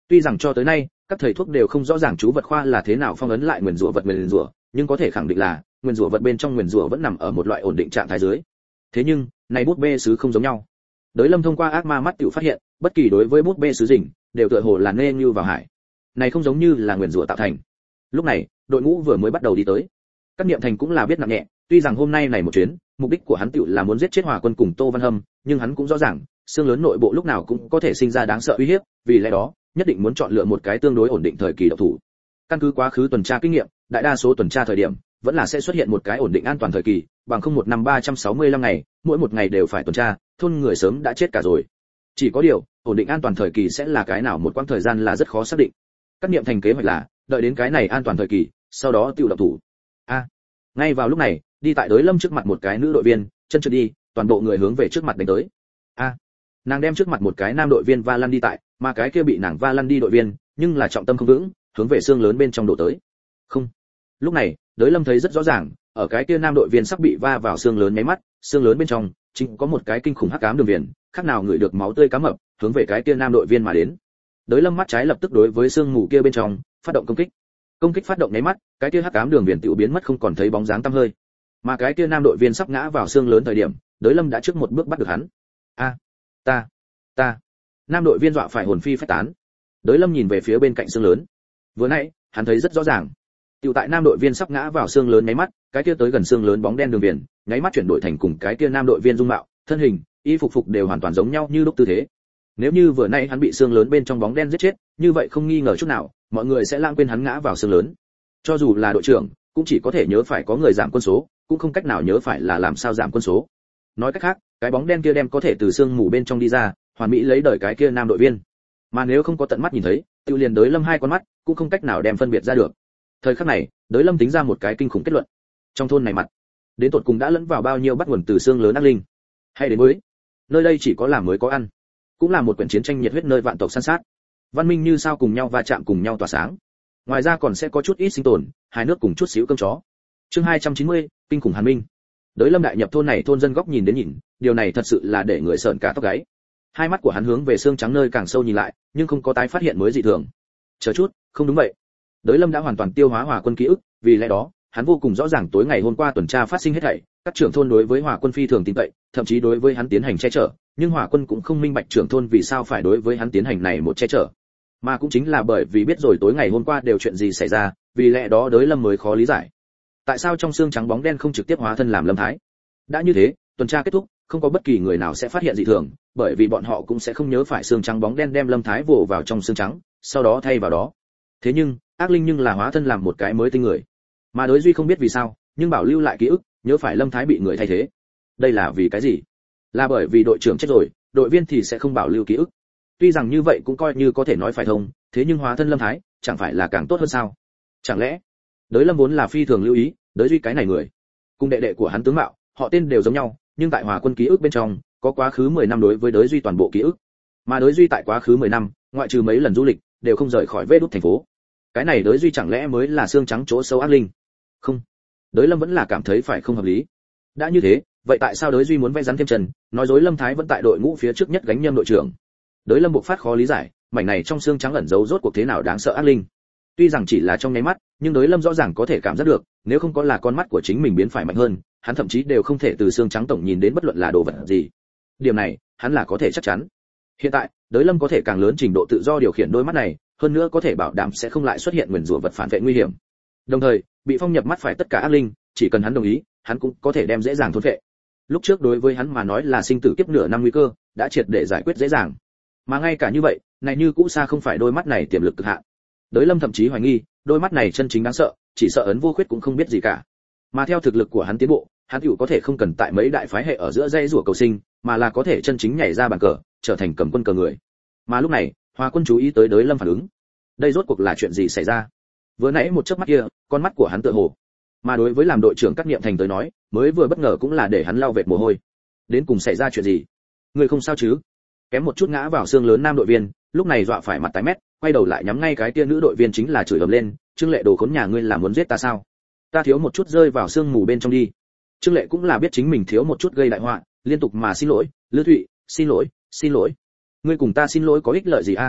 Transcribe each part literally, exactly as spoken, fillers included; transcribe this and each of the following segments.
Tuy rằng cho tới nay, các thầy thuốc đều không rõ ràng chú vật khoa là thế nào phong ấn lại nguyền rủa vật nguyền rủa, nhưng có thể khẳng định là nguyền rủa vật bên trong nguyền rủa vẫn nằm ở một loại ổn định trạng thái dưới. Thế nhưng, này bút bê sứ không giống nhau. Đới Lâm thông qua ác ma mắt tiểu phát hiện, bất kỳ đối với bút bê sứ rình, đều tựa hồ là nên như vào hải. Này không giống như là nguyền rủa tạo thành. Lúc này, đội ngũ vừa mới bắt đầu đi tới. Các niệm thành cũng là biết nặng nhẹ, tuy rằng hôm nay này một chuyến, mục đích của hắn tiểu là muốn giết chết Hòa Quân cùng Tô Văn Hâm, nhưng hắn cũng rõ ràng, xương lớn nội bộ lúc nào cũng có thể sinh ra đáng sợ uy hiếp, vì lẽ đó, nhất định muốn chọn lựa một cái tương đối ổn định thời kỳ độc thủ. Căn cứ quá khứ tuần tra kinh nghiệm, đại đa số tuần tra thời điểm vẫn là sẽ xuất hiện một cái ổn định an toàn thời kỳ, bằng không một năm ba trăm sáu mươi lăm ngày, mỗi một ngày đều phải tuần tra, thôn người sớm đã chết cả rồi. Chỉ có điều, ổn định an toàn thời kỳ sẽ là cái nào một quãng thời gian là rất khó xác định. Các niệm thành kế hoạch là đợi đến cái này an toàn thời kỳ, sau đó tiêu độc thủ. A. À, ngay vào lúc này, đi tại Đới Lâm trước mặt một cái nữ đội viên, chân trượt đi, toàn bộ người hướng về trước mặt đánh tới. A. À, nàng đem trước mặt một cái nam đội viên va lăn đi tại, mà cái kia bị nàng va lăn đi đội viên, nhưng là trọng tâm không vững, hướng về xương lớn bên trong đổ tới. Không. Lúc này, Đới Lâm thấy rất rõ ràng, ở cái kia nam đội viên sắp bị va vào xương lớn nháy mắt, xương lớn bên trong chính có một cái kinh khủng hắc ám đường viền, khác nào ngửi được máu tươi cá mập, hướng về cái kia nam đội viên mà đến. Đới Lâm mắt trái lập tức đối với xương mù kia bên trong phát động công kích. Công kích phát động nháy mắt, cái kia hắc ám đường viền tiểu biến mất không còn thấy bóng dáng tăm hơi. Mà cái kia nam đội viên sắp ngã vào xương lớn thời điểm, Đới Lâm đã trước một bước bắt được hắn. A, ta, ta. Nam đội viên dọa phải hồn phi phách tán. Đới Lâm nhìn về phía bên cạnh xương lớn. Vừa nãy, hắn thấy rất rõ ràng. Tiểu tại nam đội viên sắp ngã vào xương lớn nháy mắt, cái kia tới gần xương lớn bóng đen đường viền, nháy mắt chuyển đổi thành cùng cái kia nam đội viên dung mạo, thân hình, y phục phục đều hoàn toàn giống nhau như lúc tư thế. Nếu như vừa nãy hắn bị xương lớn bên trong bóng đen giết chết, như vậy không nghi ngờ chút nào, mọi người sẽ lãng quên hắn ngã vào xương lớn. Cho dù là đội trưởng, cũng chỉ có thể nhớ phải có người giảm quân số, cũng không cách nào nhớ phải là làm sao giảm quân số. Nói cách khác, cái bóng đen kia đem có thể từ xương mù bên trong đi ra, hoàn mỹ lấy đời cái kia nam đội viên. Mà nếu không có tận mắt nhìn thấy, tiêu liền Đới Lâm hai con mắt, cũng không cách nào đem phân biệt ra được. Thời khắc này, Đới Lâm tính ra một cái kinh khủng kết luận. Trong thôn này mặt, đến tột cùng đã lẫn vào bao nhiêu bắt nguồn từ xương lớn ác linh, hay đến mới, nơi đây chỉ có làm mới có ăn, cũng là một quyển chiến tranh nhiệt huyết nơi vạn tộc săn sát, văn minh như sao cùng nhau va chạm cùng nhau tỏa sáng. Ngoài ra còn sẽ có chút ít sinh tồn, hai nước cùng chút xíu cơm chó. Chương hai trăm chín mươi, kinh khủng hàn minh. Đới Lâm đại nhập thôn này, thôn dân góc nhìn đến nhìn, điều này thật sự là để người sợn cả tóc gáy. Hai mắt của hắn hướng về xương trắng nơi càng sâu nhìn lại, nhưng không có tái phát hiện mới dị thường. Chờ chút, không đúng vậy. Đới Lâm đã hoàn toàn tiêu hóa Hòa Quân ký ức, vì lẽ đó, hắn vô cùng rõ ràng tối ngày hôm qua tuần tra phát sinh hết thảy, các trưởng thôn đối với Hòa Quân phi thường tin cậy, thậm chí đối với hắn tiến hành che chở, nhưng Hòa Quân cũng không minh bạch trưởng thôn vì sao phải đối với hắn tiến hành này một che chở. Mà cũng chính là bởi vì biết rồi tối ngày hôm qua đều chuyện gì xảy ra, vì lẽ đó Đới Lâm mới khó lý giải. Tại sao trong xương trắng bóng đen không trực tiếp hóa thân làm Lâm Thái? Đã như thế, tuần tra kết thúc, không có bất kỳ người nào sẽ phát hiện dị thường, bởi vì bọn họ cũng sẽ không nhớ phải xương trắng bóng đen đem Lâm Thái vồ vào trong xương trắng, sau đó thay vào đó. Thế nhưng, ác linh nhưng là hóa thân làm một cái mới tinh người. Mà Đới Duy không biết vì sao, nhưng bảo lưu lại ký ức, nhớ phải Lâm Thái bị người thay thế. Đây là vì cái gì? Là bởi vì đội trưởng chết rồi, đội viên thì sẽ không bảo lưu ký ức. Tuy rằng như vậy cũng coi như có thể nói phải thông, thế nhưng hóa thân Lâm Thái, chẳng phải là càng tốt hơn sao? Chẳng lẽ, Đới Lâm vốn là phi thường lưu ý, Đới Duy cái này người, cùng đệ đệ của hắn tướng mạo, họ tên đều giống nhau, nhưng tại Hòa Quân ký ức bên trong, có quá khứ mười năm đối với Đới Duy toàn bộ ký ức. Mà Đới Duy tại quá khứ mười năm, ngoại trừ mấy lần du lịch, đều không rời khỏi Vê Đút thành phố. Cái này Đới Duy chẳng lẽ mới là xương trắng chỗ sâu ác linh? Không, Đới Lâm vẫn là cảm thấy phải không hợp lý. Đã như thế, vậy tại sao Đới Duy muốn vẽ rắn thêm chân, nói dối Lâm Thái vẫn tại đội ngũ phía trước nhất gánh nhâm đội trưởng? Đới Lâm bộc phát khó lý giải, mảnh này trong xương trắng ẩn giấu rốt cuộc thế nào đáng sợ ác linh. Tuy rằng chỉ là trong nháy mắt, nhưng Đới Lâm rõ ràng có thể cảm giác được, nếu không có là con mắt của chính mình biến phải mạnh hơn, hắn thậm chí đều không thể từ xương trắng tổng nhìn đến bất luận là đồ vật gì. Điểm này, hắn là có thể chắc chắn. Hiện tại, Đới Lâm có thể càng lớn trình độ tự do điều khiển đôi mắt này, hơn nữa có thể bảo đảm sẽ không lại xuất hiện nguyền rủa vật phản vệ nguy hiểm. Đồng thời, bị phong nhập mắt phải tất cả ác linh, chỉ cần hắn đồng ý, hắn cũng có thể đem dễ dàng thôn vệ. Lúc trước đối với hắn mà nói là sinh tử kiếp nửa năm nguy cơ, đã triệt để giải quyết dễ dàng. Mà ngay cả như vậy, này như cũ xa không phải đôi mắt này tiềm lực cực hạn. Đới Lâm thậm chí hoài nghi, đôi mắt này chân chính đáng sợ, chỉ sợ ấn vô khuyết cũng không biết gì cả. Mà theo thực lực của hắn tiến bộ, hắn hữu có thể không cần tại mấy đại phái hệ ở giữa dây rủa cầu sinh, mà là có thể chân chính nhảy ra bàn cờ, trở thành cầm quân cờ người. Mà lúc này, Hòa Quân chú ý tới Đới Lâm phản ứng. Đây rốt cuộc là chuyện gì xảy ra? Vừa nãy một chớp mắt kia, con mắt của hắn tựa hồ. Mà đối với làm đội trưởng Các Niệm Thành tới nói, mới vừa bất ngờ cũng là để hắn lau vệt mồ hôi. Đến cùng xảy ra chuyện gì? Người không sao chứ? Kém một chút ngã vào xương lớn nam đội viên, lúc này dọa phải mặt tái mét, quay đầu lại nhắm ngay cái kia nữ đội viên chính là chửi ầm lên, "Trương Lệ đồ khốn nhà ngươi là muốn giết ta sao? Ta thiếu một chút rơi vào xương mù bên trong đi." Trương Lệ cũng là biết chính mình thiếu một chút gây đại họa, liên tục mà xin lỗi, "Lữ Thụy, xin lỗi, xin lỗi. Ngươi cùng ta xin lỗi có ích lợi gì a?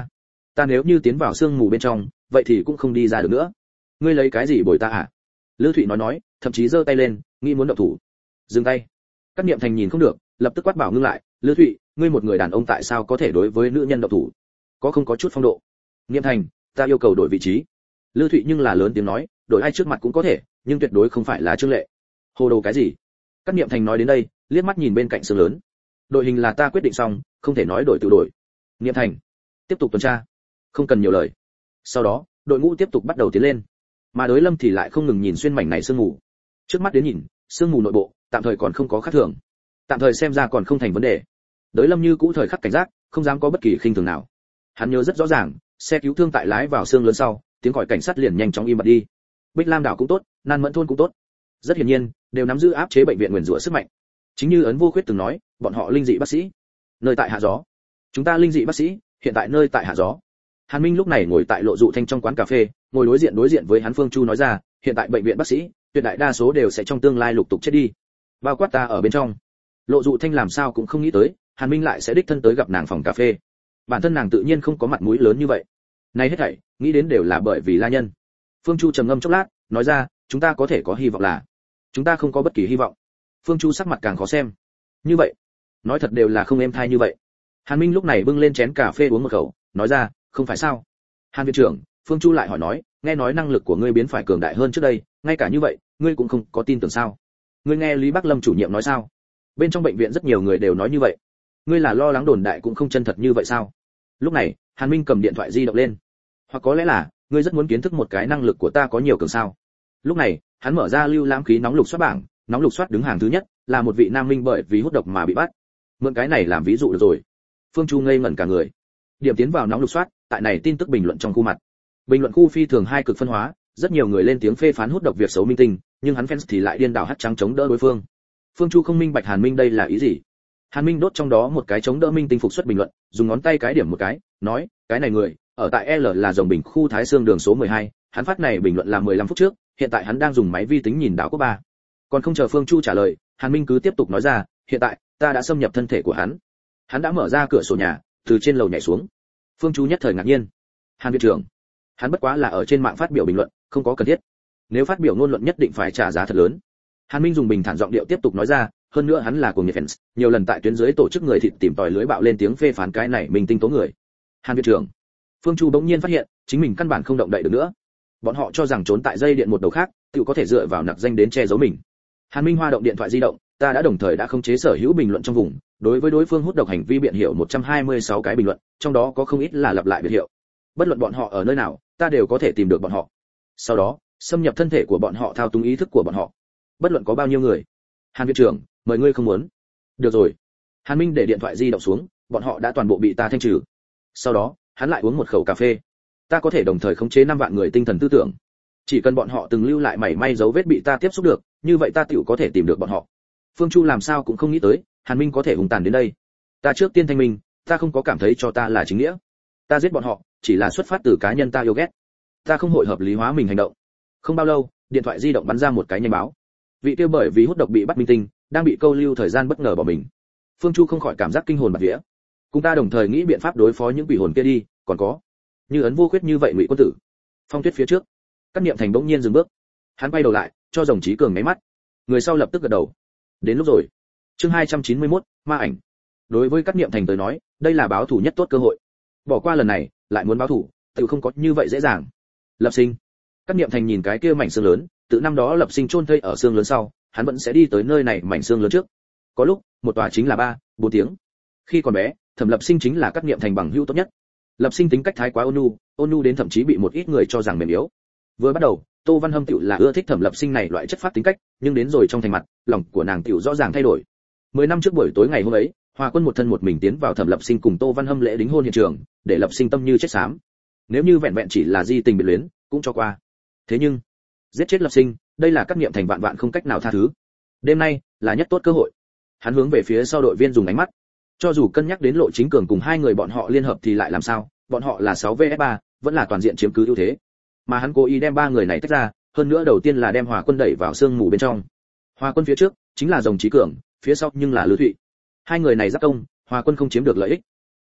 Ta nếu như tiến vào sương mù bên trong, vậy thì cũng không đi ra được nữa. Ngươi lấy cái gì bồi ta à? Lữ Thụy nói nói, thậm chí giơ tay lên, nghĩ muốn động thủ. Dừng tay. Cát Niệm Thành nhìn không được, lập tức quát bảo ngưng lại, Lữ Thụy, ngươi một người đàn ông tại sao có thể đối với nữ nhân động thủ? Có không có chút phong độ? Niệm Thành, ta yêu cầu đổi vị trí. Lữ Thụy nhưng là lớn tiếng nói, đổi ai trước mặt cũng có thể, nhưng tuyệt đối không phải là Trương Lệ. Hồ đồ cái gì? Cát Niệm Thành nói đến đây, liếc mắt nhìn bên cạnh Sương Lớn. Đội hình là ta quyết định xong, không thể nói đổi tự đổi. Niệm Thành, tiếp tục tuần tra. Không cần nhiều lời. Sau đó, đội ngũ tiếp tục bắt đầu tiến lên. Mà Đới Lâm thì lại không ngừng nhìn xuyên mảnh này sương mù. Trước mắt đến nhìn, sương mù nội bộ, tạm thời còn không có khác thường. Tạm thời xem ra còn không thành vấn đề. Đới Lâm như cũ thời khắc cảnh giác, không dám có bất kỳ khinh thường nào. Hắn nhớ rất rõ ràng, xe cứu thương tại lái vào Sương Lớn sau, tiếng còi cảnh sát liền nhanh chóng im bặt đi. Bích Lam đảo cũng tốt, Nan Mẫn thôn cũng tốt. Rất hiển nhiên, đều nắm giữ áp chế bệnh viện nguyền rủa sức mạnh. Chính như Ấn Vô Khuyết từng nói, bọn họ linh dị bác sĩ, nơi tại hạ gió. Chúng ta linh dị bác sĩ, hiện tại nơi tại hạ gió. Hàn Minh lúc này ngồi tại Lộ Dụ Thanh trong quán cà phê, ngồi đối diện đối diện với hắn Phương Chu nói ra, hiện tại bệnh viện bác sĩ, tuyệt đại đa số đều sẽ trong tương lai lục tục chết đi. Bao quát ta ở bên trong. Lộ Dụ Thanh làm sao cũng không nghĩ tới, Hàn Minh lại sẽ đích thân tới gặp nàng phòng cà phê. Bản thân nàng tự nhiên không có mặt mũi lớn như vậy. Này hết thảy, nghĩ đến đều là bởi vì La Nhân. Phương Chu trầm ngâm chốc lát, nói ra, chúng ta có thể có hy vọng là, chúng ta không có bất kỳ hy vọng. Phương Chu sắc mặt càng khó xem. Như vậy, nói thật đều là không êm thai như vậy. Hàn Minh lúc này bưng lên chén cà phê uống một khẩu, nói ra, không phải sao? Hàn viện trưởng, Phương Chu lại hỏi nói, nghe nói năng lực của ngươi biến phải cường đại hơn trước đây, ngay cả như vậy, ngươi cũng không có tin tưởng sao? Ngươi nghe Lý Bắc Lâm chủ nhiệm nói sao? Bên trong bệnh viện rất nhiều người đều nói như vậy. Ngươi là lo lắng đồn đại cũng không chân thật như vậy sao? Lúc này, Hàn Minh cầm điện thoại di động lên. Hoặc có lẽ là, ngươi rất muốn kiến thức một cái năng lực của ta có nhiều cường sao? Lúc này, hắn mở ra lưu lãm khí nóng lục soát bảng, nóng lục soát đứng hàng thứ nhất, là một vị nam minh bởi vì hút độc mà bị bắt. Mượn cái này làm ví dụ được rồi. Phương Chu ngây ngẩn cả người. Điểm tiến vào nóng lục soát, tại này tin tức bình luận trong khu mặt. Bình luận khu phi thường hai cực phân hóa, rất nhiều người lên tiếng phê phán hút độc việc xấu minh tinh, nhưng hắn fans thì lại điên đảo hắt trắng chống đỡ đối phương. Phương Chu không minh bạch Hàn Minh đây là ý gì. Hàn Minh đốt trong đó một cái chống đỡ minh tinh phục xuất bình luận, dùng ngón tay cái điểm một cái, nói, cái này người, ở tại L là dòng bình khu Thái Sương đường số mười hai, hắn phát này bình luận là mười lăm phút trước, hiện tại hắn đang dùng máy vi tính nhìn đảo quốc ba. Còn không chờ Phương Chu trả lời, Hàn Minh cứ tiếp tục nói ra, hiện tại, ta đã xâm nhập thân thể của hắn. Hắn đã mở ra cửa sổ nhà, từ trên lầu nhảy xuống. Phương Chu nhất thời ngạc nhiên. Hàn viện trưởng, hắn bất quá là ở trên mạng phát biểu bình luận, không có cần thiết. Nếu phát biểu ngôn luận nhất định phải trả giá thật lớn. Hàn Minh dùng bình thản giọng điệu tiếp tục nói ra, hơn nữa hắn là cuồng nhiệt fans, nhiều lần tại tuyến dưới tổ chức người thịt tìm tòi lưới bạo lên tiếng phê phán cái này mình tinh tố người. Hàn viện trưởng, Phương Chu bỗng nhiên phát hiện, chính mình căn bản không động đậy được nữa. Bọn họ cho rằng trốn tại dây điện một đầu khác, tự có thể dựa vào nặc danh đến che giấu mình. Hàn Minh Hoa động điện thoại di động, ta đã đồng thời đã khống chế sở hữu bình luận trong vùng, đối với đối phương hút độc hành vi biện hiệu một trăm hai mươi sáu cái bình luận, trong đó có không ít là lặp lại biệt hiệu. Bất luận bọn họ ở nơi nào, ta đều có thể tìm được bọn họ. Sau đó, xâm nhập thân thể của bọn họ thao túng ý thức của bọn họ. Bất luận có bao nhiêu người. Hàn viện trưởng, mời ngươi không muốn. Được rồi. Hàn Minh để điện thoại di động xuống, bọn họ đã toàn bộ bị ta thanh trừ. Sau đó, hắn lại uống một khẩu cà phê. Ta có thể đồng thời khống chế năm vạn người tinh thần tư tưởng. Chỉ cần bọn họ từng lưu lại mảy may dấu vết bị ta tiếp xúc được, như vậy ta tiểu có thể tìm được bọn họ. Phương Chu làm sao cũng không nghĩ tới, Hàn Minh có thể hùng tàn đến đây. Ta trước tiên thanh minh, ta không có cảm thấy cho ta là chính nghĩa. Ta giết bọn họ, chỉ là xuất phát từ cá nhân ta yêu ghét. Ta không hội hợp lý hóa mình hành động. Không bao lâu, điện thoại di động bắn ra một cái nhanh báo. Vị kia bởi vì hút độc bị bắt minh tinh, đang bị câu lưu thời gian bất ngờ bỏ mình. Phương Chu không khỏi cảm giác kinh hồn bạt vía. Cùng ta đồng thời nghĩ biện pháp đối phó những quỷ hồn kia đi, còn có, như Ấn Vô Khuyết như vậy Ngụy quân tử. Phong Tuyết phía trước, Cát Niệm Thành bỗng nhiên dừng bước. Hắn quay đầu lại, cho Rồng Chí Cường nháy mắt. Người sau lập tức gật đầu. Đến lúc rồi. Chương hai trăm chín mươi mốt, ma ảnh. Đối với Cát Niệm Thành tới nói, đây là báo thủ nhất tốt cơ hội. Bỏ qua lần này, lại muốn báo thủ, tự không có như vậy dễ dàng. Lập Sinh. Cát Niệm Thành nhìn cái kia mảnh xương lớn, từ năm đó Lập Sinh chôn thây ở xương lớn sau, hắn vẫn sẽ đi tới nơi này mảnh xương lớn trước. Có lúc, một tòa chính là ba, bốn tiếng. Khi còn bé, Thẩm Lập Sinh chính là Cát Niệm Thành bằng hữu tốt nhất. Lập Sinh tính cách thái quá ôn nhu, ôn nhu đến thậm chí bị một ít người cho rằng mềm yếu. Vừa bắt đầu, Tô Văn Hâm tiểu là ưa thích Thẩm Lập Sinh này loại chất phát tính cách, nhưng đến rồi trong thành mặt, lòng của nàng tiểu rõ ràng thay đổi. Mười năm trước buổi tối ngày hôm ấy, Hòa Quân một thân một mình tiến vào Thẩm Lập Sinh cùng Tô Văn Hâm lễ đính hôn hiện trường, để Lập Sinh tâm như chết xám. Nếu như vẹn vẹn chỉ là di tình biệt luyến, cũng cho qua. Thế nhưng, giết chết Lập Sinh, đây là Cát Niệm Thành vạn vạn không cách nào tha thứ. Đêm nay là nhất tốt cơ hội. Hắn hướng về phía sau đội viên dùng ánh mắt. Cho dù cân nhắc đến Lộ Chính Cường cùng hai người bọn họ liên hợp thì lại làm sao, bọn họ là sáu vs ba, vẫn là toàn diện chiếm cứ ưu thế. Mà hắn cố ý đem ba người này tách ra, hơn nữa đầu tiên là đem Hòa Quân đẩy vào sương mù bên trong. Hòa Quân phía trước chính là Rồng Chí Cường, phía sau nhưng là Lữ Thụy. Hai người này giáp công, Hòa Quân không chiếm được lợi ích.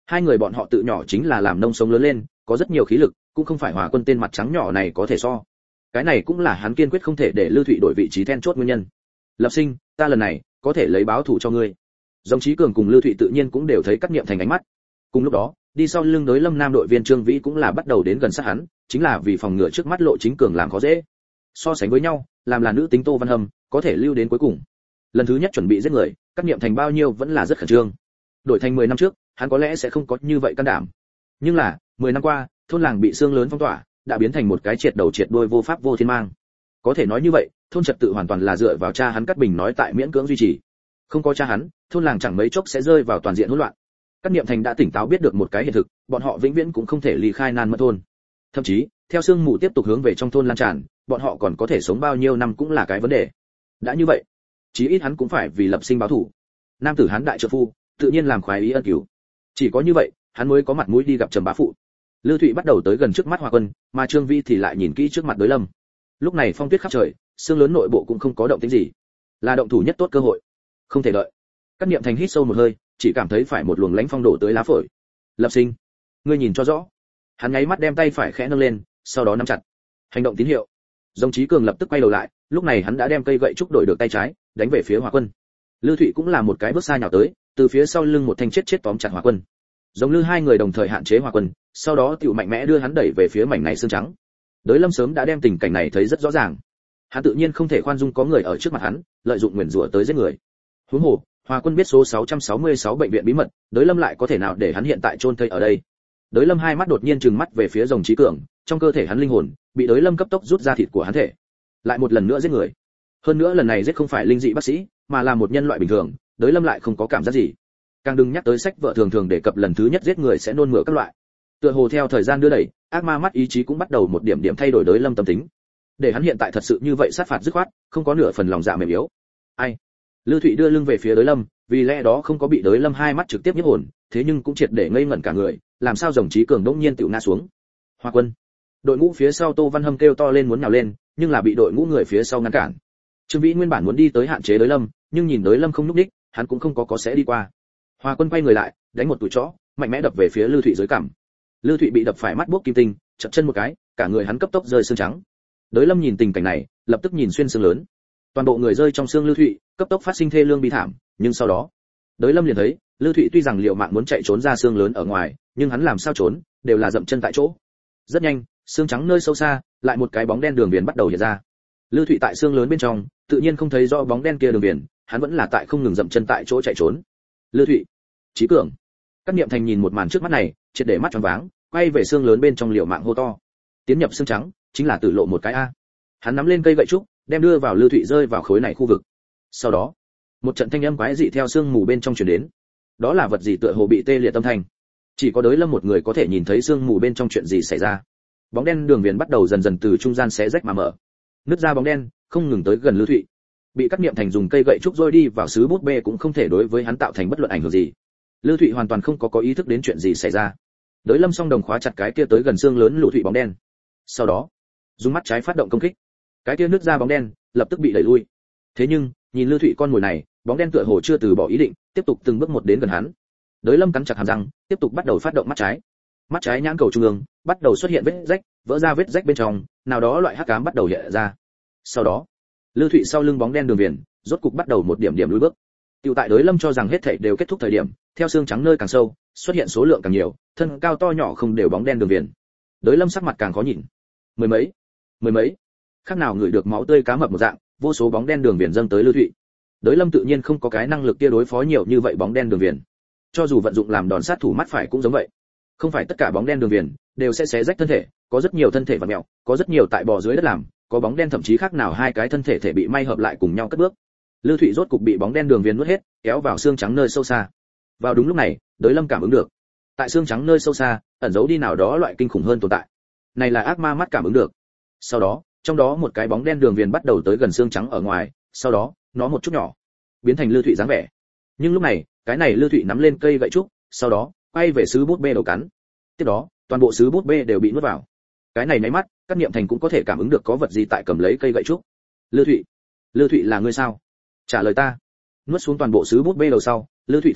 Hai người bọn họ tự nhỏ chính là làm nông sống lớn lên, có rất nhiều khí lực, cũng không phải Hòa Quân tên mặt trắng nhỏ này có thể so. Cái này cũng là hắn kiên quyết không thể để Lưu Thụy đổi vị trí then chốt nguyên nhân. Lập Sinh, ta lần này có thể lấy báo thù cho ngươi. Dòng Chí Cường cùng Lưu Thụy tự nhiên cũng đều thấy Cát Niệm Thành ánh mắt. Cùng lúc đó, đi sau lưng đối Lâm Nam đội viên Trương Vĩ cũng là bắt đầu đến gần sát hắn, chính là vì phòng ngừa trước mắt Lộ Chính Cường làm khó dễ. So sánh với nhau, làm là nữ tính Tô Văn Hâm, có thể lưu đến cuối cùng. Lần thứ nhất chuẩn bị giết người, Cát Niệm Thành bao nhiêu vẫn là rất khẩn trương. Đổi thành mười năm trước, hắn có lẽ sẽ không có như vậy can đảm. Nhưng là, mười năm qua, thôn làng bị xương lớn phong tỏa, đã biến thành một cái triệt đầu triệt đuôi vô pháp vô thiên mang. Có thể nói như vậy, thôn trật tự hoàn toàn là dựa vào cha hắn Cát Bình nói tại miễn cưỡng duy trì. Không có cha hắn, thôn làng chẳng mấy chốc sẽ rơi vào toàn diện hỗn loạn. Cát Niệm Thành đã tỉnh táo biết được một cái hiện thực, bọn họ vĩnh viễn cũng không thể ly khai nan mất thôn. Thậm chí, theo sương mù tiếp tục hướng về trong thôn lan tràn, bọn họ còn có thể sống bao nhiêu năm cũng là cái vấn đề. Đã như vậy, chí ít hắn cũng phải vì Lập Sinh báo thù. Nam tử hán đại trợ phu, tự nhiên làm khoái ý ân cứu. Chỉ có như vậy, hắn mới có mặt mũi đi gặp Trầm bá phụ. Lưu Thụy bắt đầu tới gần trước mắt Hòa Quân, mà Trương Vi thì lại nhìn kỹ trước mặt đối Lâm. Lúc này phong tuyết khắp trời, sương lớn nội bộ cũng không có động tĩnh gì, là động thủ nhất tốt cơ hội, không thể đợi. Cát Niệm Thành hít sâu một hơi, chỉ cảm thấy phải một luồng lãnh phong đổ tới lá phổi. Lập Sinh, ngươi nhìn cho rõ. Hắn nháy mắt đem tay phải khẽ nâng lên, sau đó nắm chặt. Hành động tín hiệu. Dòng Chí Cường lập tức quay đầu lại, lúc này hắn đã đem cây gậy trúc đổi được tay trái, đánh về phía Hòa Quân. Lưu Thụy cũng là một cái bước xa nhào tới, từ phía sau lưng một thanh chết chết tóm chặt Hòa Quân. Giống Lư hai người đồng thời hạn chế Hòa Quân, sau đó tiểu mạnh mẽ đưa hắn đẩy về phía mảnh này xương trắng. Đới Lâm sớm đã đem tình cảnh này thấy rất rõ ràng. Hắn tự nhiên không thể khoan dung có người ở trước mặt hắn, lợi dụng nguyền rủa tới giết người. Huống hồ, Hòa Quân biết số sáu trăm sáu mươi sáu bệnh viện bí mật, Đới Lâm lại có thể nào để hắn hiện tại chôn thây ở đây. Đới Lâm hai mắt đột nhiên trừng mắt về phía Dòng Chí Cường, trong cơ thể hắn linh hồn bị Đới Lâm cấp tốc rút ra thịt của hắn thể. Lại một lần nữa giết người. Hơn nữa lần này giết không phải linh dị bác sĩ, mà là một nhân loại bình thường, Đới Lâm lại không có cảm giác gì. Càng đừng nhắc tới sách vợ thường thường đề cập lần thứ nhất giết người sẽ nôn mửa các loại. Tựa hồ theo thời gian đưa đẩy, ác ma mắt ý chí cũng bắt đầu một điểm điểm thay đổi Đới Lâm tâm tính. Để hắn hiện tại thật sự như vậy sát phạt dứt khoát, không có nửa phần lòng dạ mềm yếu. Ai? Lưu Thụy đưa lưng về phía Đới Lâm, vì lẽ đó không có bị Đới Lâm hai mắt trực tiếp nhiếp hồn, thế nhưng cũng triệt để ngây ngẩn cả người, làm sao Dòng Chí Cường đột nhiên tiểu ngã xuống. Hoa Quân. Đội ngũ phía sau Tô Văn Hâm kêu to lên muốn nhào lên, nhưng là bị đội ngũ người phía sau ngăn cản. Trương Vĩ nguyên bản muốn đi tới hạn chế Đới Lâm, nhưng nhìn Đới Lâm không núp đích, hắn cũng không có có sẽ đi qua. Hoa Quân quay người lại, đánh một tụi chó, mạnh mẽ đập về phía Lưu Thụy dưới cằm. Lưu Thụy bị đập phải mắt buốc kim tinh, chật chân một cái, cả người hắn cấp tốc rơi xương trắng. Đới Lâm nhìn tình cảnh này, lập tức nhìn xuyên xương lớn. Toàn bộ người rơi trong xương Lưu Thụy, cấp tốc phát sinh thê lương bi thảm, nhưng sau đó, Đới Lâm liền thấy, Lưu Thụy tuy rằng liệu mạng muốn chạy trốn ra xương lớn ở ngoài, nhưng hắn làm sao trốn, đều là dậm chân tại chỗ. Rất nhanh, xương trắng nơi sâu xa, lại một cái bóng đen đường viền bắt đầu hiện ra. Lưu Thụy tại xương lớn bên trong, tự nhiên không thấy rõ bóng đen kia đường viền, hắn vẫn là tại không ngừng dậm chân tại chỗ chạy trốn. Lưu Thụy, Chí Cường. Cát Niệm Thành nhìn một màn trước mắt này, triệt để mắt tròn váng, quay về xương lớn bên trong liều mạng hô to. Tiến nhập xương trắng, chính là tử lộ một cái a. Hắn nắm lên cây gậy trúc, đem đưa vào Lưu Thụy rơi vào khối này khu vực. Sau đó, một trận thanh âm quái dị theo xương mù bên trong truyền đến. Đó là vật gì tựa hồ bị tê liệt tâm thanh. Chỉ có Đới Lâm một người có thể nhìn thấy xương mù bên trong chuyện gì xảy ra. Bóng đen đường viền bắt đầu dần dần từ trung gian xé rách mà mở. Nứt ra bóng đen, không ngừng tới gần Lưu Thụy. Bị Cát Niệm Thành dùng cây gậy trúc roi đi vào sứ bút bê cũng không thể đối với hắn tạo thành bất luận ảnh hưởng gì. Lưu Thụy hoàn toàn không có có ý thức đến chuyện gì xảy ra. Đới Lâm song đồng khóa chặt cái kia tới gần xương lớn Lưu Thụy bóng đen. Sau đó, dùng mắt trái phát động công kích. Cái kia nứt ra bóng đen, lập tức bị đẩy lui. Thế nhưng, nhìn Lưu Thụy con mồi này, bóng đen tựa hồ chưa từ bỏ ý định, tiếp tục từng bước một đến gần hắn. Đới Lâm cắn chặt hàm răng, tiếp tục bắt đầu phát động mắt trái. Mắt trái nhãn cầu trung ương bắt đầu xuất hiện vết rách, vỡ ra vết rách bên trong, nào đó loại hắc ám bắt đầu hiện ra. Sau đó, Lưu Thụy sau lưng bóng đen đường viền, rốt cục bắt đầu một điểm điểm lùi bước. Tiểu tại Đới Lâm cho rằng hết thảy đều kết thúc thời điểm, theo xương trắng nơi càng sâu, xuất hiện số lượng càng nhiều, thân cao to nhỏ không đều bóng đen đường viền. Đới Lâm sắc mặt càng khó nhìn. Mười mấy, mười mấy, khác nào người được máu tươi cá mập một dạng, vô số bóng đen đường viền dâng tới Lưu Thụy. Đới Lâm tự nhiên không có cái năng lực kia đối phó nhiều như vậy bóng đen đường viền. Cho dù vận dụng làm đòn sát thủ mắt phải cũng giống vậy. Không phải tất cả bóng đen đường viền đều sẽ xé rách thân thể, có rất nhiều thân thể vặn mèo, có rất nhiều tại bò dưới đất làm, có bóng đen thậm chí khác nào hai cái thân thể thể bị may hợp lại cùng nhau cất bước. Lưu Thụy rốt cục bị bóng đen đường viền nuốt hết, kéo vào xương trắng nơi sâu xa. Vào đúng lúc này, Đới Lâm cảm ứng được, tại xương trắng nơi sâu xa, ẩn giấu đi nào đó loại kinh khủng hơn tồn tại. Này là ác ma mắt cảm ứng được. Sau đó, trong đó một cái bóng đen đường viền bắt đầu tới gần xương trắng ở ngoài, sau đó, nó một chút nhỏ, biến thành Lưu Thụy dáng vẻ. Nhưng lúc này, cái này Lưu Thụy nắm lên cây gậy trúc, sau đó, quay về sứ bút bê đầu cắn. Tiếp đó, toàn bộ sứ bút bê đều bị nuốt vào. Cái này nháy mắt, Cát Niệm Thành cũng có thể cảm ứng được có vật gì tại cầm lấy cây gậy trúc. Lưu Thụy, Lưu Thụy là ngươi sao? Trả lời ta. Nuốt xuống toàn bộ sứ bút bê đầu sau, Lưu Thụy thân thể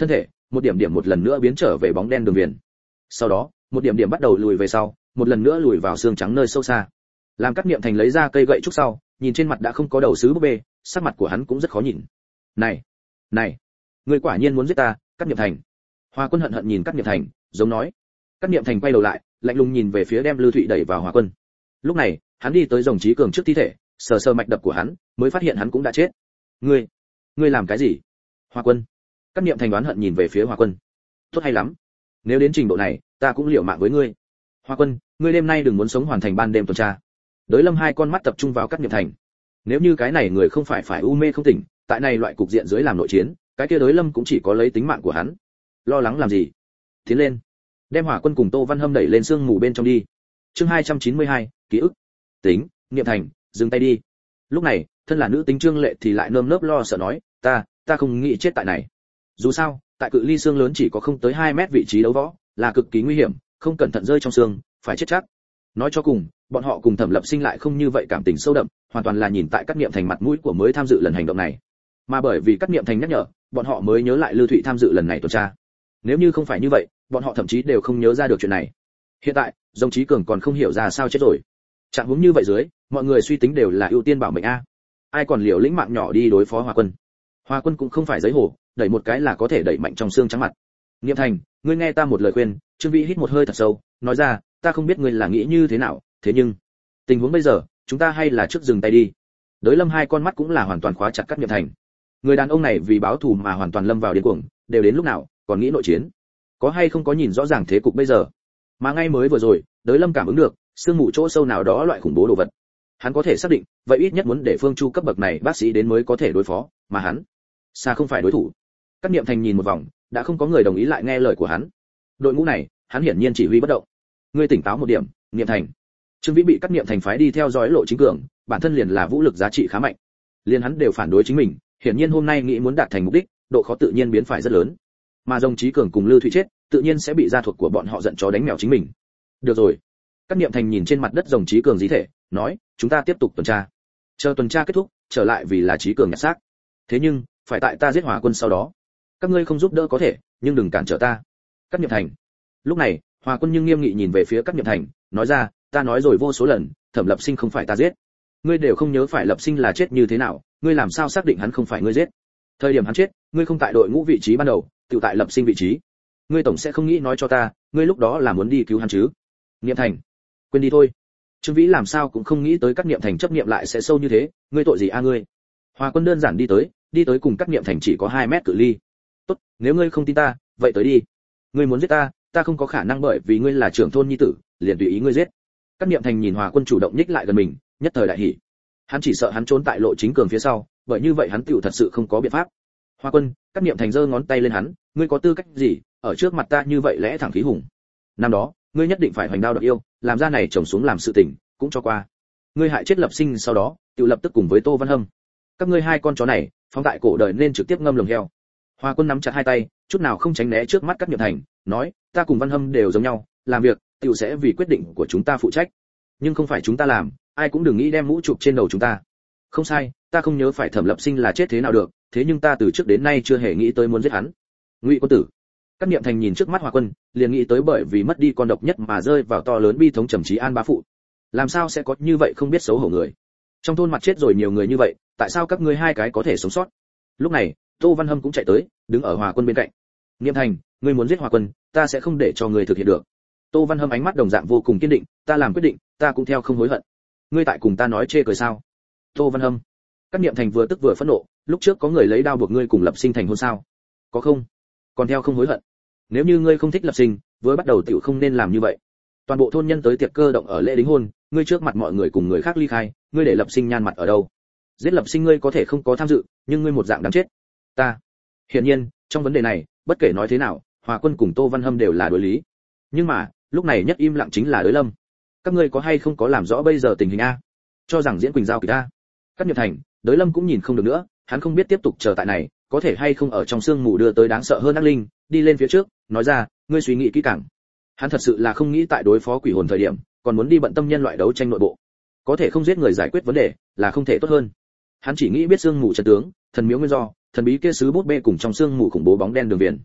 một điểm điểm một lần nữa biến trở về bóng đen đường viền. Sau đó, một điểm điểm bắt đầu lùi về sau, một lần nữa lùi vào xương trắng nơi sâu xa. Làm Cát Niệm Thành lấy ra cây gậy trúc sau, nhìn trên mặt đã không có đầu sứ búp bê, sắc mặt của hắn cũng rất khó nhìn. "Này, này, ngươi quả nhiên muốn giết ta?" Cát Niệm Thành. Hoa Quân hận hận nhìn Cát Niệm Thành, giống nói. Cát Niệm Thành quay đầu lại, lạnh lùng nhìn về phía đem Lư Thụy đẩy vào Hoa Quân. Lúc này, hắn đi tới Rồng Chí Cường trước thi thể, sờ sờ mạch đập của hắn, mới phát hiện hắn cũng đã chết. "Ngươi, ngươi làm cái gì?" Hoa Quân. Cát Niệm Thành đoán hận nhìn về phía Hoa Quân. "Tốt hay lắm, nếu đến trình độ này, ta cũng liều mạng với ngươi." "Hoa Quân, ngươi đêm nay đừng muốn sống hoàn thành ban đêm tuần tra." Đới Lâm hai con mắt tập trung vào Cát Niệm Thành. Nếu như cái này người không phải phải u mê không tỉnh, tại này loại cục diện dưới làm nội chiến, cái kia Đới Lâm cũng chỉ có lấy tính mạng của hắn. Lo lắng làm gì? Tiến lên, đem Hỏa Quân cùng Tô Văn Hâm đẩy lên sương mù bên trong đi. Chương hai trăm chín mươi hai, ký ức. Tính, Niệm Thành, dừng tay đi. Lúc này, thân là nữ tính Trương Lệ thì lại nơm nớp lo sợ nói, ta, ta không nghĩ chết tại này. Dù sao, tại cự ly xương lớn chỉ có không tới hai mét vị trí đấu võ, là cực kỳ nguy hiểm, không cẩn thận rơi trong xương, phải chết chắc. Nói cho cùng, bọn họ cùng Thẩm Lập Sinh lại không như vậy cảm tình sâu đậm, hoàn toàn là nhìn tại Cát Niệm Thành mặt mũi của mới tham dự lần hành động này. Mà bởi vì Cát Niệm Thành nhắc nhở, bọn họ mới nhớ lại Lư Thụy tham dự lần này tuần tra. Nếu như không phải như vậy, bọn họ thậm chí đều không nhớ ra được chuyện này. Hiện tại, Rồng Chí Cường còn không hiểu ra sao chết rồi. Trạng huống như vậy dưới, mọi người suy tính đều là ưu tiên bảo mệnh a. Ai còn liều lĩnh mạng nhỏ đi đối phó Hoa Quân. Hoa Quân cũng không phải giấy hồ, đẩy một cái là có thể đẩy mạnh trong xương trắng mặt. Niệm Thành, ngươi nghe ta một lời khuyên. Trương Vĩ hít một hơi thật sâu, nói ra, ta không biết ngươi là nghĩ như thế nào, thế nhưng tình huống bây giờ, chúng ta hay là trước dừng tay đi. Đới Lâm hai con mắt cũng là hoàn toàn khóa chặt Cát Niệm Thành. Người đàn ông này vì báo thù mà hoàn toàn lâm vào điên cuồng, đều đến lúc nào, còn nghĩ nội chiến. Có hay không có nhìn rõ ràng thế cục bây giờ. Mà ngay mới vừa rồi, Đới Lâm cảm ứng được, sương mù chỗ sâu nào đó loại khủng bố đồ vật. Hắn có thể xác định, vậy ít nhất muốn để Phương Chu cấp bậc này bác sĩ đến mới có thể đối phó, mà hắn xa không phải đối thủ. Cát Niệm Thành nhìn một vòng, đã không có người đồng ý lại nghe lời của hắn. Đội ngũ này, hắn hiển nhiên chỉ huy bất động. Ngươi tỉnh táo một điểm, Niệm Thành. Trương Vĩ bị Cát Niệm Thành phái đi theo dõi Lộ Chính Cường, bản thân liền là vũ lực giá trị khá mạnh. Liên hắn đều phản đối chính mình, hiển nhiên hôm nay nghĩ muốn đạt thành mục đích, độ khó tự nhiên biến phải rất lớn. Mà Rồng Chí Cường cùng Lư Thụy chết, tự nhiên sẽ bị gia thuộc của bọn họ giận chó đánh mèo chính mình. Được rồi. Cát Niệm Thành nhìn trên mặt đất Rồng Chí Cường dí thể, nói, chúng ta tiếp tục tuần tra. Chờ tuần tra kết thúc, trở lại vì là Chí Cường nhặt xác. Thế nhưng, phải tại ta giết Hỏa Quân sau đó. Các ngươi không giúp đỡ có thể, nhưng đừng cản trở ta. Cát Niệm Thành. Lúc này, Hỏa Quân nhưng nghiêm nghị nhìn về phía Cát Niệm Thành, nói ra, ta nói rồi vô số lần, Thẩm Lập Sinh không phải ta giết. Ngươi đều không nhớ phải Lập Sinh là chết như thế nào, ngươi làm sao xác định hắn không phải ngươi giết? Thời điểm hắn chết, ngươi không tại đội ngũ vị trí ban đầu, tự tại Lập Sinh vị trí. Ngươi tổng sẽ không nghĩ nói cho ta, ngươi lúc đó là muốn đi cứu hắn chứ? Niệm Thành, quên đi thôi. Trương Vĩ làm sao cũng không nghĩ tới Cát Niệm Thành chấp niệm lại sẽ sâu như thế, ngươi tội gì a ngươi? Hoa Quân đơn giản đi tới, đi tới cùng Cát Niệm Thành chỉ có hai mét cự ly. Tốt, nếu ngươi không tin ta, vậy tới đi. Ngươi muốn giết ta, ta không có khả năng bởi vì ngươi là trưởng thôn nhi tử, liền tùy ý ngươi giết. Cát Niệm Thành nhìn Hoa Quân chủ động nhích lại gần mình, nhất thời đại hỉ. Hắn chỉ sợ hắn trốn tại Lộ Chính Cường phía sau, bởi như vậy hắn tựu thật sự không có biện pháp. Hoa Quân, Cát Niệm Thành giơ ngón tay lên hắn, ngươi có tư cách gì, ở trước mặt ta như vậy lẽ thẳng khí hùng. Năm đó, ngươi nhất định phải hoành đao đoạt yêu, làm ra này trồng xuống làm sự tình, cũng cho qua. Ngươi hại chết Lập Sinh sau đó, tựu lập tức cùng với Tô Văn Hâm. Các ngươi hai con chó này, phóng tại cổ đời nên trực tiếp ngâm lồng heo. Hoa Quân nắm chặt hai tay, chút nào không tránh né trước mắt Cát Niệm Thành, nói, ta cùng Văn Hâm đều giống nhau, làm việc, tựu sẽ vì quyết định của chúng ta phụ trách. Nhưng không phải chúng ta làm, ai cũng đừng nghĩ đem mũ chụp trên đầu chúng ta. Không sai, ta không nhớ phải Thẩm Lập Sinh là chết thế nào được, thế nhưng ta từ trước đến nay chưa hề nghĩ tới muốn giết hắn. Ngụy Quân Tử. Cát Niệm Thành nhìn trước mắt Hoa Quân, liền nghĩ tới bởi vì mất đi con độc nhất mà rơi vào to lớn bi thống trầm trí an bá phụ. Làm sao sẽ có như vậy không biết xấu hổ người? Trong thôn mặt chết rồi nhiều người như vậy, tại sao các ngươi hai cái có thể sống sót? Lúc này, Tô Văn Hâm cũng chạy tới, đứng ở Hoa Quân bên cạnh. Niệm Thành, ngươi muốn giết Hoa Quân, ta sẽ không để cho ngươi thực hiện được. Tô Văn Hâm ánh mắt đồng dạng vô cùng kiên định, ta làm quyết định, ta cũng theo không hối hận. Ngươi tại cùng ta nói chê cười sao? Tô Văn Hâm. Cát Niệm Thành vừa tức vừa phẫn nộ, lúc trước có người lấy đao buộc ngươi cùng Lập Sinh thành hôn sao? Có không? Còn theo không hối hận. Nếu như ngươi không thích Lập Sinh, với bắt đầu tiểu không nên làm như vậy. Toàn bộ thôn nhân tới tiệc cơ động ở lễ đính hôn, ngươi trước mặt mọi người cùng người khác ly khai, ngươi để Lập Sinh nhan mặt ở đâu? Giết Lập Sinh ngươi có thể không có tham dự, nhưng ngươi một dạng đáng chết. Ta. Hiển nhiên, trong vấn đề này, bất kể nói thế nào, Hòa Quân cùng Tô Văn Hâm đều là đối lý. Nhưng mà, lúc này nhất im lặng chính là Đới Lâm. Các ngươi có hay không có làm rõ bây giờ tình hình a? Cho rằng diễn Quỳnh giao kịch a? Cát Niệm Thành, Đới Lâm cũng nhìn không được nữa, hắn không biết tiếp tục chờ tại này, có thể hay không ở trong sương mù đưa tới đáng sợ hơn ác linh, đi lên phía trước, nói ra, ngươi suy nghĩ kỹ càng. Hắn thật sự là không nghĩ tại đối phó quỷ hồn thời điểm, còn muốn đi bận tâm nhân loại đấu tranh nội bộ. Có thể không giết người giải quyết vấn đề, là không thể tốt hơn. Hắn chỉ nghĩ biết sương mù chân tướng, thần miếu nguyên do, thần bí kia sứ bút bê cùng trong sương mù khủng bố bóng đen đường viền.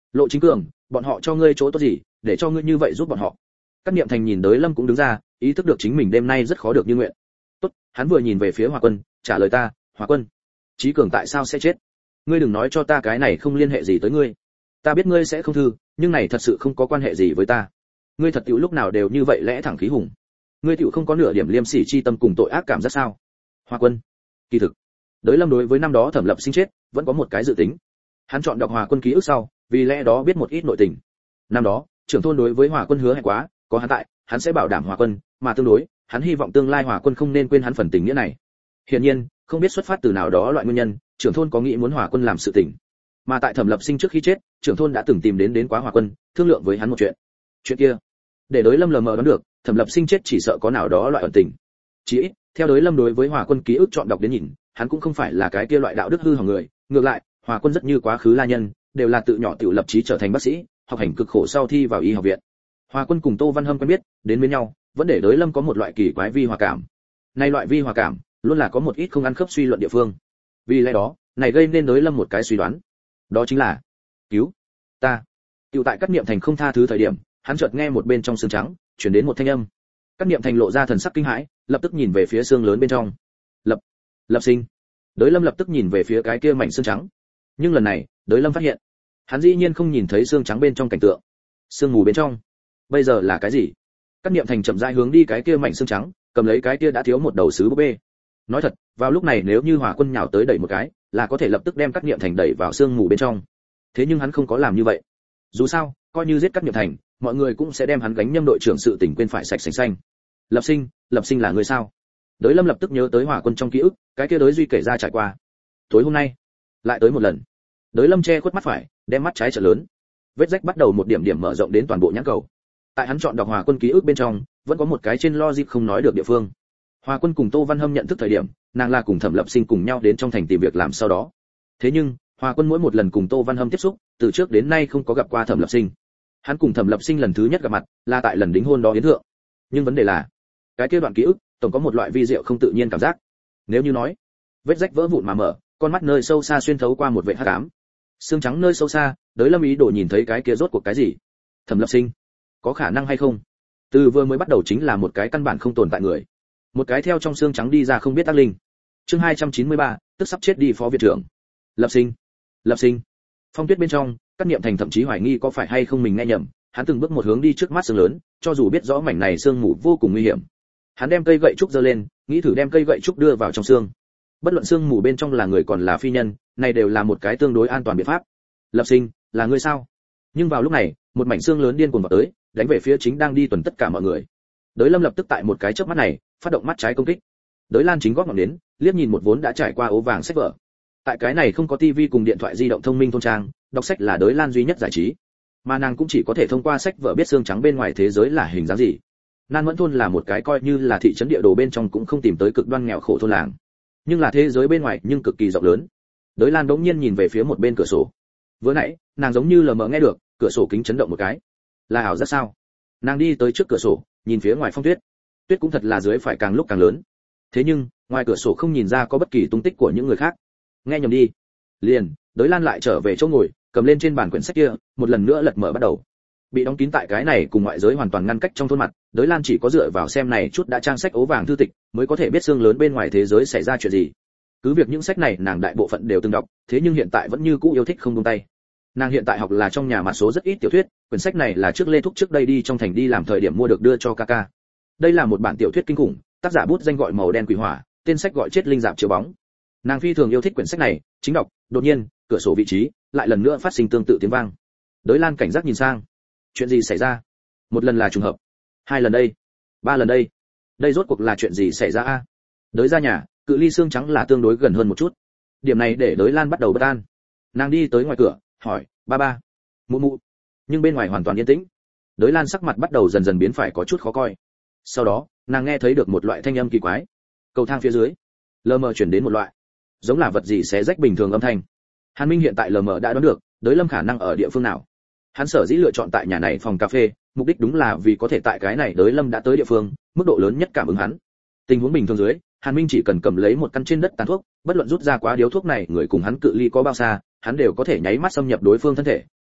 Lộ Chính Cường, bọn họ cho ngươi chỗ tốt gì để cho ngươi như vậy giúp bọn họ? Cát Niệm Thành nhìn Đới Lâm cũng đứng ra, ý thức được chính mình đêm nay rất khó được như nguyện. Tốt, hắn vừa nhìn về phía Hòa Quân, trả lời ta, Hòa Quân, Chí Cường tại sao sẽ chết? Ngươi đừng nói cho ta cái này không liên hệ gì tới ngươi. Ta biết ngươi sẽ không thư, nhưng này thật sự không có quan hệ gì với ta. Ngươi thật tiểu lúc nào đều như vậy lẽ thẳng khí hùng. Ngươi tiểu không có nửa điểm liêm sỉ chi tâm cùng tội ác cảm giác sao? Hòa Quân, kỳ thực, Đới Lâm đối với năm đó Thẩm Lập Sinh chết, vẫn có một cái dự tính. Hắn chọn đọc Hòa Quân ký ức sau, vì lẽ đó biết một ít nội tình. Năm đó, trưởng thôn đối với Hòa Quân hứa hẹn quá, có hắn tại, hắn sẽ bảo đảm Hòa Quân, mà tương đối, hắn hy vọng tương lai Hòa Quân không nên quên hắn phần tình nghĩa này. Hiển nhiên, không biết xuất phát từ nào đó loại nguyên nhân, trưởng thôn có nghĩ muốn Hòa Quân làm sự tình. Mà tại Thẩm Lập Sinh trước khi chết, trưởng thôn đã từng tìm đến đến quá Hòa Quân, thương lượng với hắn một chuyện. Chuyện kia, để Đới Lâm lờ mờ đoán được, Thẩm Lập Sinh chết chỉ sợ có nào đó loại ẩn tình. Chỉ ít, theo Đới Lâm đối với Hòa Quân ký ức chọn đọc đến nhìn, hắn cũng không phải là cái kia loại đạo đức hư hỏng người, ngược lại, Hòa Quân rất như quá khứ la nhân, đều là tự nhỏ tự lập chí trở thành bác sĩ, học hành cực khổ sau thi vào y học viện. Hòa Quân cùng Tô Văn Hâm quen biết, đến bên nhau, vẫn để Đới Lâm có một loại kỳ quái vi hòa cảm. Nay loại vi hòa cảm, luôn là có một ít không ăn khớp suy luận địa phương. Vì lẽ đó, này gây nên Đới Lâm một cái suy đoán. Đó chính là cứu ta. Tiểu tại Cát Niệm Thành không tha thứ thời điểm, hắn chợt nghe một bên trong xương trắng truyền đến một thanh âm. Cát Niệm Thành lộ ra thần sắc kinh hãi, lập tức nhìn về phía xương lớn bên trong. Lập, Lập Sinh. Đới Lâm lập tức nhìn về phía cái kia mảnh xương trắng. Nhưng lần này, Đới Lâm phát hiện, hắn dĩ nhiên không nhìn thấy xương trắng bên trong cảnh tượng. Sương mù bên trong, bây giờ là cái gì? Cát Niệm Thành chậm rãi hướng đi cái kia mảnh xương trắng, cầm lấy cái kia đã thiếu một đầu sứ búp bê. Nói thật, vào lúc này nếu như Hòa Quân nhào tới đẩy một cái, là có thể lập tức đem Cát Niệm Thành đẩy vào sương mù bên trong. Thế nhưng hắn không có làm như vậy. Dù sao, coi như giết Cát Niệm Thành, mọi người cũng sẽ đem hắn gánh nhâm đội trưởng sự tình quên phải sạch sành xanh. Lập Sinh, Lập Sinh là người sao? Đới Lâm lập tức nhớ tới Hòa Quân trong ký ức, cái kia Đới Duy kể ra trải qua. Tối hôm nay, lại tới một lần. Đới Lâm che khuất mắt phải, đem mắt trái trở lớn. Vết rách bắt đầu một điểm điểm mở rộng đến toàn bộ nhãn cầu. Tại hắn chọn đọc Hòa Quân ký ức bên trong, vẫn có một cái trên logic không nói được địa phương. Hòa Quân cùng Tô Văn Hâm nhận thức thời điểm, nàng là cùng Thẩm Lập Sinh cùng nhau đến trong thành tìm việc làm sau đó. Thế nhưng, Hòa Quân mỗi một lần cùng Tô Văn Hâm tiếp xúc, từ trước đến nay không có gặp qua Thẩm Lập Sinh. Hắn cùng Thẩm Lập Sinh lần thứ nhất gặp mặt, là tại lần đính hôn đó yến thượng. Nhưng vấn đề là, cái kia đoạn ký ức, tổng có một loại vi diệu không tự nhiên cảm giác. Nếu như nói, vết rách vỡ vụn mà mở, con mắt nơi sâu xa xuyên thấu qua một vệt hắc ám. Xương trắng nơi sâu xa, Đới Lâm ý đồ nhìn thấy cái kia rốt cuộc cái gì. Thẩm Lập Sinh, có khả năng hay không? Từ vừa mới bắt đầu chính là một cái căn bản không tồn tại người, một cái theo trong xương trắng đi ra không biết tác linh. Chương hai trăm chín mươi ba, tức sắp chết đi phó viện trưởng. Lập Sinh, Lập Sinh. Phong tuyết bên trong, Cát Niệm Thành thậm chí hoài nghi có phải hay không mình nghe nhầm, hắn từng bước một hướng đi trước mắt sương lớn, cho dù biết rõ mảnh này sương mù vô cùng nguy hiểm. Hắn đem cây gậy trúc giơ lên, nghĩ thử đem cây gậy trúc đưa vào trong xương. Bất luận sương mù bên trong là người còn là phi nhân, này đều là một cái tương đối an toàn biện pháp. Lập Sinh, là ngươi sao? Nhưng vào lúc này, một mảnh xương lớn điên cuồng vào tới, đánh về phía chính đang đi tuần tất cả mọi người. Đới Lâm lập tức tại một cái chớp mắt này, phát động mắt trái công kích. Đới Lan chính góp ngọn đến, liếc nhìn một vốn đã trải qua ố vàng sách vở. Tại cái này không có tivi cùng điện thoại di động thông minh thôn trang, đọc sách là Đới Lan duy nhất giải trí. Mà nàng cũng chỉ có thể thông qua sách vở biết xương trắng bên ngoài thế giới là hình dáng gì. Nan Mẫn thôn là một cái coi như là thị trấn địa đồ bên trong cũng không tìm tới cực đoan nghèo khổ thôn làng, nhưng là thế giới bên ngoài nhưng cực kỳ rộng lớn. Đới Lan đống nhiên nhìn về phía một bên cửa sổ. Vừa nãy, nàng giống như lờ mờ nghe được, cửa sổ kính chấn động một cái. Là ảo giác sao? Nàng đi tới trước cửa sổ, nhìn phía ngoài phong tuyết. Tuyết cũng thật là dưới phải càng lúc càng lớn. Thế nhưng, ngoài cửa sổ không nhìn ra có bất kỳ tung tích của những người khác. Nghe nhầm đi. Liền, Đới Lan lại trở về chỗ ngồi, cầm lên trên bàn quyển sách kia, một lần nữa lật mở bắt đầu. Bị đóng kín tại cái này cùng ngoại giới hoàn toàn ngăn cách trong thôn mặt, Đới Lan chỉ có dựa vào xem này chút đã trang sách ố vàng thư tịch, mới có thể biết xương lớn bên ngoài thế giới xảy ra chuyện gì. Cứ việc những sách này nàng đại bộ phận đều từng đọc, thế nhưng hiện tại vẫn như cũ yêu thích không buông tay. Nàng hiện tại học là trong nhà mặt số rất ít tiểu thuyết, quyển sách này là trước Lê Thúc trước đây đi trong thành đi làm thời điểm mua được đưa cho Kaka. Đây là một bản tiểu thuyết kinh khủng, tác giả bút danh gọi Màu đen quỷ hỏa, tên sách gọi Chết linh dạp chiếu bóng. Nàng phi thường yêu thích quyển sách này, chính đọc, đột nhiên, cửa sổ vị trí lại lần nữa phát sinh tương tự tiếng vang. Đới Lan cảnh giác nhìn sang. Chuyện gì xảy ra? Một lần là trùng hợp, hai lần đây, ba lần đây. Đây rốt cuộc là chuyện gì xảy ra a? Đới ra nhà, cự ly xương trắng là tương đối gần hơn một chút. Điểm này để Đới Lan bắt đầu bất an. Nàng đi tới ngoài cửa, hỏi, ba ba, mụ mụ. Nhưng bên ngoài hoàn toàn yên tĩnh. Đới Lan sắc mặt bắt đầu dần dần biến phải có chút khó coi. Sau đó, nàng nghe thấy được một loại thanh âm kỳ quái. Cầu thang phía dưới, lờ mờ chuyển đến một loại, giống là vật gì xé rách bình thường âm thanh. Hàn Minh hiện tại lờ mờ đã đoán được, Đới Lâm khả năng ở địa phương nào. Hắn sở dĩ lựa chọn tại nhà này phòng cà phê, mục đích đúng là vì có thể tại cái này Đới Lâm đã tới địa phương, mức độ lớn nhất cảm ứng hắn. Tình huống bình thường dưới, Hàn Minh chỉ cần cầm lấy một căn trên đất tàn thuốc, bất luận rút ra quá điếu thuốc này người cùng hắn cự ly có bao xa, hắn đều có thể nháy mắt xâm nhập đối phương thân thể,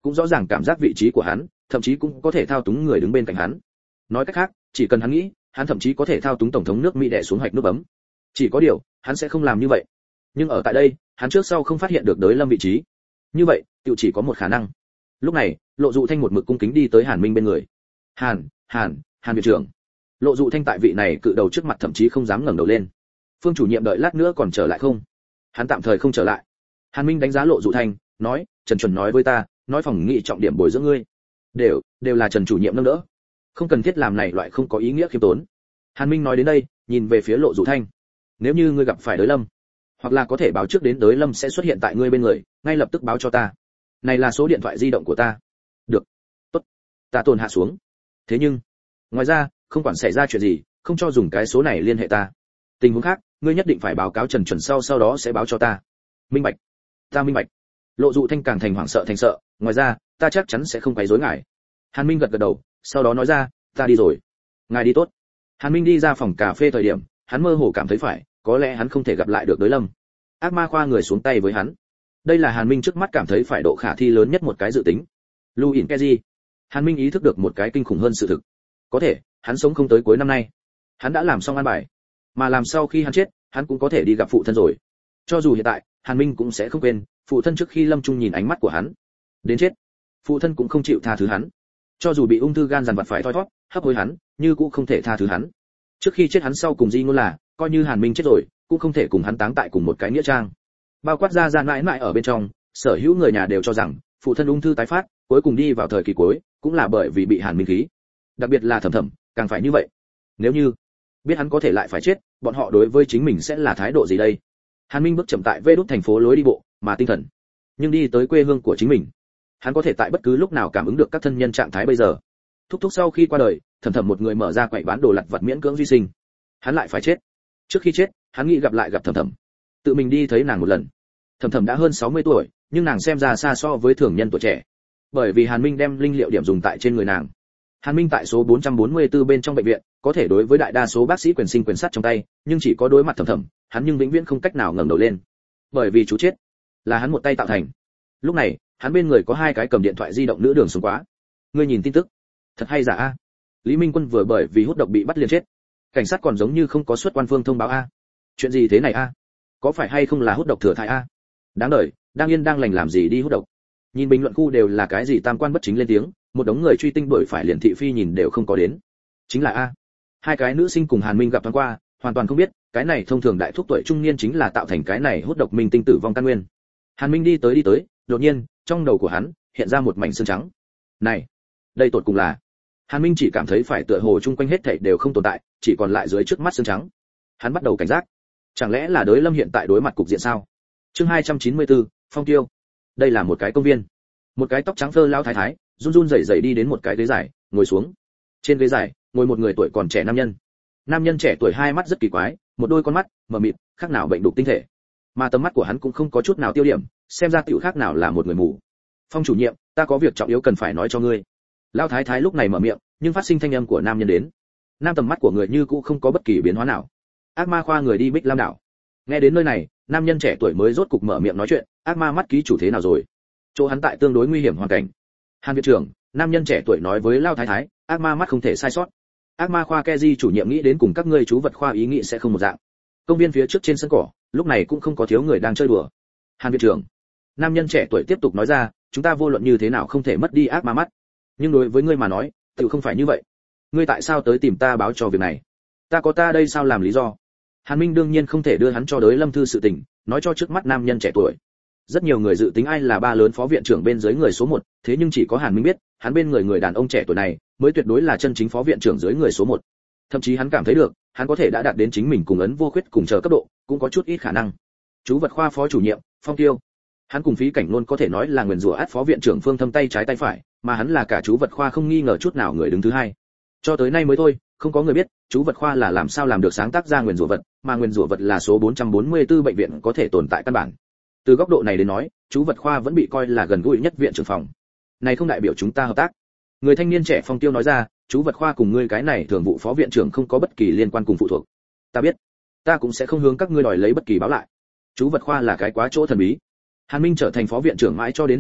cũng rõ ràng cảm giác vị trí của hắn, thậm chí cũng có thể thao túng người đứng bên cạnh hắn. Nói cách khác, chỉ cần hắn nghĩ, hắn thậm chí có thể thao túng tổng thống nước Mỹ đè xuống hạch nút bấm. Chỉ có điều, hắn sẽ không làm như vậy. Nhưng ở tại đây, hắn trước sau không phát hiện được Đới Lâm vị trí. Như vậy, tiểu chỉ có một khả năng. Lúc này, Lộ Dụ Thanh một mực cung kính đi tới Hàn Minh bên người. "Hàn, Hàn, Hàn viện trưởng." Lộ Dụ Thanh tại vị này cự đầu trước mặt thậm chí không dám ngẩng đầu lên. "Phương chủ nhiệm đợi lát nữa còn trở lại không?" Hắn tạm thời không trở lại. Hàn Minh đánh giá Lộ Dụ Thanh, nói, "Trần Chuẩn nói với ta, nói phòng nghị trọng điểm bồi dưỡng ngươi." "Đều, đều là Trần chủ nhiệm nâng đỡ. Không cần thiết làm này loại không có ý nghĩa khiêm tốn." Hàn Minh nói đến đây, nhìn về phía Lộ Dụ Thanh. "Nếu như ngươi gặp phải Đới Lâm, hoặc là có thể báo trước đến Đới Lâm sẽ xuất hiện tại ngươi bên người, ngay lập tức báo cho ta. Này là số điện thoại di động của ta." "Được. Tốt. Ta tồn hạ xuống. Thế nhưng, ngoài ra, không quản xảy ra chuyện gì, không cho dùng cái số này liên hệ ta. Tình huống khác, ngươi nhất định phải báo cáo Trần Chuẩn sau sau đó sẽ báo cho ta." "Minh bạch. Ta minh bạch." Lộ Dụ Thanh càng thành hoảng sợ thành sợ, "Ngoài ra, ta chắc chắn sẽ không quấy rối ngài." Hàn Minh gật gật đầu, sau đó nói ra, "Ta đi rồi." "Ngài đi tốt." Hàn Minh đi ra phòng cà phê thời điểm, hắn mơ hồ cảm thấy phải, có lẽ hắn không thể gặp lại được Đới Lâm. Ác ma khoa người xuống tay với hắn. Đây là Hàn Minh trước mắt cảm thấy phải độ khả thi lớn nhất một cái dự tính. Luin Keji. Hàn Minh ý thức được một cái kinh khủng hơn sự thực. Có thể, hắn sống không tới cuối năm nay. Hắn đã làm xong an bài, mà làm sau khi hắn chết, hắn cũng có thể đi gặp phụ thân rồi. Cho dù hiện tại, Hàn Minh cũng sẽ không quên, phụ thân trước khi lâm chung nhìn ánh mắt của hắn. Đến chết, phụ thân cũng không chịu tha thứ hắn. Cho dù bị ung thư gan dằn vặt phải thoi thóp, hấp hối hắn, như cũng không thể tha thứ hắn. Trước khi chết hắn sau cùng di ngôn là, coi như Hàn Minh chết rồi, cũng không thể cùng hắn táng tại cùng một cái nghĩa trang. Bao quát ra ra mãi mãi ở bên trong, sở hữu người nhà đều cho rằng, phụ thân ung thư tái phát, cuối cùng đi vào thời kỳ cuối, cũng là bởi vì bị Hàn Minh khí. Đặc biệt là Thẩm Thẩm, càng phải như vậy. Nếu như biết hắn có thể lại phải chết, bọn họ đối với chính mình sẽ là thái độ gì đây? Hàn Minh bước chậm tại Vê Đút thành phố lối đi bộ, mà tinh thần, nhưng đi tới quê hương của chính mình. Hắn có thể tại bất cứ lúc nào cảm ứng được các thân nhân trạng thái bây giờ. Thúc thúc sau khi qua đời, Thẩm Thẩm một người mở ra quầy bán đồ lặt vặt miễn cưỡng duy sinh. Hắn lại phải chết. Trước khi chết, hắn nghĩ gặp lại gặp Thẩm Thẩm, tự mình đi thấy nàng một lần. Thẩm Thẩm đã hơn sáu mươi tuổi, nhưng nàng xem ra xa so với thường nhân tuổi trẻ. Bởi vì Hàn Minh đem linh liệu điểm dùng tại trên người nàng. Hàn Minh tại số bốn trăm bốn mươi tư bên trong bệnh viện, có thể đối với đại đa số bác sĩ quyền sinh quyền sát trong tay, nhưng chỉ có đối mặt Thẩm Thẩm, hắn nhưng vĩnh viễn không cách nào ngẩng đầu lên. Bởi vì chú chết, là hắn một tay tạo thành. Lúc này, hắn bên người có hai cái cầm điện thoại di động nữ đường xuống quá. Ngươi nhìn tin tức, thật hay giả a? Lý Minh Quân vừa bởi vì hút độc bị bắt liền chết. Cảnh sát còn giống như không có xuất quan phương thông báo a. Chuyện gì thế này a? Có phải hay không là hút độc thừa thai a? Đáng đời, đang yên đang lành làm gì đi hút độc? Nhìn bình luận khu đều là cái gì tam quan bất chính lên tiếng, một đống người truy tinh đuổi phải liền thị phi nhìn đều không có đến. Chính là a. Hai cái nữ sinh cùng Hàn Minh gặp thoáng qua, hoàn toàn không biết, cái này thông thường đại thúc tuổi trung niên chính là tạo thành cái này hút độc minh tinh tử vong căn nguyên. Hàn Minh đi tới đi tới, đột nhiên, trong đầu của hắn hiện ra một mảnh xương trắng. Này, đây tột cùng là? Hàn Minh chỉ cảm thấy phải tựa hồ chung quanh hết thảy đều không tồn tại, chỉ còn lại dưới trước mắt xương trắng. Hắn bắt đầu cảnh giác. Chẳng lẽ là Đới Lâm hiện tại đối mặt cục diện sao? Chương hai trăm chín mươi tư, Phong Tiêu. Đây là một cái công viên. Một cái tóc trắng phơ lão thái thái, run run rẩy rẩy đi đến một cái ghế dài, ngồi xuống. Trên ghế dài, ngồi một người tuổi còn trẻ nam nhân. Nam nhân trẻ tuổi hai mắt rất kỳ quái, một đôi con mắt mờ mịt, khác nào bệnh đục tinh thể. Mà tầm mắt của hắn cũng không có chút nào tiêu điểm, xem ra tiểu khác nào là một người mù. Phong chủ nhiệm, ta có việc trọng yếu cần phải nói cho ngươi. Lão thái thái lúc này mở miệng, nhưng phát sinh thanh âm của nam nhân đến. Nam tầm mắt của người như cũ không có bất kỳ biến hóa nào. Ác ma khoa người đi Bích Lam đảo. Nghe đến nơi này, nam nhân trẻ tuổi mới rốt cục mở miệng nói chuyện, ác ma mắt ký chủ thế nào rồi? Chỗ hắn tại tương đối nguy hiểm hoàn cảnh. Hàn viện trưởng, nam nhân trẻ tuổi nói với Lão thái thái, ác ma mắt không thể sai sót. Ác ma khoa Keji chủ nhiệm nghĩ đến cùng các ngươi chú vật khoa ý nghĩ sẽ không một dạng. Công viên phía trước trên sân cỏ, lúc này cũng không có thiếu người đang chơi đùa. Hàn viện trưởng, nam nhân trẻ tuổi tiếp tục nói ra, chúng ta vô luận như thế nào không thể mất đi ác ma mắt. Nhưng đối với ngươi mà nói, tự không phải như vậy. Ngươi tại sao tới tìm ta báo cho việc này? Ta có ta đây sao làm lý do? Hàn Minh đương nhiên không thể đưa hắn cho Đới Lâm thư sự tình, nói cho trước mắt nam nhân trẻ tuổi. Rất nhiều người dự tính ai là ba lớn phó viện trưởng bên dưới người số một, thế nhưng chỉ có Hàn Minh biết, hắn bên người người đàn ông trẻ tuổi này mới tuyệt đối là chân chính phó viện trưởng dưới người số một. Thậm chí hắn cảm thấy được, hắn có thể đã đạt đến chính mình cùng ấn vô khuyết cùng chờ cấp độ, cũng có chút ít khả năng. Chú vật khoa phó chủ nhiệm, Phong Tiêu. Hắn cùng Phí Cảnh luôn có thể nói là nguyền rủa át phó viện trưởng Phương Thâm tay trái tay phải, mà hắn là cả chú vật khoa không nghi ngờ chút nào người đứng thứ hai. Cho tới nay mới thôi, không có người biết, chú vật khoa là làm sao làm được sáng tác ra nguyền rủa vật, mà nguyền rủa vật là số bốn trăm bốn mươi tư bệnh viện có thể tồn tại căn bản. Từ góc độ này đến nói, chú vật khoa vẫn bị coi là gần gũi nhất viện trưởng phòng. Này không đại biểu chúng ta hợp tác. Người thanh niên trẻ Phong Tiêu nói ra, chú vật khoa cùng ngươi cái này thường vụ phó viện trưởng không có bất kỳ liên quan cùng phụ thuộc. Ta biết, ta cũng sẽ không hướng các ngươi đòi lấy bất kỳ báo lại. Chú vật khoa là cái quá chỗ thần bí. Hàn Minh trở thành phó viện trưởng mãi cho đến hiện tại,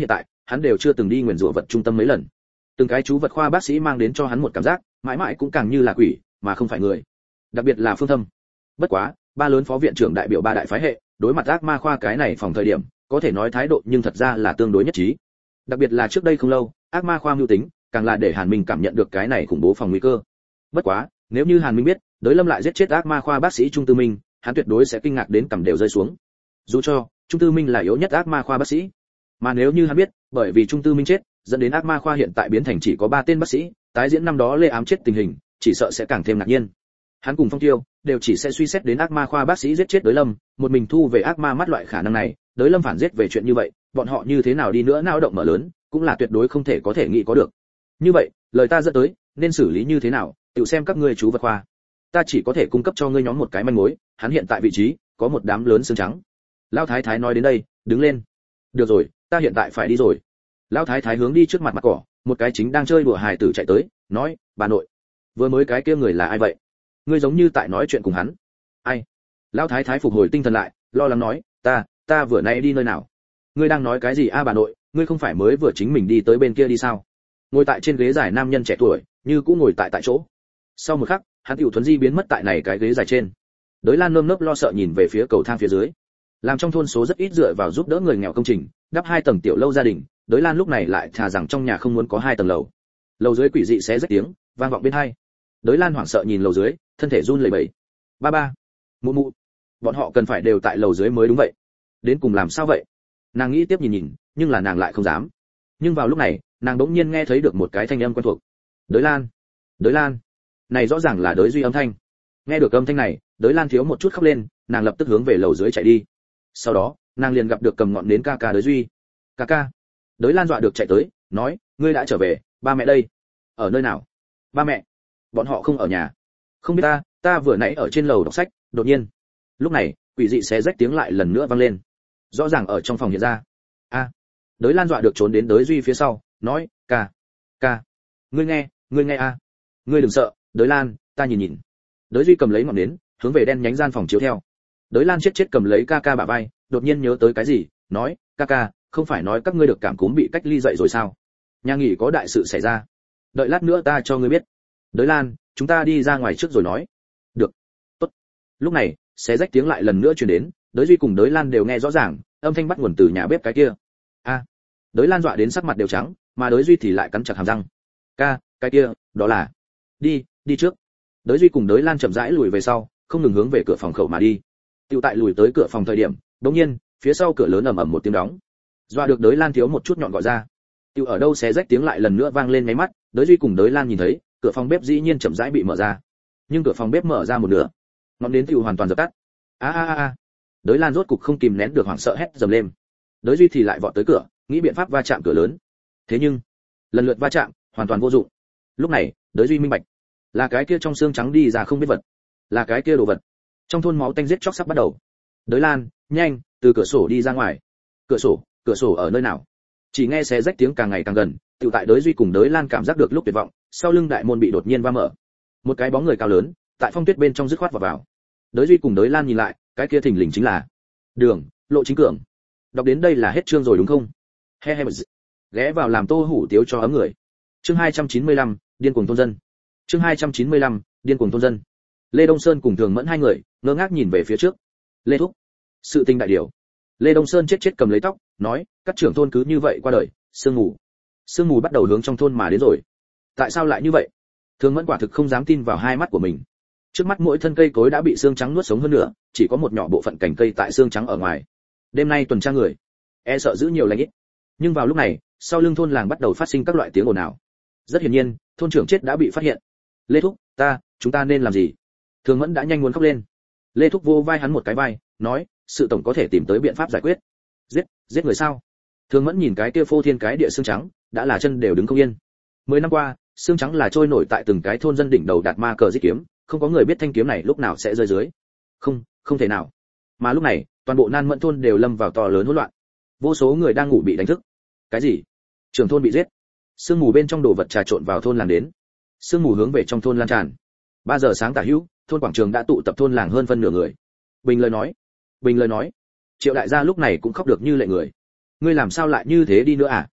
hắn đều chưa từng đi nguyền rủa vật trung tâm mấy lần. Từng cái chú vật khoa bác sĩ mang đến cho hắn một cảm giác, mãi mãi cũng càng như là quỷ, mà không phải người. Đặc biệt là Phương Thâm. Bất quá, ba lớn phó viện trưởng đại biểu ba đại phái hệ, đối mặt ác ma khoa cái này phòng thời điểm, có thể nói thái độ nhưng thật ra là tương đối nhất trí. Đặc biệt là trước đây không lâu, ác ma khoa mưu tính, càng là để Hàn Minh cảm nhận được cái này khủng bố phòng nguy cơ. Bất quá, nếu như Hàn Minh biết, Đới Lâm lại giết chết ác ma khoa bác sĩ Trung Tư Minh, hắn tuyệt đối sẽ kinh ngạc đến cằm đều rơi xuống. Dù cho Trung Tư Minh là yếu nhất ác ma khoa bác sĩ, mà nếu như hắn biết, bởi vì Trung Tư Minh chết, dẫn đến ác ma khoa hiện tại biến thành chỉ có ba tên bác sĩ, tái diễn năm đó Lê Ám chết tình hình, chỉ sợ sẽ càng thêm ngạc nhiên. Hắn cùng Phong Tiêu đều chỉ sẽ suy xét đến ác ma khoa bác sĩ giết chết Đới Lâm, một mình thu về ác ma mắt loại khả năng này, Đới Lâm phản giết về chuyện như vậy, bọn họ như thế nào đi nữa não động mở lớn, cũng là tuyệt đối không thể có thể nghĩ có được. Như vậy, lời ta dẫn tới, nên xử lý như thế nào, tự xem các ngươi chú vật khoa. Ta chỉ có thể cung cấp cho ngươi nhóm một cái manh mối, hắn hiện tại vị trí có một đám lớn xương trắng. Lão thái thái nói đến đây, đứng lên. Được rồi, ta hiện tại phải đi rồi. Lão thái thái hướng đi trước mặt mặt cỏ, một cái chính đang chơi đùa hài tử chạy tới, nói, bà nội, vừa mới cái kia người là ai vậy? Ngươi giống như tại nói chuyện cùng hắn. Ai? Lão thái thái phục hồi tinh thần lại, lo lắng nói, ta, ta vừa nãy đi nơi nào? Ngươi đang nói cái gì a bà nội, ngươi không phải mới vừa chính mình đi tới bên kia đi sao? Ngồi tại trên ghế dài nam nhân trẻ tuổi, như cũng ngồi tại tại chỗ. Sau một khắc, hắn tiểu thuấn di biến mất tại này cái ghế dài trên. Đới Lan nơm nớp lo sợ nhìn về phía cầu thang phía dưới. Làm trong thôn số rất ít dựa vào giúp đỡ người nghèo công trình, đắp hai tầng tiểu lâu gia đình, Đới Lan lúc này lại thà rằng trong nhà không muốn có hai tầng lầu. Lầu dưới quỷ dị xé rách tiếng, vang vọng bên tai. Đới Lan hoảng sợ nhìn lầu dưới, thân thể run lẩy bẩy. Ba ba, mụ mụ, bọn họ cần phải đều tại lầu dưới mới đúng vậy. Đến cùng làm sao vậy? Nàng nghĩ tiếp nhìn nhìn, nhưng là nàng lại không dám. Nhưng vào lúc này, nàng đống nhiên nghe thấy được một cái thanh âm quen thuộc. Đới Lan, Đới Lan, này rõ ràng là Đới Duy âm thanh. Nghe được âm thanh này, Đới Lan thiếu một chút khóc lên, nàng lập tức hướng về lầu dưới chạy đi. Sau đó, nàng liền gặp được cầm ngọn nến ca ca Đới Duy. Ca ca. Đới Lan dọa được chạy tới, nói, ngươi đã trở về, ba mẹ đây. Ở nơi nào? Ba mẹ. Bọn họ không ở nhà. Không biết ta, ta vừa nãy ở trên lầu đọc sách, đột nhiên. Lúc này, quỷ dị xé rách tiếng lại lần nữa vang lên. Rõ ràng ở trong phòng hiện ra. A. Đới Lan dọa được trốn đến Đới Duy phía sau, nói, ca, ca, ngươi nghe, ngươi nghe a. Ngươi đừng sợ, Đới Lan, ta nhìn nhìn. Đới Duy cầm lấy ngọn nến, hướng về đen nhánh gian phòng chiếu theo. Đới Lan chết chết cầm lấy ca ca bả vai, đột nhiên nhớ tới cái gì, nói, ca ca, không phải nói các ngươi được cảm cúm bị cách ly dậy rồi sao? Nhà nghỉ có đại sự xảy ra. Đợi lát nữa ta cho ngươi biết. Đới Lan, chúng ta đi ra ngoài trước rồi nói. Được. Tốt. Lúc này, xé rách tiếng lại lần nữa truyền đến, Đới Duy cùng Đới Lan đều nghe rõ ràng, âm thanh bắt nguồn từ nhà bếp cái kia. A. Đới Lan dọa đến sắc mặt đều trắng, mà Đới Duy thì lại cắn chặt hàm răng. Ca, cái kia, đó là. Đi, đi trước. Đới Duy cùng Đới Lan chậm rãi lùi về sau, không ngừng hướng về cửa phòng khẩu mà đi. Tiêu tại lùi tới cửa phòng thời điểm, đột nhiên, phía sau cửa lớn ầm ầm một tiếng đóng. Dọa được Đới Lan thiếu một chút nhọn gọi ra. Tiêu ở đâu xé rách tiếng lại lần nữa vang lên mấy mắt, Đới Duy cùng Đới Lan nhìn thấy, cửa phòng bếp dĩ nhiên chậm rãi bị mở ra. Nhưng cửa phòng bếp mở ra một nửa, ngọn nến tiêu hoàn toàn dập tắt. A a a a. Đới Lan rốt cục không kìm nén được hoảng sợ hét dầm lên. Đới Duy thì lại vọt tới cửa, nghĩ biện pháp va chạm cửa lớn. Thế nhưng, lần lượt va chạm, hoàn toàn vô dụng. Lúc này, Đới Duy minh bạch, là cái kia trong xương trắng đi ra không biết vật, là cái kia đồ vật. Trong thôn máu tanh giết chóc sắp bắt đầu. Đới Lan, nhanh, từ cửa sổ đi ra ngoài. Cửa sổ, cửa sổ ở nơi nào? Chỉ nghe xé rách tiếng càng ngày càng gần, tự tại Đới Duy cùng Đới Lan cảm giác được lúc tuyệt vọng, sau lưng đại môn bị đột nhiên va mở. Một cái bóng người cao lớn, tại phong tuyết bên trong dứt khoát vào vào. Đới Duy cùng Đới Lan nhìn lại, cái kia thình lình chính là Đường, Lộ Chính Cường. Đọc đến đây là hết chương rồi đúng không? He he. Ghé vào làm tô hủ tiếu cho ấm người. Chương hai trăm chín mươi lăm, điên cuồng thôn dân. Chương hai trăm chín mươi lăm, điên cuồng thôn dân. Lê Đông Sơn cùng Thường Mẫn hai người, ngơ ngác nhìn về phía trước. Lê thúc, sự tình đại điều. Lê Đông Sơn chết chết cầm lấy tóc, nói, các trưởng thôn cứ như vậy qua đời, sương mù. Sương mù bắt đầu hướng trong thôn mà đến rồi. Tại sao lại như vậy? Thường Mẫn quả thực không dám tin vào hai mắt của mình. Trước mắt mỗi thân cây cối đã bị xương trắng nuốt sống hơn nữa, chỉ có một nhỏ bộ phận cành cây tại xương trắng ở ngoài. Đêm nay tuần tra người, e sợ giữ nhiều lành ít. Nhưng vào lúc này, sau lưng thôn làng bắt đầu phát sinh các loại tiếng ồn ào. Rất hiển nhiên, thôn trưởng chết đã bị phát hiện. Lê thúc, ta, chúng ta nên làm gì? Thường Mẫn đã nhanh muốn khóc lên. Lê thúc vô vai hắn một cái vai, nói, sự tổng có thể tìm tới biện pháp giải quyết. Giết, giết người sao? Thường Mẫn nhìn cái kia phô thiên cái địa xương trắng, đã là chân đều đứng không yên. Mười năm qua, xương trắng là trôi nổi tại từng cái thôn dân đỉnh đầu đạt ma cờ giết kiếm, không có người biết thanh kiếm này lúc nào sẽ rơi dưới. Không, không thể nào. Mà lúc này, toàn bộ Nan Mẫn thôn đều lâm vào to lớn hỗn loạn. Vô số người đang ngủ bị đánh thức. Cái gì? Trưởng thôn bị giết. Sương mù bên trong đồ vật trà trộn vào thôn làng đến. Sương mù hướng về trong thôn lan tràn. Ba giờ sáng tả hữu, thôn quảng trường đã tụ tập thôn làng hơn phân nửa người. Bình lời nói, bình lời nói. Triệu đại gia lúc này cũng khóc được như lệ người. Ngươi làm sao lại như thế đi nữa à?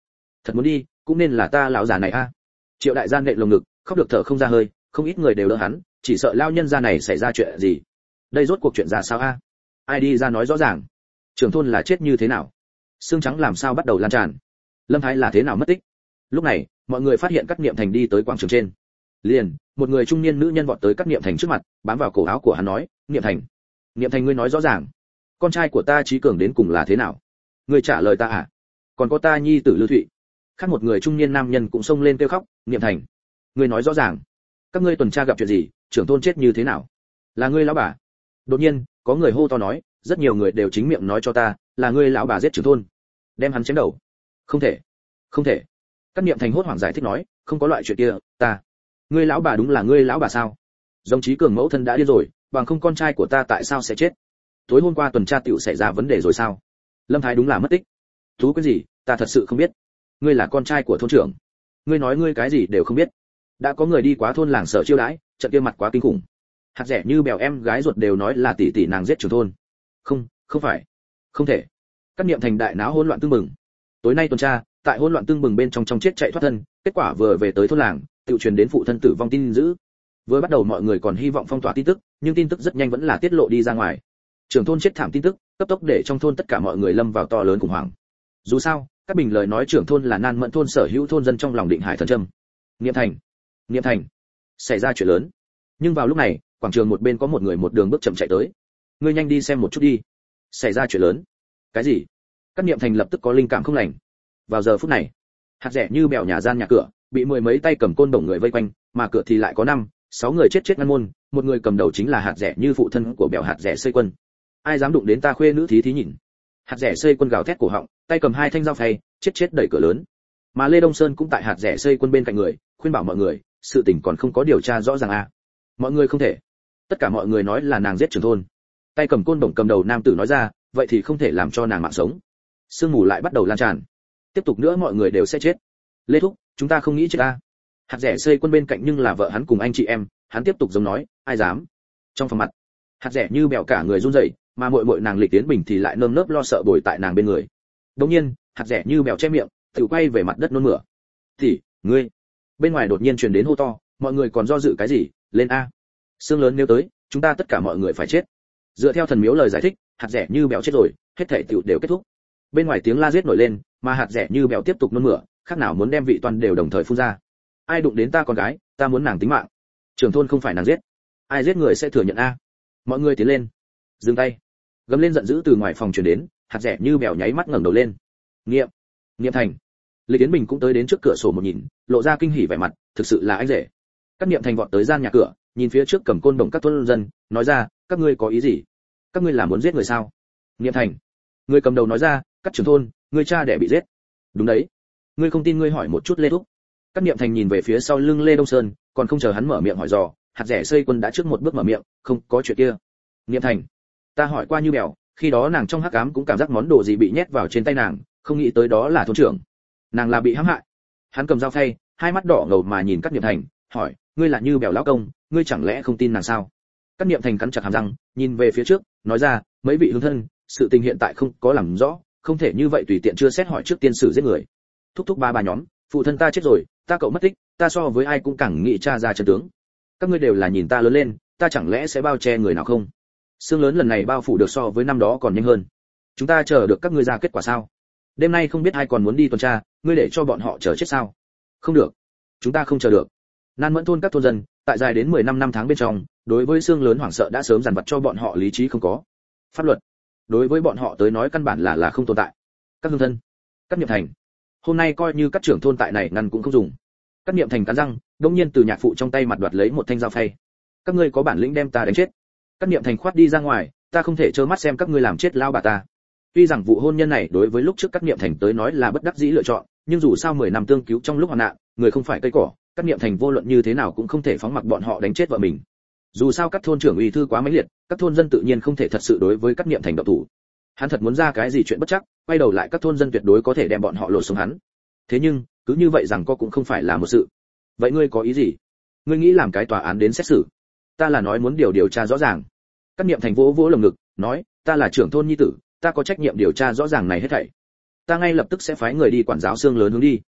Thật muốn đi cũng nên là ta lão già này a. Triệu đại gian nện lồng ngực khóc được thở không ra hơi, không ít người đều đỡ hắn, chỉ sợ lao nhân gia này xảy ra chuyện gì. Đây rốt cuộc chuyện ra sao a? Ai đi ra nói rõ ràng. Trưởng thôn là chết như thế nào? Xương trắng làm sao bắt đầu lan tràn? Lâm Thái là thế nào mất tích? Lúc này mọi người phát hiện Cát Niệm Thành đi tới quảng trường trên. Liền một người trung niên nữ nhân vọt tới Cát Niệm Thành trước mặt, bám vào cổ áo của hắn nói, Niệm Thành, Niệm Thành ngươi nói rõ ràng, con trai của ta Trí Cường đến cùng là thế nào? Ngươi trả lời ta à? Còn có ta nhi tử Lưu Thụy. Khác một người trung niên nam nhân cũng xông lên kêu khóc, Niệm Thành, ngươi nói rõ ràng, các ngươi tuần tra gặp chuyện gì, trưởng thôn chết như thế nào? Là ngươi lão bà? Đột nhiên có người hô to nói, rất nhiều người đều chính miệng nói cho ta, là ngươi lão bà giết trưởng thôn, đem hắn chém đầu. Không thể, không thể. Cát Niệm Thành hốt hoảng giải thích nói, không có loại chuyện kia, ta, ngươi lão bà đúng là ngươi lão bà sao? Giống Trí Cường mẫu thân đã điên rồi, bằng không con trai của ta tại sao sẽ chết? Tối hôm qua tuần tra tiểu xảy ra vấn đề rồi sao? Lâm Thái đúng là mất tích. Thú cái gì, ta thật sự không biết. Ngươi là con trai của thôn trưởng, ngươi nói ngươi cái gì đều không biết. Đã có người đi quá thôn làng Sở chiêu đãi, trận kia mặt quá kinh khủng. Hạt rẻ như bèo em gái ruột đều nói là tỷ tỷ nàng giết trưởng thôn. Không, không phải, không thể. Cát Niệm Thành đại náo hỗn loạn tương mừng. Tối nay tuần tra, tại hỗn loạn tương mừng bên trong trong chết chạy thoát thân, kết quả vừa về tới thôn làng, tự truyền đến phụ thân tử vong tin dữ. Vừa bắt đầu mọi người còn hy vọng phong tỏa tin tức, nhưng tin tức rất nhanh vẫn là tiết lộ đi ra ngoài. Trưởng thôn chết thảm tin tức, cấp tốc để trong thôn tất cả mọi người lâm vào to lớn khủng hoảng. Dù sao, các bình lời nói trưởng thôn là nan mẫn thôn sở hữu thôn dân trong lòng định hải thần châm. Niệm Thành, Niệm Thành, xảy ra chuyện lớn. Nhưng vào lúc này, quảng trường một bên có một người một đường bước chậm chạy tới. Ngươi nhanh đi xem một chút đi. Xảy ra chuyện lớn. Cái gì? Cát Niệm Thành lập tức có linh cảm không lành. Vào giờ phút này, hạt rẻ như bèo nhà gian nhà cửa, bị mười mấy tay cầm côn đồng người vây quanh, mà cửa thì lại có năm, sáu người chết chết ngăn môn, một người cầm đầu chính là hạt rẻ như phụ thân của bèo hạt rẻ xây quân. Ai dám đụng đến ta khuê nữ thí thí nhìn. Hạt rẻ xây quân gào thét cổ họng, tay cầm hai thanh dao phay, chết chết đẩy cửa lớn. Mà Lê Đông Sơn cũng tại hạt rẻ xây quân bên cạnh người, khuyên bảo mọi người, sự tình còn không có điều tra rõ ràng à. Mọi người không thể. Tất cả mọi người nói là nàng giết trưởng thôn. Tay cầm côn đồng cầm đầu nam tử nói ra, vậy thì không thể làm cho nàng mạng sống. Sương mù lại bắt đầu lan tràn. Tiếp tục nữa mọi người đều sẽ chết. Lê thúc, chúng ta không nghĩ chết a. Hạt rẻ xây quân bên cạnh nhưng là vợ hắn cùng anh chị em, hắn tiếp tục giống nói, ai dám. Trong phòng mặt, hạt rẻ như bèo cả người run rẩy, mà muội muội nàng Lịch Tiến Bình thì lại nơm nớp lo sợ bồi tại nàng bên người. Đột nhiên, hạt rẻ như bèo che miệng, tự quay về mặt đất nôn mửa. "Thì, ngươi." Bên ngoài đột nhiên truyền đến hô to, mọi người còn do dự cái gì, lên a. Sương lớn nếu tới, chúng ta tất cả mọi người phải chết. Dựa theo thần miếu lời giải thích, hạt rẻ như bèo chết rồi, hết thảy tiểu đều kết thúc. Bên ngoài tiếng la giết nổi lên, mà hạt rẻ như bèo tiếp tục nôn mửa, khác nào muốn đem vị toàn đều đồng thời phun ra. Ai đụng đến ta con gái, ta muốn nàng tính mạng. Trưởng thôn không phải nàng giết. Ai giết người sẽ thừa nhận a. Mọi người tiến lên. Dừng tay. Gầm lên giận dữ từ ngoài phòng truyền đến, hạt rẻ như bèo nháy mắt ngẩng đầu lên. Niệm, Niệm Thành. Lịch Yến Bình cũng tới đến trước cửa sổ một nhìn, lộ ra kinh hỉ vẻ mặt, thực sự là anh rể. Các Niệm Thành vọt tới gian nhà cửa, nhìn phía trước cầm côn đồng các thôn dân, nói ra, các ngươi có ý gì? Các ngươi là muốn giết người sao? Niệm Thành. Người cầm đầu nói ra, các trưởng thôn, người cha đẻ bị giết. Đúng đấy. Ngươi không tin ngươi hỏi một chút Lê thúc. Các Niệm Thành nhìn về phía sau lưng Lê Đông Sơn, còn không chờ hắn mở miệng hỏi dò, hạt rẻ xây quân đã trước một bước mở miệng, không có chuyện kia. Niệm Thành. Ta hỏi qua như bèo, khi đó nàng trong hắc ám cũng cảm giác món đồ gì bị nhét vào trên tay nàng, không nghĩ tới đó là thôn trưởng. Nàng là bị hãm hại. Hắn cầm dao phay, hai mắt đỏ ngầu mà nhìn các Niệm Thành, hỏi, ngươi là như bèo lão công, ngươi chẳng lẽ không tin nàng sao? Các Niệm Thành cắn chặt hàm răng, nhìn về phía trước, nói ra, mấy vị hương thân, sự tình hiện tại không có làm rõ, không thể như vậy tùy tiện chưa xét hỏi trước tiên sử giết người. Thúc thúc ba bà nhóm, phụ thân ta chết rồi, ta cậu mất tích, ta so với ai cũng càng nghĩ tra ra chân tướng. Các ngươi đều là nhìn ta lớn lên, ta chẳng lẽ sẽ bao che người nào không? Xương lớn lần này bao phủ được so với năm đó còn nhanh hơn. Chúng ta chờ được các ngươi ra kết quả sao? Đêm nay không biết ai còn muốn đi tuần tra, ngươi để cho bọn họ chờ chết sao? Không được, chúng ta không chờ được. Nan Mẫn thôn các thôn dân, tại dài đến mười lăm năm tháng bên trong, đối với xương lớn hoảng sợ đã sớm dằn vặt cho bọn họ lý trí không có. Pháp luật, đối với bọn họ tới nói căn bản là là không tồn tại. Các hương thân, các Niệm Thành, hôm nay coi như các trưởng thôn tại này ngăn cũng không dùng. Các Niệm Thành cắn răng, đống nhiên từ nhạc phụ trong tay mặt đoạt lấy một thanh dao phay. Các ngươi có bản lĩnh đem ta đánh chết. Các Niệm Thành khoát đi ra ngoài, ta không thể trơ mắt xem các ngươi làm chết lao bà ta. Tuy rằng vụ hôn nhân này đối với lúc trước các Niệm Thành tới nói là bất đắc dĩ lựa chọn, nhưng dù sao mười năm tương cứu trong lúc hoạn nạn, người không phải cây cỏ, các Niệm Thành vô luận như thế nào cũng không thể phóng mặc bọn họ đánh chết vợ mình. Dù sao các thôn trưởng uy thư quá mãnh liệt, các thôn dân tự nhiên không thể thật sự đối với các Niệm Thành động thủ. Hắn thật muốn ra cái gì chuyện bất chắc, quay đầu lại các thôn dân tuyệt đối có thể đem bọn họ lột xuống hắn. Thế nhưng, cứ như vậy rằng có cũng không phải là một sự. Vậy ngươi có ý gì? Ngươi nghĩ làm cái tòa án đến xét xử? Ta là nói muốn điều điều tra rõ ràng. Các Niệm Thành vỗ vỗ lồng ngực, nói, ta là trưởng thôn nhi tử, ta có trách nhiệm điều tra rõ ràng này hết thảy. Ta ngay lập tức sẽ phái người đi quản giáo xương lớn hướng đi,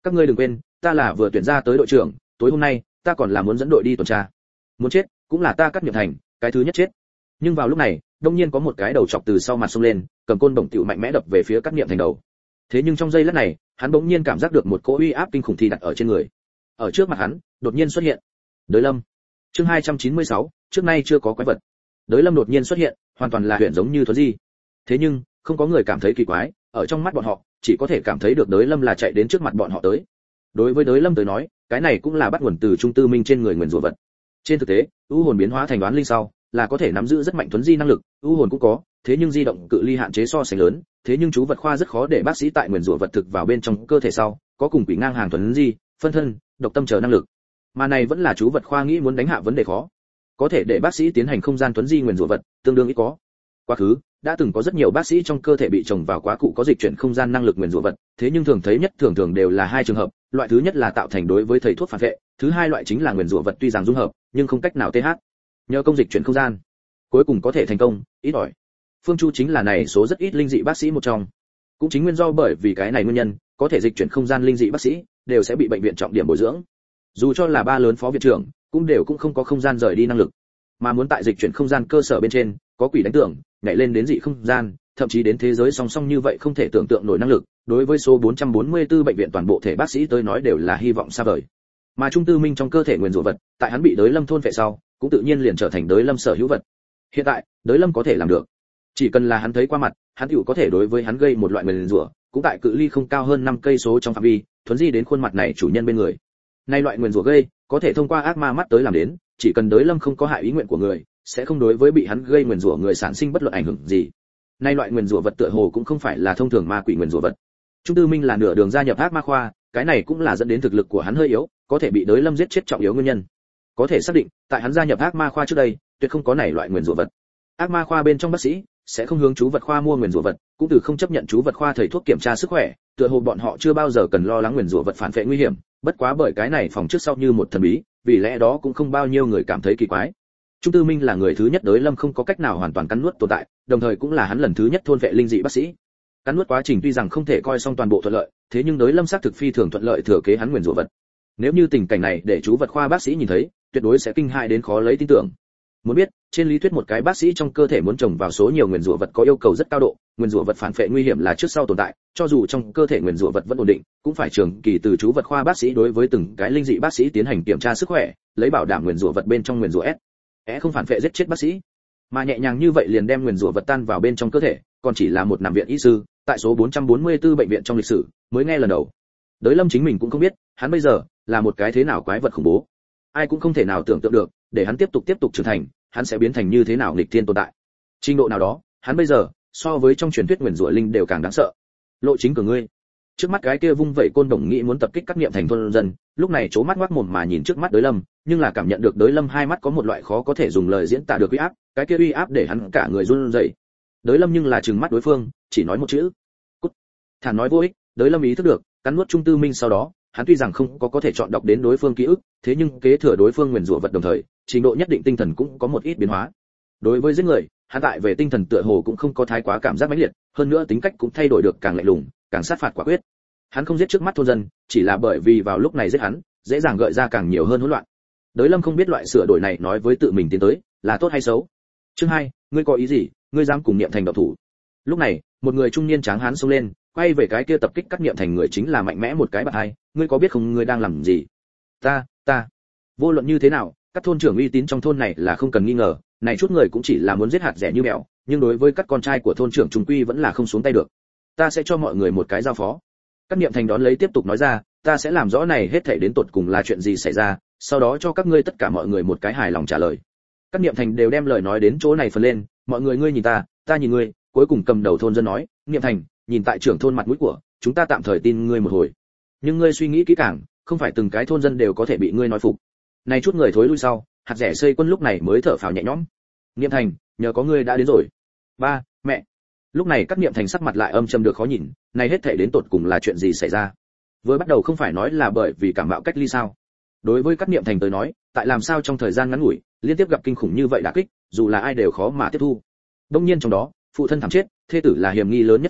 các ngươi đừng quên, ta là vừa tuyển ra tới đội trưởng, tối hôm nay ta còn là muốn dẫn đội đi tuần tra. Muốn chết cũng là ta Cát Niệm Thành cái thứ nhất chết. Nhưng vào lúc này, đông nhiên có một cái đầu chọc từ sau mặt xông lên, cầm côn đồng tiểu mạnh mẽ đập về phía Cát Niệm Thành đầu. Thế nhưng trong giây lát này, hắn bỗng nhiên cảm giác được một cỗ uy áp kinh khủng thi đặt ở trên người. Ở trước mặt hắn, đột nhiên xuất hiện Đới Lâm. Chương hai trăm chín mươi sáu, trước nay chưa có quái vật. Đới Lâm đột nhiên xuất hiện, hoàn toàn là huyền giống như thuần di. Thế nhưng, không có người cảm thấy kỳ quái, ở trong mắt bọn họ, chỉ có thể cảm thấy được Đới Lâm là chạy đến trước mặt bọn họ tới. Đối với Đới Lâm tới nói, cái này cũng là bắt nguồn từ Trung Tư Minh trên người nguyền rủa vật. Trên thực tế, u hồn biến hóa thành đoán linh sau, là có thể nắm giữ rất mạnh thuần di năng lực, u hồn cũng có, thế nhưng di động cự ly hạn chế so sánh lớn, thế nhưng chú vật khoa rất khó để bác sĩ tại nguyền rủa vật thực vào bên trong cơ thể sau, có cùng quỷ ngang hàng thuần di, phân thân, độc tâm chờ năng lực. Mà này vẫn là chú vật khoa nghĩ muốn đánh hạ vấn đề khó. Có thể để bác sĩ tiến hành không gian thuần di nguyền rủa vật, tương đương ít có. Quá khứ, đã từng có rất nhiều bác sĩ trong cơ thể bị trồng vào quá cụ có dịch chuyển không gian năng lực nguyền rủa vật, thế nhưng thường thấy nhất thường thường đều là hai trường hợp, loại thứ nhất là tạo thành đối với thầy thuốc phản vệ, thứ hai loại chính là nguyền rủa vật tuy rằng dung hợp, nhưng không cách nào th. Nhờ công dịch chuyển không gian, cuối cùng có thể thành công, ít ỏi. Phương Chu chính là này số rất ít linh dị bác sĩ một trong. Cũng chính nguyên do bởi vì cái này nguyên nhân, có thể dịch chuyển không gian linh dị bác sĩ đều sẽ bị bệnh viện trọng điểm bồi dưỡng. Dù cho là ba lớn phó viện trưởng, cũng đều cũng không có không gian rời đi năng lực, mà muốn tại dịch chuyển không gian cơ sở bên trên, có quỷ đánh tưởng, nhảy lên đến dị không gian, thậm chí đến thế giới song song như vậy không thể tưởng tượng nổi năng lực, đối với số bốn trăm bốn mươi tư bệnh viện toàn bộ thể bác sĩ tới nói đều là hy vọng xa vời. Mà Trung Tư Minh trong cơ thể nguyên rủa vật, tại hắn bị Đới Lâm thôn phệ sau, cũng tự nhiên liền trở thành Đới Lâm sở hữu vật. Hiện tại, Đới Lâm có thể làm được, chỉ cần là hắn thấy qua mặt, hắn hữu có thể đối với hắn gây một loại nguyên rủa, cũng tại cự ly không cao hơn năm cây số trong phạm vi, thuấn di đến khuôn mặt này chủ nhân bên người. Nay loại nguyên rủa gây, có thể thông qua ác ma mắt tới làm đến, chỉ cần Đới Lâm không có hại ý nguyện của người, sẽ không đối với bị hắn gây nguyên rủa người sản sinh bất luận ảnh hưởng gì. Nay loại nguyên rủa vật tựa hồ cũng không phải là thông thường ma quỷ nguyên rủa vật. Trung Tư Minh là nửa đường gia nhập ác ma khoa, cái này cũng là dẫn đến thực lực của hắn hơi yếu, có thể bị Đới Lâm giết chết trọng yếu nguyên nhân. Có thể xác định, tại hắn gia nhập ác ma khoa trước đây, tuyệt không có này loại nguyên rủa vật. Ác ma khoa bên trong bác sĩ sẽ không hướng chú vật khoa mua nguyên rủa vật, cũng từ không chấp nhận chú vật khoa thầy thuốc kiểm tra sức khỏe, tựa hồ bọn họ chưa bao giờ cần lo lắng nguyên rủa vật phản vệ nguy hiểm, bất quá bởi cái này phòng trước sau như một thần bí, vì lẽ đó cũng không bao nhiêu người cảm thấy kỳ quái. Trung Tư Minh là người thứ nhất Đới Lâm không có cách nào hoàn toàn cắn nuốt tồn tại, đồng thời cũng là hắn lần thứ nhất thôn vệ linh dị bác sĩ. Cắn nuốt quá trình tuy rằng không thể coi xong toàn bộ thuận lợi, thế nhưng Đới Lâm xác thực phi thường thuận lợi thừa kế hắn nguyên rủa vật. Nếu như tình cảnh này để chú vật khoa bác sĩ nhìn thấy, tuyệt đối sẽ kinh hãi đến khó lấy tin tưởng. Muốn biết, trên lý thuyết một cái bác sĩ trong cơ thể muốn trồng vào số nhiều nguyên rủa vật có yêu cầu rất cao độ, nguyên rủa vật phản vệ nguy hiểm là trước sau tồn tại, cho dù trong cơ thể nguyên rủa vật vẫn ổn định, cũng phải trường kỳ từ chú vật khoa bác sĩ đối với từng cái linh dị bác sĩ tiến hành kiểm tra sức khỏe, lấy bảo đảm nguyên rủa vật bên trong nguyên rủa S. É không phản vệ giết chết bác sĩ, mà nhẹ nhàng như vậy liền đem nguyên rủa vật tan vào bên trong cơ thể, còn chỉ là một nằm viện y sư, tại số bốn trăm bốn mươi tư bệnh viện trong lịch sử, mới nghe lần đầu. Đới Lâm chính mình cũng không biết, hắn bây giờ là một cái thế nào quái vật khủng bố. Ai cũng không thể nào tưởng tượng được, để hắn tiếp tục tiếp tục trưởng thành, hắn sẽ biến thành như thế nào nghịch thiên tồn tại. Trình độ nào đó, hắn bây giờ so với trong truyền thuyết nguyên rủa linh đều càng đáng sợ. Lộ chính của ngươi. Trước mắt cái kia vung vẩy côn đồng nghĩ muốn tập kích Cát Niệm Thành thôn dân, lúc này chố mắt ngoác mồm mà nhìn trước mắt Đới Lâm, nhưng là cảm nhận được Đới Lâm hai mắt có một loại khó có thể dùng lời diễn tả được uy áp, cái kia uy áp để hắn cả người run rẩy. Đới Lâm nhưng là trừng mắt đối phương, chỉ nói một chữ: "Cút." Thản nói vô ích, Đới Lâm ý thức được, cắn nuốt Trung Tư Minh sau đó, hắn tuy rằng không có có thể chọn đọc đến đối phương ký ức, thế nhưng kế thừa đối phương nguyên rủa vật đồng thời, trình độ nhất định tinh thần cũng có một ít biến hóa. Đối với giết người, hắn tại về tinh thần tựa hồ cũng không có thái quá cảm giác mãnh liệt, hơn nữa tính cách cũng thay đổi được càng lạnh lùng, càng sát phạt quả quyết. Hắn không giết trước mắt thôn dân, chỉ là bởi vì vào lúc này giết hắn, dễ dàng gợi ra càng nhiều hơn hỗn loạn. Đới Lâm không biết loại sửa đổi này nói với tự mình tiến tới, là tốt hay xấu. Chương hai, ngươi có ý gì, ngươi dám cùng Niệm Thành động thủ? Lúc này, một người trung niên tráng hán xông lên, quay về cái kia tập kích Cát Niệm Thành người chính là mạnh mẽ một cái bạt hai, ngươi có biết không ngươi đang làm gì? Ta, ta. Vô luận như thế nào, các thôn trưởng uy tín trong thôn này là không cần nghi ngờ, này chút người cũng chỉ là muốn giết hạt rẻ như mèo, nhưng đối với các con trai của thôn trưởng trung quy vẫn là không xuống tay được. Ta sẽ cho mọi người một cái giao phó. Cát Niệm Thành đón lấy tiếp tục nói ra, ta sẽ làm rõ này hết thảy đến tột cùng là chuyện gì xảy ra, sau đó cho các ngươi tất cả mọi người một cái hài lòng trả lời. Cát Niệm Thành đều đem lời nói đến chỗ này phần lên, mọi người ngươi nhìn ta, ta nhìn ngươi, cuối cùng cầm đầu thôn dân nói, Niệm Thành, nhìn tại trưởng thôn mặt mũi của, chúng ta tạm thời tin ngươi một hồi. Nhưng ngươi suy nghĩ kỹ càng, không phải từng cái thôn dân đều có thể bị ngươi nói phục. Này chút người thối lui sau, hạt rẻ xây quân lúc này mới thở phào nhẹ nhõm. Niệm Thành, nhờ có ngươi đã đến rồi. Ba, mẹ. Lúc này Cát Niệm Thành sắc mặt lại âm trầm được khó nhìn, này hết thảy đến tột cùng là chuyện gì xảy ra? Vừa bắt đầu không phải nói là bởi vì cảm mạo cách ly sao? Đối với Cát Niệm Thành tới nói, tại làm sao trong thời gian ngắn ngủi, liên tiếp gặp kinh khủng như vậy đả kích, dù là ai đều khó mà tiếp thu. Đương nhiên trong đó, phụ thân thảm chết, thê tử là hiểm nghi lớn nhất phạm,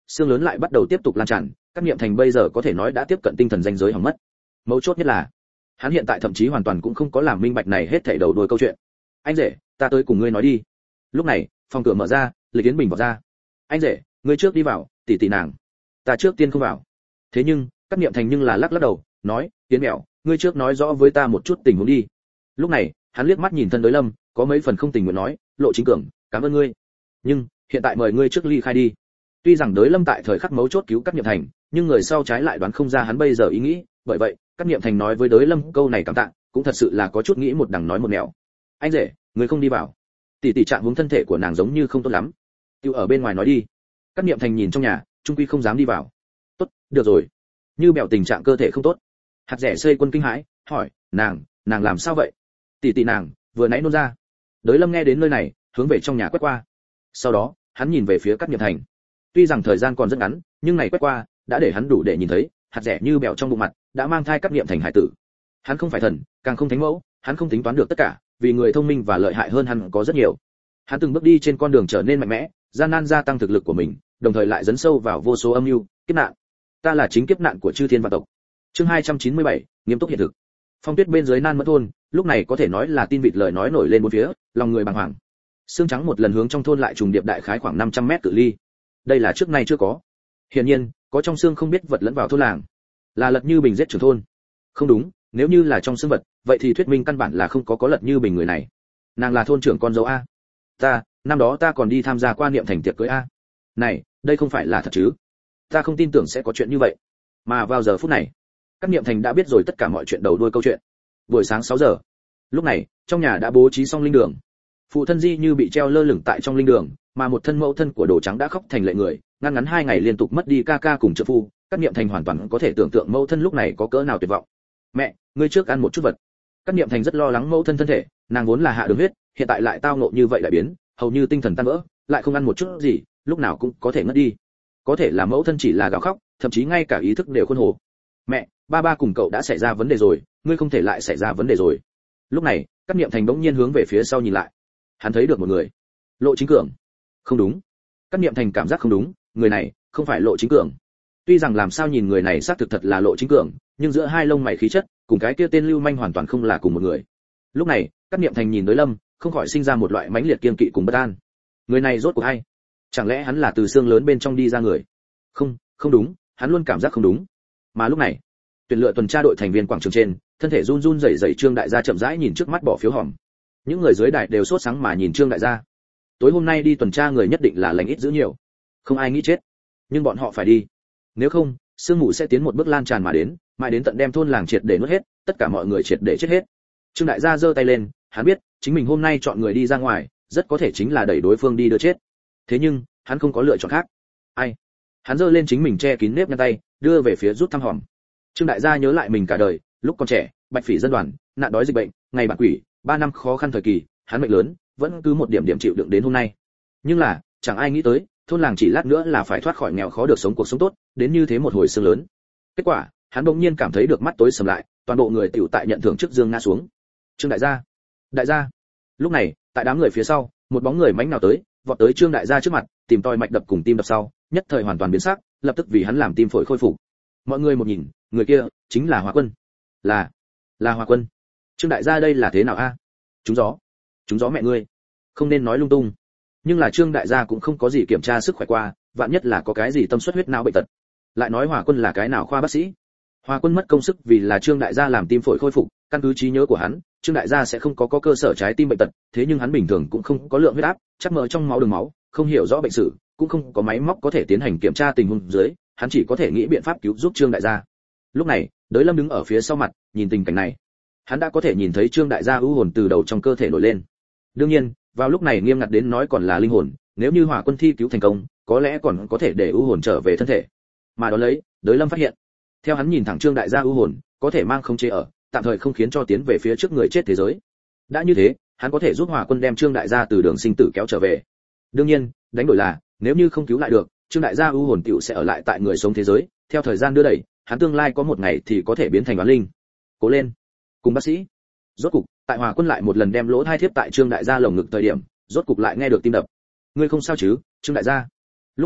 xương lớn lại bắt đầu tiếp tục lan tràn, Cát Niệm Thành bây giờ có thể nói đã tiếp cận tinh thần ranh giới hỏng mất. Mấu chốt nhất là, hắn hiện tại thậm chí hoàn toàn cũng không có làm minh bạch này hết thảy đầu đuôi câu chuyện. Anh rể, ta tới cùng ngươi nói đi. Lúc này, phòng cửa mở ra, Lịch Yến Bình vào ra. Anh rể, ngươi trước đi vào, tỷ tỷ nàng. Ta trước tiên không vào. Thế nhưng, Cát Niệm Thành nhưng là lắc lắc đầu, nói, Yến mèo, ngươi trước nói rõ với ta một chút tình huống đi. Lúc này, hắn liếc mắt nhìn thân đối lâm, có mấy phần không tình nguyện nói, Lộ Chính Cường, cảm ơn ngươi. Nhưng, hiện tại mời ngươi trước ly khai đi. Tuy rằng đối lâm tại thời khắc mấu chốt cứu Cát Niệm Thành, nhưng người sau trái lại đoán không ra hắn bây giờ ý nghĩ, bởi vậy, Cát Niệm Thành nói với đối lâm câu này cảm tạ, cũng thật sự là có chút nghĩ một đằng nói một nẻo. Anh rể, ngươi không đi vào. Tỷ tỷ trạng huống thân thể của nàng giống như không tốt lắm. Tiêu ở bên ngoài nói đi. Cát Niệm Thành nhìn trong nhà, trung quy không dám đi vào. Tốt, được rồi. Như Bèo tình trạng cơ thể không tốt. Hạt rẻ xây quân kinh hãi, hỏi, nàng, nàng làm sao vậy? Tỷ tỷ nàng vừa nãy nôn ra. Đới lâm nghe đến nơi này, hướng về trong nhà quét qua. Sau đó, hắn nhìn về phía Cát Niệm Thành. Tuy rằng thời gian còn rất ngắn, nhưng này quét qua đã để hắn đủ để nhìn thấy, hạt rẻ như bèo trong bụng mặt đã mang thai Cát Niệm Thành hải tử. Hắn không phải thần, càng không thánh mẫu, hắn không tính toán được tất cả, vì người thông minh và lợi hại hơn hắn có rất nhiều. Hắn từng bước đi trên con đường trở nên mạnh mẽ, gian nan gia tăng thực lực của mình, đồng thời lại dấn sâu vào vô số âm mưu, kiếp nạn. Ta là chính kiếp nạn của chư thiên vạn tộc. Chương hai trăm chín mươi bảy, nghiêm túc hiện thực. Phong tuyết bên dưới nan mẫn thôn, lúc này có thể nói là tin vịt lời nói nổi lên bốn phía, lòng người bàng hoàng. Sương trắng một lần hướng trong thôn lại trùng điệp đại khái khoảng năm trăm mét cự ly. Đây là trước nay chưa có. Hiển nhiên, có trong xương không biết vật lẫn vào thôn làng. Là Lật Như Bình giết trưởng thôn. Không đúng, nếu như là trong xương vật, vậy thì thuyết minh căn bản là không có có Lật Như Bình người này. Nàng là thôn trưởng con dâu a. Ta, năm đó ta còn đi tham gia qua Niệm Thành tiệc cưới a. Này, đây không phải là thật chứ? Ta không tin tưởng sẽ có chuyện như vậy. Mà vào giờ phút này, Cát Niệm Thành đã biết rồi tất cả mọi chuyện đầu đuôi câu chuyện. Buổi sáng sáu giờ. Lúc này, trong nhà đã bố trí xong linh đường. Phụ thân Di Như bị treo lơ lửng tại trong linh đường, mà một thân mẫu thân của Đồ Trắng đã khóc thành lệ người, ngăn ngắn hai ngày liên tục mất đi ca ca cùng trợ phu, Cát Niệm Thành hoàn toàn có thể tưởng tượng mẫu thân lúc này có cỡ nào tuyệt vọng. Mẹ, ngươi trước ăn một chút vật. Cát Niệm Thành rất lo lắng mẫu thân thân thể, nàng vốn là hạ đường huyết, hiện tại lại tao ngộ như vậy đại biến, hầu như tinh thần tan vỡ, lại không ăn một chút gì, lúc nào cũng có thể ngất đi. Có thể là mẫu thân chỉ là gào khóc, thậm chí ngay cả ý thức đều khôn hồ. Mẹ, ba ba cùng cậu đã xảy ra vấn đề rồi, ngươi không thể lại xảy ra vấn đề rồi. Lúc này, Cát Niệm Thành bỗng nhiên hướng về phía sau nhìn lại. Hắn thấy được một người. Lộ Chính Cường. Không đúng. Cát Niệm Thành cảm giác không đúng, người này không phải Lộ Chính Cường. Tuy rằng làm sao nhìn người này xác thực thật là Lộ Chính Cường, nhưng giữa hai lông mày khí chất, cùng cái kia tên lưu manh hoàn toàn không là cùng một người. Lúc này, Cát Niệm Thành nhìn đối Lâm, không khỏi sinh ra một loại mãnh liệt kiên kỵ cùng bất an. Người này rốt cuộc hay? Chẳng lẽ hắn là từ xương lớn bên trong đi ra người? Không, không đúng, hắn luôn cảm giác không đúng. Mà lúc này, tuyển lựa tuần tra đội thành viên quảng trường trên, thân thể run run rẩy rẩy Trương đại gia chậm rãi nhìn trước mắt bỏ phiếu hòm. Những người dưới đài đều sốt sáng mà nhìn Trương đại gia. Tối hôm nay đi tuần tra người nhất định là lành ít dữ nhiều. Không ai nghĩ chết, nhưng bọn họ phải đi. Nếu không, sương mù sẽ tiến một bước lan tràn mà đến, mãi đến tận đem thôn làng triệt để nuốt hết, tất cả mọi người triệt để chết hết. Trương đại gia giơ tay lên, hắn biết, chính mình hôm nay chọn người đi ra ngoài, rất có thể chính là đẩy đối phương đi đưa chết. Thế nhưng, hắn không có lựa chọn khác. Ai? Hắn giơ lên chính mình che kín nếp nhăn tay, đưa về phía rút thăm hòm. Trương đại gia nhớ lại mình cả đời, lúc còn trẻ, bạch phỉ dân đoàn, nạn đói dịch bệnh, ngày bản quỷ, ba năm khó khăn thời kỳ, hắn mệnh lớn, vẫn cứ một điểm điểm chịu đựng đến hôm nay. Nhưng là, chẳng ai nghĩ tới, thôn làng chỉ lát nữa là phải thoát khỏi nghèo khó được sống cuộc sống tốt, đến như thế một hồi sương lớn. Kết quả, hắn bỗng nhiên cảm thấy được mắt tối sầm lại, toàn bộ người tiểu tại nhận thưởng trước dương ngã xuống. Trương đại gia, đại gia. Lúc này, tại đám người phía sau, một bóng người mãnh nào tới, vọt tới Trương đại gia trước mặt, tìm tòi mạch đập cùng tim đập sau, nhất thời hoàn toàn biến sắc, lập tức vì hắn làm tim phổi khôi phục. Mọi người một nhìn, người kia chính là Hòa Quân. Là, là Hòa Quân. Trương đại gia đây là thế nào a? Trúng gió. Trúng gió mẹ ngươi. Không nên nói lung tung. Nhưng là Trương đại gia cũng không có gì kiểm tra sức khỏe qua, vạn nhất là có cái gì tâm suất huyết não bệnh tật. Lại nói Hòa Quân là cái nào khoa bác sĩ? Hòa Quân mất công sức vì là Trương đại gia làm tim phổi khôi phục, căn cứ trí nhớ của hắn, Trương đại gia sẽ không có có cơ sở trái tim bệnh tật, thế nhưng hắn bình thường cũng không có lượng huyết áp, chắc mỡ trong máu đường máu, không hiểu rõ bệnh sử, cũng không có máy móc có thể tiến hành kiểm tra tình huống dưới, hắn chỉ có thể nghĩ biện pháp cứu giúp Trương đại gia. Lúc này, Đới Lâm đứng ở phía sau mặt, nhìn tình cảnh này, hắn đã có thể nhìn thấy Trương đại gia ưu hồn từ đầu trong cơ thể nổi lên. Đương nhiên, vào lúc này nghiêm ngặt đến nói còn là linh hồn, nếu như Hỏa Quân thi cứu thành công, có lẽ còn có thể để ưu hồn trở về thân thể. Mà đó lấy, Đới Lâm phát hiện, theo hắn nhìn thẳng Trương đại gia ưu hồn, có thể mang không chế ở, tạm thời không khiến cho tiến về phía trước người chết thế giới. Đã như thế, hắn có thể giúp Hỏa Quân đem Trương đại gia từ đường sinh tử kéo trở về. Đương nhiên, đánh đổi là, nếu như không cứu lại được, Trương đại gia ưu hồn tiểu sẽ ở lại tại người sống thế giới, theo thời gian đưa đẩy, hắn tương lai có một ngày thì có thể biến thành oán linh. Cố lên, cùng bác sĩ. Rốt cục, tại Hòa Quân lại một lần đem lỗ thai thiếp tại Trương đại gia lồng ngực thời điểm, rốt cục lại nghe được tim đập. Ngươi không sao chứ, Trương đại gia? Lúc này,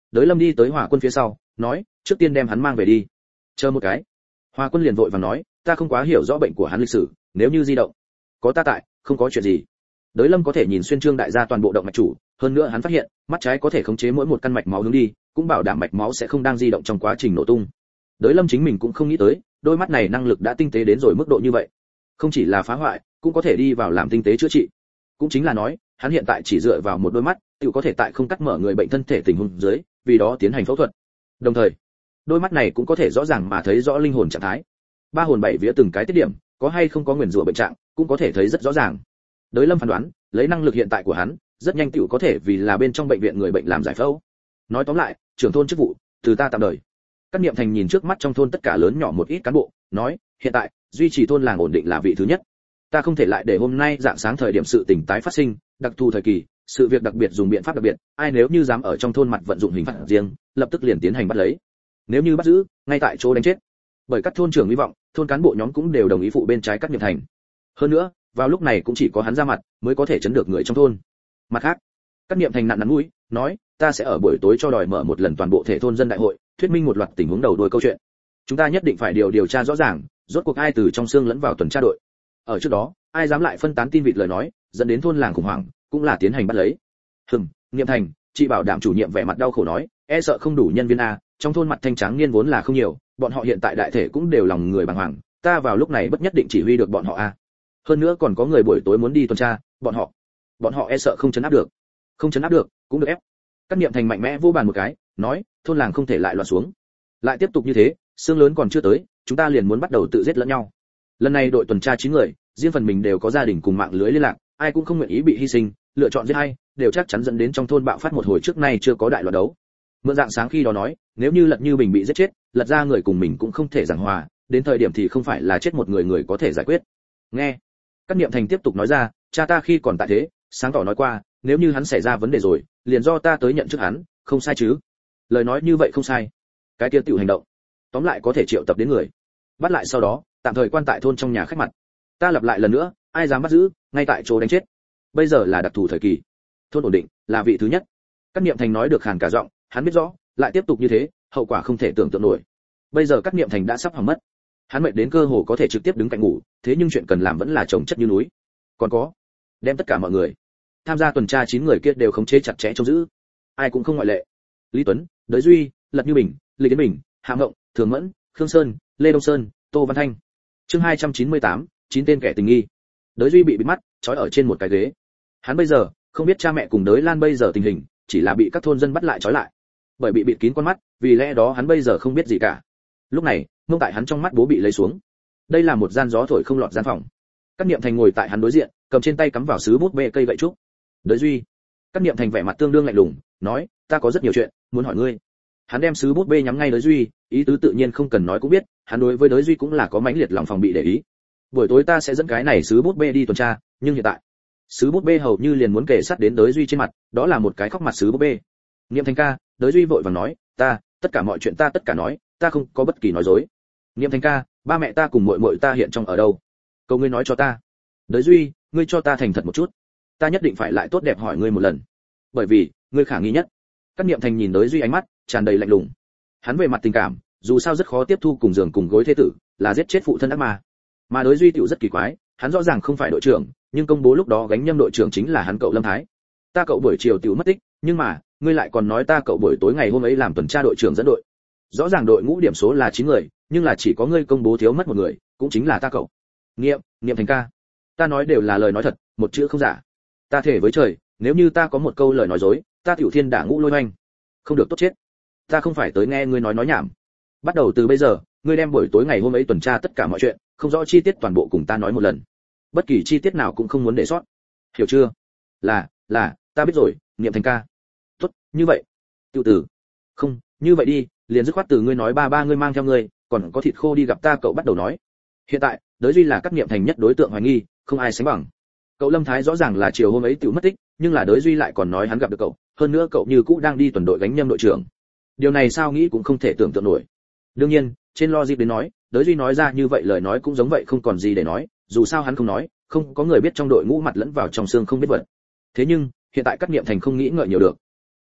Đới Lâm đi tới Hòa Quân phía sau, nói, trước tiên đem hắn mang về đi. Chờ một cái. Hòa Quân liền vội vàng nói, ta không quá hiểu rõ bệnh của hắn lịch sử, nếu như di động, có ta tại, không có chuyện gì. Đới Lâm có thể nhìn xuyên Trương đại gia toàn bộ động mạch chủ, hơn nữa hắn phát hiện, mắt trái có thể khống chế mỗi một căn mạch máu hướng đi, cũng bảo đảm mạch máu sẽ không đang di động trong quá trình nổ tung. Đới Lâm chính mình cũng không nghĩ tới, đôi mắt này năng lực đã tinh tế đến rồi mức độ như vậy. Không chỉ là phá hoại, cũng có thể đi vào làm tinh tế chữa trị. Cũng chính là nói, hắn hiện tại chỉ dựa vào một đôi mắt, tự có thể tại không cắt mở người bệnh thân thể tình huống dưới, vì đó tiến hành phẫu thuật. Đồng thời, đôi mắt này cũng có thể rõ ràng mà thấy rõ linh hồn trạng thái. Ba hồn bảy vía từng cái tiết điểm, có hay không có nguyền rủa bệnh trạng, cũng có thể thấy rất rõ ràng. Đới Lâm phán đoán, lấy năng lực hiện tại của hắn, rất nhanh tiểu có thể vì là bên trong bệnh viện người bệnh làm giải phẫu. Nói tóm lại, trưởng thôn chức vụ, từ ta tạm đời. Các Niệm Thành nhìn trước mắt trong thôn tất cả lớn nhỏ một ít cán bộ, nói, hiện tại, duy trì thôn làng ổn định là vị thứ nhất. Ta không thể lại để hôm nay dạng sáng thời điểm sự tình tái phát sinh, đặc thù thời kỳ, sự việc đặc biệt dùng biện pháp đặc biệt, ai nếu như dám ở trong thôn mặt vận dụng hình phạt riêng, lập tức liền tiến hành bắt lấy. Nếu như bắt giữ, ngay tại chỗ đánh chết. Bởi các thôn trưởng hy vọng, thôn cán bộ nhóm cũng đều đồng ý phụ bên trái Các Niệm Thành. Hơn nữa, vào lúc này cũng chỉ có hắn ra mặt, mới có thể chấn được người trong thôn. Mặt khác, Các Niệm Thành nặn nắn mũi, nói, ta sẽ ở buổi tối cho đòi mở một lần toàn bộ thể thôn dân đại hội, thuyết minh một loạt tình huống đầu đuôi câu chuyện. Chúng ta nhất định phải điều điều tra rõ ràng, rốt cuộc ai từ trong xương lẫn vào tuần tra đội. Ở trước đó, ai dám lại phân tán tin vịt lời nói, dẫn đến thôn làng khủng hoảng, cũng là tiến hành bắt lấy. Hừm, Niệm Thành, chị bảo đảm chủ nhiệm vẻ mặt đau khổ nói, e sợ không đủ nhân viên a, trong thôn mặt thanh trắng niên vốn là không nhiều, bọn họ hiện tại đại thể cũng đều lòng người bàng hoàng, ta vào lúc này bất nhất định chỉ huy được bọn họ a. Hơn nữa còn có người buổi tối muốn đi tuần tra, bọn họ, bọn họ e sợ không chấn áp được. Không chấn áp được, cũng được ép. Các Niệm Thành mạnh mẽ vô bàn một cái, nói, thôn làng không thể lại loạn xuống. Lại tiếp tục như thế, xương lớn còn chưa tới, chúng ta liền muốn bắt đầu tự giết lẫn nhau. Lần này đội tuần tra chín người, riêng phần mình đều có gia đình cùng mạng lưới liên lạc, ai cũng không nguyện ý bị hy sinh, lựa chọn giết hay, đều chắc chắn dẫn đến trong thôn bạo phát một hồi trước nay chưa có đại loạn đấu. Mượn dạng sáng khi đó nói, nếu như Lật Như Bình bị giết chết, Lật ra người cùng mình cũng không thể giảng hòa, đến thời điểm thì không phải là chết một người người có thể giải quyết. Nghe. Các Niệm Thành tiếp tục nói ra, cha ta khi còn tại thế, sáng tỏ nói qua, nếu như hắn xảy ra vấn đề rồi, liền do ta tới nhận trước hắn, không sai chứ? Lời nói như vậy không sai. Cái kia tiểu hành động, tóm lại có thể triệu tập đến người, bắt lại sau đó, tạm thời quan tại thôn trong nhà khách mặt. Ta lặp lại lần nữa, ai dám bắt giữ, ngay tại chỗ đánh chết. Bây giờ là đặc thù thời kỳ, thôn ổn định là vị thứ nhất. Các Niệm Thành nói được khàn cả giọng, hắn biết rõ, lại tiếp tục như thế, hậu quả không thể tưởng tượng nổi. Bây giờ Các Niệm Thành đã sắp hỏng mất, hắn mệt đến cơ hồ có thể trực tiếp đứng cạnh ngủ, thế nhưng chuyện cần làm vẫn là chồng chất như núi. Còn có, đem tất cả mọi người tham gia tuần tra chín người kia đều khống chế chặt chẽ trông giữ, ai cũng không ngoại lệ. Lý Tuấn, Đới Duy, Lật Như Bình, Lý Kiến Bình, Hạ Ngộng, Thường Mẫn, Khương Sơn, Lê Đông Sơn, Tô Văn Thanh. Chương hai trăm chín mươi tám, chín tên kẻ tình nghi. Đới Duy bị bịt mắt, trói ở trên một cái ghế. Hắn bây giờ không biết cha mẹ cùng Đới Lan bây giờ tình hình, chỉ là bị các thôn dân bắt lại trói lại. Bởi bị bịt kín con mắt, vì lẽ đó hắn bây giờ không biết gì cả. Lúc này, mông tại hắn trong mắt bố bị lấy xuống. Đây là một gian gió thổi không lọt gian phòng. Các Niệm Thành ngồi tại hắn đối diện, cầm trên tay cắm vào sứ bút bê cây gậy trúc. Đới Duy. Các Niệm Thành vẻ mặt tương đương lạnh lùng, nói, ta có rất nhiều chuyện muốn hỏi ngươi. Hắn đem sứ bút bê nhắm ngay Đới Duy, ý tứ tự nhiên không cần nói cũng biết, hắn đối với Đới Duy cũng là có mãnh liệt lòng phòng bị để ý. Buổi tối ta sẽ dẫn cái này sứ bút bê đi tuần tra, nhưng hiện tại, sứ bút bê hầu như liền muốn kề sát đến Đới Duy trên mặt, đó là một cái khóc mặt sứ bút bê. Niệm Thành ca, Đới Duy vội vàng nói, ta, tất cả mọi chuyện ta tất cả nói, ta không có bất kỳ nói dối. Niệm Thành ca, ba mẹ ta cùng muội muội ta hiện trong ở đâu? Cầu ngươi nói cho ta. Đới Duy, ngươi cho ta thành thật một chút, ta nhất định phải lại tốt đẹp hỏi ngươi một lần, bởi vì ngươi khả nghi nhất. Các Niệm Thành nhìn Đới Duy ánh mắt tràn đầy lạnh lùng. Hắn về mặt tình cảm, dù sao rất khó tiếp thu cùng giường cùng gối thế tử, là giết chết phụ thân ác ma. Mà Đới Duy tiểu rất kỳ quái, hắn rõ ràng không phải đội trưởng, nhưng công bố lúc đó gánh nhâm đội trưởng chính là hắn cậu Lâm Thái. Ta cậu buổi chiều tiểu mất tích, nhưng mà, ngươi lại còn nói ta cậu buổi tối ngày hôm ấy làm tuần tra đội trưởng dẫn đội. Rõ ràng đội ngũ điểm số là chín người, nhưng là chỉ có ngươi công bố thiếu mất một người, cũng chính là ta cậu. Niệm, Niệm Thành ca, ta nói đều là lời nói thật, một chữ không giả. Ta thề với trời, nếu như ta có một câu lời nói dối, ta tiểu thiên đả ngũ lôi oanh, không được tốt chết. Ta không phải tới nghe ngươi nói nói nhảm. Bắt đầu từ bây giờ, ngươi đem buổi tối ngày hôm ấy tuần tra tất cả mọi chuyện, không rõ chi tiết toàn bộ cùng ta nói một lần. Bất kỳ chi tiết nào cũng không muốn để sót. Hiểu chưa? Là, là, ta biết rồi, Niệm Thành ca. Tốt, như vậy. Tiêu tử. Không, như vậy đi, liền dứt khoát từ ngươi nói ba ba ngươi mang theo ngươi, còn có thịt khô đi gặp ta cậu bắt đầu nói. Hiện tại, Đới Duy là Các Niệm Thành nhất đối tượng hoài nghi, không ai sánh bằng. Cậu Lâm Thái rõ ràng là chiều hôm ấy tiểu mất tích, nhưng là Đới Duy lại còn nói hắn gặp được cậu, hơn nữa cậu như cũ đang đi tuần đội gánh nhâm đội trưởng. Điều này sao nghĩ cũng không thể tưởng tượng nổi. Đương nhiên, trên logic đến nói, Đới Duy nói ra như vậy lời nói cũng giống vậy không còn gì để nói, dù sao hắn không nói, không có người biết trong đội ngũ mặt lẫn vào trong xương không biết vật. Thế nhưng, hiện tại Các Niệm Thành không nghĩ ngợi nhiều được.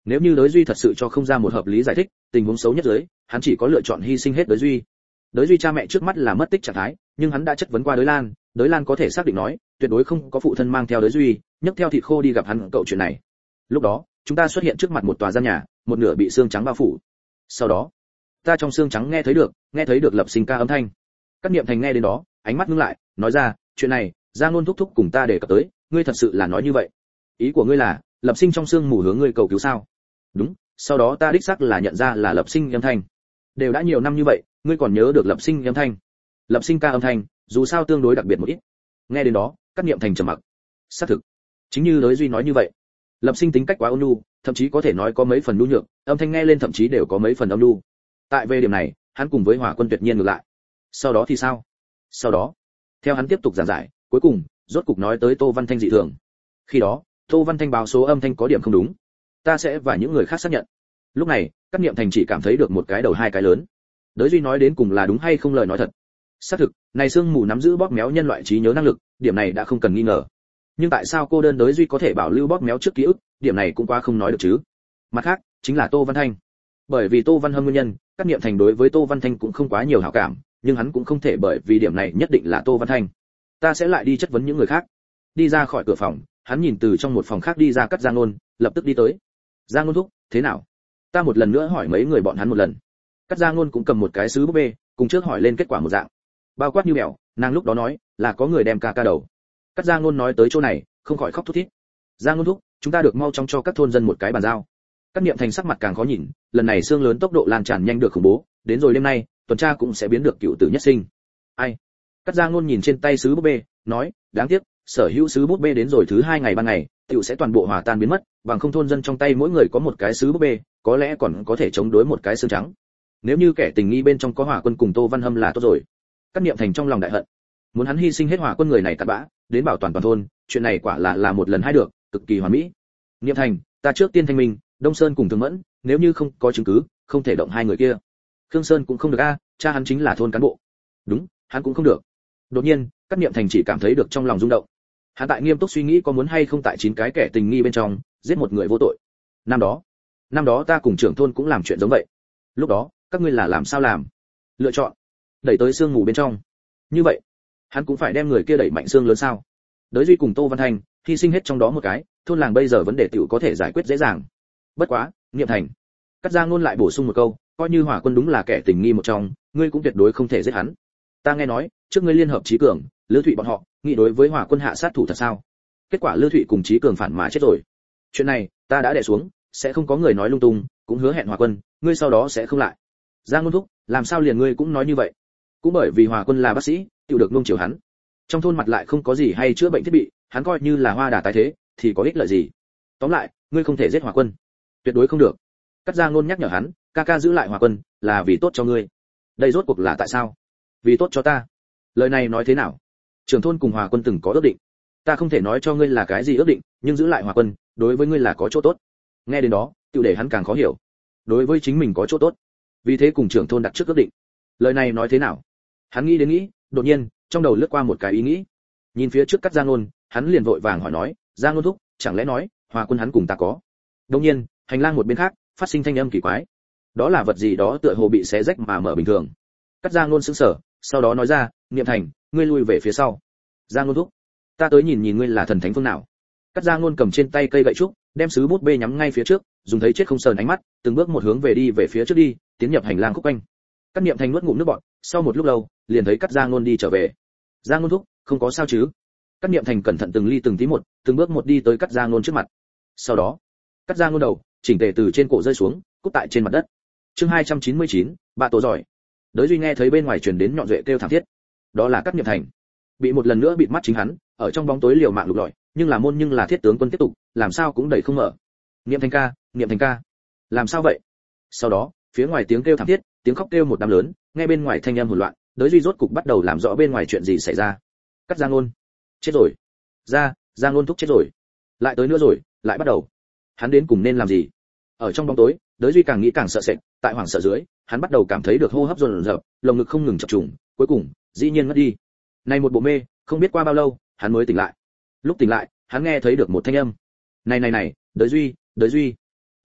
Nếu như Đới Duy thật sự cho không ra một hợp lý giải thích, tình huống xấu nhất dưới, hắn chỉ có lựa chọn hy sinh hết Đới Duy. Đới Duy cha mẹ trước mắt là mất tích trạng thái, nhưng hắn đã chất vấn qua Đới Lan, Đới Lan có thể xác định nói, tuyệt đối không có phụ thân mang theo Đới Duy, nhấc theo thịt khô đi gặp hắn cậu chuyện này. Lúc đó, chúng ta xuất hiện trước mặt một tòa gian nhà, một nửa bị xương trắng bao phủ. Sau đó, ta trong xương trắng nghe thấy được, nghe thấy được Lập Sinh ca âm thanh. Các Niệm Thành nghe đến đó, ánh mắt ngưng lại, nói ra, chuyện này, Giang Nôn thúc thúc cùng ta đề cập tới, ngươi thật sự là nói như vậy? Ý của ngươi là, Lập Sinh trong xương mù hướng ngươi cầu cứu sao? Đúng, sau đó ta đích xác là nhận ra là Lập Sinh âm thanh. Đều đã nhiều năm như vậy, ngươi còn nhớ được Lập Sinh âm thanh? Lập Sinh ca âm thanh, dù sao tương đối đặc biệt một ít. Nghe đến đó, Các Niệm Thành trầm mặc. Xác thực, chính như Đới Duy nói như vậy, Lập Sinh tính cách quá ôn nhu, thậm chí có thể nói có mấy phần nhu nhược, âm thanh nghe lên thậm chí đều có mấy phần âm nhu. Tại về điểm này, hắn cùng với Hỏa Quân tuyệt nhiên ngược lại. Sau đó thì sao? Sau đó, theo hắn tiếp tục giảng giải, cuối cùng, rốt cục nói tới Tô Văn Thanh dị thường. Khi đó, Tô Văn Thanh báo số âm thanh có điểm không đúng. Ta sẽ và những người khác xác nhận. Lúc này, Các Niệm Thành chỉ cảm thấy được một cái đầu hai cái lớn. Đới Duy nói đến cùng là đúng hay không lời nói thật. Xác thực, này xương mù nắm giữ bóp méo nhân loại trí nhớ năng lực, điểm này đã không cần nghi ngờ. Nhưng tại sao cô đơn Đới Duy có thể bảo lưu bóp méo trước ký ức, điểm này cũng quá không nói được chứ. Mặt khác, chính là Tô Văn Thanh. Bởi vì Tô Văn Hâm nguyên nhân, Các Niệm Thành đối với Tô Văn Thanh cũng không quá nhiều hảo cảm, nhưng hắn cũng không thể bởi vì điểm này nhất định là Tô Văn Thanh. Ta sẽ lại đi chất vấn những người khác. Đi ra khỏi cửa phòng, hắn nhìn từ trong một phòng khác đi ra Cắt Giang Nôn, lập tức đi tới. Giang Nôn thúc, thế nào? Ta một lần nữa hỏi mấy người bọn hắn một lần. Cắt Giang Nôn cũng cầm một cái sứ búp bê, cùng trước hỏi lên kết quả một dạng. Bao quát như mèo, nàng lúc đó nói là có người đem ca ca đầu. Cắt Giang Nôn nói tới chỗ này, không khỏi khóc thút thít. Giang Nôn thúc, chúng ta được mau chóng cho các thôn dân một cái bàn giao. Các Niệm Thành sắc mặt càng khó nhìn, lần này xương lớn tốc độ lan tràn nhanh được khủng bố, đến rồi đêm nay, tuần tra cũng sẽ biến được cựu tử nhất sinh. Ai? Cắt Giang Nôn nhìn trên tay sứ búp bê, nói, đáng tiếc, sở hữu sứ búp bê đến rồi thứ hai ngày ban ngày, tiểu sẽ toàn bộ hòa tan biến mất, bằng không thôn dân trong tay mỗi người có một cái sứ búp bê, có lẽ còn có thể chống đối một cái xương trắng. Nếu như kẻ tình nghi bên trong có Hỏa Quân cùng Tô Văn Hâm là tốt rồi. Các Niệm Thành trong lòng đại hận, muốn hắn hy sinh hết Hỏa Quân người này cặn bã, đến bảo toàn toàn thôn, chuyện này quả là là một lần hai được, cực kỳ hoàn mỹ. Niệm Thành, ta trước tiên thanh minh, Đông Sơn cùng Thường Mẫn, nếu như không có chứng cứ, không thể động hai người kia. Khương Sơn cũng không được a, cha hắn chính là thôn cán bộ. Đúng, hắn cũng không được. Đột nhiên, Các Niệm Thành chỉ cảm thấy được trong lòng rung động. Hắn tại nghiêm túc suy nghĩ có muốn hay không tại chín cái kẻ tình nghi bên trong giết một người vô tội. Năm đó, năm đó ta cùng trưởng thôn cũng làm chuyện giống vậy. Lúc đó, các ngươi là làm sao làm? Lựa chọn đẩy tới xương ngủ bên trong. Như vậy, hắn cũng phải đem người kia đẩy mạnh xương lớn sao? Đới Duy cùng Tô Văn Thành, hy sinh hết trong đó một cái, thôn làng bây giờ vấn đề tiểu có thể giải quyết dễ dàng. Bất quá, Niệm Thành. Cắt Giang Nôn lại bổ sung một câu, coi như Hỏa Quân đúng là kẻ tình nghi một trong, ngươi cũng tuyệt đối không thể giết hắn. Ta nghe nói, trước ngươi liên hợp Chí Cường, Lư Thụy bọn họ, nghĩ đối với Hỏa Quân hạ sát thủ thật sao? Kết quả Lư Thụy cùng Chí Cường phản mà chết rồi. Chuyện này, ta đã đè xuống, sẽ không có người nói lung tung, cũng hứa hẹn Hỏa Quân, ngươi sau đó sẽ không lại. Giang Nôn thúc, làm sao liền ngươi cũng nói như vậy? Cũng bởi vì Hỏa Quân là bác sĩ, chịu được nuông chiều hắn. Trong thôn mặt lại không có gì hay chữa bệnh thiết bị, hắn coi như là hoa đà tái thế, thì có ích lợi gì? Tóm lại, ngươi không thể giết Hỏa Quân, tuyệt đối không được. Cắt Giang Nôn nhắc nhở hắn, ca ca giữ lại Hỏa Quân, là vì tốt cho ngươi. Đây rốt cuộc là tại sao? Vì tốt cho ta. Lời này nói thế nào? Trưởng thôn cùng Hỏa Quân từng có ước định, ta không thể nói cho ngươi là cái gì ước định, nhưng giữ lại Hỏa Quân, đối với ngươi là có chỗ tốt. Nghe đến đó, tiêu để hắn càng khó hiểu. Đối với chính mình có chỗ tốt, vì thế cùng trưởng thôn đặt trước ước định. Lời này nói thế nào? Hắn nghĩ đến nghĩ, đột nhiên, trong đầu lướt qua một cái ý nghĩ. Nhìn phía trước Cắt Giang Nôn, hắn liền vội vàng hỏi nói, Giang Nôn thúc, chẳng lẽ nói, Hỏa Quân hắn cùng ta có? Đột nhiên, hành lang một bên khác, phát sinh thanh âm kỳ quái. Đó là vật gì đó tựa hồ bị xé rách mà mở bình thường. Cắt Giang Nôn sững sờ, sau đó nói ra, Niệm Thành, ngươi lui về phía sau. Giang Nôn thúc, ta tới nhìn nhìn ngươi là thần thánh phương nào. Cắt Giang Nôn cầm trên tay cây gậy trúc, đem sứ bút bê nhắm ngay phía trước, dùng thấy chết không sờn ánh mắt, từng bước một hướng về đi về phía trước đi, tiến nhập hành lang khúc quanh. Cắt Niệm Thành nuốt ngụm nước bọt, sau một lúc lâu, liền thấy Cắt Giang Nôn đi trở về. Giang Nôn thúc, không có sao chứ? Cắt Niệm Thành cẩn thận từng ly từng tí một, từng bước một đi tới Cắt Giang Nôn trước mặt. Sau đó, Cắt Giang Nôn đầu chỉnh tề từ trên cổ rơi xuống, cút tại trên mặt đất. Chương hai trăm chín mươi chín, bà tổ giỏi. Đới Duy nghe thấy bên ngoài truyền đến nhọn duệ kêu thảm thiết. Đó là Cắt Niệm Thành. Bị một lần nữa bịt mắt chính hắn, ở trong bóng tối liều mạng lục lọi, nhưng là môn nhưng là thiết tướng quân tiếp tục, làm sao cũng đẩy không mở. Niệm Thành ca, Niệm Thành ca, làm sao vậy? Sau đó, phía ngoài tiếng kêu thảm thiết, tiếng khóc kêu một đám lớn, nghe bên ngoài thanh âm hỗn loạn, Đới Duy rốt cục bắt đầu làm rõ bên ngoài chuyện gì xảy ra. Cắt Giang Nôn, chết rồi. Ra, Giang Nôn thúc chết rồi. Lại tới nữa rồi, lại bắt đầu. Hắn đến cùng nên làm gì? Ở trong bóng tối, Đới Duy càng nghĩ càng sợ sệt, tại hoảng sợ dưới, hắn bắt đầu cảm thấy được hô hấp dồn dập, lồng ngực không ngừng chập trùng, cuối cùng, dĩ nhiên ngất đi. Này một bộ mê, không biết qua bao lâu, hắn mới tỉnh lại. Lúc tỉnh lại, hắn nghe thấy được một thanh âm. Này này này, Đới Duy, Đới Duy.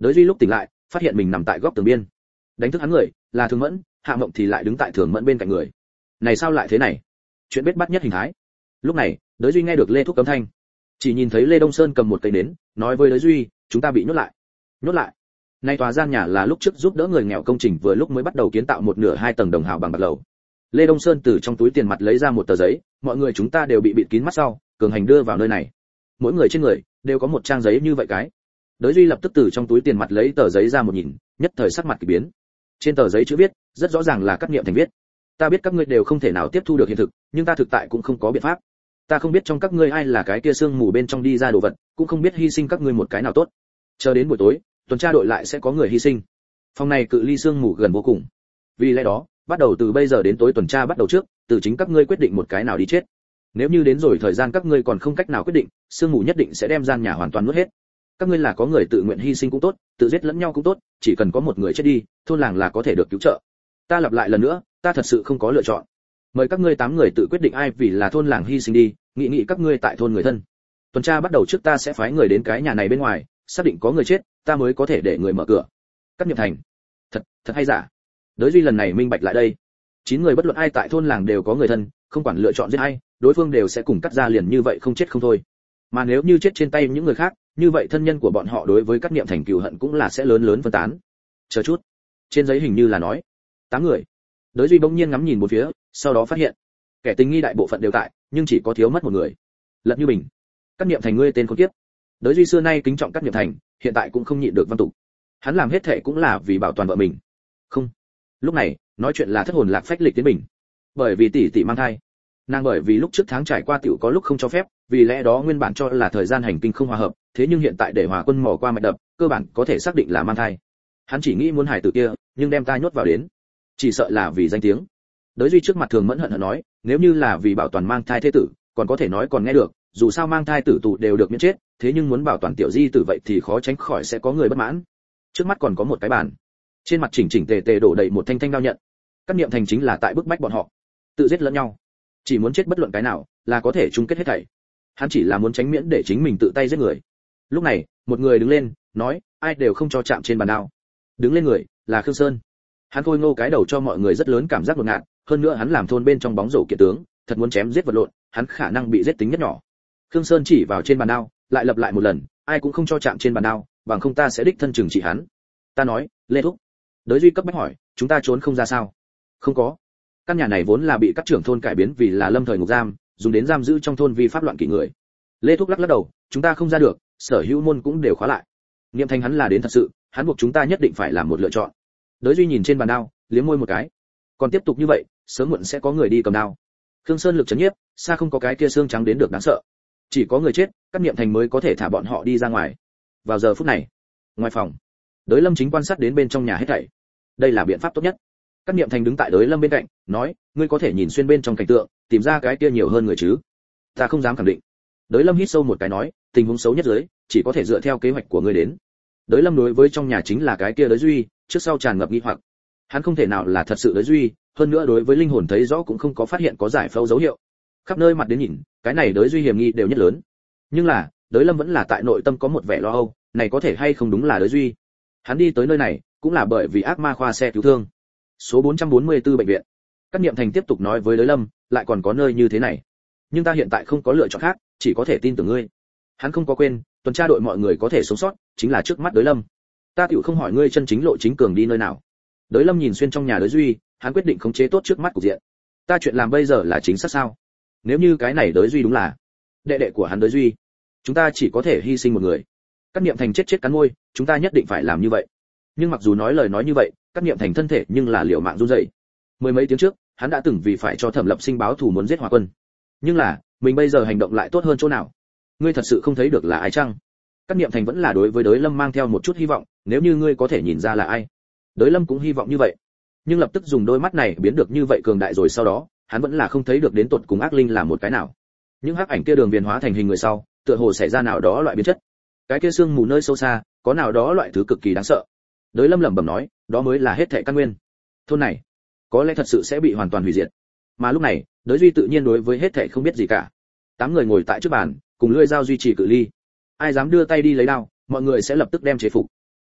Đới Duy lúc tỉnh lại, phát hiện mình nằm tại góc tường biên. Đánh thức hắn người là Thường Mẫn, Hạ Mộng thì lại đứng tại Thường Mẫn bên cạnh người. Này sao lại thế này? Chuyện bết bắt nhất hình thái. Lúc này, Đới Duy nghe được Lê Thúc cấm thanh, chỉ nhìn thấy Lê Đông Sơn cầm một cây nến, nói với Đới Duy, chúng ta bị nhốt lại. Nhốt lại? Nay tòa gian nhà là lúc trước giúp đỡ người nghèo công trình vừa lúc mới bắt đầu kiến tạo một nửa hai tầng đồng hào bằng bạc lầu. Lê Đông Sơn từ trong túi tiền mặt lấy ra một tờ giấy, mọi người chúng ta đều bị bịt kín mắt sau, cường hành đưa vào nơi này. Mỗi người trên người đều có một trang giấy như vậy cái. Đới Duy lập tức từ trong túi tiền mặt lấy tờ giấy ra một nhìn, nhất thời sắc mặt kỳ biến. Trên tờ giấy chữ viết, rất rõ ràng là Cát Niệm Thành viết. Ta biết các ngươi đều không thể nào tiếp thu được hiện thực, nhưng ta thực tại cũng không có biện pháp. Ta không biết trong các ngươi ai là cái kia sương mù bên trong đi ra đồ vật, cũng không biết hy sinh các ngươi một cái nào tốt. Chờ đến buổi tối, tuần tra đội lại sẽ có người hy sinh. Phòng này cự ly sương mù gần vô cùng. Vì lẽ đó, bắt đầu từ bây giờ đến tối tuần tra bắt đầu trước, từ chính các ngươi quyết định một cái nào đi chết. Nếu như đến rồi thời gian các ngươi còn không cách nào quyết định, sương mù nhất định sẽ đem gian nhà hoàn toàn nuốt hết. Các ngươi là có người tự nguyện hy sinh cũng tốt, tự giết lẫn nhau cũng tốt, chỉ cần có một người chết đi, thôn làng là có thể được cứu trợ. Ta lặp lại lần nữa, ta thật sự không có lựa chọn. Mời các ngươi tám người tự quyết định ai vì là thôn làng hy sinh đi, nghị nghị các ngươi tại thôn người thân. Tuần tra bắt đầu trước ta sẽ phái người đến cái nhà này bên ngoài, xác định có người chết, ta mới có thể để người mở cửa. Cát Niệm Thành. Thật, thật hay giả? Đới Duy lần này minh bạch lại đây. Chín người bất luận ai tại thôn làng đều có người thân, không quản lựa chọn giết ai, đối phương đều sẽ cùng cắt ra liền như vậy không chết không thôi. Mà nếu như chết trên tay những người khác, như vậy thân nhân của bọn họ đối với Cát Niệm Thành cừu hận cũng là sẽ lớn lớn phân tán. Chờ chút, trên giấy hình như là nói tám người. Đới Duy bỗng nhiên ngắm nhìn một phía, sau đó phát hiện kẻ tình nghi đại bộ phận đều tại, nhưng chỉ có thiếu mất một người. Lật Như Bình. Cát Niệm Thành ngươi tên khốn kiếp. Đới Duy xưa nay kính trọng Cát Niệm Thành, hiện tại cũng không nhịn được văn tục. Hắn làm hết thệ cũng là vì bảo toàn vợ mình. Không. Lúc này, nói chuyện là thất hồn lạc phách Lịch Tiến Bình. Bởi vì tỷ tỷ mang thai. Nàng bởi vì lúc trước tháng trải qua tiểu có lúc không cho phép, vì lẽ đó nguyên bản cho là thời gian hành kinh không hòa hợp, thế nhưng hiện tại để Hòa Quân mò qua mạch đập, cơ bản có thể xác định là mang thai. Hắn chỉ nghĩ muốn hài tử kia, nhưng đem ta nhốt vào đến, chỉ sợ là vì danh tiếng. Đới Duy trước mặt Thường Mẫn hận hận nói, nếu như là vì bảo toàn mang thai thế tử, còn có thể nói còn nghe được, dù sao mang thai tử tù đều được miễn chết, thế nhưng muốn bảo toàn tiểu di tử vậy thì khó tránh khỏi sẽ có người bất mãn. Trước mắt còn có một cái bàn, trên mặt chỉnh chỉnh tề tề đổ đầy một thanh thanh đao nhận. Cát Niệm Thành chính là tại bức bách bọn họ tự giết lẫn nhau, chỉ muốn chết bất luận cái nào là có thể chung kết hết thảy. Hắn chỉ là muốn tránh miễn để chính mình tự tay giết người. Lúc này, một người đứng lên, nói, ai đều không cho chạm trên bàn đao. Đứng lên người là Khương Sơn. Hắn khôi ngô cái đầu cho mọi người rất lớn cảm giác ngột ngạt, hơn nữa hắn làm thôn bên trong bóng rổ kiện tướng, thật muốn chém giết vật lộn, hắn khả năng bị giết tính nhất nhỏ. Khương Sơn chỉ vào trên bàn đao, lại lặp lại một lần, ai cũng không cho chạm trên bàn đao, bằng không ta sẽ đích thân trừng trị hắn. Ta nói, Lê Thúc. Đới Duy cấp bách hỏi, chúng ta trốn không ra sao? Không có. Căn nhà này vốn là bị các trưởng thôn cải biến vì là lâm thời ngục giam, dùng đến giam giữ trong thôn vi pháp loạn kỷ người. Lê Thúc lắc lắc đầu, chúng ta không ra được, sở hữu môn cũng đều khóa lại. Niệm Thành hắn là đến thật sự, hắn buộc chúng ta nhất định phải làm một lựa chọn. Đới Duy nhìn trên bàn đao, liếm môi một cái. Còn tiếp tục như vậy, sớm muộn sẽ có người đi cầm đao. Khương Sơn lực chấn nhiếp, xa không có cái kia xương trắng đến được đáng sợ. Chỉ có người chết, Cát Niệm Thành mới có thể thả bọn họ đi ra ngoài. Vào giờ phút này, ngoài phòng, Đới Lâm chính quan sát đến bên trong nhà hết thảy. Đây là biện pháp tốt nhất. Cát Niệm Thành đứng tại Đới Lâm bên cạnh, nói, ngươi có thể nhìn xuyên bên trong cảnh tượng, tìm ra cái kia nhiều hơn người chứ? Ta không dám khẳng định. Đới Lâm hít sâu một cái nói, tình huống xấu nhất dưới, chỉ có thể dựa theo kế hoạch của ngươi đến. Đới Lâm đối với trong nhà chính là cái kia Đới Duy, trước sau tràn ngập nghi hoặc. Hắn không thể nào là thật sự Đới Duy, hơn nữa đối với linh hồn thấy rõ cũng không có phát hiện có giải phẫu dấu hiệu. Khắp nơi mặt đến nhìn, cái này Đới Duy hiểm nghi đều nhất lớn. Nhưng là, Đới Lâm vẫn là tại nội tâm có một vẻ lo âu, này có thể hay không đúng là Đới Duy. Hắn đi tới nơi này, cũng là bởi vì ác ma khoa xe cứu thương. Số bốn trăm bốn mươi tư bệnh viện. Cát Niệm Thành tiếp tục nói với Đới Lâm, lại còn có nơi như thế này. Nhưng ta hiện tại không có lựa chọn khác, chỉ có thể tin tưởng ngươi. Hắn không có quên, tuần tra đội mọi người có thể sống sót, chính là trước mắt Đới Lâm. Ta tiểu không hỏi ngươi chân chính lộ chính cường đi nơi nào. Đới Lâm nhìn xuyên trong nhà Đới Duy, hắn quyết định khống chế tốt trước mắt cục diện. Ta chuyện làm bây giờ là chính xác sao? Nếu như cái này Đới Duy đúng là đệ đệ của hắn Đới Duy, chúng ta chỉ có thể hy sinh một người. Cát Niệm Thành chết chết cắn môi, chúng ta nhất định phải làm như vậy. Nhưng mặc dù nói lời nói như vậy, Cát Niệm Thành thân thể nhưng là liều mạng run rẩy. Mười mấy tiếng trước, hắn đã từng vì phải cho Thẩm Lập Sinh báo thù muốn giết Hòa Quân. Nhưng là, mình bây giờ hành động lại tốt hơn chỗ nào? Ngươi thật sự không thấy được là ai chăng? Cát Niệm Thành vẫn là đối với Đới Lâm mang theo một chút hy vọng, nếu như ngươi có thể nhìn ra là ai. Đới Lâm cũng hy vọng như vậy. Nhưng lập tức dùng đôi mắt này biến được như vậy cường đại rồi sau đó, hắn vẫn là không thấy được đến tột cùng ác linh là một cái nào. Những hắc ảnh kia đường viền hóa thành hình người sau, tựa hồ xảy ra nào đó loại biến chất. Cái kia xương mù nơi sâu xa, có nào đó loại thứ cực kỳ đáng sợ. Đới Lâm lẩm bẩm nói, đó mới là hết thảy căn nguyên. Thôn này, có lẽ thật sự sẽ bị hoàn toàn hủy diệt. Mà lúc này, Đới Duy tự nhiên đối với hết thảy không biết gì cả. Tám người ngồi tại trước bàn, cùng lưỡi dao duy trì cự ly. Ai dám đưa tay đi lấy đao, mọi người sẽ lập tức đem chế phục.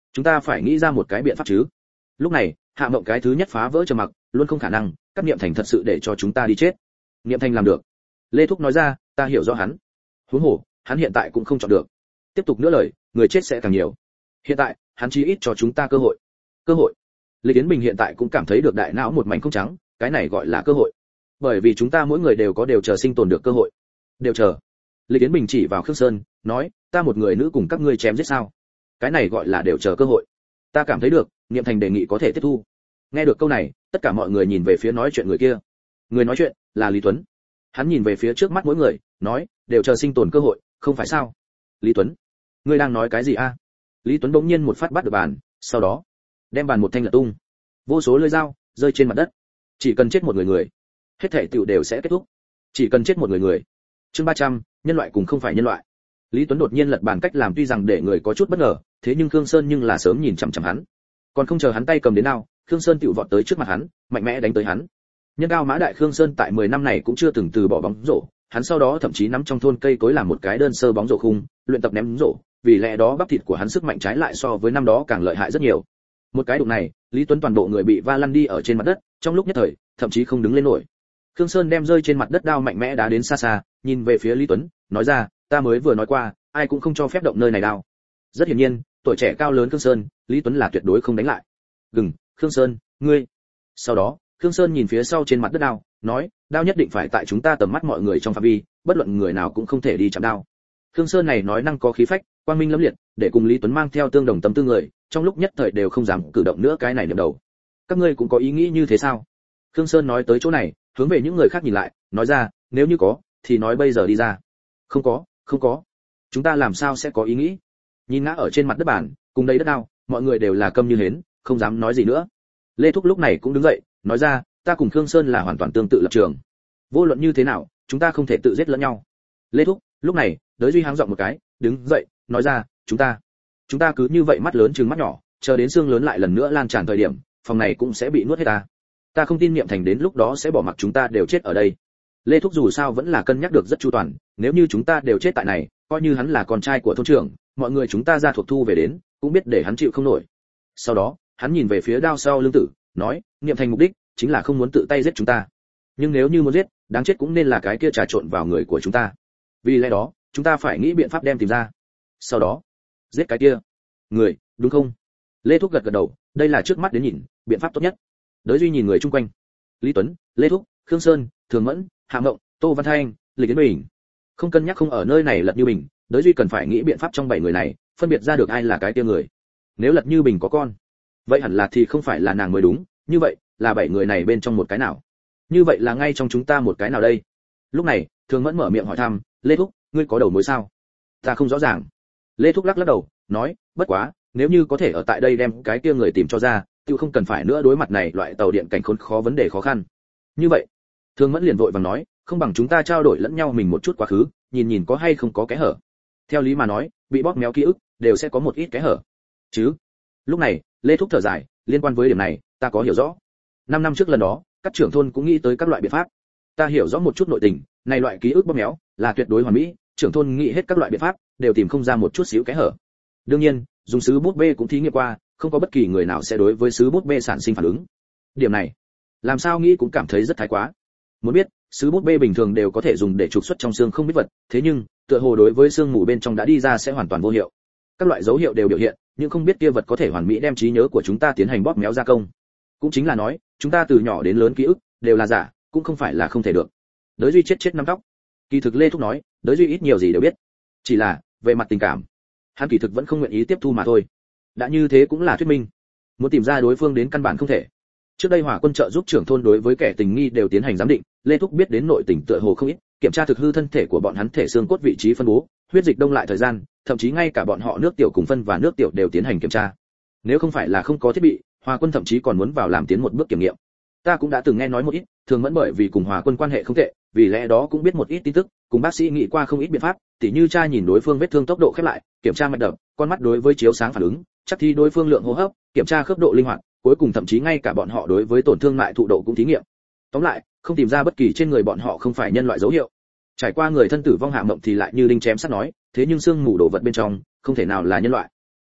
chúng ta phải nghĩ ra một cái biện pháp chứ. Lúc này Hạ Mộng cái thứ nhất phá vỡ trầm mặc, luôn không khả năng, các Niệm Thành thật sự để cho chúng ta đi chết. Niệm Thành làm được. Lê Thúc nói ra, ta hiểu rõ hắn. Huống hồ, hắn hiện tại cũng không chọn được. Tiếp tục nữa lời, người chết sẽ càng nhiều. Hiện tại, hắn chí ít cho chúng ta cơ hội. Cơ hội. Lê Kiến Bình hiện tại cũng cảm thấy được đại não một mảnh không trắng, cái này gọi là cơ hội. Bởi vì chúng ta mỗi người đều có đều chờ sinh tồn được cơ hội. Đều chờ. Lê Kiến Bình chỉ vào Khương Sơn, nói, ta một người nữ cùng các ngươi chém giết sao? Cái này gọi là đều chờ cơ hội. Ta cảm thấy được, Niệm Thành đề nghị có thể tiếp thu. Nghe được câu này, tất cả mọi người nhìn về phía nói chuyện người kia. Người nói chuyện là Lý Tuấn. Hắn nhìn về phía trước mắt mỗi người, nói, đều chờ sinh tồn cơ hội, không phải sao? Lý Tuấn, ngươi đang nói cái gì a? Lý Tuấn bỗng nhiên một phát bắt được bàn, sau đó đem bàn một thanh lật tung. Vô số lưỡi dao rơi trên mặt đất. Chỉ cần chết một người người, hết thảy tiểu đều sẽ kết thúc. Chỉ cần chết một người người. Chương ba trăm, nhân loại cùng không phải nhân loại. Lý Tuấn đột nhiên lật bàn cách làm tuy rằng để người có chút bất ngờ, thế nhưng Khương Sơn nhưng là sớm nhìn chằm chằm hắn. Còn không chờ hắn tay cầm đến nào, Khương Sơn tiểu vọt tới trước mặt hắn, mạnh mẽ đánh tới hắn. Nhân cao mã đại Khương Sơn tại mười năm này cũng chưa từng từ bỏ bóng rổ, hắn sau đó thậm chí nắm trong thôn cây cối làm một cái đơn sơ bóng rổ khung, luyện tập ném rổ, vì lẽ đó bắp thịt của hắn sức mạnh trái lại so với năm đó càng lợi hại rất nhiều. Một cái đụng này, Lý Tuấn toàn bộ người bị va lăn đi ở trên mặt đất, trong lúc nhất thời, thậm chí không đứng lên nổi. Khương Sơn đem rơi trên mặt đất đao mạnh mẽ đá đến xa xa, nhìn về phía Lý Tuấn, nói ra, ta mới vừa nói qua, ai cũng không cho phép động nơi này đao. Rất hiển nhiên, tuổi trẻ cao lớn Khương Sơn, Lý Tuấn là tuyệt đối không đánh lại. Gừng, Khương Sơn, ngươi. Sau đó, Khương Sơn nhìn phía sau trên mặt đất đao, nói, đao nhất định phải tại chúng ta tầm mắt mọi người trong phạm vi, bất luận người nào cũng không thể đi chạm đao. Khương Sơn này nói năng có khí phách, quang minh lẫm liệt, để cùng Lý Tuấn mang theo tương đồng tâm tư người, trong lúc nhất thời đều không dám cử động nữa cái này niệm đầu. Các ngươi cũng có ý nghĩ như thế sao? Khương Sơn nói tới chỗ này, hướng về những người khác nhìn lại, nói ra, nếu như có, thì nói bây giờ đi ra. Không có, không có. Chúng ta làm sao sẽ có ý nghĩ? Nhìn ngã ở trên mặt đất bàn, cùng đây đất đao, mọi người đều là câm như hến, không dám nói gì nữa. Lê Thúc lúc này cũng đứng dậy, nói ra, ta cùng Khương Sơn là hoàn toàn tương tự lập trường. Vô luận như thế nào, chúng ta không thể tự giết lẫn nhau. Lê Thúc, lúc này, Đới Duy háng giọng một cái, đứng dậy, nói ra, chúng ta, chúng ta cứ như vậy mắt lớn trừng mắt nhỏ, chờ đến xương lớn lại lần nữa lan tràn thời điểm, phòng này cũng sẽ bị nuốt hết ta. Ta không tin Niệm Thành đến lúc đó sẽ bỏ mặc chúng ta đều chết ở đây. Lê Thúc dù sao vẫn là cân nhắc được rất chu toàn, nếu như chúng ta đều chết tại này, coi như hắn là con trai của thôn trưởng, mọi người chúng ta ra thuộc thu về đến, cũng biết để hắn chịu không nổi. Sau đó, hắn nhìn về phía đao sau lưng tử, nói, Niệm Thành mục đích chính là không muốn tự tay giết chúng ta. Nhưng nếu như muốn giết, đáng chết cũng nên là cái kia trà trộn vào người của chúng ta. Vì lẽ đó, chúng ta phải nghĩ biện pháp đem tìm ra. Sau đó, giết cái kia người, đúng không? Lê Thúc gật gật đầu, đây là trước mắt đến nhìn, biện pháp tốt nhất. Đới Duy nhìn người chung quanh. Lý Tuấn, Lê Thúc, Khương Sơn, Thường Mẫn, Hạ Ngộng, Tô Văn Thanh, Lịch Kiến Bình. Không cân nhắc không ở nơi này Lật Như Bình, Đới Duy cần phải nghĩ biện pháp trong bảy người này, phân biệt ra được ai là cái kia người. Nếu Lật Như Bình có con, vậy hẳn là thì không phải là nàng mới đúng, như vậy, là bảy người này bên trong một cái nào? Như vậy là ngay trong chúng ta một cái nào đây? Lúc này, Thường Mẫn mở miệng hỏi thăm, Lê Thúc, ngươi có đầu mối sao? Ta không rõ ràng. Lê Thúc lắc lắc đầu, nói, bất quá, nếu như có thể ở tại đây đem cái kia người tìm cho ra, tiêu không cần phải nữa đối mặt này loại tàu điện cảnh khốn khó vấn đề khó khăn. Như vậy, Thường Mẫn liền vội vàng nói, không bằng chúng ta trao đổi lẫn nhau mình một chút quá khứ, nhìn nhìn có hay không có kẽ hở. Theo lý mà nói, bị bóp méo ký ức đều sẽ có một ít kẽ hở. Chứ? Lúc này, Lê Thúc thở dài, liên quan với điểm này, ta có hiểu rõ. Năm năm trước lần đó, các trưởng thôn cũng nghĩ tới các loại biện pháp. Ta hiểu rõ một chút nội tình, này loại ký ức bóp méo là tuyệt đối hoàn mỹ, trưởng thôn nghĩ hết các loại biện pháp, đều tìm không ra một chút xíu kẽ hở. Đương nhiên, dùng sứ bút bê cũng thí nghiệm qua, không có bất kỳ người nào sẽ đối với sứ bút bê sản sinh phản ứng. Điểm này, làm sao nghĩ cũng cảm thấy rất thái quá. Muốn biết, sứ bút bê bình thường đều có thể dùng để trục xuất trong xương không biết vật, thế nhưng, tựa hồ đối với xương mù bên trong đã đi ra sẽ hoàn toàn vô hiệu. Các loại dấu hiệu đều biểu hiện, nhưng không biết kia vật có thể hoàn mỹ đem trí nhớ của chúng ta tiến hành bóp méo gia công. Cũng chính là nói, chúng ta từ nhỏ đến lớn ký ức đều là giả, cũng không phải là không thể được. Đới Duy chết chết năm tóc. Kỳ thực Lê Thúc nói, Đới Duy ít nhiều gì đều biết, chỉ là về mặt tình cảm, hắn kỳ thực vẫn không nguyện ý tiếp thu mà thôi. Đã như thế cũng là thuyết minh, muốn tìm ra đối phương đến căn bản không thể. Trước đây Hỏa Quân trợ giúp trưởng thôn đối với kẻ tình nghi đều tiến hành giám định, Lê Thúc biết đến nội tình tựa hồ không ít, kiểm tra thực hư thân thể của bọn hắn thể xương cốt vị trí phân bố, huyết dịch đông lại thời gian, thậm chí ngay cả bọn họ nước tiểu cùng phân và nước tiểu đều tiến hành kiểm tra. Nếu không phải là không có thiết bị, Hỏa Quân thậm chí còn muốn vào làm tiến một bước kiểm nghiệm. Ta cũng đã từng nghe nói một ít, Thường Mẫn bởi vì cùng Hỏa Quân quan hệ không tệ, vì lẽ đó cũng biết một ít tin tức, cùng bác sĩ nghĩ qua không ít biện pháp, tỉ như tra nhìn đối phương vết thương tốc độ khép lại, kiểm tra mạch đập, con mắt đối với chiếu sáng phản ứng, chắc thi đối phương lượng hô hấp, kiểm tra khớp độ linh hoạt, cuối cùng thậm chí ngay cả bọn họ đối với tổn thương lại thụ độ cũng thí nghiệm. Tóm lại, không tìm ra bất kỳ trên người bọn họ không phải nhân loại dấu hiệu. Trải qua người thân tử vong Hạ Mộng thì lại như đinh chém sắt nói, thế nhưng xương mù đồ vật bên trong, không thể nào là nhân loại.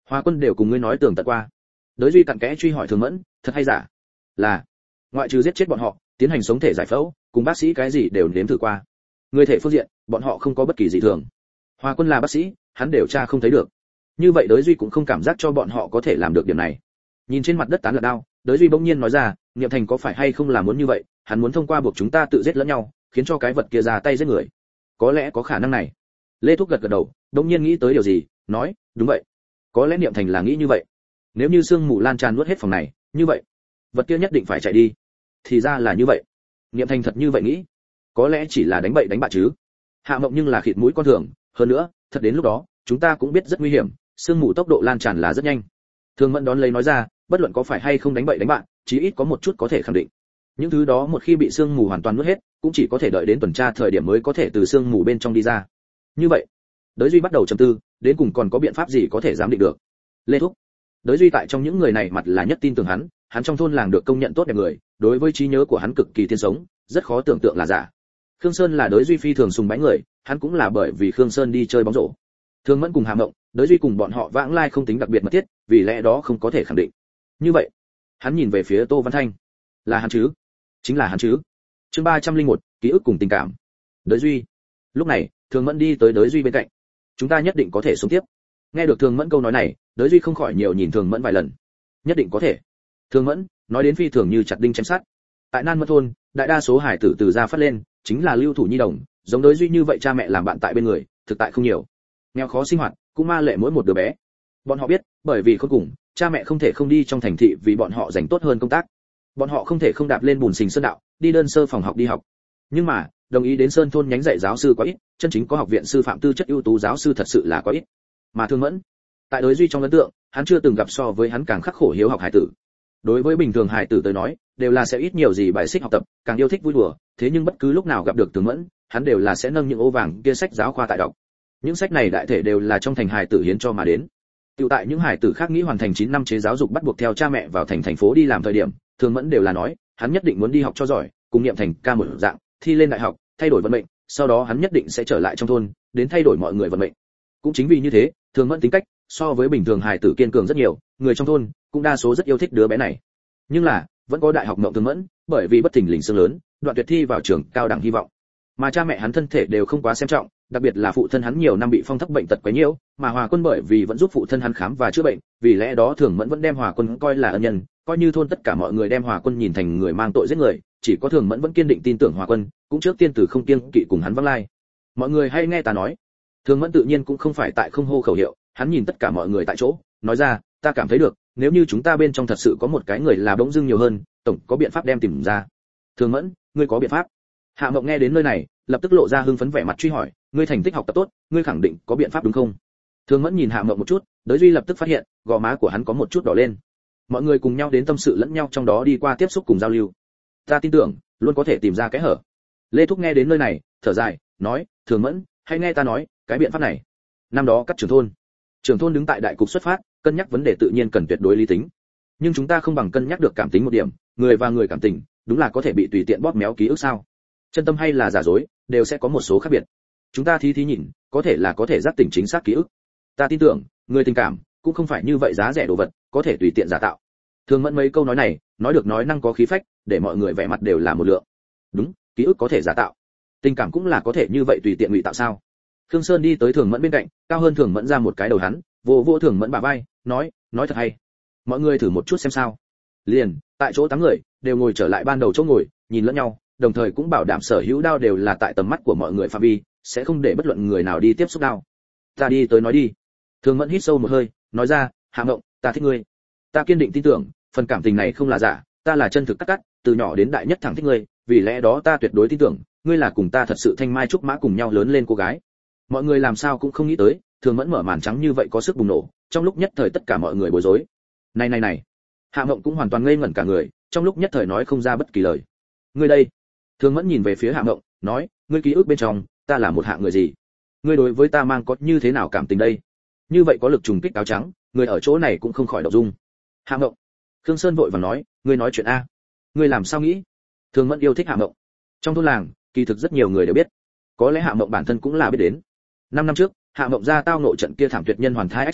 Hòa Quân đều cùng ngươi nói tường tận qua. Đới Duy cặn kẽ truy hỏi Thường Mẫn, thật hay giả? Là, ngoại trừ giết chết bọn họ, tiến hành sống thể giải phẫu, cùng bác sĩ cái gì đều nếm thử qua. Người thể phương diện, bọn họ không có bất kỳ gì thường. Hòa Quân là bác sĩ, hắn đều tra không thấy được. Như vậy Đới Duy cũng không cảm giác cho bọn họ có thể làm được điểm này. Nhìn trên mặt đất tán lật đao, Đới Duy bỗng nhiên nói ra, Niệm Thành có phải hay không là muốn như vậy, hắn muốn thông qua buộc chúng ta tự giết lẫn nhau, khiến cho cái vật kia ra tay giết người. Có lẽ có khả năng này. Lê Thúc gật gật đầu, bỗng nhiên nghĩ tới điều gì, nói, đúng vậy. Có lẽ Niệm Thành là nghĩ như vậy. Nếu như sương mù lan tràn nuốt hết phòng này, như vậy, vật kia nhất định phải chạy đi. Thì ra là như vậy. Niệm Thành thật như vậy nghĩ. Có lẽ chỉ là đánh bậy đánh bạ chứ. Hạ Mộng nhưng là khịt mũi con thường, hơn nữa, thật đến lúc đó, chúng ta cũng biết rất nguy hiểm, sương mù tốc độ lan tràn là rất nhanh. Thường Mẫn đón lấy nói ra, bất luận có phải hay không đánh bậy đánh bạn, chí ít có một chút có thể khẳng định. Những thứ đó một khi bị sương mù hoàn toàn nuốt hết, cũng chỉ có thể đợi đến tuần tra thời điểm mới có thể từ sương mù bên trong đi ra. Như vậy, Đới Duy bắt đầu trầm tư, đến cùng còn có biện pháp gì có thể giám định được. Lê Thúc, Đới Duy tại trong những người này mặt là nhất tin tưởng hắn, hắn trong thôn làng được công nhận tốt đẹp người, đối với trí nhớ của hắn cực kỳ tiên sống, rất khó tưởng tượng là giả. Khương Sơn là Đới Duy phi thường sùng bái người, hắn cũng là bởi vì Khương Sơn đi chơi bóng rổ. Thường Mẫn cùng Hà Mộng, Đới Duy cùng bọn họ vãng lai không tính đặc biệt mật thiết, vì lẽ đó không có thể khẳng định. Như vậy, hắn nhìn về phía Tô Văn Thanh, là hắn chứ? Chính là hắn chứ? Chương ba trăm lẻ một, ký ức cùng tình cảm. Đới Duy. Lúc này, Thường Mẫn đi tới Đới Duy bên cạnh. Chúng ta nhất định có thể sống tiếp. Nghe được Thường Mẫn câu nói này, Đới Duy không khỏi nhiều nhìn Thường Mẫn vài lần. Nhất định có thể. Thường Mẫn nói đến phi thường như chặt đinh chém sắt. Tại Nan Mẫn thôn, đại đa số hải tử từ ra phát lên, chính là lưu thủ nhi đồng, giống Đới Duy như vậy cha mẹ làm bạn tại bên người, thực tại không nhiều. Nghèo khó sinh hoạt, cũng ma lệ mỗi một đứa bé. Bọn họ biết, bởi vì khốn cùng, cha mẹ không thể không đi trong thành thị vì bọn họ dành tốt hơn công tác. Bọn họ không thể không đạp lên bùn xình sơn đạo, đi đơn sơ phòng học đi học. Nhưng mà, đồng ý đến sơn thôn nhánh dạy giáo sư quá ít, chân chính có học viện sư phạm tư chất ưu tú giáo sư thật sự là quá ít. Mà Thường Mẫn, tại Đới Duy trong ấn tượng, hắn chưa từng gặp so với hắn càng khắc khổ hiếu học hải tử. Đối với bình thường hải tử tới nói, đều là sẽ ít nhiều gì bài xích học tập, càng yêu thích vui đùa, thế nhưng bất cứ lúc nào gặp được Thường Mẫn, hắn đều là sẽ nâng những ô vàng kia sách giáo khoa tại đọc. Những sách này đại thể đều là trong thành hải tử hiến cho mà đến. Tiểu tại những hải tử khác nghĩ hoàn thành chín năm chế giáo dục bắt buộc theo cha mẹ vào thành thành phố đi làm thời điểm, Thường Mẫn đều là nói, hắn nhất định muốn đi học cho giỏi, cùng Niệm Thành ca một dạng, thi lên đại học, thay đổi vận mệnh, sau đó hắn nhất định sẽ trở lại trong thôn, đến thay đổi mọi người vận mệnh. Cũng chính vì như thế, Thường Mẫn tính cách so với bình thường hải tử kiên cường rất nhiều, người trong thôn cũng đa số rất yêu thích đứa bé này. Nhưng là, vẫn có đại học mộng Thường Mẫn, bởi vì bất thình lình xương lớn, đoạn tuyệt thi vào trường cao đẳng hy vọng. Mà cha mẹ hắn thân thể đều không quá xem trọng, đặc biệt là phụ thân hắn nhiều năm bị phong thấp bệnh tật quấy nhiễu, mà Hòa Quân bởi vì vẫn giúp phụ thân hắn khám và chữa bệnh, vì lẽ đó Thường Mẫn vẫn đem Hòa Quân coi là ân nhân, coi như thôn tất cả mọi người đem Hòa Quân nhìn thành người mang tội giết người, chỉ có Thường Mẫn vẫn kiên định tin tưởng Hòa Quân, cũng trước tiên từ không kiêng kỵ cùng hắn vắng lai. Mọi người hay nghe ta nói. Thường Mẫn tự nhiên cũng không phải tại không hô khẩu hiệu, hắn nhìn tất cả mọi người tại chỗ, nói ra, ta cảm thấy được, nếu như chúng ta bên trong thật sự có một cái người là bỗng dưng nhiều hơn, tổng có biện pháp đem tìm ra. Thường Mẫn, ngươi có biện pháp? Hạ Mộng nghe đến nơi này, lập tức lộ ra hưng phấn vẻ mặt truy hỏi, ngươi thành tích học tập tốt, ngươi khẳng định có biện pháp đúng không? Thường Mẫn nhìn Hạ Mộng một chút, Đới Duy lập tức phát hiện, gò má của hắn có một chút đỏ lên. Mọi người cùng nhau đến tâm sự lẫn nhau trong đó đi qua tiếp xúc cùng giao lưu. Ta tin tưởng, luôn có thể tìm ra cái hở. Lê Thúc nghe đến nơi này, thở dài, nói, Thường Mẫn, hãy nghe ta nói, cái biện pháp này. Năm đó cắt trưởng thôn, trưởng thôn đứng tại đại cục xuất phát, cân nhắc vấn đề tự nhiên cần tuyệt đối lý tính. Nhưng chúng ta không bằng cân nhắc được cảm tính một điểm, người và người cảm tình, đúng là có thể bị tùy tiện bóp méo ký ức sao? Chân tâm hay là giả dối, đều sẽ có một số khác biệt. Chúng ta thí thí nhìn, có thể là có thể giác tỉnh chính xác ký ức. Ta tin tưởng, người tình cảm cũng không phải như vậy giá rẻ đồ vật, có thể tùy tiện giả tạo. Thường Mẫn mấy câu nói này, nói được nói năng có khí phách, để mọi người vẻ mặt đều là một lượng. Đúng, ký ức có thể giả tạo, tình cảm cũng là có thể như vậy tùy tiện ngụy tạo sao? Khương Sơn đi tới Thường Mẫn bên cạnh, cao hơn Thường Mẫn ra một cái đầu hắn, vô vô Thường Mẫn bả vai, nói, nói thật hay. Mọi người thử một chút xem sao. Liền, tại chỗ tám người đều ngồi trở lại ban đầu chỗ ngồi, nhìn lẫn nhau, đồng thời cũng bảo đảm sở hữu đao đều là tại tầm mắt của mọi người phạm vi, sẽ không để bất luận người nào đi tiếp xúc đao. Ta đi tới nói đi. Thường Mẫn hít sâu một hơi, nói ra, Hạ Mộng, ta thích ngươi. Ta kiên định tin tưởng, phần cảm tình này không là giả, ta là chân thực cắt cắt, từ nhỏ đến đại nhất thẳng thích ngươi, vì lẽ đó ta tuyệt đối tin tưởng, ngươi là cùng ta thật sự thanh mai trúc mã cùng nhau lớn lên cô gái. Mọi người làm sao cũng không nghĩ tới, Thường Mẫn mở màn trắng như vậy có sức bùng nổ, trong lúc nhất thời tất cả mọi người bối rối. Này này này. Hạ Mộng cũng hoàn toàn ngây ngẩn cả người, trong lúc nhất thời nói không ra bất kỳ lời. Ngươi đây? Thường Mẫn nhìn về phía Hạ Mộng, nói, ngươi ký ức bên trong, ta là một hạng người gì? Ngươi đối với ta mang có như thế nào cảm tình đây? Như vậy có lực trùng kích áo trắng, người ở chỗ này cũng không khỏi động dung. Hạ Mộng. Khương Sơn vội vàng nói, ngươi nói chuyện a? Ngươi làm sao nghĩ? Thường Mẫn yêu thích Hạ Mộng. Trong thôn làng, kỳ thực rất nhiều người đều biết. Có lẽ Hạ Mộng bản thân cũng là biết đến. Năm năm trước, Hạ Mộng ra tao nội trận kia thảm tuyệt nhân hoàn thai ách sau,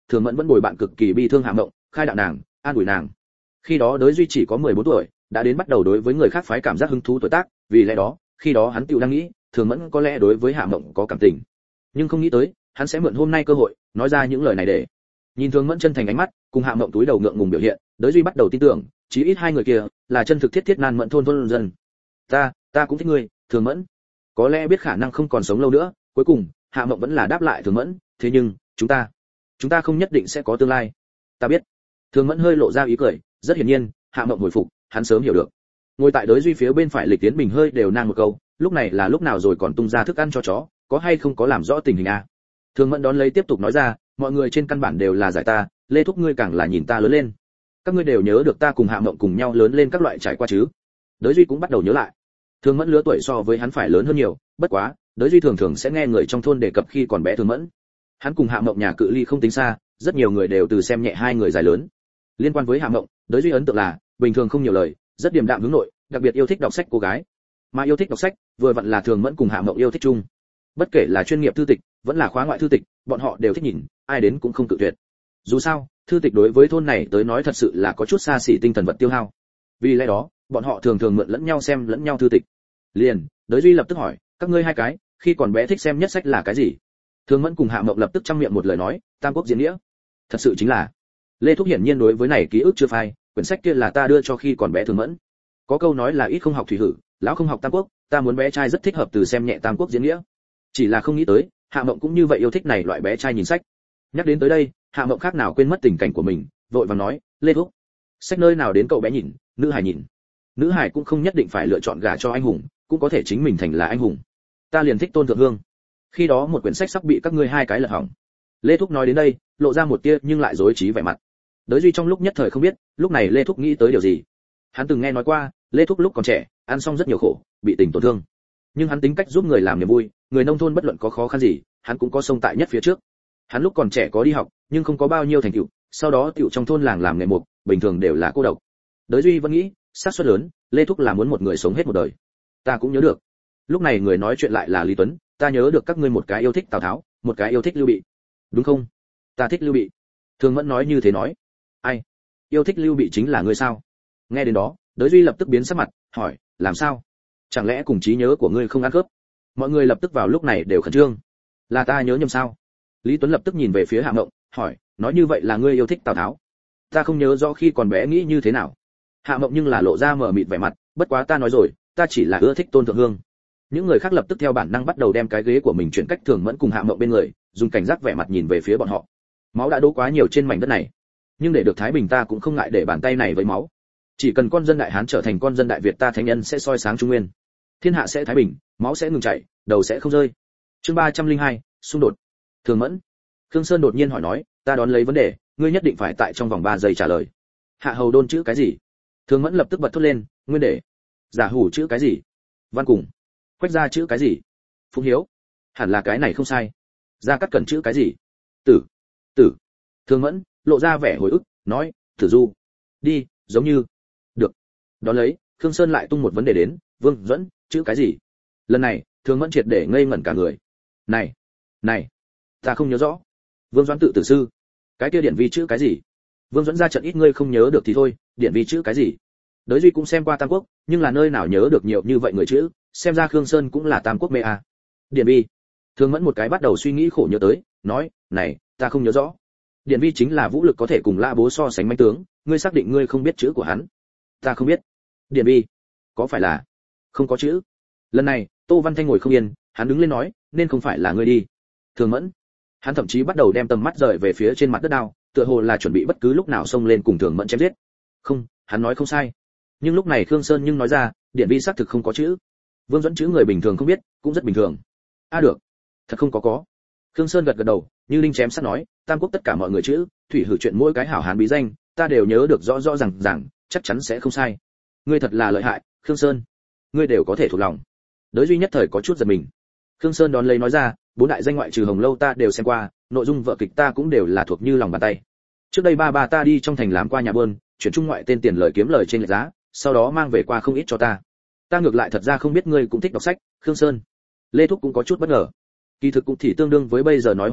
Thường Mẫn vẫn bồi bạn cực kỳ bi thương Hạ Mộng, khai đạo nàng, an ủi nàng. Khi đó Đới Duy chỉ có mười bốn tuổi, đã đến bắt đầu đối với người khác phái cảm giác hứng thú tuổi tác, vì lẽ đó, khi đó hắn tự đang nghĩ, Thường Mẫn có lẽ đối với Hạ Mộng có cảm tình. Nhưng không nghĩ tới, hắn sẽ mượn hôm nay cơ hội, nói ra những lời này để nhìn Thường Mẫn chân thành ánh mắt, cùng Hạ Mộng túi đầu ngượng ngùng biểu hiện, Đới Duy bắt đầu tin tưởng, chí ít hai người kia là chân thực thiết thiết nan mẫn thôn thôn dân. Ta, ta cũng thích ngươi, Thường Mẫn. Có lẽ biết khả năng không còn sống lâu nữa, cuối cùng, Hạ Mộng vẫn là đáp lại Thường Mẫn, thế nhưng, chúng ta, chúng ta không nhất định sẽ có tương lai. Ta biết. Thường Mẫn hơi lộ ra ý cười, rất hiển nhiên, Hạ Mộng hồi phục, hắn sớm hiểu được. Ngồi tại Đới Duy phía bên phải Lịch Tiến Bình hơi đều nang một câu, lúc này là lúc nào rồi còn tung ra thức ăn cho chó, có hay không có làm rõ tình hình a? Thường Mẫn đón lấy tiếp tục nói ra, mọi người trên căn bản đều là giải ta, Lê Thúc ngươi càng là nhìn ta lớn lên. Các ngươi đều nhớ được ta cùng Hạ Mộng cùng nhau lớn lên các loại trải qua chứ? Đới Duy cũng bắt đầu nhớ lại. Thường Mẫn lứa tuổi so với hắn phải lớn hơn nhiều, bất quá, Đới Duy thường thường sẽ nghe người trong thôn đề cập khi còn bé Thường Mẫn. Hắn cùng Hạ Mộng nhà cự ly không tính xa, rất nhiều người đều từ xem nhẹ hai người dài lớn. Liên quan với Hạ Mộng, Đới Duy ấn tượng là bình thường không nhiều lời, rất điềm đạm hướng nội, đặc biệt yêu thích đọc sách cô gái. Mà yêu thích đọc sách, vừa vặn là Thường Mẫn cùng Hạ Mộng yêu thích chung. Bất kể là chuyên nghiệp thư tịch, vẫn là khóa ngoại thư tịch, bọn họ đều thích nhìn, ai đến cũng không cự tuyệt. Dù sao, thư tịch đối với thôn này tới nói thật sự là có chút xa xỉ tinh thần vật tiêu hao. Vì lẽ đó, bọn họ thường thường mượn lẫn nhau xem lẫn nhau thư tịch. Liền, Đới Duy lập tức hỏi, các ngươi hai cái, khi còn bé thích xem nhất sách là cái gì? Thường Mẫn cùng Hạ Mộng lập tức trăm miệng một lời nói, Tam Quốc diễn nghĩa. Thật sự chính là. Lê Thúc hiển nhiên đối với này ký ức chưa phai, quyển sách kia là ta đưa cho khi còn bé Thường Mẫn. Có câu nói là ít không học thủy hử, lão không học Tam Quốc, ta muốn bé trai rất thích hợp từ xem nhẹ Tam Quốc diễn nghĩa. Chỉ là không nghĩ tới, Hạ Mộng cũng như vậy yêu thích này loại bé trai nhìn sách. Nhắc đến tới đây, Hạ Mộng khác nào quên mất tình cảnh của mình, vội vàng nói, Lê Thúc, sách nơi nào đến cậu bé nhìn, nữ hài nhìn. Nữ hài cũng không nhất định phải lựa chọn gả cho anh hùng, cũng có thể chính mình thành là anh hùng. Ta liền thích Tôn Thượng Hương. Khi đó một quyển sách sắp bị các ngươi hai cái lật hỏng. Lê Thúc nói đến đây, lộ ra một tia nhưng lại rối trí vẻ mặt. Đới Duy trong lúc nhất thời không biết, lúc này Lê Thúc nghĩ tới điều gì. Hắn từng nghe nói qua, Lê Thúc lúc còn trẻ, ăn xong rất nhiều khổ, bị tình tổn thương. Nhưng hắn tính cách giúp người làm niềm vui, người nông thôn bất luận có khó khăn gì, hắn cũng có sông tại nhất phía trước. Hắn lúc còn trẻ có đi học, nhưng không có bao nhiêu thành tựu, sau đó tiểu trong thôn làng làm nghề mộc, bình thường đều là cô độc. Đới Duy vẫn nghĩ, xác suất lớn, Lê Thúc là muốn một người sống hết một đời. Ta cũng nhớ được. Lúc này người nói chuyện lại là Lý Tuấn, ta nhớ được các ngươi một cái yêu thích Tào Tháo, một cái yêu thích Lưu Bị. Đúng không? Ta thích Lưu Bị. Thường Mẫn nói như thế nói. Ai? Yêu thích Lưu Bị chính là ngươi sao? Nghe đến đó, Đới Duy lập tức biến sắc mặt, hỏi, làm sao? Chẳng lẽ cùng trí nhớ của ngươi không ăn khớp? Mọi người lập tức vào lúc này đều khẩn trương. Là ta nhớ nhầm sao? Lý Tuấn lập tức nhìn về phía Hạ Mộng, hỏi, nói như vậy là ngươi yêu thích Tào Tháo? Ta không nhớ rõ khi còn bé nghĩ như thế nào. Hạ Mộng nhưng là lộ ra mờ mịt vẻ mặt, bất quá ta nói rồi, ta chỉ là ưa thích Tôn Thượng Hương. Những người khác lập tức theo bản năng bắt đầu đem cái ghế của mình chuyển cách Thường Mẫn cùng Hạ Mộng bên người, dùng cảnh giác vẻ mặt nhìn về phía bọn họ. Máu đã đổ quá nhiều trên mảnh đất này, nhưng để được thái bình ta cũng không ngại để bàn tay này với máu. Chỉ cần con dân đại Hán trở thành con dân đại Việt, ta thánh nhân sẽ soi sáng Trung Nguyên, thiên hạ sẽ thái bình, máu sẽ ngừng chảy, đầu sẽ không rơi. Chương ba trăm lẻ hai, xung đột. Thường Mẫn. Khương Sơn đột nhiên hỏi nói, ta đón lấy vấn đề, ngươi nhất định phải tại trong vòng ba giây trả lời. Hạ hầu đôn chữ cái gì? Thường Mẫn lập tức bật thốt lên, nguyên đề. Giả hủ chữ cái gì? Văn cùng. Quách gia chữ cái gì? Phụng Hiếu. Hẳn là cái này không sai. Gia Cát Cẩn chữ cái gì? Tử. Tử. Thường Mẫn lộ ra vẻ hồi ức, nói, Tử Du. Đi, giống như. Được. Đón lấy, Khương Sơn lại tung một vấn đề đến, Vương Duẫn chữ cái gì? Lần này, Thường Mẫn triệt để ngây ngẩn cả người. Này, này, ta không nhớ rõ. Vương Duẫn tự tử sư. Cái kia điển vi chữ cái gì? Vương Duẫn ra trận ít ngươi không nhớ được thì thôi, điển vi chữ cái gì? Đới Duy cũng xem qua Tam Quốc, nhưng là nơi nào nhớ được nhiều như vậy người chữ, xem ra Khương Sơn cũng là Tam Quốc mê à. Điển vi. Thường Mẫn một cái bắt đầu suy nghĩ khổ nhớ tới, nói, này, ta không nhớ rõ. Điển vi chính là vũ lực có thể cùng La Bố so sánh mãnh tướng, ngươi xác định ngươi không biết chữ của hắn? Ta không biết. Điển vi, có phải là không có chữ? Lần này, Tô Văn Thanh ngồi không yên, hắn đứng lên nói, nên không phải là ngươi đi. Thường Mẫn. Hắn thậm chí bắt đầu đem tầm mắt rời về phía trên mặt đất đao, tựa hồ là chuẩn bị bất cứ lúc nào xông lên cùng Thường Mẫn chém giết. Không, hắn nói không sai. Nhưng lúc này Khương Sơn nhưng nói ra, điển vi xác thực không có chữ. Vương Duẫn chữ người bình thường không biết, cũng rất bình thường. A à được, thật không có có. Khương Sơn gật gật đầu, như linh chém sắt nói, Tam Quốc tất cả mọi người chữ, thủy hử chuyện mỗi cái hảo hán bí danh, ta đều nhớ được rõ rõ ràng ràng, chắc chắn sẽ không sai. Ngươi thật là lợi hại, Khương Sơn. Ngươi đều có thể thuộc lòng. Đới Duy nhất thời có chút giật mình. Khương Sơn đón lấy nói ra, bốn đại danh ngoại trừ Hồng Lâu ta đều xem qua, nội dung vở kịch ta cũng đều là thuộc như lòng bàn tay. Trước đây ba ba ta đi trong thành làm qua nhà buôn, chuyển trung ngoại tên tiền lời kiếm lời trên lệch giá, sau đó mang về qua không ít cho ta. Ta ngược lại thật ra không biết ngươi cũng thích đọc sách, Khương Sơn. Lê Thúc cũng có chút bất ngờ. Kỳ thực cũng thì tương đương với bây giờ nói Hoàng Lưu,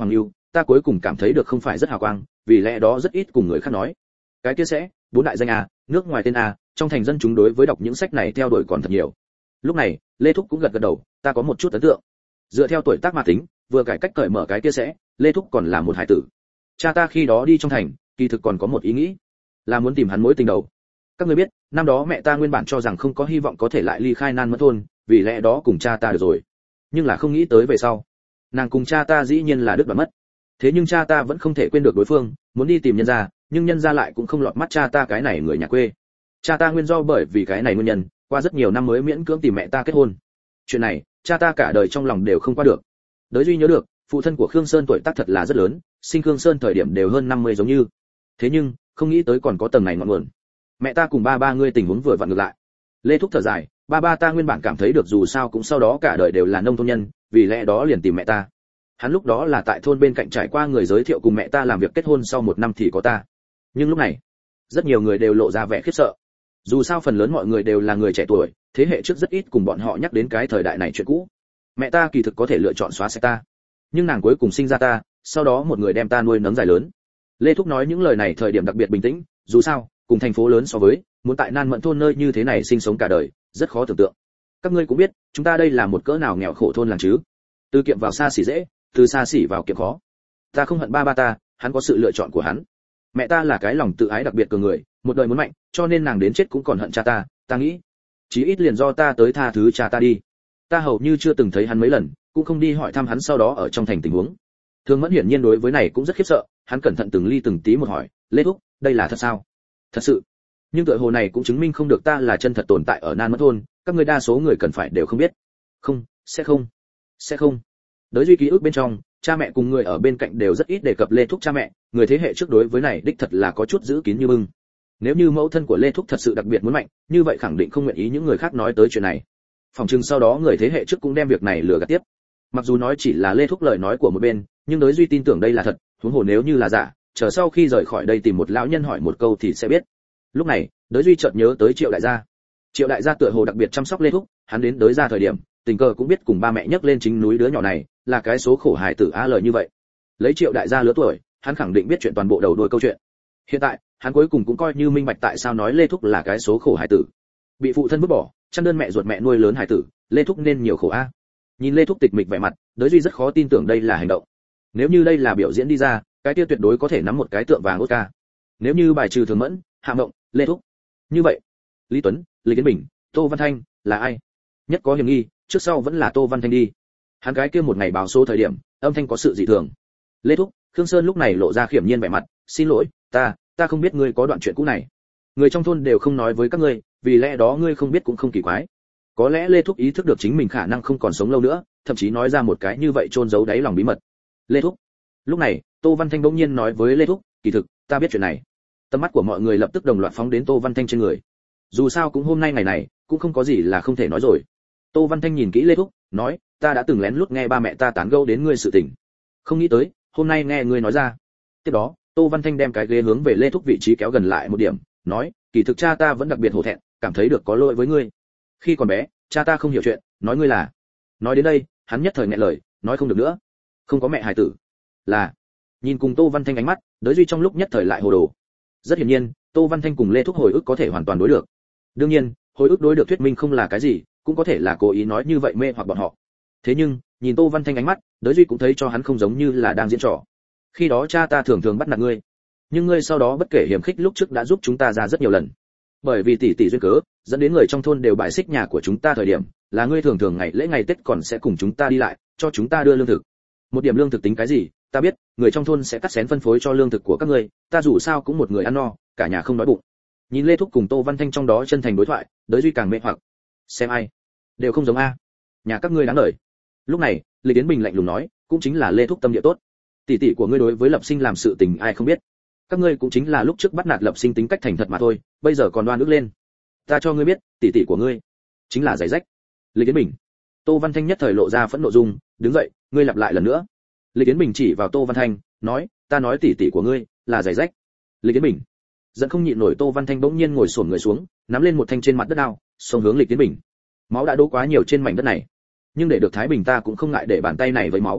ta cuối cùng cảm thấy được không phải rất hào quang, vì lẽ đó rất ít cùng người khác nói. Cái kia sẽ, bốn đại danh a, nước ngoài tên a, trong thành dân chúng đối với đọc những sách này theo đuổi còn thật nhiều. Lúc này, Lê Thúc cũng gật gật đầu, ta có một chút ấn tượng. Dựa theo tuổi tác mà tính, vừa cải cách cởi mở cái kia sẽ, Lê Thúc còn là một hải tử. Cha ta khi đó đi trong thành, kỳ thực còn có một ý nghĩ, là muốn tìm hắn mối tình đầu. Các ngươi biết, năm đó mẹ ta nguyên bản cho rằng không có hy vọng có thể lại ly khai Nan Mẫn thôn, vì lẽ đó cùng cha ta được rồi. Nhưng là không nghĩ tới về sau, nàng cùng cha ta dĩ nhiên là đứt đoạn mất. Thế nhưng cha ta vẫn không thể quên được đối phương, muốn đi tìm nhân gia, nhưng nhân gia lại cũng không lọt mắt cha ta cái này người nhà quê. Cha ta nguyên do bởi vì cái này nguyên nhân, qua rất nhiều năm mới miễn cưỡng tìm mẹ ta kết hôn. Chuyện này, cha ta cả đời trong lòng đều không qua được. Đới Duy nhớ được, phụ thân của Khương Sơn tuổi tác thật là rất lớn, sinh Khương Sơn thời điểm đều hơn năm mươi giống như. Thế nhưng, không nghĩ tới còn có tầng này ngọn nguồn. Mẹ ta cùng ba ba ngươi tình huống vừa vặn ngược lại. Lê Thúc thở dài, ba ba ta nguyên bản cảm thấy được dù sao cũng sau đó cả đời đều là nông thôn nhân, vì lẽ đó liền tìm mẹ ta. Hắn lúc đó là tại thôn bên cạnh trải qua người giới thiệu cùng mẹ ta làm việc kết hôn sau một năm thì có ta. Nhưng lúc này, rất nhiều người đều lộ ra vẻ khiếp sợ. Dù sao phần lớn mọi người đều là người trẻ tuổi, thế hệ trước rất ít cùng bọn họ nhắc đến cái thời đại này chuyện cũ. Mẹ ta kỳ thực có thể lựa chọn xóa sạch ta, nhưng nàng cuối cùng sinh ra ta, sau đó một người đem ta nuôi nấng dài lớn. Lê Thúc nói những lời này thời điểm đặc biệt bình tĩnh, dù sao, cùng thành phố lớn so với, muốn tại Nan Mẫn thôn nơi như thế này sinh sống cả đời, rất khó tưởng tượng. Các ngươi cũng biết, chúng ta đây là một cỡ nào nghèo khổ thôn làng chứ. Từ kiệm vào xa xỉ dễ, từ xa xỉ vào kiệm khó. Ta không hận ba ba ta, hắn có sự lựa chọn của hắn. Mẹ ta là cái lòng tự ái đặc biệt cường người, một đời muốn mạnh, cho nên nàng đến chết cũng còn hận cha ta, ta nghĩ, chí ít liền do ta tới tha thứ cha ta đi. Ta hầu như chưa từng thấy hắn mấy lần, cũng không đi hỏi thăm hắn sau đó ở trong thành tình huống. Thương Mẫn hiển nhiên đối với này cũng rất khiếp sợ, hắn cẩn thận từng ly từng tí một hỏi, Lê Thúc, đây là thật sao? Thật sự. Nhưng tựa hồ này cũng chứng minh không được ta là chân thật tồn tại ở Nan Mẫn thôn, các người đa số người cần phải đều không biết. Không, sẽ không, sẽ không. Đối Duy ký ức bên trong, cha mẹ cùng người ở bên cạnh đều rất ít đề cập Lê Thúc cha mẹ, người thế hệ trước đối với này đích thật là có chút giữ kín như bưng. Nếu như mẫu thân của Lê Thúc thật sự đặc biệt muốn mạnh, như vậy khẳng định không nguyện ý những người khác nói tới chuyện này. Phòng trừng sau đó người thế hệ trước cũng đem việc này lừa gạt tiếp. Mặc dù nói chỉ là Lê Thúc lời nói của một bên, nhưng đối Duy tin tưởng đây là thật, huống hồ nếu như là giả, chờ sau khi rời khỏi đây tìm một lão nhân hỏi một câu thì sẽ biết. Lúc này, đối Duy chợt nhớ tới Triệu đại gia. Triệu đại gia tựa hồ đặc biệt chăm sóc Lê Thúc, hắn đến tới ra thời điểm, tình cờ cũng biết cùng ba mẹ nhắc lên chính núi đứa nhỏ này, là cái số khổ hài tử á lời như vậy. Lấy Triệu đại gia lứa tuổi, hắn khẳng định biết chuyện toàn bộ đầu đuôi câu chuyện. Hiện tại, hắn cuối cùng cũng coi như minh bạch tại sao nói Lê Thúc là cái số khổ hài tử. Bị phụ thân vứt bỏ, chăn đơn mẹ ruột mẹ nuôi lớn hài tử, Lê Thúc nên nhiều khổ a. Nhìn Lê Thúc tịch mịch vẻ mặt, Đới Duy rất khó tin tưởng đây là hành động. Nếu như đây là biểu diễn đi ra, cái kia tuyệt đối có thể nắm một cái tượng vàng Oscar. Nếu như bài trừ Thường Mẫn, Hạ Mộng, Lê Thúc. Như vậy, Lý Tuấn, Lý Kiến Bình, Tô Văn Thanh là ai? Nhất có hiểm nghi, trước sau vẫn là Tô Văn Thanh đi. Hắn cái kia một ngày báo số thời điểm, âm thanh có sự dị thường. Lê Thúc, Khương Sơn lúc này lộ ra khiểm nhiên vẻ mặt, xin lỗi, ta, ta không biết ngươi có đoạn chuyện cũ này. Người trong thôn đều không nói với các ngươi, vì lẽ đó ngươi không biết cũng không kỳ quái. Có lẽ Lê Thúc ý thức được chính mình khả năng không còn sống lâu nữa, thậm chí nói ra một cái như vậy chôn giấu đáy lòng bí mật. Lê Thúc. Lúc này, Tô Văn Thanh bỗng nhiên nói với Lê Thúc, kỳ thực, ta biết chuyện này. Tầm mắt của mọi người lập tức đồng loạt phóng đến Tô Văn Thanh trên người. Dù sao cũng hôm nay ngày này, cũng không có gì là không thể nói rồi. Tô Văn Thanh nhìn kỹ Lê Thúc, nói, ta đã từng lén lút nghe ba mẹ ta tán gẫu đến ngươi sự tình. Không nghĩ tới, hôm nay nghe ngươi nói ra. Tiếp đó, Tô Văn Thanh đem cái ghế hướng về Lê Thúc vị trí kéo gần lại một điểm, nói, kỳ thực cha ta vẫn đặc biệt hổ thẹn, cảm thấy được có lỗi với ngươi. Khi còn bé, cha ta không hiểu chuyện, nói ngươi là. Nói đến đây, hắn nhất thời nghẹn lời, nói không được nữa. Không có mẹ hài tử. Là. Nhìn cùng Tô Văn Thanh ánh mắt, Đới Duy trong lúc nhất thời lại hồ đồ. Rất hiển nhiên, Tô Văn Thanh cùng Lê Thúc hồi ức có thể hoàn toàn đối được. Đương nhiên, hồi ức đối được thuyết minh không là cái gì, cũng có thể là cố ý nói như vậy mê hoặc bọn họ. Thế nhưng, nhìn Tô Văn Thanh ánh mắt, Đới Duy cũng thấy cho hắn không giống như là đang diễn trò. Khi đó cha ta thường thường bắt nạt ngươi, nhưng ngươi sau đó bất kể hiểm khích lúc trước đã giúp chúng ta ra rất nhiều lần. Bởi vì tỷ tỷ duyên cớ, dẫn đến người trong thôn đều bài xích nhà của chúng ta thời điểm, là ngươi thường thường ngày lễ ngày Tết còn sẽ cùng chúng ta đi lại, cho chúng ta đưa lương thực. Một điểm lương thực tính cái gì, ta biết, người trong thôn sẽ cắt xén phân phối cho lương thực của các ngươi, ta dù sao cũng một người ăn no, cả nhà không đói bụng. Nhìn Lê Thúc cùng Tô Văn Thanh trong đó chân thành đối thoại, Đới Duy càng mê hoặc. Xem ai, đều không giống a. Nhà các ngươi đáng đời. Lúc này, Lý Tiến Bình lạnh lùng nói, cũng chính là Lê Thúc tâm địa tốt. Tỷ tỷ của ngươi đối với Lập Sinh làm sự tình ai không biết. Các ngươi cũng chính là lúc trước bắt nạt Lập Sinh tính cách thành thật mà thôi, bây giờ còn đoan ước lên. Ta cho ngươi biết, tỷ tỷ của ngươi chính là giày rách. Lý Tiến Bình. Tô Văn Thanh nhất thời lộ ra phẫn nộ dung, đứng dậy, ngươi lặp lại lần nữa. Lý Tiến Bình chỉ vào Tô Văn Thanh, nói, ta nói tỷ tỷ của ngươi là giày rách. Lý Tiến Bình. Giận không nhịn nổi, Tô Văn Thanh bỗng nhiên ngồi xổm người xuống, nắm lên một thanh trên mặt đất đao, xông hướng Lịch Tiến Bình. Máu đã đổ quá nhiều trên mảnh đất này, nhưng để được thái bình ta cũng không ngại để bàn tay này với máu.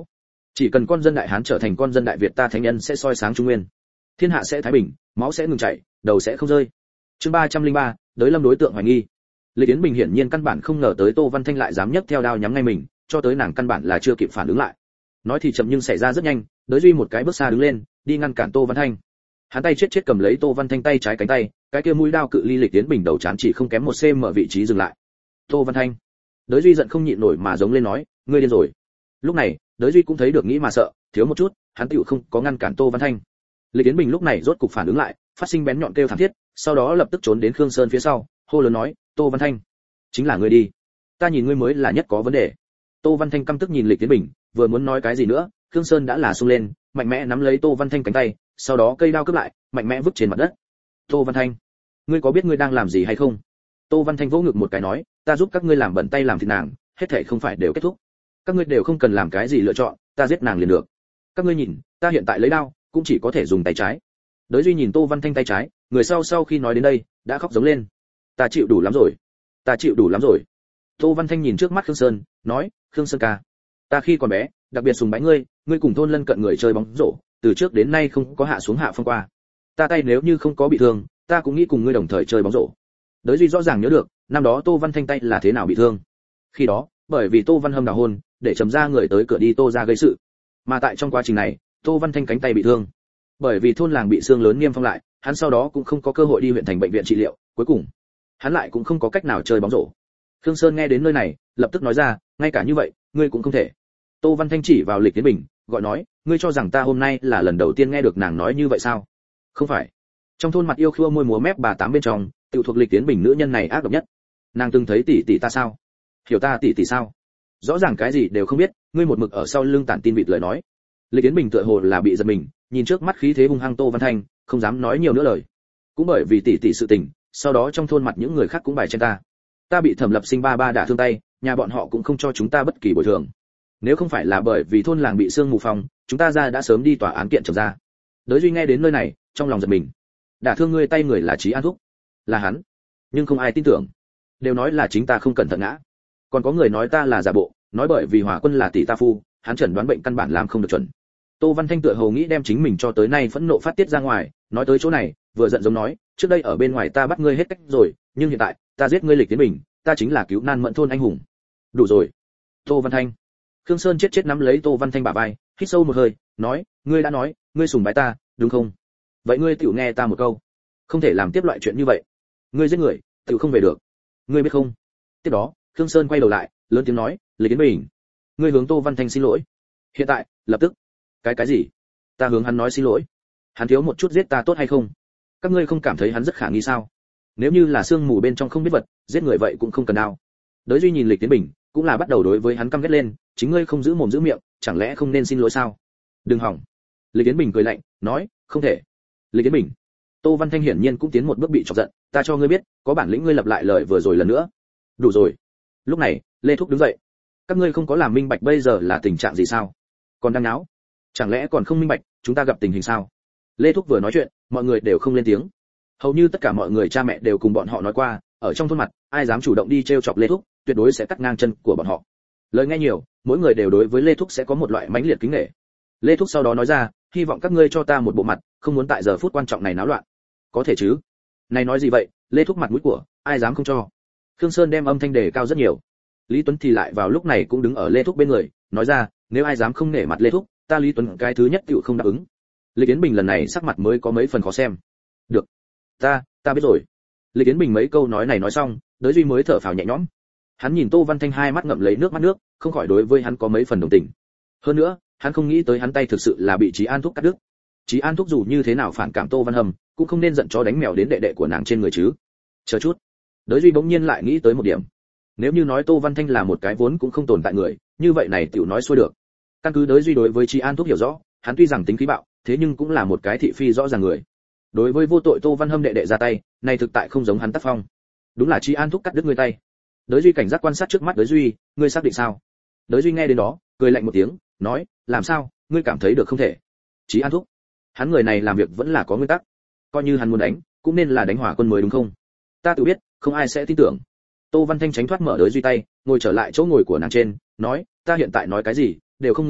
Chỉ cần con dân đại hán trở thành con dân đại việt, ta thánh nhân sẽ soi sáng trung nguyên, thiên hạ sẽ thái bình, máu sẽ ngừng chảy, đầu sẽ không rơi. Chương ba trăm linh ba, đối lâm đối tượng hoài nghi. Lịch Yến Bình hiển nhiên căn bản không ngờ tới Tô Văn Thanh lại dám nhấc theo đao nhắm ngay mình, cho tới nàng căn bản là chưa kịp phản ứng lại. Nói thì chậm nhưng xảy ra rất nhanh, Đới Duy một cái bước xa đứng lên, đi ngăn cản Tô Văn Thanh. Hắn tay chết chết cầm lấy Tô Văn Thanh tay trái cánh tay, cái kia mũi đao cự ly Lịch Yến Bình đầu trán chỉ không kém một cm vị trí dừng lại. Tô Văn Thanh. Đới Duy giận không nhịn nổi mà giống lên nói, ngươi điên rồi. Lúc này, Đới Duy cũng thấy được nghĩ mà sợ, thiếu một chút, hắn tựu không có ngăn cản Tô Văn Thanh. Lịch Yến Bình lúc này rốt cục phản ứng lại, phát sinh bén nhọn kêu thảm thiết, sau đó lập tức trốn đến Khương Sơn phía sau, hô lớn nói, Tô Văn Thanh, chính là ngươi đi, ta nhìn ngươi mới là nhất có vấn đề. Tô Văn Thanh căm tức nhìn Lịch Yến Bình, vừa muốn nói cái gì nữa, Khương Sơn đã là xông lên, mạnh mẽ nắm lấy Tô Văn Thanh cánh tay, sau đó cây đao cướp lại, mạnh mẽ vứt trên mặt đất. Tô Văn Thanh, ngươi có biết ngươi đang làm gì hay không? Tô Văn Thanh vỗ ngực một cái nói, ta giúp các ngươi làm bẩn tay làm thịt nàng, hết thảy không phải đều kết thúc. Các ngươi đều không cần làm cái gì lựa chọn, ta giết nàng liền được. Các ngươi nhìn, ta hiện tại lấy đao, cũng chỉ có thể dùng tay trái. Đới Duy nhìn Tô Văn Thanh tay trái, người sau sau khi nói đến đây, đã khóc giống lên. Ta chịu đủ lắm rồi, ta chịu đủ lắm rồi. Tô Văn Thanh nhìn trước mắt Khương Sơn, nói, Khương Sơn ca, ta khi còn bé, đặc biệt sùng bái ngươi, ngươi cùng thôn lân cận người chơi bóng rổ, từ trước đến nay không có hạ xuống hạ phong qua. Ta tay nếu như không có bị thương, ta cũng nghĩ cùng ngươi đồng thời chơi bóng rổ. Đới Duy rõ ràng nhớ được, năm đó Tô Văn Thanh tay là thế nào bị thương. Khi đó, bởi vì Tô Văn Hâm đào hôn, để trầm ra người tới cửa đi Tô ra gây sự. Mà tại trong quá trình này, Tô Văn Thanh cánh tay bị thương. Bởi vì thôn làng bị xương lớn niêm phong lại, hắn sau đó cũng không có cơ hội đi huyện thành bệnh viện trị liệu, cuối cùng, hắn lại cũng không có cách nào chơi bóng rổ. Khương Sơn nghe đến nơi này, lập tức nói ra, ngay cả như vậy, ngươi cũng không thể. Tô Văn Thanh chỉ vào Lịch Yến Bình, gọi nói, ngươi cho rằng ta hôm nay là lần đầu tiên nghe được nàng nói như vậy sao? Không phải. Trong thôn mặt yêu khua môi múa mép bà tám bên trong, tiểu thuộc Lịch Yến Bình nữ nhân này ác độc nhất. Nàng từng thấy tỷ tỷ ta sao? Hiểu ta tỷ tỷ sao? Rõ ràng cái gì đều không biết, ngươi một mực ở sau lưng tản tin vịt lời nói. Lịch Yến Bình tựa hồ là bị giật mình, nhìn trước mắt khí thế hung hăng Tô Văn Thanh, không dám nói nhiều nữa lời. Cũng bởi vì tỷ tỷ sự tình, sau đó trong thôn mặt những người khác cũng bài trên ta. Ta bị Thẩm Lập Sinh ba ba đả thương tay, nhà bọn họ cũng không cho chúng ta bất kỳ bồi thường. Nếu không phải là bởi vì thôn làng bị sương mù phòng, chúng ta ra đã sớm đi tòa án kiện trầm ra. Đới Duy nghe đến nơi này, trong lòng giật mình. Đả thương ngươi tay người là Trí An Thúc, là hắn, nhưng không ai tin tưởng, đều nói là chính ta không cẩn thận ngã. Còn có người nói ta là giả bộ, nói bởi vì Hỏa Quân là tỷ ta phu, hắn chẩn đoán bệnh căn bản làm không được chuẩn. Tô Văn Thanh tựa hồ nghĩ đem chính mình cho tới nay phẫn nộ phát tiết ra ngoài, nói tới chỗ này, vừa giận giống nói, trước đây ở bên ngoài ta bắt ngươi hết cách rồi, nhưng hiện tại, ta giết ngươi Lịch Tiến Bình, ta chính là cứu nan mẫn thôn anh hùng. Đủ rồi. Tô Văn Thanh. Khương Sơn chết chết nắm lấy Tô Văn Thanh bả vai, hít sâu một hơi, nói, ngươi đã nói, ngươi sùng bái ta, đúng không? Vậy ngươi tiểu nghe ta một câu, không thể làm tiếp loại chuyện như vậy. Ngươi giết người, tiểu không về được. Ngươi biết không? Tiếp đó, Khương Sơn quay đầu lại, lớn tiếng nói, Lịch Tiến Bình, ngươi hướng Tô Văn Thanh xin lỗi. Hiện tại, lập tức. Cái cái gì? Ta hướng hắn nói xin lỗi. Hắn thiếu một chút giết ta tốt hay không? Các ngươi không cảm thấy hắn rất khả nghi sao? Nếu như là sương mù bên trong không biết vật, giết người vậy cũng không cần đao. Đới Duy nhìn Lịch Tiến Bình, cũng là bắt đầu đối với hắn căm ghét lên, chính ngươi không giữ mồm giữ miệng, chẳng lẽ không nên xin lỗi sao? Đừng hỏng. Lịch Tiến Bình cười lạnh, nói, không thể. Lịch Tiến Bình. Tô Văn Thanh hiển nhiên cũng tiến một bước bị chọc giận, ta cho ngươi biết, có bản lĩnh ngươi lặp lại lời vừa rồi lần nữa. Đủ rồi. Lúc này, Lê Thúc đứng dậy. Các ngươi không có làm minh bạch bây giờ là tình trạng gì sao? Còn đang náo? Chẳng lẽ còn không minh bạch, chúng ta gặp tình hình sao? Lê Thúc vừa nói chuyện, mọi người đều không lên tiếng. Hầu như tất cả mọi người cha mẹ đều cùng bọn họ nói qua, ở trong thôn mặt, ai dám chủ động đi trêu chọc Lê Thúc, tuyệt đối sẽ cắt ngang chân của bọn họ. Lời nghe nhiều, mỗi người đều đối với Lê Thúc sẽ có một loại mãnh liệt kính nể. Lê Thúc sau đó nói ra, hy vọng các ngươi cho ta một bộ mặt, không muốn tại giờ phút quan trọng này náo loạn. Có thể chứ? Này nói gì vậy? Lê Thúc mặt mũi của, ai dám không cho? Khương Sơn đem âm thanh đề cao rất nhiều. Lý Tuấn thì lại vào lúc này cũng đứng ở Lê Thúc bên người, nói ra, nếu ai dám không nể mặt Lê Thúc, ta Lý Tuấn cái thứ nhất tựu không đáp ứng. Lịch Yến Bình lần này sắc mặt mới có mấy phần khó xem. Được, ta, ta biết rồi. Lịch Yến Bình mấy câu nói này nói xong, Đới Duy mới thở phào nhẹ nhõm. Hắn nhìn Tô Văn Thanh hai mắt ngậm lấy nước mắt nước, không khỏi đối với hắn có mấy phần đồng tình. Hơn nữa, hắn không nghĩ tới hắn tay thực sự là bị Trí An Thúc cắt đứt. Trí An Thúc dù như thế nào phản cảm Tô Văn Hầm, cũng không nên giận chó đánh mèo đến đệ đệ của nàng trên người chứ. Chờ chút. Đới Duy bỗng nhiên lại nghĩ tới một điểm. Nếu như nói Tô Văn Thanh là một cái vốn cũng không tồn tại người, như vậy này tiểu nói xuôi được. Căn cứ Đới Duy đối với Trí An Thúc hiểu rõ, hắn tuy rằng tính khí bạo, thế nhưng cũng là một cái thị phi rõ ràng người. Đối với vô tội Tô Văn Hâm đệ đệ ra tay, này thực tại không giống hắn tác phong. Đúng là Trí An Thúc cắt đứt người tay. Đới Duy cảnh giác quan sát trước mắt Đới Duy, ngươi xác định sao? Đới Duy nghe đến đó, cười lạnh một tiếng, nói, làm sao, ngươi cảm thấy được không thể? Trí An Thúc, hắn người này làm việc vẫn là có nguyên tắc, coi như hắn muốn đánh, cũng nên là đánh Hỏa Quân mới đúng không? Ta tự biết, không ai sẽ tin tưởng. Tô Văn Thanh tránh thoát mở Đới Duy tay, ngồi trở lại chỗ ngồi của nàng trên, nói, ta hiện tại nói cái gì, đều không người thư,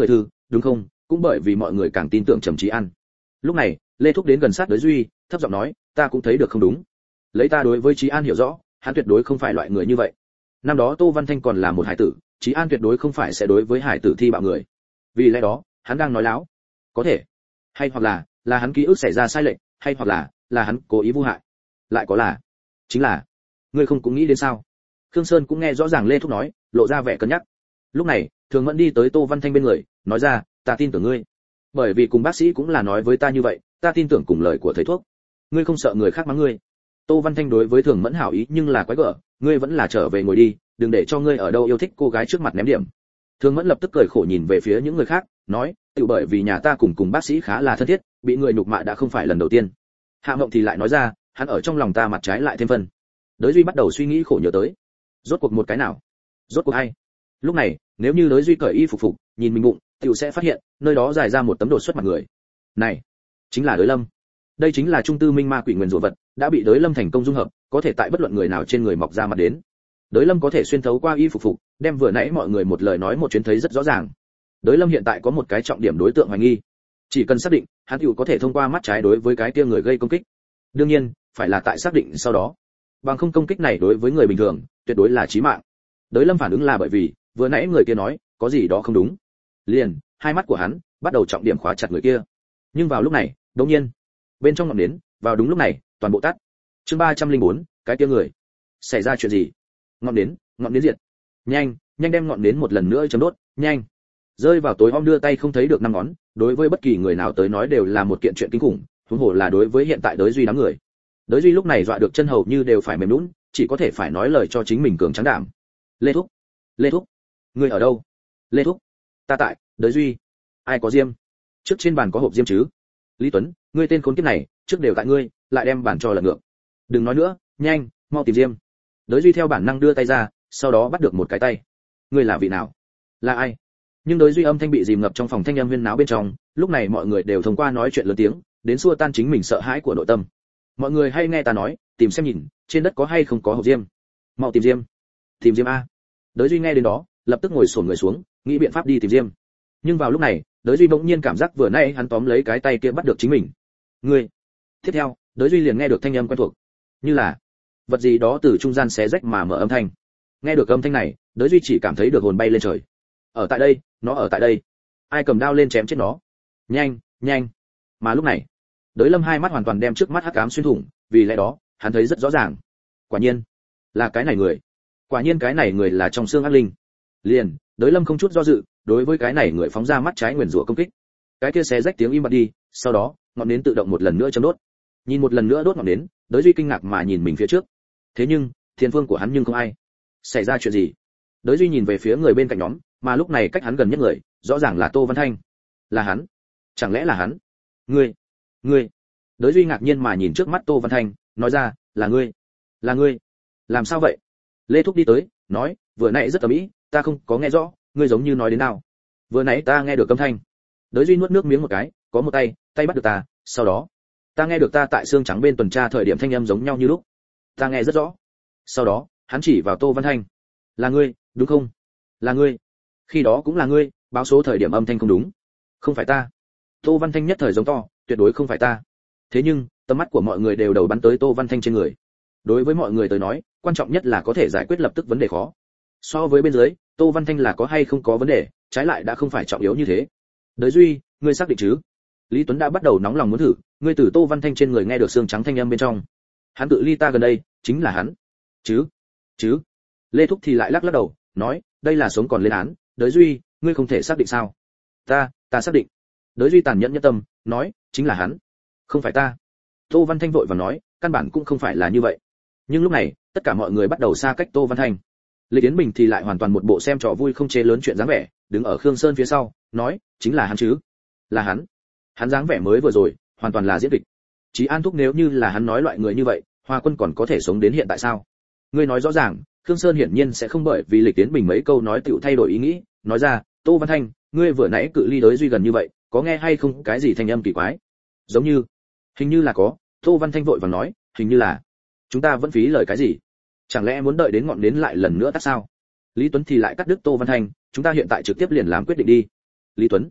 đúng không, cũng bởi vì mọi người càng tin tưởng Trầm Chí An. Lúc này Lê Thúc đến gần sát Đới Duy, thấp giọng nói, ta cũng thấy được không đúng. Lấy ta đối với Chí An hiểu rõ, hắn tuyệt đối không phải loại người như vậy. Năm đó Tô Văn Thanh còn là một hải tử, Chí An tuyệt đối không phải sẽ đối với hải tử thi bạo người. Vì lẽ đó hắn đang nói láo. Có thể, hay hoặc là là hắn ký ức xảy ra sai lệch, hay hoặc là là hắn cố ý vu hại, lại có là chính là ngươi không cũng nghĩ đến sao? Khương Sơn cũng nghe rõ ràng Lê Thúc nói, lộ ra vẻ cân nhắc. Lúc này Thường Mẫn đi tới Tô Văn Thanh bên người, nói ra, ta tin tưởng ngươi, bởi vì cùng bác sĩ cũng là nói với ta như vậy, ta tin tưởng cùng lời của thầy thuốc. Ngươi không sợ người khác mắng ngươi. Tô Văn Thanh đối với Thường Mẫn hảo ý nhưng là quái gở, ngươi vẫn là trở về ngồi đi, đừng để cho ngươi ở đâu yêu thích cô gái trước mặt ném điểm. Thường Mẫn lập tức cười khổ nhìn về phía những người khác, nói, tự bởi vì nhà ta cùng cùng bác sĩ khá là thân thiết, bị người nhục mạ đã không phải lần đầu tiên. Hạ Ngộng thì lại nói ra, hắn ở trong lòng ta mặt trái lại thêm phần. Đới Duy bắt đầu suy nghĩ khổ nhớ tới, rốt cuộc một cái nào, rốt cuộc hay. Lúc này nếu như Đới Duy cởi y phục phục, nhìn mình bụng, tiểu sẽ phát hiện nơi đó dài ra một tấm đột xuất mặt người. Này chính là Đới Lâm. Đây chính là trung tư minh ma quỷ nguyên rủa vật, đã bị Đới Lâm thành công dung hợp, có thể tại bất luận người nào trên người mọc ra mặt đến. Đới Lâm có thể xuyên thấu qua y phục phục, đem vừa nãy mọi người một lời nói một chuyến thấy rất rõ ràng. Đới Lâm hiện tại có một cái trọng điểm đối tượng hoài nghi, chỉ cần xác định, hắn tiểu có thể thông qua mắt trái đối với cái kia người gây công kích. Đương nhiên, phải là tại xác định sau đó. Bằng không công kích này đối với người bình thường, tuyệt đối là chí mạng. Đới Lâm phản ứng là bởi vì, vừa nãy người kia nói, có gì đó không đúng. Liền, hai mắt của hắn bắt đầu trọng điểm khóa chặt người kia. Nhưng vào lúc này, đột nhiên, bên trong ngọn nến, vào đúng lúc này, toàn bộ tắt. Chương ba trăm linh bốn, cái kia người. Xảy ra chuyện gì? Ngọn nến, ngọn nến diệt. Nhanh, nhanh đem ngọn nến một lần nữa chấm đốt, nhanh. Rơi vào tối om đưa tay không thấy được năm ngón, đối với bất kỳ người nào tới nói đều là một kiện chuyện kinh khủng, huống hồ là đối với hiện tại Đới Duy đám người. Đới Duy lúc này dọa được chân hầu như đều phải mềm nhũn, chỉ có thể phải nói lời cho chính mình cường tráng đảm. Lê Thúc, Lê Thúc, ngươi ở đâu? Lê Thúc, ta tại. Đới Duy, ai có diêm? Trước trên bàn có hộp diêm chứ? Lý Tuấn, ngươi tên khốn kiếp này, trước đều tại ngươi, lại đem bàn cho lật ngược. Đừng nói nữa, nhanh, mau tìm diêm. Đới Duy theo bản năng đưa tay ra, sau đó bắt được một cái tay. Ngươi là vị nào? Là ai? Nhưng Đới Duy âm thanh bị dìm ngập trong phòng thanh âm huyên náo bên trong, lúc này mọi người đều thông qua nói chuyện lớn tiếng, đến xua tan chính mình sợ hãi của nội tâm. Mọi người hay nghe ta nói, tìm xem nhìn, trên đất có hay không có hộp diêm. Mau tìm diêm. Tìm diêm a. Đới Duy nghe đến đó, lập tức ngồi xổm người xuống, nghĩ biện pháp đi tìm diêm. Nhưng vào lúc này, Đới Duy bỗng nhiên cảm giác vừa nãy hắn tóm lấy cái tay kia bắt được chính mình. Ngươi. Tiếp theo, Đới Duy liền nghe được thanh âm quen thuộc, như là vật gì đó từ trung gian xé rách mà mở âm thanh. Nghe được âm thanh này, Đới Duy chỉ cảm thấy được hồn bay lên trời. Ở tại đây, nó ở tại đây. Ai cầm đao lên chém chết nó. Nhanh, nhanh. Mà lúc này, Đới Lâm hai mắt hoàn toàn đem trước mắt hắc ám xuyên thủng, vì lẽ đó, hắn thấy rất rõ ràng. Quả nhiên, là cái này người. Quả nhiên cái này người là trong xương ác linh. Liền, Đới Lâm không chút do dự, đối với cái này người phóng ra mắt trái nguyền rủa công kích. Cái kia xé rách tiếng im bặt đi, sau đó, ngọn nến tự động một lần nữa châm đốt. Nhìn một lần nữa đốt ngọn nến, Đới Duy kinh ngạc mà nhìn mình phía trước. Thế nhưng, thiên phương của hắn nhưng không ai. Xảy ra chuyện gì? Đới Duy nhìn về phía người bên cạnh nhóm, mà lúc này cách hắn gần nhất người, rõ ràng là Tô Văn Thanh. Là hắn? Chẳng lẽ là hắn? Ngươi, ngươi. Đới Duy ngạc nhiên mà nhìn trước mắt Tô Văn Thanh, nói ra, là ngươi, là ngươi. Làm sao vậy? Lê Thúc đi tới, nói, vừa nãy rất ầm ĩ, ta không có nghe rõ, ngươi giống như nói đến nào? Vừa nãy ta nghe được âm thanh. Đới Duy nuốt nước miếng một cái, có một tay, tay bắt được ta, sau đó, ta nghe được ta tại xương trắng bên tuần tra thời điểm thanh âm giống nhau như lúc. Ta nghe rất rõ. Sau đó, hắn chỉ vào Tô Văn Thanh. Là ngươi, đúng không? Là ngươi. Khi đó cũng là ngươi, báo số thời điểm âm thanh không đúng. Không phải ta. Tô Văn Thanh nhất thời giống to, tuyệt đối không phải ta. Thế nhưng, tầm mắt của mọi người đều đầu bắn tới Tô Văn Thanh trên người. Đối với mọi người tới nói, quan trọng nhất là có thể giải quyết lập tức vấn đề khó. So với bên dưới, Tô Văn Thanh là có hay không có vấn đề, trái lại đã không phải trọng yếu như thế. Đới Duy, ngươi xác định chứ? Lý Tuấn đã bắt đầu nóng lòng muốn thử, ngươi từ Tô Văn Thanh trên người nghe được xương trắng thanh âm bên trong. Hắn tự ly ta gần đây, chính là hắn. Chứ? Chứ? Lê Thúc thì lại lắc lắc đầu, nói, đây là sống còn lên án, Đới Duy, ngươi không thể xác định sao? Ta, ta xác định. Đới Duy tàn nhẫn nhất tâm, nói, chính là hắn. Không phải ta. Tô Văn Thanh vội vàng nói, căn bản cũng không phải là như vậy. Nhưng lúc này, tất cả mọi người bắt đầu xa cách Tô Văn Thanh. Lê Yến Bình thì lại hoàn toàn một bộ xem trò vui không chế lớn chuyện dáng vẻ, đứng ở Khương Sơn phía sau, nói, chính là hắn chứ? Là hắn. Hắn dáng vẻ mới vừa rồi, hoàn toàn là diễn kịch. Chí An thúc nếu như là hắn nói loại người như vậy, Hoa Quân còn có thể sống đến hiện tại sao? Ngươi nói rõ ràng, Khương Sơn hiển nhiên sẽ không bởi vì Lịch Tiến Bình mấy câu nói tựu thay đổi ý nghĩ, nói ra, Tô Văn Thanh, ngươi vừa nãy cự ly Đới Duy gần như vậy, có nghe hay không cái gì thanh âm kỳ quái? Giống như, hình như là có. Tô Văn Thanh vội vàng nói, hình như là. Chúng ta vẫn phí lời cái gì? Chẳng lẽ muốn đợi đến ngọn nến lại lần nữa tắt sao? Lý Tuấn thì lại cắt đứt Tô Văn Thanh, chúng ta hiện tại trực tiếp liền làm quyết định đi. Lý Tuấn,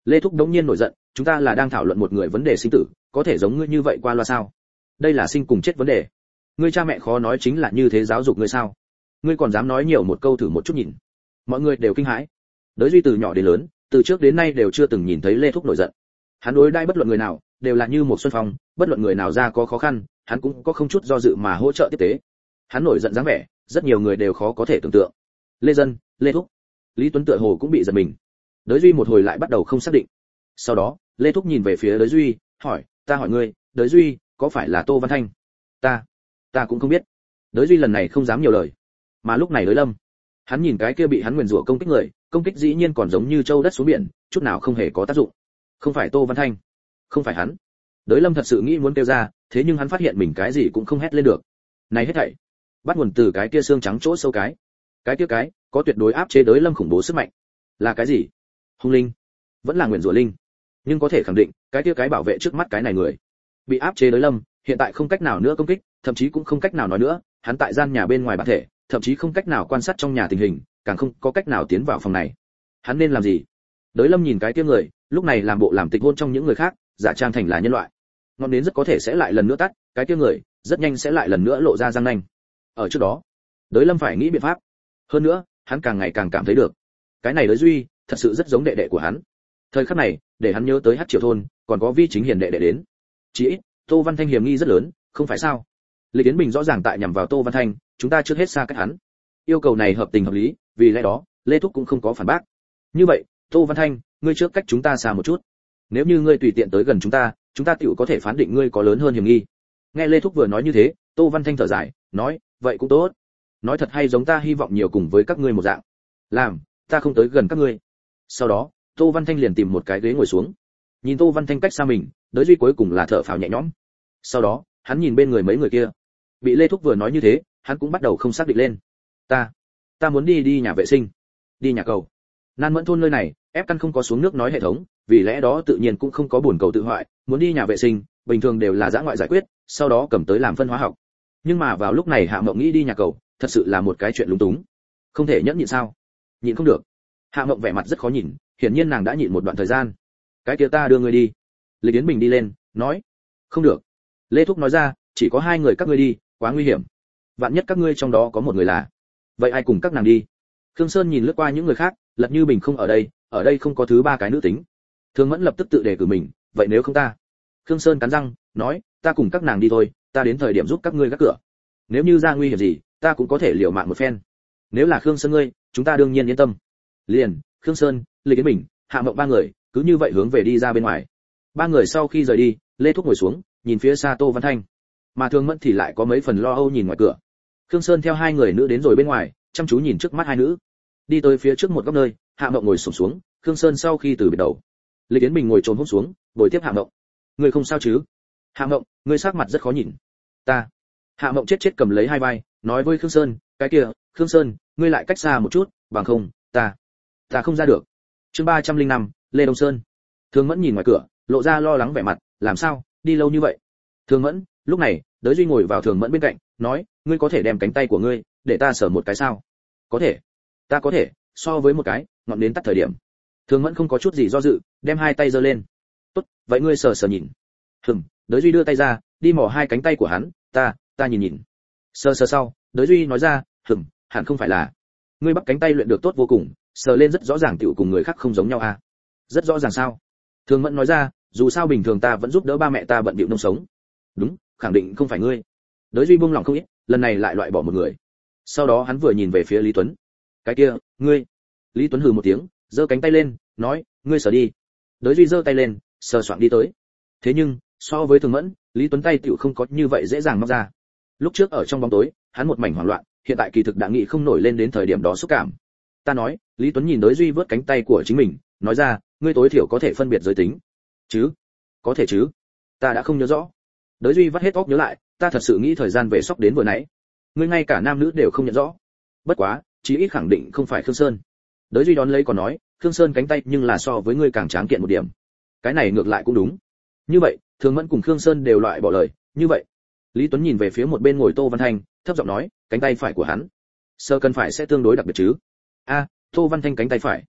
Lê Thúc đống nhiên nổi giận, chúng ta là đang thảo luận một người vấn đề sinh tử, có thể giống ngươi như vậy qua loa sao? Đây là sinh cùng chết vấn đề. Ngươi cha mẹ khó nói chính là như thế giáo dục ngươi sao? Ngươi còn dám nói nhiều một câu thử một chút nhìn. Mọi người đều kinh hãi. Đới Duy từ nhỏ đến lớn, từ trước đến nay đều chưa từng nhìn thấy Lê Thúc nổi giận. Hắn đối đãi bất luận người nào, đều là như một xuân phong, bất luận người nào ra có khó khăn, hắn cũng có không chút do dự mà hỗ trợ tiếp tế. Hắn nổi giận dáng vẻ, rất nhiều người đều khó có thể tưởng tượng. Lê Dân, Lê Thúc, Lý Tuấn tựa hồ cũng bị giật mình. Đới Duy một hồi lại bắt đầu không xác định. Sau đó, Lê Thúc nhìn về phía Đới Duy, hỏi, ta hỏi ngươi, Đới Duy, có phải là Tô Văn Thanh? Ta, ta cũng không biết. Đới Duy lần này không dám nhiều lời. Mà lúc này Đới Lâm, hắn nhìn cái kia bị hắn nguyền rủa công kích người, công kích dĩ nhiên còn giống như châu đất xuống biển, chút nào không hề có tác dụng. Không phải Tô Văn Thanh, không phải hắn. Đới Lâm thật sự nghĩ muốn kêu ra, thế nhưng hắn phát hiện mình cái gì cũng không hét lên được. Này hết thảy, bắt nguồn từ cái kia xương trắng chỗ sâu cái. Cái kia cái, có tuyệt đối áp chế Đới Lâm khủng bố sức mạnh. Là cái gì? Hung linh, vẫn là nguyền rủa linh. Nhưng có thể khẳng định, cái kia cái bảo vệ trước mắt cái này người, bị áp chế Đới Lâm, hiện tại không cách nào nữa công kích, thậm chí cũng không cách nào nói nữa, hắn tại gian nhà bên ngoài bản thể, thậm chí không cách nào quan sát trong nhà tình hình, càng không có cách nào tiến vào phòng này. Hắn nên làm gì? Đới Lâm nhìn cái kia người, lúc này làm bộ làm tịch hôn trong những người khác, giả trang thành là nhân loại. Ngọn nến rất có thể sẽ lại lần nữa tắt, cái kia người rất nhanh sẽ lại lần nữa lộ ra răng nanh. Ở trước đó, Đới Lâm phải nghĩ biện pháp. Hơn nữa, hắn càng ngày càng cảm thấy được, cái này Đới Duy thật sự rất giống đệ đệ của hắn. Thời khắc này, để hắn nhớ tới Hắc Triều thôn, còn có Vi Chính Hiền đệ đệ đến. Chỉ ít, Tô Văn Thanh hiểm nghi rất lớn, không phải sao? Lý Kiến Bình rõ ràng tại nhằm vào Tô Văn Thanh, chúng ta trước hết xa cách hắn. Yêu cầu này hợp tình hợp lý, vì lẽ đó, Lê Thúc cũng không có phản bác. Như vậy, Tô Văn Thanh, ngươi trước cách chúng ta xa một chút. Nếu như ngươi tùy tiện tới gần chúng ta, chúng ta tựu có thể phán định ngươi có lớn hơn hiểm nghi. Nghe Lê Thúc vừa nói như thế, Tô Văn Thanh thở dài, nói, vậy cũng tốt. Nói thật hay giống ta hy vọng nhiều cùng với các ngươi một dạng. Làm, ta không tới gần các ngươi. Sau đó, Tô Văn Thanh liền tìm một cái ghế ngồi xuống. Nhìn Tô Văn Thanh cách xa mình, Đới Duy cuối cùng là thở phào nhẹ nhõm. Sau đó, hắn nhìn bên người mấy người kia. Bị Lê Thúc vừa nói như thế, hắn cũng bắt đầu không xác định lên. Ta, ta muốn đi đi nhà vệ sinh, đi nhà cầu. Nan Mẫn thôn nơi này, ép căn không có xuống nước nói hệ thống, vì lẽ đó tự nhiên cũng không có buồn cầu tự hoại, muốn đi nhà vệ sinh, bình thường đều là dã ngoại giải quyết, sau đó cầm tới làm phân hóa học. Nhưng mà vào lúc này Hạ Mộng nghĩ đi nhà cầu, thật sự là một cái chuyện lúng túng. Không thể nhẫn nhịn sao? Nhịn không được. Hạ Mộng vẻ mặt rất khó nhìn, hiển nhiên nàng đã nhịn một đoạn thời gian. Cái kia ta đưa ngươi đi. Lý Kiến Bình đi lên, nói. Không được. Lê Thúc nói ra, chỉ có hai người các ngươi đi, quá nguy hiểm. Vạn nhất các ngươi trong đó có một người là, vậy ai cùng các nàng đi? Khương Sơn nhìn lướt qua những người khác, Lật Như Bình không ở đây, ở đây không có thứ ba cái nữ tính. Thương Mẫn lập tức tự đề cử mình, vậy nếu không ta? Khương Sơn cắn răng, nói, ta cùng các nàng đi thôi, ta đến thời điểm giúp các ngươi gác cửa. Nếu như ra nguy hiểm gì, ta cũng có thể liều mạng một phen. Nếu là Khương Sơn ngươi, chúng ta đương nhiên yên tâm. Liền, Khương Sơn, Lê Kiến Bình, Hạ Mộng ba người, cứ như vậy hướng về đi ra bên ngoài. Ba người sau khi rời đi, Lê Thúc ngồi xuống, nhìn phía xa Tô Văn Thanh. Mà Thương Mẫn thì lại có mấy phần lo âu nhìn ngoài cửa. Khương Sơn theo hai người nữ đến rồi bên ngoài, chăm chú nhìn trước mắt hai nữ. Đi tới phía trước một góc nơi, Hạ Mộng ngồi xổm xuống, Khương Sơn sau khi từ biệt đầu. Lê Kiến Bình ngồi trồn hốt xuống, bồi tiếp Hạ Mộng. Ngươi không sao chứ? Hạ Mộng, ngươi sắc mặt rất khó nhìn. Ta. Hạ Mộng chết chết cầm lấy hai vai, nói với Khương Sơn, cái kia, Khương Sơn, ngươi lại cách xa một chút, bằng không, ta, ta không ra được. Chương ba trăm linh năm, Lê Đông Sơn. Thương Mẫn nhìn ngoài cửa, lộ ra lo lắng vẻ mặt, làm sao, đi lâu như vậy? Thương Mẫn, lúc này, Đới Duy ngồi vào Thường Mẫn bên cạnh, nói, ngươi có thể đem cánh tay của ngươi, để ta sờ một cái sao? Có thể. Ta có thể, so với một cái, ngọn đến tắt thời điểm. Thường Mẫn không có chút gì do dự, đem hai tay giơ lên. Tốt, vậy ngươi sờ sờ nhìn. Hừm, Đới Duy đưa tay ra, đi mò hai cánh tay của hắn, ta, ta nhìn nhìn. Sờ sờ sau, Đới Duy nói ra, hừm, hẳn không phải là. Ngươi bắt cánh tay luyện được tốt vô cùng, sờ lên rất rõ ràng tiểu cùng người khác không giống nhau à? Rất rõ ràng sao? Thường Mẫn nói ra, dù sao bình thường ta vẫn giúp đỡ ba mẹ ta bận bịu nông sống. Đúng, khẳng định không phải ngươi. Đới Duy buông lòng không ít, lần này lại loại bỏ một người. Sau đó hắn vừa nhìn về phía Lý Tuấn. Cái kia, ngươi. Lý Tuấn hừ một tiếng, giơ cánh tay lên, nói, ngươi sờ đi. Đới Duy giơ tay lên, sờ soạng đi tới. Thế nhưng, so với Thường Mẫn, Lý Tuấn tay tiểu không có như vậy dễ dàng móc ra. Lúc trước ở trong bóng tối, hắn một mảnh hoảng loạn, hiện tại kỳ thực đã nghĩ không nổi lên đến thời điểm đó xúc cảm. Ta nói, Lý Tuấn nhìn Đới Duy vớt cánh tay của chính mình, nói ra, ngươi tối thiểu có thể phân biệt giới tính. Chứ? Có thể chứ? Ta đã không nhớ rõ. Đới Duy vắt hết óc nhớ lại, ta thật sự nghĩ thời gian về sóc đến vừa nãy, ngươi ngay cả nam nữ đều không nhận rõ. Bất quá, chí ít khẳng định không phải Khương Sơn. Đới Duy đón lấy còn nói, Khương Sơn cánh tay nhưng là so với ngươi càng tráng kiện một điểm. Cái này ngược lại cũng đúng. Như vậy, Thường Mẫn cùng Khương Sơn đều loại bỏ lời, như vậy. Lý Tuấn nhìn về phía một bên ngồi Tô Văn Thanh, thấp giọng nói, cánh tay phải của hắn, sơ cần phải sẽ tương đối đặc biệt chứ? A, Tô Văn Thanh cánh tay phải.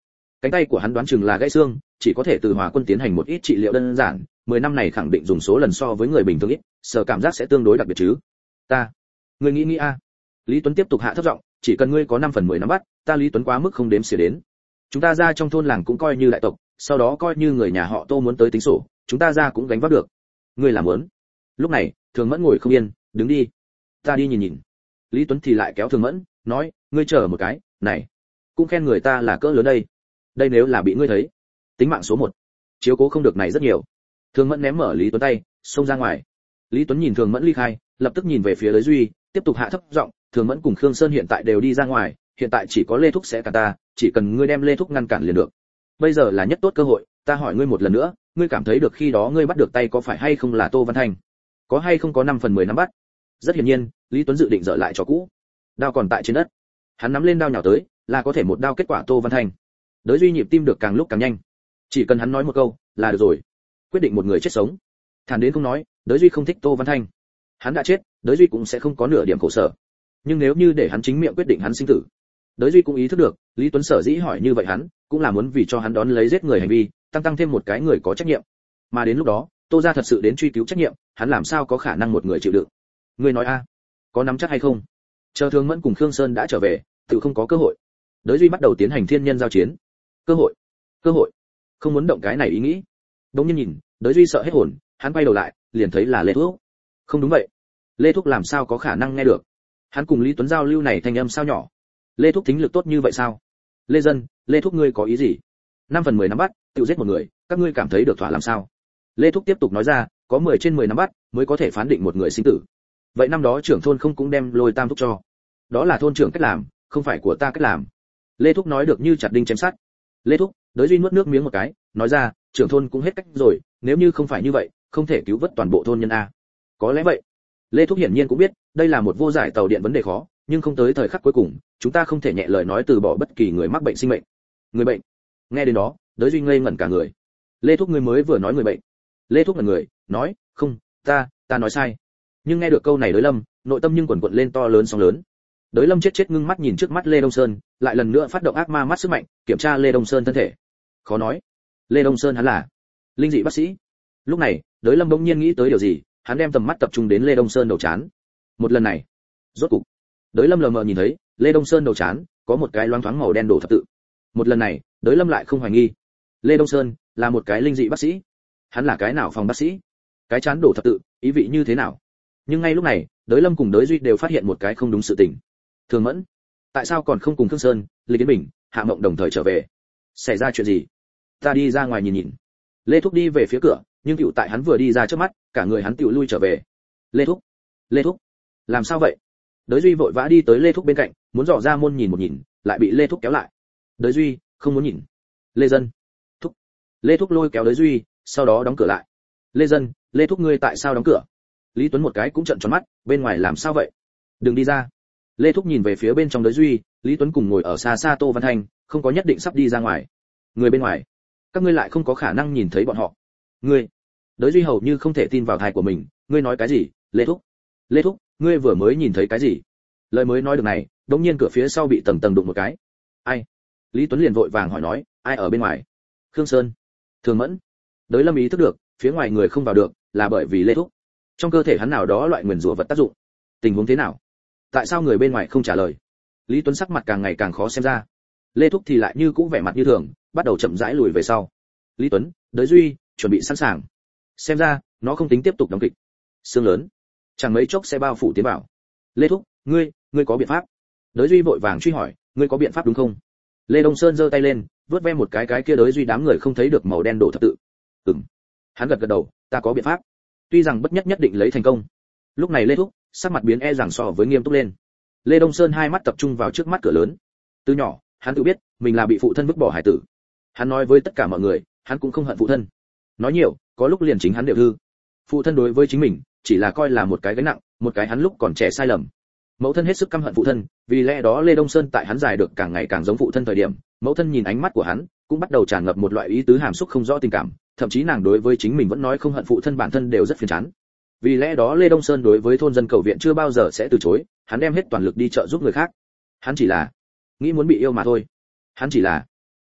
Cánh tay của hắn đoán chừng là gãy xương, chỉ có thể từ Hòa Quân tiến hành một ít trị liệu đơn giản, mười năm này khẳng định dùng số lần so với người bình thường ít, sở cảm giác sẽ tương đối đặc biệt chứ. Ta, ngươi nghĩ nghĩ a. Lý Tuấn tiếp tục hạ thấp giọng, chỉ cần ngươi có năm phần mười nắm bắt, ta Lý Tuấn quá mức không đếm xỉa đến. Chúng ta ra trong thôn làng cũng coi như đại tộc, sau đó coi như người nhà họ Tô muốn tới tính sổ, chúng ta ra cũng gánh vác được. Ngươi làm muốn. Lúc này, Thường Mẫn ngồi không yên, đứng đi. Ta đi nhìn nhìn. Lý Tuấn thì lại kéo Thường Mẫn, nói, ngươi chờ một cái, này, cũng khen người ta là cỡ lớn đây. Đây nếu là bị ngươi thấy, tính mạng số một, chiếu cố không được này rất nhiều. Thường Mẫn ném mở Lý Tuấn tay, xông ra ngoài. Lý Tuấn nhìn Thường Mẫn ly khai, lập tức nhìn về phía Đới Duy, tiếp tục hạ thấp giọng, Thường Mẫn cùng Khương Sơn hiện tại đều đi ra ngoài, hiện tại chỉ có Lê Thúc sẽ cản ta, chỉ cần ngươi đem Lê Thúc ngăn cản liền được. Bây giờ là nhất tốt cơ hội, ta hỏi ngươi một lần nữa, ngươi cảm thấy được khi đó ngươi bắt được tay có phải hay không là Tô Văn Thanh? Có hay không có năm phần mười nắm bắt? Rất hiển nhiên, Lý Tuấn dự định dở lại cho cũ. Đao còn tại trên đất, hắn nắm lên đao nhào tới, là có thể một đao kết quả Tô Văn Thanh. Đới Duy nhịp tim được càng lúc càng nhanh, chỉ cần hắn nói một câu là được rồi, quyết định một người chết sống. Thản đến không nói, Đới Duy không thích Tô Văn Thanh, hắn đã chết, Đới Duy cũng sẽ không có nửa điểm khổ sở. Nhưng nếu như để hắn chính miệng quyết định hắn sinh tử, Đới Duy cũng ý thức được, Lý Tuấn sở dĩ hỏi như vậy hắn, cũng là muốn vì cho hắn đón lấy giết người hành vi, tăng tăng thêm một cái người có trách nhiệm. Mà đến lúc đó, Tô gia thật sự đến truy cứu trách nhiệm, hắn làm sao có khả năng một người chịu đựng? Ngươi nói a, có nắm chắc hay không? Chờ Thường Mẫn cùng Khương Sơn đã trở về, tự không có cơ hội. Đới Duy bắt đầu tiến hành thiên nhân giao chiến. Cơ hội, cơ hội, không muốn động cái này ý nghĩ. Đống nhiên nhìn, Đới Duy sợ hết hồn, hắn quay đầu lại, liền thấy là Lê Thúc. Không đúng vậy, Lê Thúc làm sao có khả năng nghe được? Hắn cùng Lý Tuấn giao lưu này thanh âm sao nhỏ? Lê Thúc tính lực tốt như vậy sao? Lê Dân, Lê Thúc ngươi có ý gì? Năm phần mười nắm bắt, tự giết một người, các ngươi cảm thấy được thỏa làm sao? Lê Thúc tiếp tục nói ra, có mười trên mười nắm bắt mới có thể phán định một người sinh tử. Vậy năm đó trưởng thôn không cũng đem Lôi Tam Thúc cho? Đó là thôn trưởng cách làm, không phải của ta cách làm. Lê Thúc nói được như chặt đinh chém sắt. Lê Thúc, Đới Duy nuốt nước miếng một cái, nói ra, trưởng thôn cũng hết cách rồi, nếu như không phải như vậy, không thể cứu vớt toàn bộ thôn nhân a. Có lẽ vậy. Lê Thúc hiển nhiên cũng biết, đây là một vô giải tàu điện vấn đề khó, nhưng không tới thời khắc cuối cùng, chúng ta không thể nhẹ lời nói từ bỏ bất kỳ người mắc bệnh sinh mệnh. Người bệnh? Nghe đến đó, Đới Duy ngây ngẩn cả người. Lê Thúc ngươi mới vừa nói người bệnh? Lê Thúc là người, nói, không, ta, ta nói sai. Nhưng nghe được câu này Đới Lâm, nội tâm nhưng quần quật lên to lớn sóng lớn. Đới Lâm chết chết ngưng mắt nhìn trước mắt Lê Đông Sơn, lại lần nữa phát động ác ma mắt sức mạnh, kiểm tra Lê Đông Sơn thân thể. Khó nói, Lê Đông Sơn hắn là linh dị bác sĩ. Lúc này, Đới Lâm bỗng nhiên nghĩ tới điều gì, hắn đem tầm mắt tập trung đến Lê Đông Sơn đầu trán. Một lần này, rốt cục, Đới Lâm lờ mờ nhìn thấy, Lê Đông Sơn đầu trán có một cái loáng thoáng màu đen đổ thập tự. Một lần này, Đới Lâm lại không hoài nghi, Lê Đông Sơn là một cái linh dị bác sĩ. Hắn là cái nào phòng bác sĩ? Cái chán đổ thập tự, ý vị như thế nào? Nhưng ngay lúc này, Đới Lâm cùng Đới Duy đều phát hiện một cái không đúng sự tình. Thường Mẫn, tại sao còn không cùng Khương Sơn, Lý Kiến Bình, Hạ Mộng đồng thời trở về? Xảy ra chuyện gì? Ta đi ra ngoài nhìn nhìn. Lê Thúc đi về phía cửa, nhưng cựu tại hắn vừa đi ra trước mắt, cả người hắn tựu lui trở về. Lê Thúc, Lê Thúc, làm sao vậy? Đới Duy vội vã đi tới Lê Thúc bên cạnh, muốn dò ra môn nhìn một nhìn, lại bị Lê Thúc kéo lại. Đới Duy, không muốn nhìn. Lê Dân, Thúc. Lê Thúc lôi kéo Đới Duy, sau đó đóng cửa lại. Lê Dân, Lê Thúc ngươi tại sao đóng cửa? Lý Tuấn một cái cũng trợn tròn mắt, bên ngoài làm sao vậy? Đừng đi ra. Lê Thúc nhìn về phía bên trong Đới Duy, Lý Tuấn cùng ngồi ở xa xa Tô Văn Thanh, không có nhất định sắp đi ra ngoài. Người bên ngoài, các ngươi lại không có khả năng nhìn thấy bọn họ. Ngươi, Đới Duy hầu như không thể tin vào tai của mình, ngươi nói cái gì? Lê Thúc, Lê Thúc, ngươi vừa mới nhìn thấy cái gì? Lời mới nói được này, đột nhiên cửa phía sau bị tầng tầng đụng một cái. Ai? Lý Tuấn liền vội vàng hỏi nói, ai ở bên ngoài? Khương Sơn, Thường Mẫn. Đới Lâm ý thức được, phía ngoài người không vào được, là bởi vì Lê Thúc. Trong cơ thể hắn nào đó loại nguyền rủa vật tác dụng. Tình huống thế nào? Tại sao người bên ngoài không trả lời? Lý Tuấn sắc mặt càng ngày càng khó xem ra. Lê Thúc thì lại như cũ vẻ mặt như thường, bắt đầu chậm rãi lùi về sau. Lý Tuấn, Đới Duy, chuẩn bị sẵn sàng. Xem ra, nó không tính tiếp tục đóng kịch. Xương lớn, chẳng mấy chốc sẽ bao phủ tiến vào. Lê Thúc, ngươi, ngươi có biện pháp? Đới Duy vội vàng truy hỏi, ngươi có biện pháp đúng không? Lê Đông Sơn giơ tay lên, vớt ve một cái cái kia Đới Duy đám người không thấy được màu đen đổ thập tự. Ừm. Hắn gật gật đầu, ta có biện pháp. Tuy rằng bất nhất nhất định lấy thành công. Lúc này Lê Thúc, sắc mặt biến e rằng so với nghiêm túc lên. Lê Đông Sơn hai mắt tập trung vào trước mắt cửa lớn. Từ nhỏ, hắn tự biết mình là bị phụ thân vứt bỏ hải tử. Hắn nói với tất cả mọi người, hắn cũng không hận phụ thân. Nói nhiều, có lúc liền chính hắn đều hư. Phụ thân đối với chính mình, chỉ là coi là một cái gánh nặng, một cái hắn lúc còn trẻ sai lầm. Mẫu thân hết sức căm hận phụ thân, vì lẽ đó Lê Đông Sơn tại hắn dài được càng ngày càng giống phụ thân thời điểm, mẫu thân nhìn ánh mắt của hắn, cũng bắt đầu tràn ngập một loại ý tứ hàm xúc không rõ tình cảm, thậm chí nàng đối với chính mình vẫn nói không hận phụ thân bản thân đều rất phiền chán. Vì lẽ đó Lê Đông Sơn đối với thôn dân cầu viện chưa bao giờ sẽ từ chối, hắn đem hết toàn lực đi trợ giúp người khác. Hắn chỉ là nghĩ muốn bị yêu mà thôi. Hắn chỉ là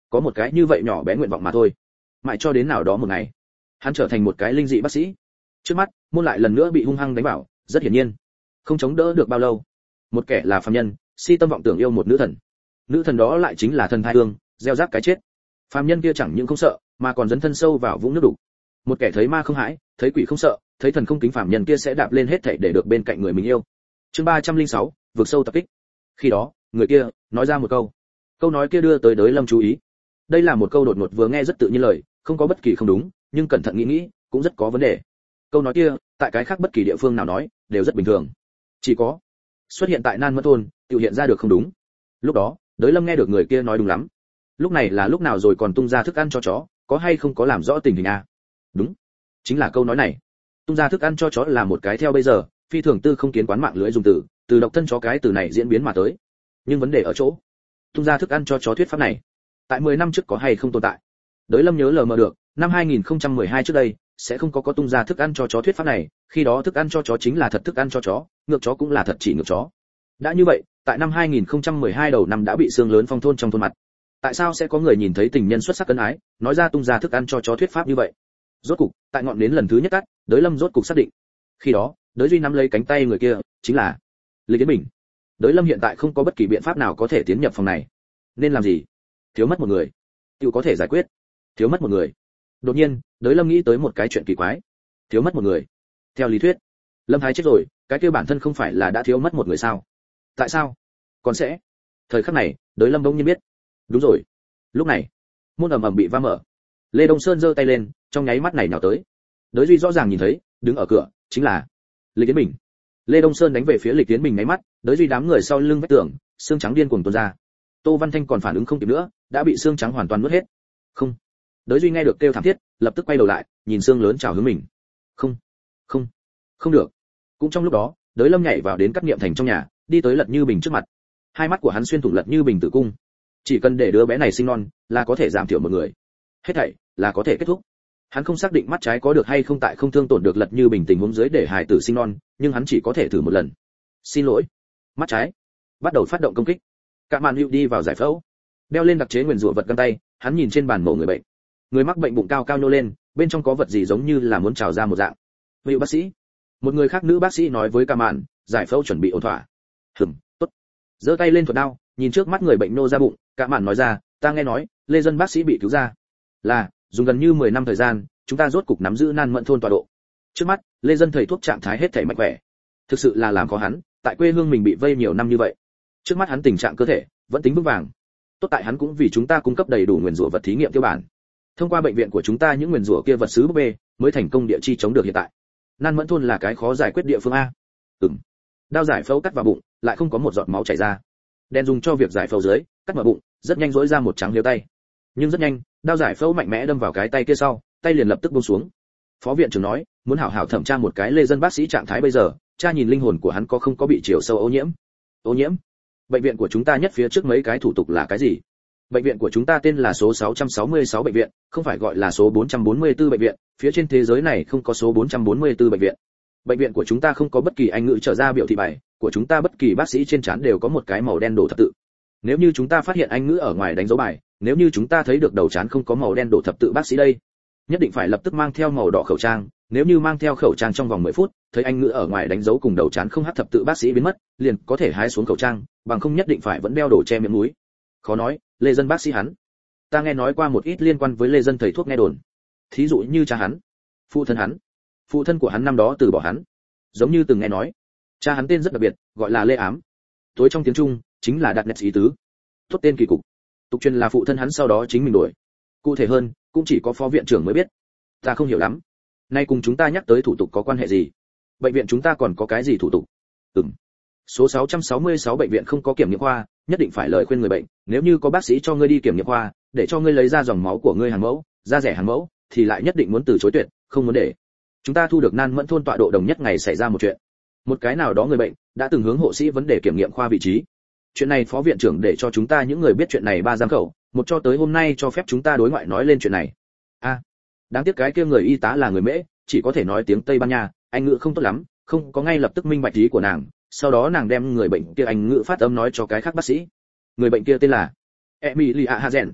có một cái như vậy nhỏ bé nguyện vọng mà thôi. Mãi cho đến nào đó một ngày, hắn trở thành một cái linh dị bác sĩ. Trước mắt, môn lại lần nữa bị hung hăng đánh vào, rất hiển nhiên, không chống đỡ được bao lâu. Một kẻ là phàm nhân, si tâm vọng tưởng yêu một nữ thần. Nữ thần đó lại chính là thần thai hương, gieo rắc cái chết. Phàm nhân kia chẳng những không sợ, mà còn dấn thân sâu vào vũng nước đục. Một kẻ thấy ma không hãi, thấy quỷ không sợ, thấy thần không kính, phàm nhân kia sẽ đạp lên hết thảy để được bên cạnh người mình yêu. Chương ba trăm lẻ sáu, vượt sâu tập kích. Khi đó, người kia nói ra một câu. Câu nói kia đưa tới Đới Lâm chú ý. Đây là một câu đột ngột vừa nghe rất tự nhiên lời, không có bất kỳ không đúng, nhưng cẩn thận nghĩ nghĩ, cũng rất có vấn đề. Câu nói kia, tại cái khác bất kỳ địa phương nào nói, đều rất bình thường. Chỉ có xuất hiện tại Nan Mẫn thôn, tiểu hiện ra được không đúng. Lúc đó, Đới Lâm nghe được người kia nói đúng lắm. Lúc này là lúc nào rồi còn tung ra thức ăn cho chó, có hay không có làm rõ tình hình a? Đúng, chính là câu nói này. Tung ra thức ăn cho chó là một cái theo bây giờ, phi thường tư không kiến quán mạng lưới dùng từ, từ độc thân chó cái từ này diễn biến mà tới. Nhưng vấn đề ở chỗ, tung ra thức ăn cho chó thuyết pháp này, tại mười năm trước có hay không tồn tại? Đới Lâm nhớ lờ mờ được, năm hai nghìn không trăm mười hai trước đây, sẽ không có có tung ra thức ăn cho chó thuyết pháp này, khi đó thức ăn cho chó chính là thật thức ăn cho chó, ngược chó cũng là thật chỉ ngược chó. Đã như vậy, tại năm hai nghìn không trăm mười hai đầu năm đã bị xương lớn phong thôn trong thôn mặt. Tại sao sẽ có người nhìn thấy tình nhân xuất sắc ân ái, nói ra tung ra thức ăn cho chó thuyết pháp như vậy? Rốt cục, tại ngọn nến lần thứ nhất tắt, Đới Lâm rốt cục xác định. Khi đó, Đới Duy nắm lấy cánh tay người kia, chính là Lịch Yến Bình. Đới Lâm hiện tại không có bất kỳ biện pháp nào có thể tiến nhập phòng này. Nên làm gì? Thiếu mất một người, tự có thể giải quyết. Thiếu mất một người. Đột nhiên, Đới Lâm nghĩ tới một cái chuyện kỳ quái. Thiếu mất một người. Theo lý thuyết, Lâm Thái chết rồi, cái kia bản thân không phải là đã thiếu mất một người sao? Tại sao? Còn sẽ? Thời khắc này, Đới Lâm bỗng nhiên biết. Đúng rồi. Lúc này, môn ầm ầm bị va mở. Lê Đông Sơn giơ tay lên, trong nháy mắt này nhào tới. Đới Duy rõ ràng nhìn thấy, đứng ở cửa, chính là Lịch Yến Bình. Lê Đông Sơn đánh về phía Lịch Yến Bình nháy mắt, Đới Duy đám người sau lưng vách tường, xương trắng điên cuồng tuôn ra. Tô Văn Thanh còn phản ứng không kịp nữa, đã bị xương trắng hoàn toàn nuốt hết. Không. Đới Duy nghe được kêu thảm thiết, lập tức quay đầu lại, nhìn xương lớn chào hướng mình. Không, không, không được. Cũng trong lúc đó, Đới Lâm nhảy vào đến Cát Niệm Thành trong nhà, đi tới Lật Như Bình trước mặt. Hai mắt của hắn xuyên thủng Lật Như Bình tử cung. Chỉ cần để đứa bé này sinh non, là có thể giảm thiểu một người. Hết thảy là có thể kết thúc. Hắn không xác định mắt trái có được hay không tại không thương tổn được Lật Như Bình tình huống dưới để hài tử sinh non, nhưng hắn chỉ có thể thử một lần. Xin lỗi. Mắt trái bắt đầu phát động công kích. Cả màn hữu đi vào giải phẫu, đeo lên đặc chế nguyền rủa vật găng tay, hắn nhìn trên bàn mổ người bệnh. Người mắc bệnh bụng cao cao nhô lên, bên trong có vật gì giống như là muốn trào ra một dạng. Vị bác sĩ, một người khác nữ bác sĩ nói với Cả màn, giải phẫu chuẩn bị ổn thỏa. Hừm, tốt. Giơ tay lên thuật đao, nhìn trước mắt người bệnh nô ra bụng, Cả màn nói ra, ta nghe nói, Lê Dân bác sĩ bị cứu ra. Là, dùng gần như mười năm thời gian, chúng ta rốt cục nắm giữ Nan Mẫn thôn tọa độ. Trước mắt, Lê Dân thầy thuốc trạng thái hết thảy mạnh khỏe. Thực sự là làm khó hắn, tại quê hương mình bị vây nhiều năm như vậy. Trước mắt hắn tình trạng cơ thể vẫn tính vững vàng. Tốt tại hắn cũng vì chúng ta cung cấp đầy đủ nguyên rủa vật thí nghiệm tiêu bản. Thông qua bệnh viện của chúng ta những nguyên rủa kia vật sứ búp bê mới thành công địa chi chống được hiện tại. Nan Mẫn thôn là cái khó giải quyết địa phương a. Ừm. Đao giải phẫu cắt vào bụng, lại không có một giọt máu chảy ra. Đen dùng cho việc giải phẫu dưới, cắt vào bụng, rất nhanh rỗi ra một trắng liếu tay. Nhưng rất nhanh, đao giải phẫu mạnh mẽ đâm vào cái tay kia sau, tay liền lập tức buông xuống. Phó viện trưởng nói, muốn hảo hảo thẩm tra một cái Lê Dân bác sĩ trạng thái bây giờ, cha nhìn linh hồn của hắn có không có bị chiều sâu ô nhiễm. Ô nhiễm? Bệnh viện của chúng ta nhất phía trước mấy cái thủ tục là cái gì? Bệnh viện của chúng ta tên là số sáu trăm sáu mươi sáu bệnh viện, không phải gọi là số bốn trăm bốn mươi tư bệnh viện, phía trên thế giới này không có số bốn trăm bốn mươi tư bệnh viện. Bệnh viện của chúng ta không có bất kỳ Anh ngữ trở ra biểu thị bài, của chúng ta bất kỳ bác sĩ trên trán đều có một cái màu đen đổ thập tự. Nếu như chúng ta phát hiện Anh ngữ ở ngoài đánh dấu bài, nếu như chúng ta thấy được đầu trán không có màu đen đổ thập tự bác sĩ đây, nhất định phải lập tức mang theo màu đỏ khẩu trang, nếu như mang theo khẩu trang trong vòng mười phút, thấy Anh ngữ ở ngoài đánh dấu cùng đầu trán không hắc thập tự bác sĩ biến mất, liền có thể hái xuống khẩu trang, bằng không nhất định phải vẫn đeo đồ che miệng mũi. Khó nói, Lê Dân bác sĩ hắn. Ta nghe nói qua một ít liên quan với Lê Dân thầy thuốc nghe đồn. Thí dụ như cha hắn, phụ thân hắn, phụ thân của hắn năm đó từ bỏ hắn. Giống như từng nghe nói, cha hắn tên rất đặc biệt, gọi là Lê Ám. Tối trong tiếng Trung, chính là đặt nét ý tứ. Tốt tên kỳ cục. Tục truyền là phụ thân hắn sau đó chính mình đổi. Cụ thể hơn, cũng chỉ có phó viện trưởng mới biết. Ta không hiểu lắm. Nay cùng chúng ta nhắc tới thủ tục có quan hệ gì? Bệnh viện chúng ta còn có cái gì thủ tục? Ừm. Số sáu trăm sáu mươi sáu bệnh viện không có kiểm nghiệm khoa, nhất định phải lời khuyên người bệnh, nếu như có bác sĩ cho ngươi đi kiểm nghiệm khoa, để cho ngươi lấy ra dòng máu của ngươi hàng mẫu, da rẻ hàng mẫu, thì lại nhất định muốn từ chối tuyệt, không muốn để. Chúng ta thu được Nan Mẫn thôn tọa độ đồng nhất ngày xảy ra một chuyện. Một cái nào đó người bệnh đã từng hướng hộ sĩ vấn đề kiểm nghiệm khoa vị trí. Chuyện này phó viện trưởng để cho chúng ta những người biết chuyện này ba giám khẩu, một cho tới hôm nay cho phép chúng ta đối ngoại nói lên chuyện này. A, à, đáng tiếc cái kia người y tá là người Mễ, chỉ có thể nói tiếng Tây Ban Nha, Anh ngữ không tốt lắm, không có ngay lập tức minh bạch ý của nàng. Sau đó nàng đem người bệnh kia Anh ngữ phát âm nói cho cái khác bác sĩ. Người bệnh kia tên là Emilia Hazen.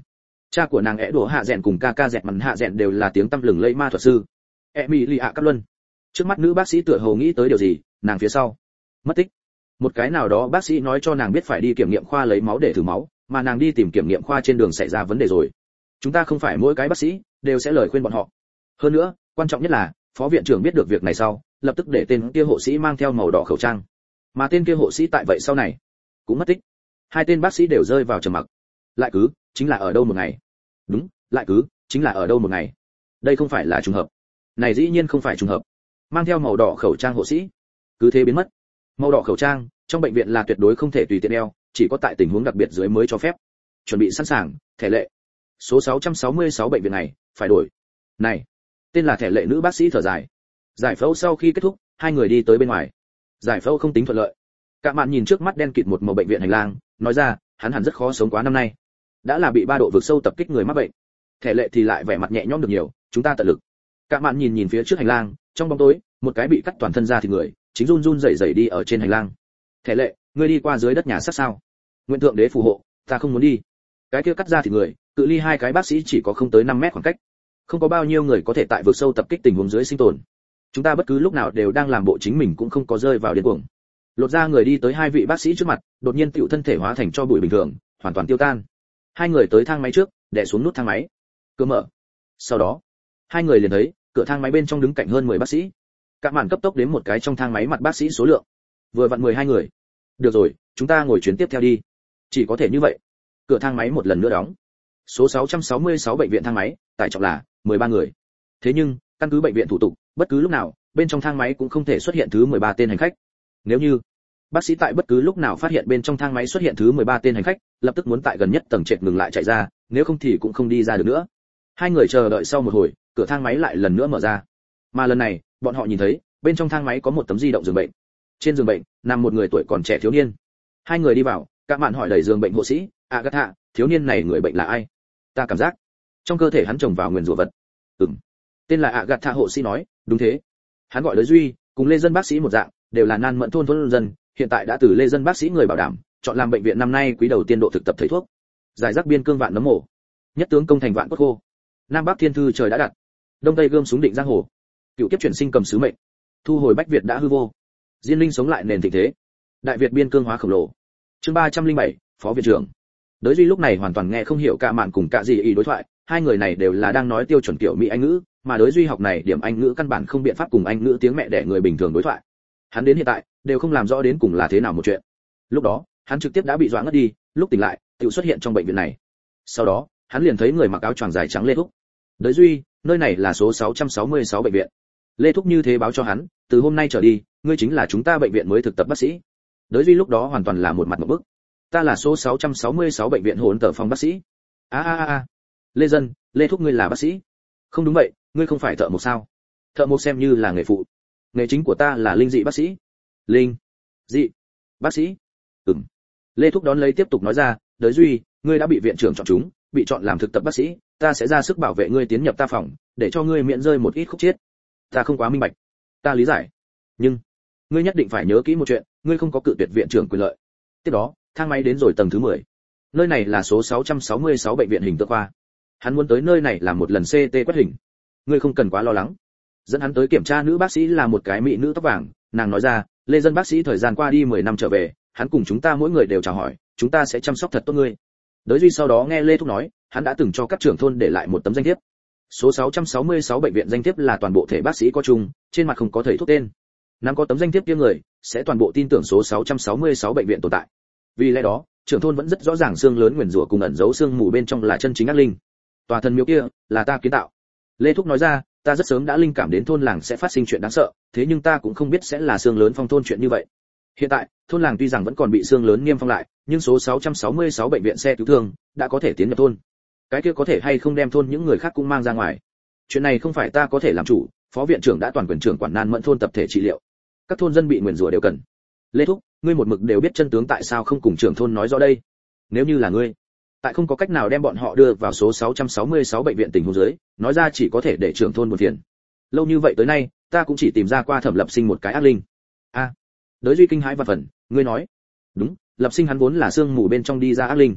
Cha của nàng ẻ đổ hạ rèn cùng ca ca dẹt mặn hạ rèn đều là tiếng tăm lừng lẫy ma thuật sư. Emilia Cát Luân. Trước mắt nữ bác sĩ tựa hồ nghĩ tới điều gì, nàng phía sau mất tích. Một cái nào đó bác sĩ nói cho nàng biết phải đi kiểm nghiệm khoa lấy máu để thử máu, mà nàng đi tìm kiểm nghiệm khoa trên đường xảy ra vấn đề rồi. Chúng ta không phải mỗi cái bác sĩ đều sẽ lời khuyên bọn họ. Hơn nữa, quan trọng nhất là, phó viện trưởng biết được việc này sau, lập tức để tên kia hộ sĩ mang theo màu đỏ khẩu trang. Mà tên kia hộ sĩ tại vậy sau này cũng mất tích. Hai tên bác sĩ đều rơi vào trầm mặc. Lại cứ, chính là ở đâu một ngày. Đúng, lại cứ, chính là ở đâu một ngày. Đây không phải là trùng hợp. Này dĩ nhiên không phải trùng hợp. Mang theo màu đỏ khẩu trang hộ sĩ, cứ thế biến mất. Màu đỏ khẩu trang, trong bệnh viện là tuyệt đối không thể tùy tiện đeo, chỉ có tại tình huống đặc biệt dưới mới cho phép. Chuẩn bị sẵn sàng, thẻ lệ. Số sáu trăm sáu mươi sáu bệnh viện này, phải đổi. Này, tên là thẻ lệ nữ bác sĩ thở dài. Giải phẫu sau khi kết thúc, hai người đi tới bên ngoài. Giải phẫu không tính thuận lợi. Cả mạn nhìn trước mắt đen kịt một màu bệnh viện hành lang, nói ra, hắn hẳn rất khó sống quá năm nay. Đã là bị ba độ vực sâu tập kích người mắc bệnh. Thẻ lệ thì lại vẻ mặt nhẹ nhõm được nhiều, chúng ta tận lực. Cả mạn nhìn nhìn phía trước hành lang, trong bóng tối, một cái bị cắt toàn thân ra thì người, chính run run rẩy rẩy đi ở trên hành lang. Thẻ lệ, ngươi đi qua dưới đất nhà sát sao? Nguyện thượng đế phù hộ, ta không muốn đi. Cái kia cắt ra thì người, cự ly hai cái bác sĩ chỉ có không tới năm mét khoảng cách. Không có bao nhiêu người có thể tại vực sâu tập kích tình huống dưới sinh tồn. Chúng ta bất cứ lúc nào đều đang làm bộ chính mình cũng không có rơi vào điên cuồng. Lột ra người đi tới hai vị bác sĩ trước mặt, đột nhiên tựu thân thể hóa thành cho bụi bình thường, hoàn toàn tiêu tan. Hai người tới thang máy trước, đè xuống nút thang máy. Cửa mở. Sau đó, hai người liền thấy, cửa thang máy bên trong đứng cạnh hơn mười bác sĩ. Các màn cấp tốc đến một cái trong thang máy mặt bác sĩ số lượng. Vừa vặn mười hai người. Được rồi, chúng ta ngồi chuyến tiếp theo đi. Chỉ có thể như vậy. Cửa thang máy một lần nữa đóng. Số sáu trăm sáu mươi sáu bệnh viện thang máy, tải trọng là mười ba người. Thế nhưng, căn cứ bệnh viện thủ tục, bất cứ lúc nào, bên trong thang máy cũng không thể xuất hiện thứ mười ba tên hành khách. Nếu như bác sĩ tại bất cứ lúc nào phát hiện bên trong thang máy xuất hiện thứ mười ba tên hành khách, lập tức muốn tại gần nhất tầng trệt ngừng lại chạy ra, nếu không thì cũng không đi ra được nữa. Hai người chờ đợi sau một hồi, cửa thang máy lại lần nữa mở ra. Mà lần này, bọn họ nhìn thấy, bên trong thang máy có một tấm di động giường bệnh. Trên giường bệnh, nằm một người tuổi còn trẻ thiếu niên. Hai người đi vào, các bạn hỏi đẩy giường bệnh hộ sĩ, Agatha, thiếu niên này người bệnh là ai? Ta cảm giác trong cơ thể hắn trồng vào nguyền rủa vật. Ừm. Tên là Agatha hộ sĩ nói, đúng thế. Hắn gọi Đới Duy, cùng Lê Dân bác sĩ một dạng, đều là nan mẫn thôn thôn dân, hiện tại đã từ Lê Dân bác sĩ người bảo đảm, chọn làm bệnh viện năm nay quý đầu tiên độ thực tập thầy thuốc. Giải rác biên cương vạn nấm mổ, nhất tướng công thành vạn cốt khô. Nam Bắc thiên thư trời đã đặt, đông tây gươm súng định giang hồ. Cựu kiếp chuyển sinh cầm sứ mệnh, thu hồi bách Việt đã hư vô. Diên linh sống lại nền thịnh thế. Đại Việt biên cương hóa khổng lồ. Chương ba trăm lẻ bảy, phó viện trưởng. Đới Duy lúc này hoàn toàn nghe không hiểu cả mạn cùng cả gì ý đối thoại, hai người này đều là đang nói tiêu chuẩn kiểu Mỹ Anh ngữ, mà Đới Duy học này điểm Anh ngữ căn bản không biện pháp cùng Anh ngữ tiếng mẹ đẻ người bình thường đối thoại. Hắn đến hiện tại đều không làm rõ đến cùng là thế nào một chuyện. Lúc đó, hắn trực tiếp đã bị dọa ngất đi, lúc tỉnh lại, tự xuất hiện trong bệnh viện này. Sau đó, hắn liền thấy người mặc áo choàng dài trắng Lê Thúc. Đới Duy, nơi này là số sáu trăm sáu mươi sáu bệnh viện. Lê Thúc như thế báo cho hắn, từ hôm nay trở đi, ngươi chính là chúng ta bệnh viện mới thực tập bác sĩ. Đới Duy lúc đó hoàn toàn là một mặt ngộp bức. Ta là số sáu trăm sáu mươi sáu bệnh viện hồn tờ phòng bác sĩ. A a a a. Lê Dân, Lê Thúc ngươi là bác sĩ? Không đúng vậy, ngươi không phải thợ mộc sao? Thợ mộc xem như là nghề phụ. Nghề chính của ta là linh dị bác sĩ. Linh dị bác sĩ? Ừm. Lê Thúc đón lấy tiếp tục nói ra, Đới Duy, ngươi đã bị viện trưởng chọn chúng, bị chọn làm thực tập bác sĩ, ta sẽ ra sức bảo vệ ngươi tiến nhập ta phòng, để cho ngươi miễn rơi một ít khúc chết. Ta không quá minh bạch. Ta lý giải. Nhưng, ngươi nhất định phải nhớ kỹ một chuyện, ngươi không có cự tuyệt viện trưởng quyền lợi. Tiếp đó, thang máy đến rồi tầng thứ mười. Nơi này là số sáu trăm sáu mươi sáu bệnh viện hình tượng khoa. Hắn muốn tới nơi này làm một lần xê tê quét hình. Ngươi không cần quá lo lắng. Dẫn hắn tới kiểm tra nữ bác sĩ là một cái mỹ nữ tóc vàng, nàng nói ra, Lê Dân bác sĩ thời gian qua đi mười năm trở về, hắn cùng chúng ta mỗi người đều chào hỏi, chúng ta sẽ chăm sóc thật tốt ngươi. Đới Duy sau đó nghe Lê Thúc nói, hắn đã từng cho các trưởng thôn để lại một tấm danh thiếp. Số sáu trăm sáu mươi sáu bệnh viện danh thiếp là toàn bộ thể bác sĩ có chung, trên mặt không có thầy thuốc tên. Nắm có tấm danh thiếp kia người, sẽ toàn bộ tin tưởng số sáu trăm sáu mươi sáu bệnh viện tồn tại. Vì lẽ đó, trưởng thôn vẫn rất rõ ràng xương lớn nguyền rủa cùng ẩn giấu xương mù bên trong là chân chính ác linh. Tòa thần miếu kia là ta kiến tạo. Lê Thúc nói ra, ta rất sớm đã linh cảm đến thôn làng sẽ phát sinh chuyện đáng sợ, thế nhưng ta cũng không biết sẽ là xương lớn phong thôn chuyện như vậy. Hiện tại, thôn làng tuy rằng vẫn còn bị xương lớn niêm phong lại, nhưng số sáu trăm sáu mươi sáu bệnh viện xe cứu thương đã có thể tiến nhập thôn. Cái kia có thể hay không đem thôn những người khác cũng mang ra ngoài. Chuyện này không phải ta có thể làm chủ, phó viện trưởng đã toàn quyền trưởng quản nan mẫn thôn tập thể trị liệu. Các thôn dân bị nguyền rủa đều cần. Lê Thúc, ngươi một mực đều biết chân tướng, tại sao không cùng trưởng thôn nói rõ đây? Nếu như là ngươi, tại không có cách nào đem bọn họ đưa vào số sáu trăm sáu mươi sáu bệnh viện tình huống dưới, nói ra chỉ có thể để trưởng thôn buồn phiền. Lâu như vậy tới nay, ta cũng chỉ tìm ra qua Thẩm Lập Sinh một cái ác linh. A, à, Đới Duy kinh hãi và phần, ngươi nói, đúng, Lập Sinh hắn vốn là xương mù bên trong đi ra ác linh.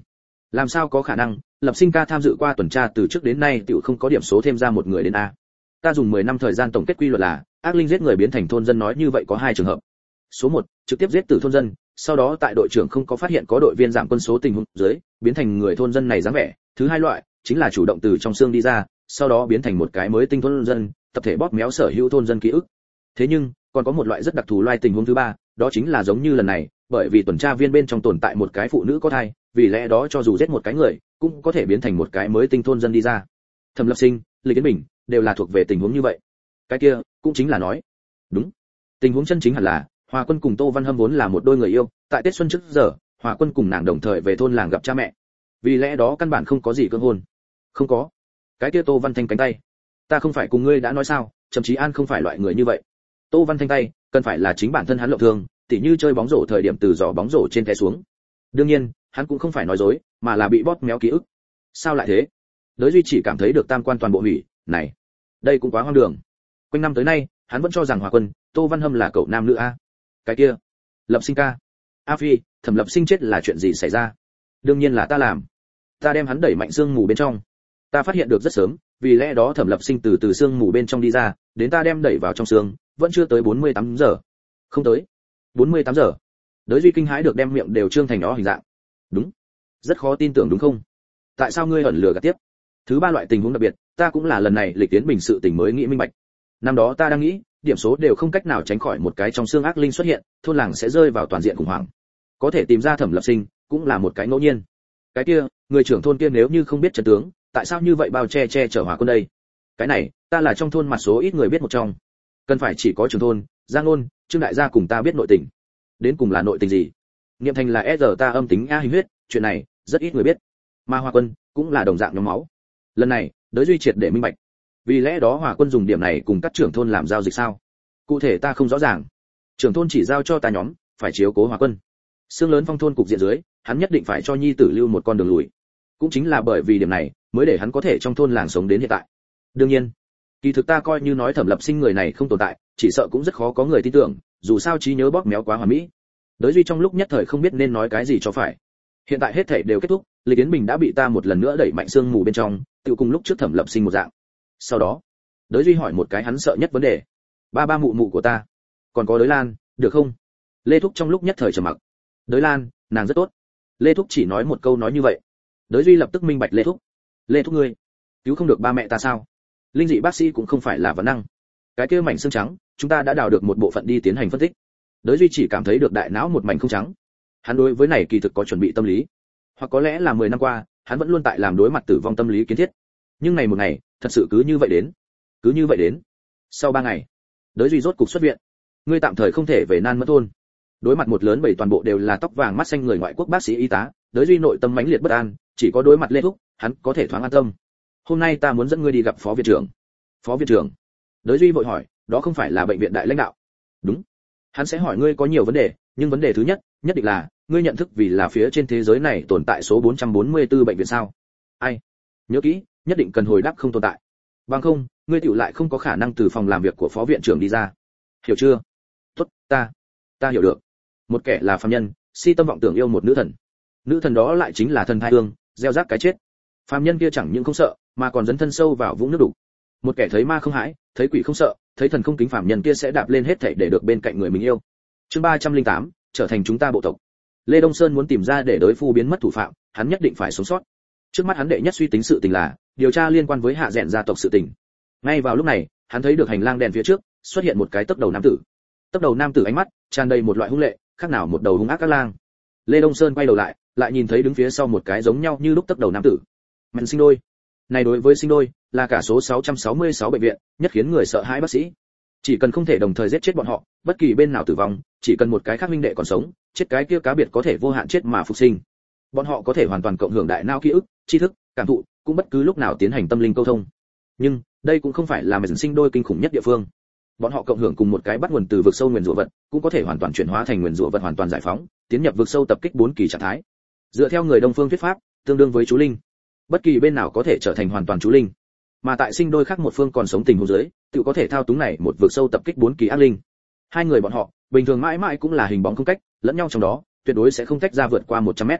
Làm sao có khả năng, Lập Sinh ca tham dự qua tuần tra từ trước đến nay tiểu không có điểm số thêm ra một người đến a. Ta dùng mười năm thời gian tổng kết quy luật là, ác linh giết người biến thành thôn dân nói như vậy có hai trường hợp. Số một, trực tiếp giết tử thôn dân, sau đó tại đội trưởng không có phát hiện có đội viên giảm quân số tình huống dưới, biến thành người thôn dân này dáng vẻ. Thứ hai loại, chính là chủ động từ trong xương đi ra, sau đó biến thành một cái mới tinh thôn dân, tập thể bóp méo sở hữu thôn dân ký ức. Thế nhưng, còn có một loại rất đặc thù loại tình huống thứ ba, đó chính là giống như lần này, bởi vì tuần tra viên bên trong tồn tại một cái phụ nữ có thai, vì lẽ đó cho dù giết một cái người, cũng có thể biến thành một cái mới tinh thôn dân đi ra. Thẩm Lập Sinh, Lý Kiến Bình đều là thuộc về tình huống như vậy. Cái kia, cũng chính là nói, đúng, tình huống chân chính hẳn là Hòa Quân cùng Tô Văn Hâm vốn là một đôi người yêu, tại Tết xuân trước giờ, Hòa Quân cùng nàng đồng thời về thôn làng gặp cha mẹ. Vì lẽ đó căn bản không có gì cưỡng hôn. Không có. Cái kia Tô Văn Thanh cánh tay, ta không phải cùng ngươi đã nói sao, Trầm Chí An không phải loại người như vậy. Tô Văn Thanh tay, cần phải là chính bản thân hắn lộng thương, tỉ như chơi bóng rổ thời điểm từ giỏ bóng rổ trên té xuống. Đương nhiên, hắn cũng không phải nói dối, mà là bị bóp méo ký ức. Sao lại thế? Đới Duy chỉ cảm thấy được tam quan toàn bộ hủy, này, đây cũng quá hoang đường. Quanh năm tới nay, hắn vẫn cho rằng Hòa Quân, Tô Văn Hâm là cậu nam nữ a. Cái kia, Lập Sinh ca, A Phi, Thẩm Lập Sinh chết là chuyện gì xảy ra? Đương nhiên là ta làm. Ta đem hắn đẩy mạnh xương mù bên trong. Ta phát hiện được rất sớm, vì lẽ đó Thẩm Lập Sinh từ từ xương mù bên trong đi ra, đến ta đem đẩy vào trong xương, vẫn chưa tới bốn mươi tám giờ. Không tới. bốn mươi tám giờ. Đới Duy kinh hãi được đem miệng đều trương thành nó hình dạng. Đúng. Rất khó tin tưởng đúng không? Tại sao ngươi ẩn lừa gạt tiếp? Thứ ba loại tình huống đặc biệt, ta cũng là lần này lịch tiến bình sự tình mới nghĩ minh bạch. Năm đó ta đang nghĩ, điểm số đều không cách nào tránh khỏi một cái trong xương ác linh xuất hiện, thôn làng sẽ rơi vào toàn diện khủng hoảng. Có thể tìm ra Thẩm Lập Sinh, cũng là một cái ngẫu nhiên. Cái kia, người trưởng thôn kia nếu như không biết trận tướng, tại sao như vậy bao che che chở Hòa Quân đây? Cái này, ta là trong thôn mặt số ít người biết một trong. Cần phải chỉ có trưởng thôn, Giang Nôn, Trương đại gia cùng ta biết nội tình. Đến cùng là nội tình gì? Niệm thành là S ta âm tính A hình huyết, chuyện này rất ít người biết. Mà Hòa Quân cũng là đồng dạng nhóm máu. Lần này, Đới Duy triệt để minh bạch. Vì lẽ đó Hòa Quân dùng điểm này cùng các trưởng thôn làm giao dịch sao? Cụ thể ta không rõ ràng. Trưởng thôn chỉ giao cho ta nhóm, phải chiếu cố Hòa Quân. Xương lớn phong thôn cục diện dưới, hắn nhất định phải cho nhi tử lưu một con đường lùi. Cũng chính là bởi vì điểm này, mới để hắn có thể trong thôn làng sống đến hiện tại. Đương nhiên, kỳ thực ta coi như nói Thẩm Lập Sinh người này không tồn tại, chỉ sợ cũng rất khó có người tin tưởng, dù sao trí nhớ bóp méo quá hoàn mỹ. Đới Duy trong lúc nhất thời không biết nên nói cái gì cho phải. Hiện tại hết thảy đều kết thúc, Lý Kiến Bình đã bị ta một lần nữa đẩy mạnh xương mù bên trong, tự cùng lúc trước Thẩm Lập Sinh một dạng. Sau đó, Đới Duy hỏi một cái hắn sợ nhất vấn đề. Ba ba mụ mụ của ta, còn có Đới Lan, được không? Lê Thúc trong lúc nhất thời trầm mặc. Đới Lan, nàng rất tốt. Lê Thúc chỉ nói một câu nói như vậy. Đới Duy lập tức minh bạch Lê Thúc. Lê Thúc ngươi, cứu không được ba mẹ ta sao? Linh dị bác sĩ cũng không phải là vấn năng. Cái kia mảnh xương trắng, chúng ta đã đào được một bộ phận đi tiến hành phân tích. Đới Duy chỉ cảm thấy được đại não một mảnh không trắng. Hắn đối với này kỳ thực có chuẩn bị tâm lý, hoặc có lẽ là mười năm qua, hắn vẫn luôn tại làm đối mặt tử vong tâm lý kiến thiết. Nhưng ngày một ngày, thật sự cứ như vậy đến, cứ như vậy đến. Sau ba ngày, Đới Duy rốt cục xuất viện. Ngươi tạm thời không thể về Nan Mẫn thôn. Đối mặt một lớn bảy toàn bộ đều là tóc vàng mắt xanh người ngoại quốc bác sĩ y tá, Đới Duy nội tâm mãnh liệt bất an, chỉ có đối mặt Lê Thúc, hắn có thể thoáng an tâm. Hôm nay ta muốn dẫn ngươi đi gặp phó viện trưởng. Phó viện trưởng? Đới Duy vội hỏi, đó không phải là bệnh viện đại lãnh đạo? Đúng. Hắn sẽ hỏi ngươi có nhiều vấn đề, nhưng vấn đề thứ nhất, nhất định là, ngươi nhận thức vì là phía trên thế giới này tồn tại số bốn trăm bốn mươi tư bệnh viện sao? Ai? Nhớ kỹ, nhất định cần hồi đáp không tồn tại. Bằng không, ngươi tiểu lại không có khả năng từ phòng làm việc của phó viện trưởng đi ra. Hiểu chưa? Tốt, ta, ta hiểu được. Một kẻ là phàm nhân, si tâm vọng tưởng yêu một nữ thần. Nữ thần đó lại chính là thần thai hương, gieo rắc cái chết. Phàm nhân kia chẳng những không sợ, mà còn dấn thân sâu vào vũng nước đục. Một kẻ thấy ma không hãi, thấy quỷ không sợ, thấy thần không kính, phàm nhân kia sẽ đạp lên hết thảy để được bên cạnh người mình yêu. Chương ba trăm lẻ tám, trở thành chúng ta bộ tộc. Lê Đông Sơn muốn tìm ra để đối phu biến mất thủ phạm, hắn nhất định phải sống sót. Trước mắt hắn đệ nhất suy tính sự tình là điều tra liên quan với Hạ Dẹn gia tộc sự tình. Ngay vào lúc này, hắn thấy được hành lang đèn phía trước xuất hiện một cái tấc đầu nam tử. Tấc đầu nam tử ánh mắt tràn đầy một loại hung lệ, khác nào một đầu hung ác các lang. Lê Đông Sơn quay đầu lại, lại nhìn thấy đứng phía sau một cái giống nhau như lúc tấc đầu nam tử. Mệnh sinh đôi. Này đối với sinh đôi, là cả số sáu trăm sáu mươi sáu bệnh viện, nhất khiến người sợ hãi bác sĩ. Chỉ cần không thể đồng thời giết chết bọn họ, bất kỳ bên nào tử vong, chỉ cần một cái khác huynh đệ còn sống, chết cái kia cá biệt có thể vô hạn chết mà phục sinh. Bọn họ có thể hoàn toàn cộng hưởng đại não ký ức, tri thức, cảm thụ, cũng bất cứ lúc nào tiến hành tâm linh câu thông. Nhưng, đây cũng không phải là mệnh sinh đôi kinh khủng nhất địa phương. Bọn họ cộng hưởng cùng một cái bắt nguồn từ vực sâu nguyên rủa vật, cũng có thể hoàn toàn chuyển hóa thành nguyên rủa vật hoàn toàn giải phóng, tiến nhập vực sâu tập kích bốn kỳ trạng thái. Dựa theo người Đông phương thuyết pháp, tương đương với chú linh. Bất kỳ bên nào có thể trở thành hoàn toàn chú linh. Mà tại sinh đôi khác một phương còn sống tình huống dưới, tự có thể thao túng này một vực sâu tập kích bốn kỳ ác linh. Hai người bọn họ, bình thường mãi mãi cũng là hình bóng không cách, lẫn nhau trong đó, tuyệt đối sẽ không tách ra vượt qua một trăm mét.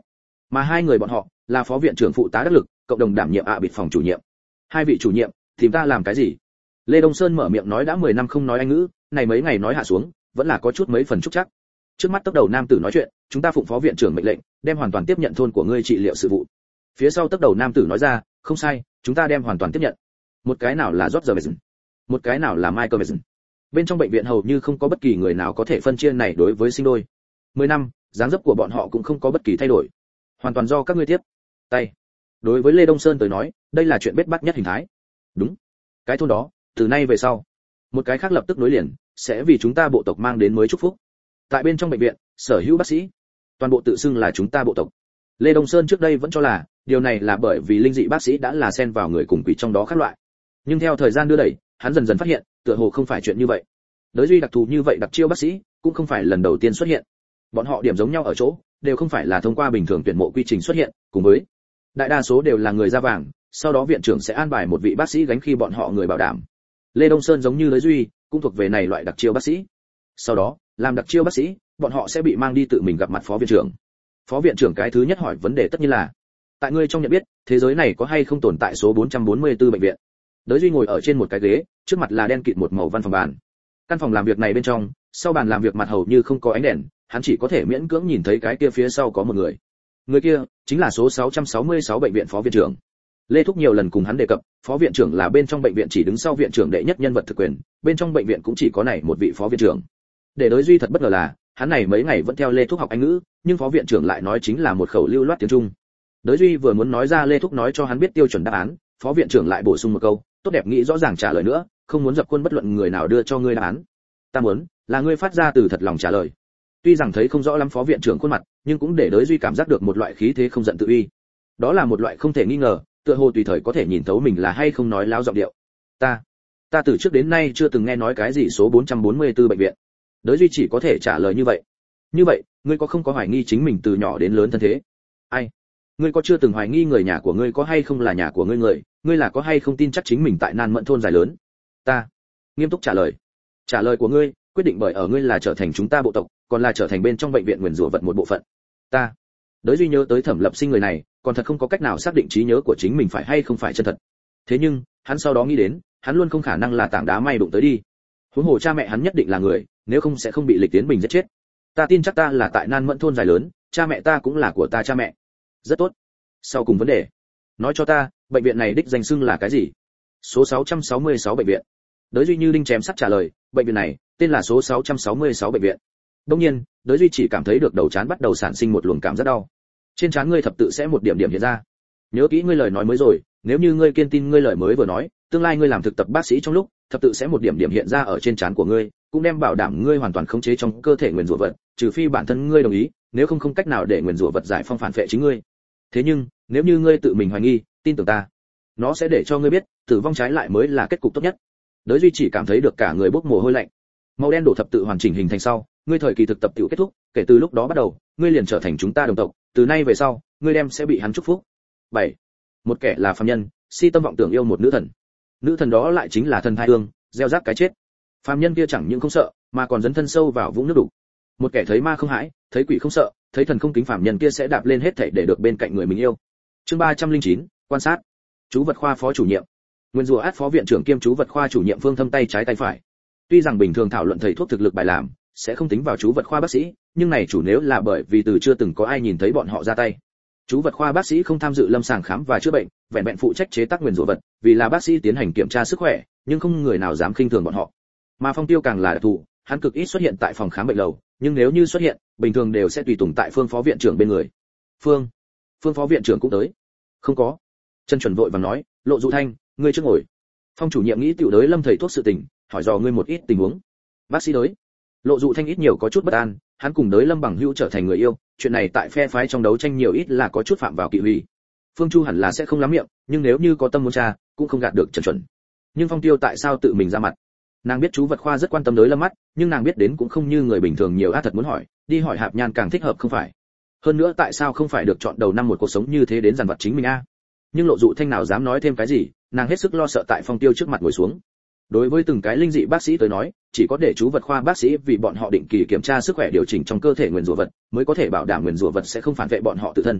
Mà hai người bọn họ là phó viện trưởng phụ tá đắc lực, cộng đồng đảm nhiệm ạ bịt phòng chủ nhiệm. Hai vị chủ nhiệm, tìm ta làm cái gì? Lê Đông Sơn mở miệng nói đã mười năm không nói Anh ngữ, này mấy ngày nói hạ xuống, vẫn là có chút mấy phần trúc chắc. Trước mắt tốc đầu nam tử nói chuyện, chúng ta phụng phó viện trưởng mệnh lệnh, đem hoàn toàn tiếp nhận thôn của ngươi trị liệu sự vụ. Phía sau tốc đầu nam tử nói ra, không sai, chúng ta đem hoàn toàn tiếp nhận. Một cái nào là George Mason, một cái nào là Michael Mason. Bên trong bệnh viện hầu như không có bất kỳ người nào có thể phân chia này đối với sinh đôi. Mười năm, dáng dấp của bọn họ cũng không có bất kỳ thay đổi, hoàn toàn do các ngươi tiếp tay. Đối với Lê Đông Sơn tới nói, đây là chuyện bết bát nhất hình thái. Đúng, cái thôn đó, từ nay về sau, một cái khác lập tức nối liền, sẽ vì chúng ta bộ tộc mang đến mới chúc phúc. Tại bên trong bệnh viện, sở hữu bác sĩ, toàn bộ tự xưng là chúng ta bộ tộc. Lê Đông Sơn trước đây vẫn cho là điều này là bởi vì linh dị bác sĩ đã là xen vào người cùng quỷ trong đó khác loại, nhưng theo thời gian đưa đẩy, hắn dần dần phát hiện, tựa hồ không phải chuyện như vậy. Đối duy đặc thù như vậy đặc chiêu bác sĩ, cũng không phải lần đầu tiên xuất hiện. Bọn họ điểm giống nhau ở chỗ, đều không phải là thông qua bình thường tuyển mộ quy trình xuất hiện, cùng với đại đa số đều là người da vàng, sau đó viện trưởng sẽ an bài một vị bác sĩ gánh khi bọn họ người bảo đảm. Lê Đông Sơn giống như Lưới Duy, cũng thuộc về này loại đặc chiêu bác sĩ. Sau đó, làm đặc chiêu bác sĩ, bọn họ sẽ bị mang đi tự mình gặp mặt phó viện trưởng. Phó viện trưởng cái thứ nhất hỏi vấn đề tất nhiên là, tại ngươi trong nhận biết, thế giới này có hay không tồn tại số bốn trăm bốn mươi tư bệnh viện? Đới Duy ngồi ở trên một cái ghế, trước mặt là đen kịt một màu văn phòng bàn. Căn phòng làm việc này bên trong, sau bàn làm việc mặt hầu như không có ánh đèn, hắn chỉ có thể miễn cưỡng nhìn thấy cái kia phía sau có một người. Người kia chính là số sáu trăm sáu mươi sáu bệnh viện phó viện trưởng. Lê Thúc nhiều lần cùng hắn đề cập, phó viện trưởng là bên trong bệnh viện chỉ đứng sau viện trưởng đệ nhất nhân vật thực quyền, bên trong bệnh viện cũng chỉ có này một vị phó viện trưởng. Để Đới Duy thật bất ngờ là, hắn này mấy ngày vẫn theo Lê Thúc học Anh ngữ, nhưng phó viện trưởng lại nói chính là một khẩu lưu loát tiếng Trung. Đới Duy vừa muốn nói ra Lê Thúc nói cho hắn biết tiêu chuẩn đáp án, phó viện trưởng lại bổ sung một câu, tốt đẹp nghĩ rõ ràng trả lời nữa, không muốn dập khuôn bất luận người nào đưa cho ngươi đáp án. Ta muốn là ngươi phát ra từ thật lòng trả lời. Tuy rằng thấy không rõ lắm phó viện trưởng khuôn mặt, nhưng cũng để Đới Duy cảm giác được một loại khí thế không giận tự uy. Đó là một loại không thể nghi ngờ, tựa hồ tùy thời có thể nhìn thấu mình là hay không nói láo giọng điệu. Ta, ta từ trước đến nay chưa từng nghe nói cái gì số bốn trăm bốn mươi tư bệnh viện. Đới Duy chỉ có thể trả lời như vậy. Như vậy, ngươi có không có hoài nghi chính mình từ nhỏ đến lớn thân thế? Ai? Ngươi có chưa từng hoài nghi người nhà của ngươi có hay không là nhà của ngươi người, ngươi là có hay không tin chắc chính mình tại Nan Mẫn thôn dài lớn? Ta, nghiêm túc trả lời. Trả lời của ngươi quyết định bởi ở ngươi là trở thành chúng ta bộ tộc, còn là trở thành bên trong bệnh viện nguyền rủa vật một bộ phận. Ta. Đới Duy nhớ tới Thẩm Lập Sinh người này, còn thật không có cách nào xác định trí nhớ của chính mình phải hay không phải chân thật. Thế nhưng, hắn sau đó nghĩ đến, hắn luôn không khả năng là tảng đá may đụng tới đi. Huống hồ cha mẹ hắn nhất định là người, nếu không sẽ không bị Lịch Tiến Bình giết chết. Ta tin chắc ta là tại Nan Mẫn thôn dài lớn, cha mẹ ta cũng là của ta cha mẹ. Rất tốt. Sau cùng vấn đề, nói cho ta, bệnh viện này đích danh xưng là cái gì? Số sáu trăm sáu mươi sáu bệnh viện. Đới Duy như đinh chém sắt trả lời, bệnh viện này tên là số sáu trăm sáu mươi sáu bệnh viện. Đương nhiên, Đới Duy chỉ cảm thấy được đầu trán bắt đầu sản sinh một luồng cảm giác đau. Trên trán ngươi thập tự sẽ một điểm điểm hiện ra. Nhớ kỹ ngươi lời nói mới rồi, nếu như ngươi kiên tin ngươi lời mới vừa nói, tương lai ngươi làm thực tập bác sĩ trong lúc, thập tự sẽ một điểm điểm hiện ra ở trên trán của ngươi, cũng đem bảo đảm ngươi hoàn toàn khống chế trong cơ thể nguyền rủa vật, trừ phi bản thân ngươi đồng ý, nếu không không cách nào để nguyền rủa vật giải phong phản phệ chính ngươi. Thế nhưng, nếu như ngươi tự mình hoài nghi, tin tưởng ta, nó sẽ để cho ngươi biết, tử vong trái lại mới là kết cục tốt nhất. Đới Duy chỉ cảm thấy được cả người bốc mồ hôi lạnh. Màu đen đổ thập tự hoàn chỉnh hình thành sau, ngươi thời kỳ thực tập tiểu kết thúc, kể từ lúc đó bắt đầu, ngươi liền trở thành chúng ta đồng tộc, từ nay về sau, ngươi đem sẽ bị hắn chúc phúc. bảy. Một kẻ là phàm nhân, si tâm vọng tưởng yêu một nữ thần. Nữ thần đó lại chính là thần thai hương, gieo rắc cái chết. Phàm nhân kia chẳng những không sợ, mà còn dấn thân sâu vào vũng nước đục. Một kẻ thấy ma không hãi, thấy quỷ không sợ, thấy thần không kính, phàm nhân kia sẽ đạp lên hết thảy để được bên cạnh người mình yêu. Chương ba trăm lẻ chín, quan sát. Chú vật khoa phó chủ nhiệm. Nguyên rùa át phó viện trưởng kiêm chú vật khoa chủ nhiệm Phương Thâm tay trái tay phải. Tuy rằng bình thường thảo luận thầy thuốc thực lực bài làm, sẽ không tính vào chú vật khoa bác sĩ, nhưng này chủ nếu là bởi vì từ chưa từng có ai nhìn thấy bọn họ ra tay. Chú vật khoa bác sĩ không tham dự lâm sàng khám và chữa bệnh, vẹn vẹn phụ trách chế tác nguyên rủa vật, vì là bác sĩ tiến hành kiểm tra sức khỏe, nhưng không người nào dám khinh thường bọn họ. Mà Phong Tiêu càng là đặc thù, hắn cực ít xuất hiện tại phòng khám bệnh lầu, nhưng nếu như xuất hiện, bình thường đều sẽ tùy tùng tại Phương phó viện trưởng bên người. Phương, Phương phó viện trưởng cũng tới. Không có. Trần Chuẩn vội vàng nói, Lộ Dụ Thanh, ngươi trước ngồi. Phong chủ nhiệm nghĩ tiểu đới lâm thầy thuốc sự tình, hỏi dò ngươi một ít tình huống. Bác sĩ đới. Lộ Dụ Thanh ít nhiều có chút bất an, hắn cùng đới lâm bằng hữu trở thành người yêu, chuyện này tại phe phái trong đấu tranh nhiều ít là có chút phạm vào kỵ hủy. Phương Chu hẳn là sẽ không lắm miệng, nhưng nếu như có tâm muốn tra, cũng không gạt được Trần Chuẩn. Nhưng Phong Tiêu tại sao tự mình ra mặt? Nàng biết chú vật khoa rất quan tâm đới lâm mắt, nhưng nàng biết đến cũng không như người bình thường nhiều á thật muốn hỏi, đi hỏi Hạp Nhan càng thích hợp không phải? Hơn nữa tại sao không phải được chọn đầu năm một cuộc sống như thế đến dằn vặt chính mình a? Nhưng Lộ Dụ Thanh nào dám nói thêm cái gì, nàng hết sức lo sợ tại Phong Tiêu trước mặt ngồi xuống. Đối với từng cái linh dị bác sĩ tới nói, chỉ có để chú vật khoa bác sĩ vì bọn họ định kỳ kiểm tra sức khỏe điều chỉnh trong cơ thể nguyên rủa vật, mới có thể bảo đảm nguyên rủa vật sẽ không phản vệ bọn họ tự thân.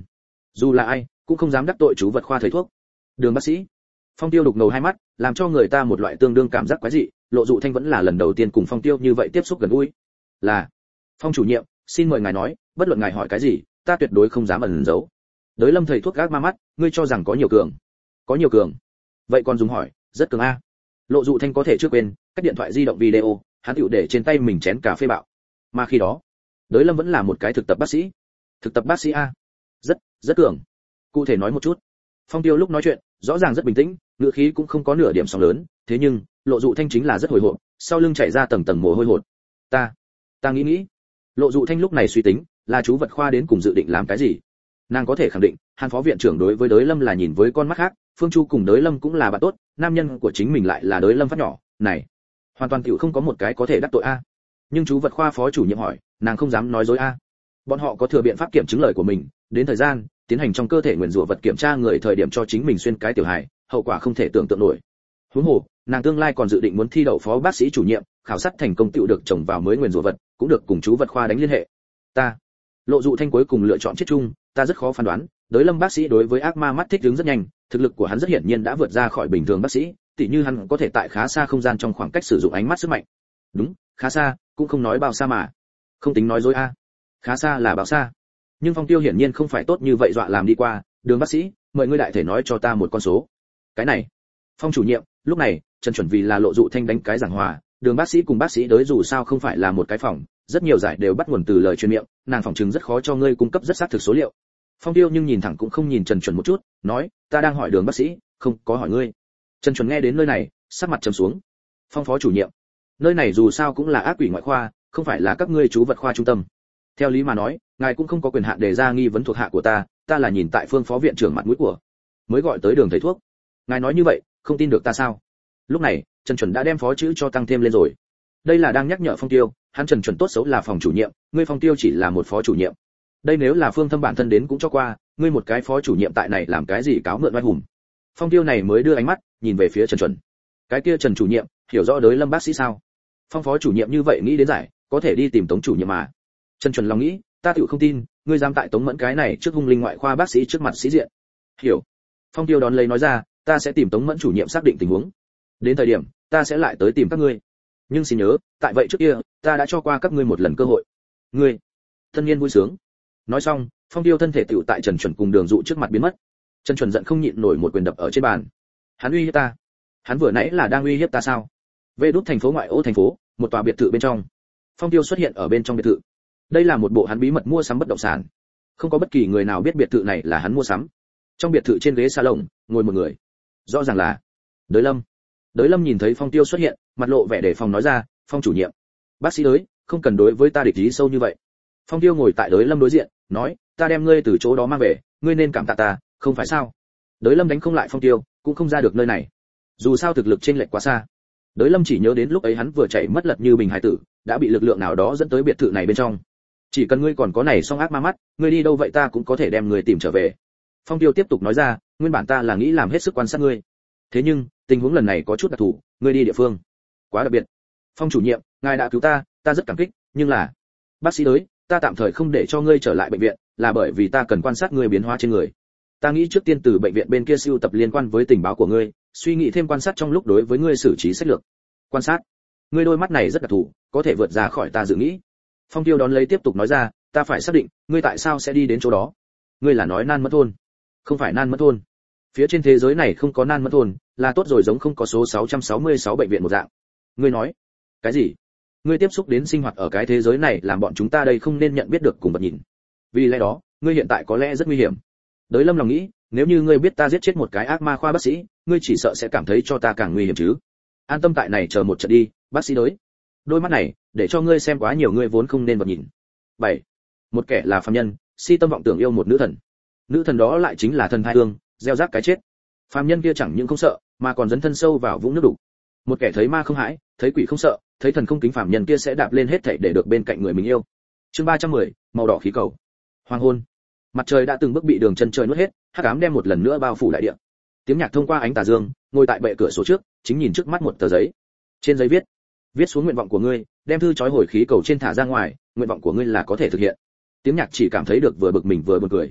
dù là ai cũng không dám đắc tội chú vật khoa thầy thuốc. Đường bác sĩ. Phong Tiêu đục ngầu hai mắt, làm cho người ta một loại tương đương cảm giác quái dị, Lộ Dụ Thanh vẫn là lần đầu tiên cùng Phong Tiêu như vậy tiếp xúc gần gũi. Là, Phong chủ nhiệm, xin mời ngài nói, bất luận ngài hỏi cái gì, ta tuyệt đối không dám ẩn giấu. Đới Lâm thầy thuốc gác ma mắt, ngươi cho rằng có nhiều cường? Có nhiều cường? Vậy còn dùng hỏi, rất cường a. Lộ Dụ Thanh có thể chưa quên, cách điện thoại di động video, hắn tựu để trên tay mình chén cà phê bạo. Mà khi đó, Đới Lâm vẫn là một cái thực tập bác sĩ. Thực tập bác sĩ a? Rất, rất cường. Cụ thể nói một chút. Phong Tiêu lúc nói chuyện, rõ ràng rất bình tĩnh, ngữ khí cũng không có nửa điểm sóng lớn, thế nhưng, Lộ Dụ Thanh chính là rất hồi hộp, sau lưng chảy ra tầng tầng mồ hôi hột. Ta, ta nghĩ nghĩ. Lộ Dụ Thanh lúc này suy tính, là chú vật khoa đến cùng dự định làm cái gì? Nàng có thể khẳng định, Hàn phó viện trưởng đối với Đới Lâm là nhìn với con mắt khác, Phương Chu cùng Đới Lâm cũng là bạn tốt, nam nhân của chính mình lại là Đới Lâm phát nhỏ, này, hoàn toàn tiểu không có một cái có thể đắc tội a. Nhưng chú vật khoa phó chủ nhiệm hỏi, nàng không dám nói dối a. Bọn họ có thừa biện pháp kiểm chứng lời của mình, đến thời gian tiến hành trong cơ thể nguyên rủa vật kiểm tra người thời điểm cho chính mình xuyên cái tiểu hài, hậu quả không thể tưởng tượng nổi. Huống hồ, nàng tương lai còn dự định muốn thi đậu phó bác sĩ chủ nhiệm, khảo sát thành công tựu được trồng vào mới nguyên rủa vật, cũng được cùng chú vật khoa đánh liên hệ. Ta, Lộ Dụ Thanh cuối cùng lựa chọn chết chung, ta rất khó phán đoán, Đới Lâm bác sĩ đối với ác ma mắt thích ứng rất nhanh, thực lực của hắn rất hiển nhiên đã vượt ra khỏi bình thường bác sĩ, tỉ như hắn có thể tại khá xa không gian trong khoảng cách sử dụng ánh mắt sức mạnh. Đúng, khá xa, cũng không nói bao xa mà. Không tính nói dối a. Khá xa là bao xa. Nhưng Phong Tiêu hiển nhiên không phải tốt như vậy dọa làm đi qua, Đường bác sĩ, mời ngươi đại thể nói cho ta một con số. Cái này. Phong chủ nhiệm, lúc này, Trần chuẩn vì là Lộ Dụ Thanh đánh cái giảng hòa, Đường bác sĩ cùng bác sĩ Đới dù sao không phải là một cái phòng, rất nhiều giải đều bắt nguồn từ lời truyền miệng, nàng phỏng chứng rất khó cho ngươi cung cấp rất xác thực số liệu. Phong Tiêu nhưng nhìn thẳng cũng không nhìn Trần chuẩn một chút, nói, ta đang hỏi Đường bác sĩ, không có hỏi ngươi. Trần chuẩn nghe đến nơi này, sắc mặt trầm xuống. Phong phó chủ nhiệm, nơi này dù sao cũng là ác quỷ ngoại khoa, không phải là các ngươi chú vật khoa trung tâm. Theo lý mà nói, ngài cũng không có quyền hạn đề ra nghi vấn thuộc hạ của ta, ta là nhìn tại Phương phó viện trưởng mặt mũi của, mới gọi tới Đường thầy thuốc. Ngài nói như vậy, không tin được ta sao? Lúc này, Trần chuẩn đã đem phó chữ cho tăng thêm lên rồi. Đây là đang nhắc nhở Phong Tiêu, hắn Trần chuẩn tốt xấu là phòng chủ nhiệm, ngươi Phong Tiêu chỉ là một phó chủ nhiệm. Đây nếu là Phương Thâm bản thân đến cũng cho qua, ngươi một cái phó chủ nhiệm tại này làm cái gì cáo mượn oai hùng. Phong Tiêu này mới đưa ánh mắt nhìn về phía Trần chuẩn. Cái kia Trần chủ nhiệm, hiểu rõ Đới Lâm bác sĩ sao? Phong phó chủ nhiệm như vậy nghĩ đến giải, có thể đi tìm Tống chủ nhiệm mà. Trần chuẩn lòng nghĩ, ta tựu không tin, ngươi dám tại Tống Mẫn cái này trước hung linh ngoại khoa bác sĩ trước mặt sĩ diện. Hiểu. Phong Tiêu đón lấy nói ra, ta sẽ tìm Tống Mẫn chủ nhiệm xác định tình huống. Đến thời điểm, ta sẽ lại tới tìm các ngươi. Nhưng xin nhớ, tại vậy trước kia, ta đã cho qua các ngươi một lần cơ hội. Ngươi, thân nhiên vui sướng. Nói xong, Phong Tiêu thân thể tựu tại Trần chuẩn cùng Đường Dụ trước mặt biến mất. Trần chuẩn giận không nhịn nổi một quyền đập ở trên bàn. Hắn uy hiếp ta. Hắn vừa nãy là đang uy hiếp ta sao? Về đút thành phố ngoại ô thành phố, một tòa biệt thự bên trong. Phong Tiêu xuất hiện ở bên trong biệt thự. Đây là một bộ hắn bí mật mua sắm bất động sản. Không có bất kỳ người nào biết biệt thự này là hắn mua sắm. Trong biệt thự trên ghế salon, ngồi một người. Rõ ràng là Đới Lâm. Đới Lâm nhìn thấy Phong Tiêu xuất hiện, mặt lộ vẻ đề phòng nói ra, Phong chủ nhiệm, bác sĩ Đới, không cần đối với ta địch ý sâu như vậy. Phong Tiêu ngồi tại Đới Lâm đối diện, nói, ta đem ngươi từ chỗ đó mang về, ngươi nên cảm tạ ta, không phải sao? Đới Lâm đánh không lại Phong Tiêu, cũng không ra được nơi này. Dù sao thực lực trên lệch quá xa. Đới Lâm chỉ nhớ đến lúc ấy hắn vừa chạy mất lật như bình hải tử, đã bị lực lượng nào đó dẫn tới biệt thự này bên trong. Chỉ cần ngươi còn có này song ác ma mắt, ngươi đi đâu vậy ta cũng có thể đem người tìm trở về. Phong Tiêu tiếp tục nói ra, nguyên bản ta là nghĩ làm hết sức quan sát ngươi. Thế nhưng, tình huống lần này có chút đặc thù, ngươi đi địa phương quá đặc biệt. Phong chủ nhiệm, ngài đã cứu ta, ta rất cảm kích, nhưng là, bác sĩ Đới, ta tạm thời không để cho ngươi trở lại bệnh viện, là bởi vì ta cần quan sát ngươi biến hóa trên người. Ta nghĩ trước tiên từ bệnh viện bên kia siêu tập liên quan với tình báo của ngươi, suy nghĩ thêm quan sát trong lúc đối với ngươi xử trí sách lược. Quan sát, ngươi đôi mắt này rất đặc thù, có thể vượt ra khỏi ta dự nghĩ. Phong Tiêu đón lấy tiếp tục nói ra, ta phải xác định, ngươi tại sao sẽ đi đến chỗ đó. Ngươi là nói Nan Mẫn thôn? Không phải Nan Mẫn thôn. Phía trên thế giới này không có Nan Mẫn thôn, là tốt rồi, giống không có số sáu trăm sáu mươi sáu bệnh viện một dạng. Ngươi nói cái gì? Ngươi tiếp xúc đến sinh hoạt ở cái thế giới này làm bọn chúng ta đây không nên nhận biết được cùng vật nhìn. Vì lẽ đó, ngươi hiện tại có lẽ rất nguy hiểm. Đới Lâm lòng nghĩ, nếu như ngươi biết ta giết chết một cái ác ma khoa bác sĩ, ngươi chỉ sợ sẽ cảm thấy cho ta càng nguy hiểm chứ. An tâm tại này chờ một trận đi, bác sĩ Đới. Đôi mắt này, để cho ngươi xem quá nhiều ngươi vốn không nên vật nhìn. bảy. Một kẻ là phàm nhân, si tâm vọng tưởng yêu một nữ thần. Nữ thần đó lại chính là thần thai hương, gieo rắc cái chết. Phàm nhân kia chẳng những không sợ, mà còn dấn thân sâu vào vũng nước đục. Một kẻ thấy ma không hãi, thấy quỷ không sợ, thấy thần không kính, phàm nhân kia sẽ đạp lên hết thảy để được bên cạnh người mình yêu. Chương ba trăm mười, màu đỏ khí cầu. Hoàng hôn. Mặt trời đã từng bước bị đường chân trời nuốt hết, hắc ám đem một lần nữa bao phủ đại địa. Tiếng nhạc thông qua ánh tà dương, ngồi tại bệ cửa sổ trước, chính nhìn trước mắt một tờ giấy. Trên giấy viết, viết xuống nguyện vọng của ngươi, đem thư trói hồi khí cầu trên thả ra ngoài, nguyện vọng của ngươi là có thể thực hiện. Tiếng nhạc chỉ cảm thấy được vừa bực mình vừa buồn cười.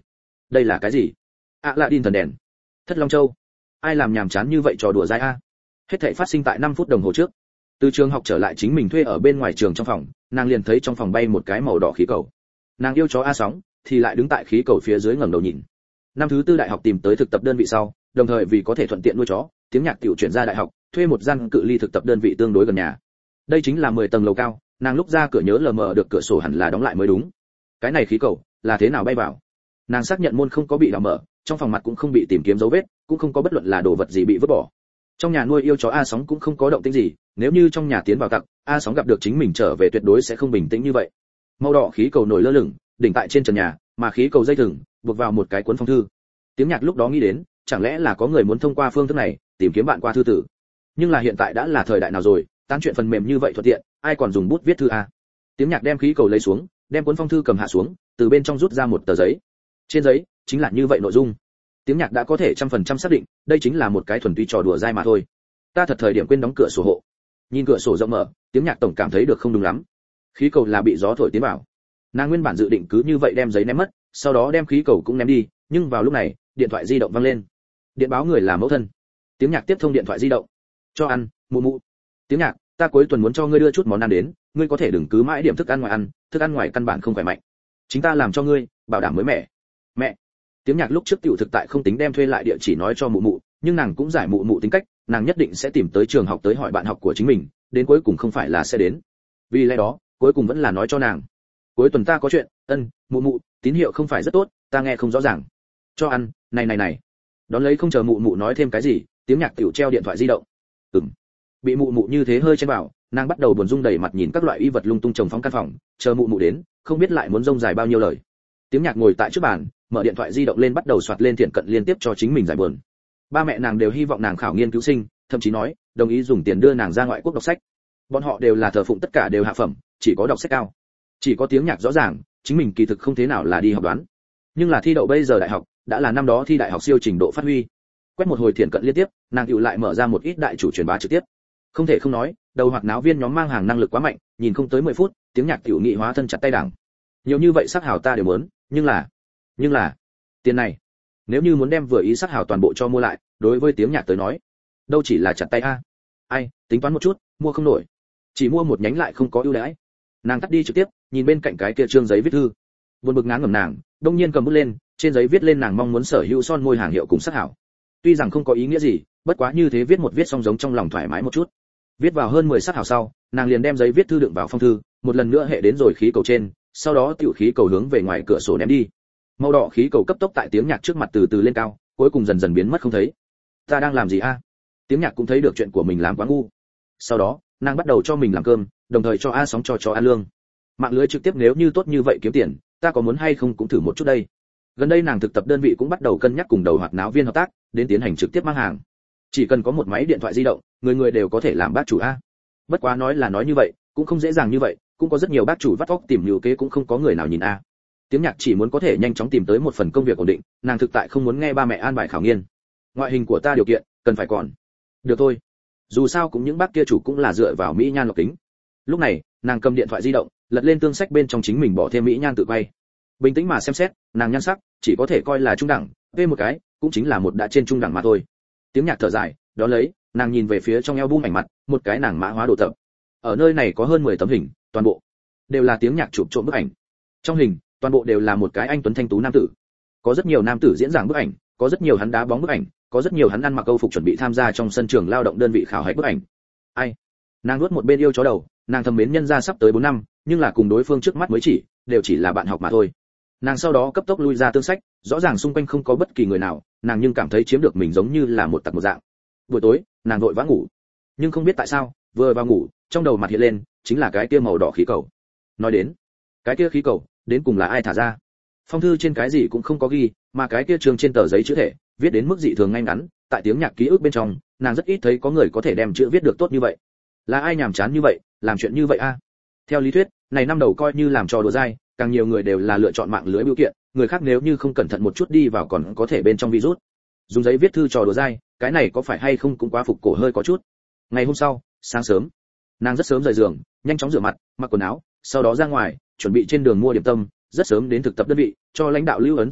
đây là cái gì? ạ lạ đin thần đèn. Thất Long Châu. Ai làm nhàm chán như vậy trò đùa dai a? Hết thảy phát sinh tại năm phút đồng hồ trước. Từ trường học trở lại chính mình thuê ở bên ngoài trường trong phòng, nàng liền thấy trong phòng bay một cái màu đỏ khí cầu. Nàng yêu chó A Sóng thì lại đứng tại khí cầu phía dưới ngẩng đầu nhìn. Năm thứ tư đại học tìm tới thực tập đơn vị sau, đồng thời vì có thể thuận tiện nuôi chó, Tiếng Nhạc tiểu chuyển ra đại học, thuê một gian cự ly thực tập đơn vị tương đối gần nhà. Đây chính là mười tầng lầu cao, nàng lúc ra cửa nhớ lờ mờ được cửa sổ hẳn là đóng lại mới đúng. Cái này khí cầu là thế nào bay vào? Nàng xác nhận môn không có bị đóng mở, trong phòng mặt cũng không bị tìm kiếm dấu vết, cũng không có bất luận là đồ vật gì bị vứt bỏ. Trong nhà nuôi yêu chó A Sóng cũng không có động tĩnh gì, nếu như trong nhà tiến vào tặc, A Sóng gặp được chính mình trở về tuyệt đối sẽ không bình tĩnh như vậy. Màu đỏ khí cầu nổi lơ lửng, đỉnh tại trên trần nhà, mà khí cầu dây thừng buộc vào một cái cuốn phong thư. Tiếng Nhạc lúc đó nghĩ đến, chẳng lẽ là có người muốn thông qua phương thức này tìm kiếm bạn qua thư tử. Nhưng là hiện tại đã là thời đại nào rồi, tán chuyện phần mềm như vậy thuận tiện, ai còn dùng bút viết thư a? Tiếng Nhạc đem khí cầu lấy xuống, đem cuốn phong thư cầm hạ xuống, từ bên trong rút ra một tờ giấy. Trên giấy chính là như vậy nội dung. Tiếng Nhạc đã có thể trăm phần trăm xác định, đây chính là một cái thuần túy trò đùa dai mà thôi. Ta thật thời điểm quên đóng cửa sổ hộ. Nhìn cửa sổ rộng mở, Tiếng Nhạc tổng cảm thấy được không đúng lắm. Khí cầu là bị gió thổi tiến vào. Nàng nguyên bản dự định cứ như vậy đem giấy ném mất, sau đó đem khí cầu cũng ném đi, nhưng vào lúc này, điện thoại di động vang lên. Điện báo người là mẫu thân. Tiếng Nhạc tiếp thông điện thoại di động. Cho ăn, mụ mụ. Tiếng Nhạc, ta cuối tuần muốn cho ngươi đưa chút món ăn đến, ngươi có thể đừng cứ mãi điểm thức ăn ngoài ăn, thức ăn ngoài căn bản không khỏe mạnh. Chính ta làm cho ngươi, bảo đảm mới mẻ. Mẹ. Tiếng Nhạc lúc trước tiểu thực tại không tính đem thuê lại địa chỉ nói cho mụ mụ, nhưng nàng cũng giải mụ mụ tính cách, nàng nhất định sẽ tìm tới trường học tới hỏi bạn học của chính mình, đến cuối cùng không phải là sẽ đến. Vì lẽ đó, cuối cùng vẫn là nói cho nàng. Cuối tuần ta có chuyện, ân, mụ mụ, tín hiệu không phải rất tốt, ta nghe không rõ ràng. Cho ăn, này này này. Đón lấy không chờ mụ mụ nói thêm cái gì, Tiếng Nhạc tiểu treo điện thoại di động. Ừm. Bị mụ mụ như thế hơi chen vào, nàng bắt đầu buồn rung đầy mặt nhìn các loại y vật lung tung trồng phóng căn phòng, chờ mụ mụ đến, không biết lại muốn rông dài bao nhiêu lời. Tiếng Nhạc ngồi tại trước bàn, mở điện thoại di động lên bắt đầu soạt lên thiện cận liên tiếp cho chính mình giải buồn. Ba mẹ nàng đều hy vọng nàng khảo nghiên cứu sinh, thậm chí nói đồng ý dùng tiền đưa nàng ra ngoại quốc đọc sách. Bọn họ đều là thờ phụng tất cả đều hạ phẩm, chỉ có đọc sách cao. Chỉ có Tiếng Nhạc rõ ràng, chính mình kỳ thực không thế nào là đi học đoán. Nhưng là thi đậu bây giờ đại học, đã là năm đó thi đại học siêu trình độ phát huy. Quét một hồi thiện cận liên tiếp, nàng hữu lại mở ra một ít đại chủ truyền bá trực tiếp. Không thể không nói, đầu hoạt náo viên nhóm mang hàng năng lực quá mạnh, nhìn không tới mười phút, Tiếng Nhạc tiểu nghị hóa thân chặt tay đảng. Nhiều như vậy sắc hảo ta đều muốn, nhưng là, nhưng là, tiền này, nếu như muốn đem vừa ý sắc hảo toàn bộ cho mua lại, đối với Tiếng Nhạc tới nói, đâu chỉ là chặt tay a. Ai, tính toán một chút, mua không nổi. Chỉ mua một nhánh lại không có ưu đãi. Nàng tắt đi trực tiếp, nhìn bên cạnh cái kia trương giấy viết thư. Buồn bực ngán ngẩm nàng, đông nhiên cầm bút lên, trên giấy viết lên nàng mong muốn sở hữu son môi hàng hiệu cùng sắc hảo. Tuy rằng không có ý nghĩa gì, bất quá như thế viết một viết xong giống trong lòng thoải mái một chút. Viết vào hơn mười sắc hảo sau, nàng liền đem giấy viết thư đựng vào phong thư, một lần nữa hệ đến rồi khí cầu trên, sau đó tiểu khí cầu hướng về ngoài cửa sổ ném đi. Màu đỏ khí cầu cấp tốc tại Tiếng Nhạc trước mặt từ từ lên cao, cuối cùng dần dần biến mất không thấy. Ta đang làm gì a? Tiếng Nhạc cũng thấy được chuyện của mình làm quá ngu. Sau đó, nàng bắt đầu cho mình làm cơm, đồng thời cho A Sóng cho chó ăn lương. Mạng lưới trực tiếp nếu như tốt như vậy kiếm tiền, ta có muốn hay không cũng thử một chút đây. Gần đây nàng thực tập đơn vị cũng bắt đầu cân nhắc cùng đầu hoạt náo viên hợp tác, đến tiến hành trực tiếp mang hàng. Chỉ cần có một máy điện thoại di động, người người đều có thể làm bác chủ a. Bất quá nói là nói như vậy, cũng không dễ dàng như vậy, cũng có rất nhiều bác chủ vắt óc tìm nhiều kế cũng không có người nào nhìn a. Tiếng Nhạc chỉ muốn có thể nhanh chóng tìm tới một phần công việc ổn định, nàng thực tại không muốn nghe ba mẹ an bài khảo nghiên. Ngoại hình của ta điều kiện, cần phải còn. Được thôi. Dù sao cũng những bác kia chủ cũng là dựa vào mỹ nhan lọc kính. Lúc này, nàng cầm điện thoại di động, lật lên tương sách bên trong chính mình bỏ thêm mỹ nhan tự quay. Bình tĩnh mà xem xét, nàng nhan sắc chỉ có thể coi là trung đẳng, vê một cái, cũng chính là một đã trên trung đẳng mà thôi. Tiếng Nhạc thở dài, đó lấy, nàng nhìn về phía trong album ảnh mặt, một cái nàng mã hóa đồ tập. Ở nơi này có hơn mười tấm hình, toàn bộ đều là Tiếng Nhạc chụp trộm bức ảnh. Trong hình, toàn bộ đều là một cái anh tuấn thanh tú nam tử. Có rất nhiều nam tử diễn giảng bức ảnh, có rất nhiều hắn đá bóng bức ảnh, có rất nhiều hắn ăn mặc câu phục chuẩn bị tham gia trong sân trường lao động đơn vị khảo hạch bức ảnh. Ai? Nàng nuốt một bên yêu chó đầu, nàng thầm mến nhân gia sắp tới bốn năm, nhưng là cùng đối phương trước mắt mới chỉ, đều chỉ là bạn học mà thôi. Nàng sau đó cấp tốc lui ra tương sách, rõ ràng xung quanh không có bất kỳ người nào, nàng nhưng cảm thấy chiếm được mình giống như là một tặc một dạng. Buổi tối, nàng vội vã ngủ, nhưng không biết tại sao, vừa vào ngủ, trong đầu mặt hiện lên, chính là cái kia màu đỏ khí cầu. Nói đến, cái kia khí cầu, đến cùng là ai thả ra? Phong thư trên cái gì cũng không có ghi, mà cái kia trường trên tờ giấy chữ thể, viết đến mức dị thường ngay ngắn, tại Tiếng Nhạc ký ức bên trong, nàng rất ít thấy có người có thể đem chữ viết được tốt như vậy. Là ai nhàm chán như vậy, làm chuyện như vậy a? Theo lý thuyết, này năm đầu coi như làm trò đùa dai, càng nhiều người đều là lựa chọn mạng lưới biểu kiện, người khác nếu như không cẩn thận một chút đi vào còn có thể bên trong virus. Dùng giấy viết thư trò đùa dai, cái này có phải hay không cũng quá phục cổ hơi có chút. Ngày hôm sau, sáng sớm, nàng rất sớm rời giường, nhanh chóng rửa mặt, mặc quần áo, sau đó ra ngoài, chuẩn bị trên đường mua điểm tâm, rất sớm đến thực tập đơn vị, cho lãnh đạo lưu ấn tượng tốt,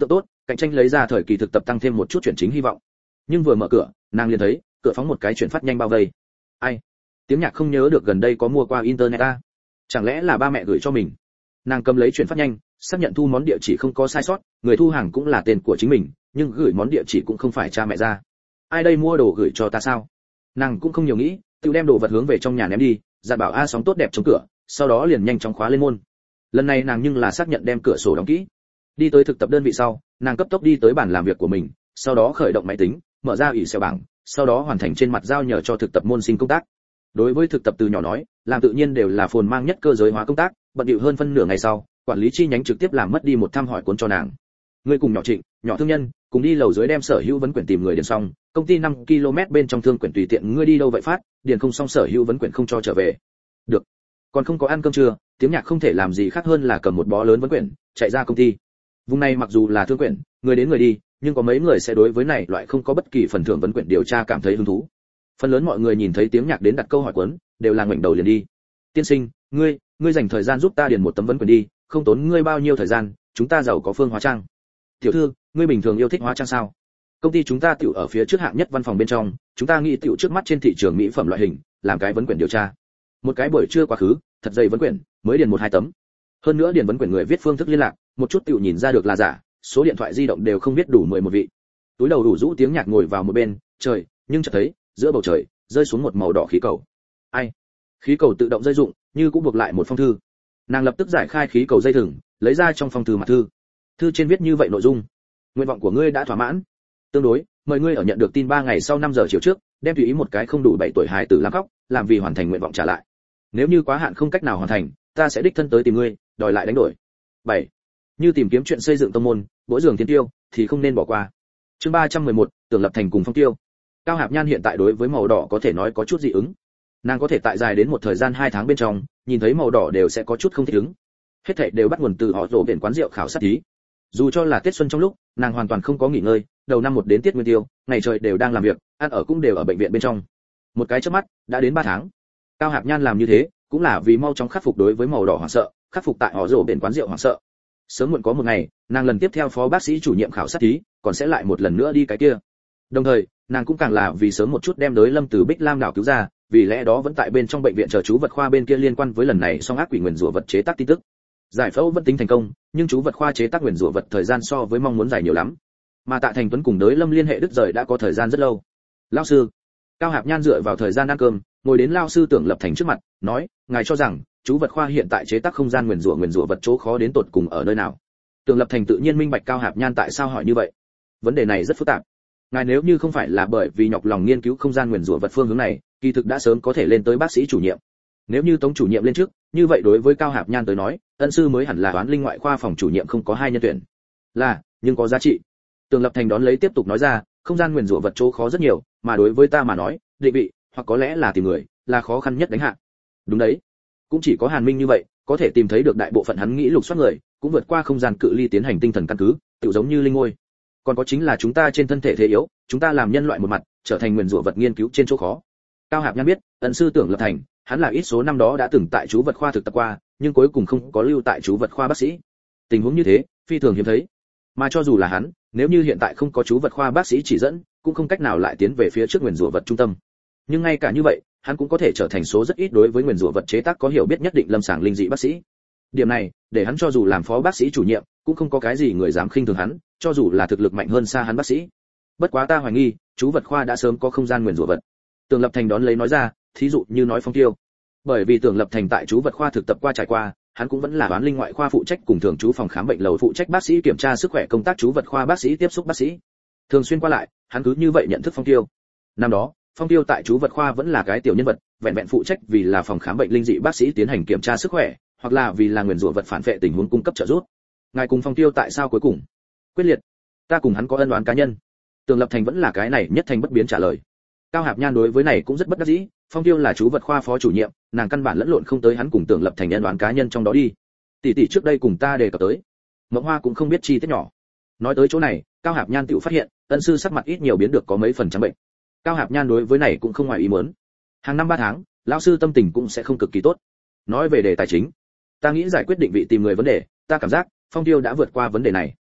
cạnh tranh lấy ra thời kỳ thực tập tăng thêm một chút chuyển chính hy vọng. Nhưng vừa mở cửa, nàng liền thấy cửa phóng một cái chuyển phát nhanh bao vây. Ai? Tiếng Nhạc không nhớ được gần đây có mua qua internet à? Chẳng lẽ là ba mẹ gửi cho mình? Nàng cầm lấy chuyển phát nhanh, xác nhận thu món địa chỉ không có sai sót, người thu hàng cũng là tên của chính mình, nhưng gửi món địa chỉ cũng không phải cha mẹ ra. Ai đây mua đồ gửi cho ta sao? Nàng cũng không nhiều nghĩ, tự đem đồ vật hướng về trong nhà ném đi, dặn bảo a sóng tốt đẹp chống cửa, sau đó liền nhanh chóng khóa lên môn. Lần này nàng nhưng là xác nhận đem cửa sổ đóng kỹ. Đi tới thực tập đơn vị sau, nàng cấp tốc đi tới bàn làm việc của mình, sau đó khởi động máy tính, mở ra ủy xeo bảng, sau đó hoàn thành trên mặt giao nhờ cho thực tập môn sinh công tác. Đối với thực tập từ nhỏ nói, làm tự nhiên đều là phồn mang nhất cơ giới hóa công tác, bận rộn hơn phân nửa ngày sau, quản lý chi nhánh trực tiếp làm mất đi một thăm hỏi cuốn cho nàng. Người cùng nhỏ Trịnh, nhỏ thương nhân, cùng đi lầu dưới đem sở hữu vấn quyển tìm người điền xong, công ty năm ki lô mét bên trong thương quyển tùy tiện ngươi đi đâu vậy phát, điền không xong sở hữu vấn quyển không cho trở về. Được. Còn không có ăn cơm trưa, Tiếng Nhạc không thể làm gì khác hơn là cầm một bó lớn vấn quyển, chạy ra công ty. Vùng này mặc dù là thương quyển, người đến người đi, nhưng có mấy người sẽ đối với này loại không có bất kỳ phần thưởng vấn quyển điều tra cảm thấy hứng thú. Phần lớn mọi người nhìn thấy Tiếng Nhạc đến đặt câu hỏi cuốn, đều là ngoảnh đầu liền đi. Tiên sinh, ngươi, ngươi dành thời gian giúp ta điền một tấm vấn quyển đi, không tốn ngươi bao nhiêu thời gian, chúng ta giàu có phương hóa trang. Tiểu thư, ngươi bình thường yêu thích hóa trang sao? Công ty chúng ta tiểu ở phía trước hạng nhất văn phòng bên trong, chúng ta nghĩ tiểu trước mắt trên thị trường mỹ phẩm loại hình, làm cái vấn quyển điều tra. Một cái buổi trưa quá khứ, thật dày vấn quyển, mới điền một hai tấm. Hơn nữa điền vấn quyển người viết phương thức liên lạc, một chút tiểu nhìn ra được là giả, số điện thoại di động đều không biết đủ mười một vị. Túi đầu đủ rũ Tiếng Nhạc ngồi vào một bên, trời, nhưng chợt thấy, giữa bầu trời rơi xuống một màu đỏ khí cầu. Ai? Khí cầu tự động rơi dụng, như cũng buộc lại một phong thư. Nàng lập tức giải khai khí cầu dây thừng, lấy ra trong phong thư mặt thư. Thư trên viết như vậy nội dung: nguyện vọng của ngươi đã thỏa mãn. Tương đối, mời ngươi ở nhận được tin ba ngày sau năm giờ chiều trước, đem tùy ý một cái không đủ bảy tuổi hài tử làm khóc, làm vì hoàn thành nguyện vọng trả lại. Nếu như quá hạn không cách nào hoàn thành, ta sẽ đích thân tới tìm ngươi, đòi lại đánh đổi. bảy. Như tìm kiếm chuyện xây dựng tông môn, mỗi giường tiến tiêu, thì không nên bỏ qua. Chương ba trăm mười một, Tưởng Lập Thành cùng Phong Tiêu. Cao Hạp Nhan hiện tại đối với màu đỏ có thể nói có chút dị ứng. Nàng có thể tại dài đến một thời gian hai tháng bên trong, nhìn thấy màu đỏ đều sẽ có chút không thích ứng. Hết thảy đều bắt nguồn từ họ rổ biển quán rượu khảo sát thí. Dù cho là Tết xuân trong lúc, nàng hoàn toàn không có nghỉ ngơi, đầu năm một đến Tiết Nguyên Tiêu, ngày trời đều đang làm việc, ăn ở cũng đều ở bệnh viện bên trong. Một cái chớp mắt, đã đến ba tháng. Cao Hạp Nhan làm như thế, cũng là vì mau chóng khắc phục đối với màu đỏ hoảng sợ, khắc phục tại họ rổ biển quán rượu hoảng sợ. Sớm muộn có một ngày, nàng lần tiếp theo phó bác sĩ chủ nhiệm khảo sát thí, còn sẽ lại một lần nữa đi cái kia. Đồng thời, nàng cũng càng là vì sớm một chút đem Đới Lâm từ Bích Lam đảo cứu ra, vì lẽ đó vẫn tại bên trong bệnh viện chờ chú vật khoa bên kia liên quan với lần này song ác quỷ nguyền rủa vật chế tác tin tức. Giải phẫu vẫn tính thành công, nhưng chú vật khoa chế tác nguyền rủa vật thời gian so với mong muốn dài nhiều lắm. Mà Tạ Thành Tuấn cùng Đới Lâm liên hệ đứt rời đã có thời gian rất lâu. Lão sư, Cao Hạp Nhan dựa vào thời gian ăn cơm, ngồi đến lão sư Tưởng Lập Thành trước mặt, nói, ngài cho rằng chú vật khoa hiện tại chế tác không gian nguyền rủa nguyền rủa vật chỗ khó đến tột cùng ở nơi nào? Tưởng Lập Thành tự nhiên minh bạch Cao Hạp Nhan tại sao hỏi như vậy. Vấn đề này rất phức tạp. Ngài nếu như không phải là bởi vì nhọc lòng nghiên cứu không gian nguyền rủa vật phương hướng này, kỳ thực đã sớm có thể lên tới bác sĩ chủ nhiệm. Nếu như Tống chủ nhiệm lên trước, như vậy đối với Cao Hạp Nhan tới nói, ân sư mới hẳn là toán linh ngoại khoa phòng chủ nhiệm không có hai nhân tuyển. Là, nhưng có giá trị. Tưởng Lập Thành đón lấy tiếp tục nói ra, không gian nguyền rủa vật chỗ khó rất nhiều, mà đối với ta mà nói, định vị, hoặc có lẽ là tìm người, là khó khăn nhất đánh hạ. Đúng đấy. Cũng chỉ có Hàn Minh như vậy, có thể tìm thấy được đại bộ phận hắn nghĩ lục soát người, cũng vượt qua không gian cự ly tiến hành tinh thần căn cứ, tự giống như linh ngôi. Còn có chính là chúng ta trên thân thể thế yếu, chúng ta làm nhân loại một mặt, trở thành nguyền rủa vật nghiên cứu trên chỗ khó. Cao Hạp Nhan biết, ân sư Tưởng Lập Thành, hắn là ít số năm đó đã từng tại chú vật khoa thực tập qua, nhưng cuối cùng không có lưu tại chú vật khoa bác sĩ. Tình huống như thế, phi thường hiếm thấy. Mà cho dù là hắn, nếu như hiện tại không có chú vật khoa bác sĩ chỉ dẫn, cũng không cách nào lại tiến về phía trước nguyền rủa vật trung tâm. Nhưng ngay cả như vậy, hắn cũng có thể trở thành số rất ít đối với nguyền rủa vật chế tác có hiểu biết nhất định lâm sàng linh dị bác sĩ. Điểm này, để hắn cho dù làm phó bác sĩ chủ nhiệm, cũng không có cái gì người dám khinh thường hắn, cho dù là thực lực mạnh hơn xa hắn bác sĩ. Bất quá ta hoài nghi, chú vật khoa đã sớm có không gian nguyền rủa vật. Tưởng Lập Thành đón lấy nói ra, thí dụ như nói Phong Tiêu. Bởi vì Tưởng Lập Thành tại chú vật khoa thực tập qua trải qua, hắn cũng vẫn là toán linh ngoại khoa phụ trách cùng thường trú phòng khám bệnh lầu phụ trách bác sĩ kiểm tra sức khỏe công tác chú vật khoa bác sĩ tiếp xúc bác sĩ. Thường xuyên qua lại, hắn cứ như vậy nhận thức Phong Tiêu. Năm đó, Phong Tiêu tại chú vật khoa vẫn là cái tiểu nhân vật, vẹn vẹn phụ trách vì là phòng khám bệnh linh dị bác sĩ tiến hành kiểm tra sức khỏe, hoặc là vì là nguyền rủa vật phản vệ tình huống cung cấp trợ giúp. Ngài cùng Phong Tiêu tại sao cuối cùng quyết liệt? Ta cùng hắn có ân oán cá nhân. Tưởng Lập Thành vẫn là cái này nhất thành bất biến trả lời. Cao Hạp Nhan đối với này cũng rất bất đắc dĩ, Phong Tiêu là chú vật khoa phó chủ nhiệm, nàng căn bản lẫn lộn không tới hắn cùng Tưởng Lập Thành ân oán cá nhân trong đó đi. Tỷ tỷ trước đây cùng ta đề cập tới, Mộng Hoa cũng không biết chi tiết nhỏ. Nói tới chỗ này, Cao Hạp Nhan tự phát hiện, ân sư sắc mặt ít nhiều biến được có mấy phần trắng bệnh. Cao Hạp Nhan đối với này cũng không ngoài ý muốn. Hàng năm ba tháng, lão sư tâm tình cũng sẽ không cực kỳ tốt. Nói về đề tài chính, ta nghĩ giải quyết định vị tìm người vấn đề, ta cảm giác Phong Tiêu đã vượt qua vấn đề này.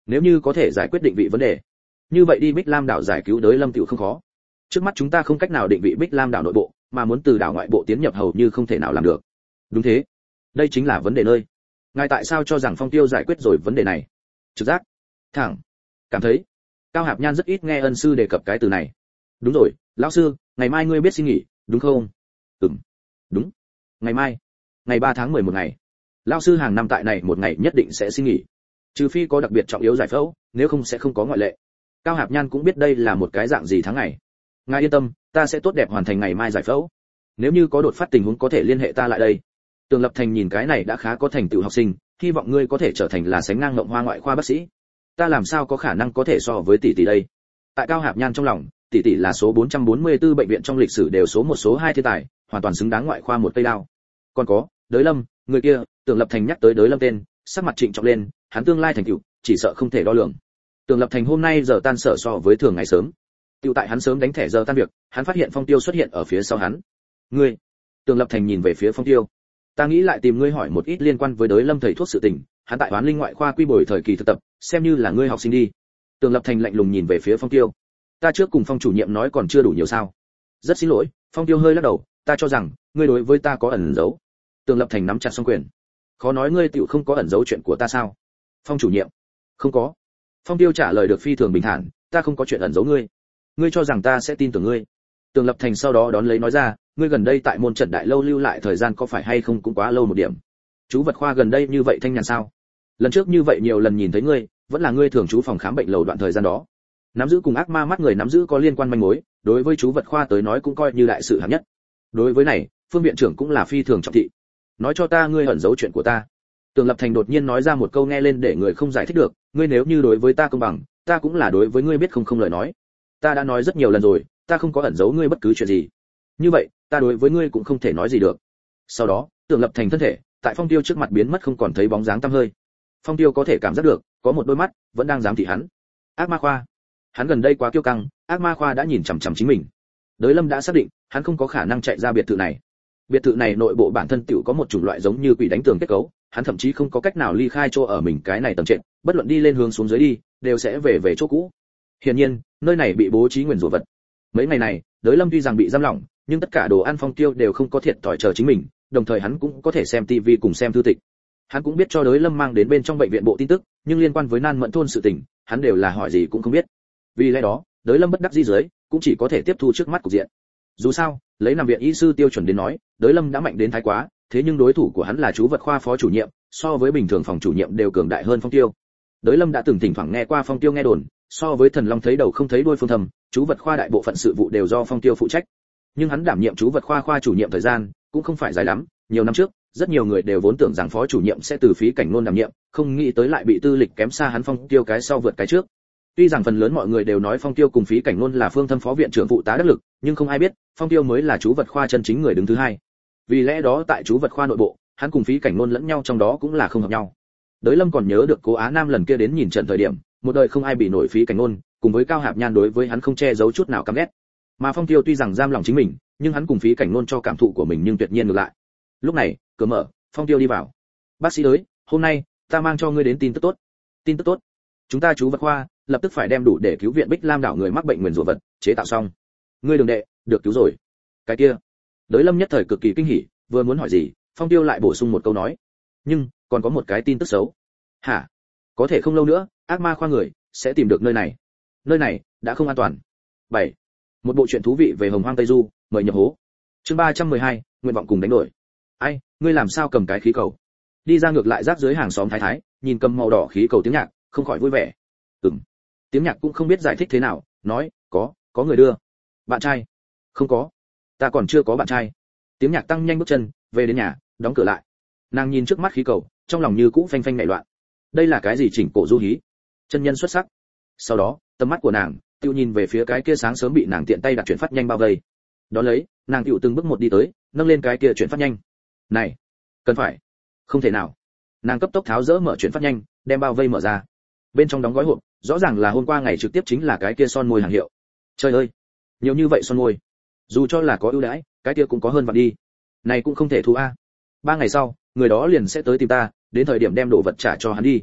Nếu như có thể giải quyết định vị vấn đề, như vậy đi Bích Lam đảo giải cứu Đới Lâm tiểu không khó. Trước mắt chúng ta không cách nào định vị Bích Lam đảo nội bộ, mà muốn từ đảo ngoại bộ tiến nhập hầu như không thể nào làm được. Đúng thế, đây chính là vấn đề nơi. Ngài tại sao cho rằng Phong Tiêu giải quyết rồi vấn đề này? Trực giác, thẳng, cảm thấy. Cao Hạp Nhan rất ít nghe ân sư đề cập cái từ này. Đúng rồi, lão sư, ngày mai ngươi biết xin nghỉ, đúng không? Ừm, đúng. Ngày mai, ngày ba tháng mười một ngày. Lão sư hàng năm tại này một ngày nhất định sẽ xin nghỉ. Trừ phi có đặc biệt trọng yếu giải phẫu, nếu không sẽ không có ngoại lệ. Cao Hạp Nhan cũng biết đây là một cái dạng gì tháng ngày. Ngài yên tâm, ta sẽ tốt đẹp hoàn thành ngày mai giải phẫu. Nếu như có đột phát tình huống có thể liên hệ ta lại đây. Tường Lập Thành nhìn cái này đã khá có thành tựu học sinh, hy vọng ngươi có thể trở thành là sánh ngang Ngộng Hoa ngoại khoa bác sĩ. Ta làm sao có khả năng có thể so với tỷ tỷ đây? Tại Cao Hạp Nhan trong lòng, tỷ tỷ là số bốn trăm bốn mươi tư bệnh viện trong lịch sử đều số một số hai thiên tài, hoàn toàn xứng đáng ngoại khoa một cây đao. Còn có, Đới Lâm, người kia, Tường Lập Thành nhắc tới Đới Lâm tên, sắc mặt trịnh trọng lên, hắn tương lai thành tựu, chỉ sợ không thể đo lường. Tường Lập Thành hôm nay giờ tan sở so với thường ngày sớm. Tiểu tại hắn sớm đánh thẻ giờ tan việc, hắn phát hiện Phong Tiêu xuất hiện ở phía sau hắn. Ngươi? Tường Lập Thành nhìn về phía Phong Tiêu. Ta nghĩ lại tìm ngươi hỏi một ít liên quan với Đới Lâm thầy thuốc sự tình, hắn tại Hoán Linh ngoại khoa quy bồi thời kỳ thực tập, xem như là ngươi học sinh đi. Tường Lập Thành lạnh lùng nhìn về phía Phong Tiêu. Ta trước cùng Phong chủ nhiệm nói còn chưa đủ nhiều sao? Rất xin lỗi, Phong Tiêu hơi lắc đầu, ta cho rằng ngươi đối với ta có ẩn giấu. Tường Lập Thành nắm chặt song quyền. Khó nói ngươi tiểu không có ẩn giấu chuyện của ta sao? Phong chủ nhiệm. Không có. Phong Tiêu trả lời được phi thường bình thản, ta không có chuyện ẩn giấu ngươi. Ngươi cho rằng ta sẽ tin tưởng ngươi? Tường Lập Thành sau đó đón lấy nói ra, ngươi gần đây tại môn Trần Đại lâu lưu lại thời gian có phải hay không cũng quá lâu một điểm. Chú vật khoa gần đây như vậy thanh nhàn sao? Lần trước như vậy nhiều lần nhìn thấy ngươi, vẫn là ngươi thường trú phòng khám bệnh lầu đoạn thời gian đó. Nắm giữ cùng ác ma mắt người nắm giữ có liên quan manh mối, đối với chú vật khoa tới nói cũng coi như đại sự hạng nhất. Đối với này, Phương viện trưởng cũng là phi thường trọng thị. Nói cho ta ngươi ẩn giấu chuyện của ta. Tường Lập Thành đột nhiên nói ra một câu nghe lên để người không giải thích được, ngươi nếu như đối với ta công bằng, ta cũng là đối với ngươi biết không không lời nói. Ta đã nói rất nhiều lần rồi, ta không có ẩn giấu ngươi bất cứ chuyện gì. Như vậy, ta đối với ngươi cũng không thể nói gì được. Sau đó, Tường Lập Thành thân thể, tại Phong Tiêu trước mặt biến mất không còn thấy bóng dáng tăm hơi. Phong Tiêu có thể cảm giác được, có một đôi mắt vẫn đang giám thị hắn. Ác ma khoa. Hắn gần đây quá kiêu căng, ác ma khoa đã nhìn chằm chằm chính mình. Đới Lâm đã xác định, hắn không có khả năng chạy ra biệt thự này. Biệt thự này nội bộ bản thân tiểu có một chủng loại giống như quỷ đánh tường kết cấu, hắn thậm chí không có cách nào ly khai chỗ ở mình cái này tầng trệt, bất luận đi lên hướng xuống dưới đi, đều sẽ về về chỗ cũ. Hiển nhiên, nơi này bị bố trí nguyền rủa vật. Mấy ngày này, Đới Lâm tuy rằng bị giam lỏng, nhưng tất cả đồ ăn Phong Tiêu đều không có thiệt thòi chờ chính mình, đồng thời hắn cũng có thể xem tivi cùng xem thư tịch. Hắn cũng biết cho Đới Lâm mang đến bên trong bệnh viện bộ tin tức, nhưng liên quan với Nan Mẫn thôn sự tình, hắn đều là hỏi gì cũng không biết. Vì lẽ đó, Đới Lâm bất đắc dĩ dưới, cũng chỉ có thể tiếp thu trước mắt cục diện. Dù sao, lấy nằm viện y sư tiêu chuẩn đến nói, Đới Lâm đã mạnh đến thái quá, thế nhưng đối thủ của hắn là chú vật khoa phó chủ nhiệm, so với bình thường phòng chủ nhiệm đều cường đại hơn Phong Tiêu. Đới Lâm đã từng thỉnh thoảng nghe qua Phong Tiêu nghe đồn, so với Thần Long thấy đầu không thấy đuôi phương thầm, chú vật khoa đại bộ phận sự vụ đều do Phong Tiêu phụ trách. Nhưng hắn đảm nhiệm chú vật khoa khoa chủ nhiệm thời gian cũng không phải dài lắm, nhiều năm trước, rất nhiều người đều vốn tưởng rằng phó chủ nhiệm sẽ từ Phí Cảnh Nôn đảm nhiệm, không nghĩ tới lại bị tư lịch kém xa hắn Phong Tiêu cái sau vượt cái trước. Tuy rằng phần lớn mọi người đều nói Phong Tiêu cùng Phí Cảnh Nôn là phương thâm phó viện trưởng phụ tá đắc lực, nhưng không ai biết, Phong Tiêu mới là chú vật khoa chân chính người đứng thứ hai. Vì lẽ đó tại chú vật khoa nội bộ, hắn cùng Phí Cảnh Nôn lẫn nhau trong đó cũng là không hợp nhau. Đới Lâm còn nhớ được Cố Á Nam lần kia đến nhìn trận thời điểm, một đời không ai bị nổi Phí Cảnh Nôn, cùng với Cao Hạp Nhan đối với hắn không che giấu chút nào căm ghét. Mà Phong Tiêu tuy rằng giam lòng chính mình, nhưng hắn cùng Phí Cảnh Nôn cho cảm thụ của mình nhưng tuyệt nhiên ngược lại. Lúc này, cửa mở, Phong Tiêu đi vào. Bác sĩ Đới, hôm nay ta mang cho ngươi đến tin tức tốt. Tin tức tốt? Chúng ta chú vật khoa lập tức phải đem đủ để cứu viện Bích Lam đảo người mắc bệnh nguyền rủa vật chế tạo xong. Ngươi đường đệ được cứu rồi. Cái kia. Đới Lâm nhất thời cực kỳ kinh hỉ, vừa muốn hỏi gì, Phong Tiêu lại bổ sung một câu nói. Nhưng còn có một cái tin tức xấu. Hả? Có thể không lâu nữa, ác ma khoa người sẽ tìm được nơi này. Nơi này đã không an toàn. bảy. Một bộ truyện thú vị về Hồng Hoang Tây Du, mời nhập hố. Chương ba trăm mười hai, nguyện vọng cùng đánh đổi. Ai, ngươi làm sao cầm cái khí cầu? Đi ra ngược lại rác dưới hàng xóm thái thái, nhìn cầm màu đỏ khí cầu tiếng nhạc, không khỏi vui vẻ. Ừm. Tiếng nhạc cũng không biết giải thích thế nào, nói, có, có người đưa. Bạn trai? Không có. Ta còn chưa có bạn trai. Tiếng nhạc tăng nhanh bước chân, về đến nhà, đóng cửa lại. Nàng nhìn trước mắt khí cầu, trong lòng như cũ phanh phanh nảy loạn. Đây là cái gì chỉnh cổ du hí? Chân nhân xuất sắc. Sau đó, tầm mắt của nàng tiêu nhìn về phía cái kia sáng sớm bị nàng tiện tay đặt chuyển phát nhanh bao vây. Đó lấy, nàng tiêu từng bước một đi tới, nâng lên cái kia chuyển phát nhanh. Này, cần phải? Không thể nào. Nàng cấp tốc tháo dỡ mở chuyển phát nhanh, đem bao vây mở ra. Bên trong đóng gói hộp, rõ ràng là hôm qua ngày trực tiếp chính là cái kia son môi hàng hiệu. Trời ơi, nhiều như vậy son môi. Dù cho là có ưu đãi, cái kia cũng có hơn vạn đi. Này cũng không thể thu a. Ba ngày sau, người đó liền sẽ tới tìm ta, đến thời điểm đem đồ vật trả cho hắn đi.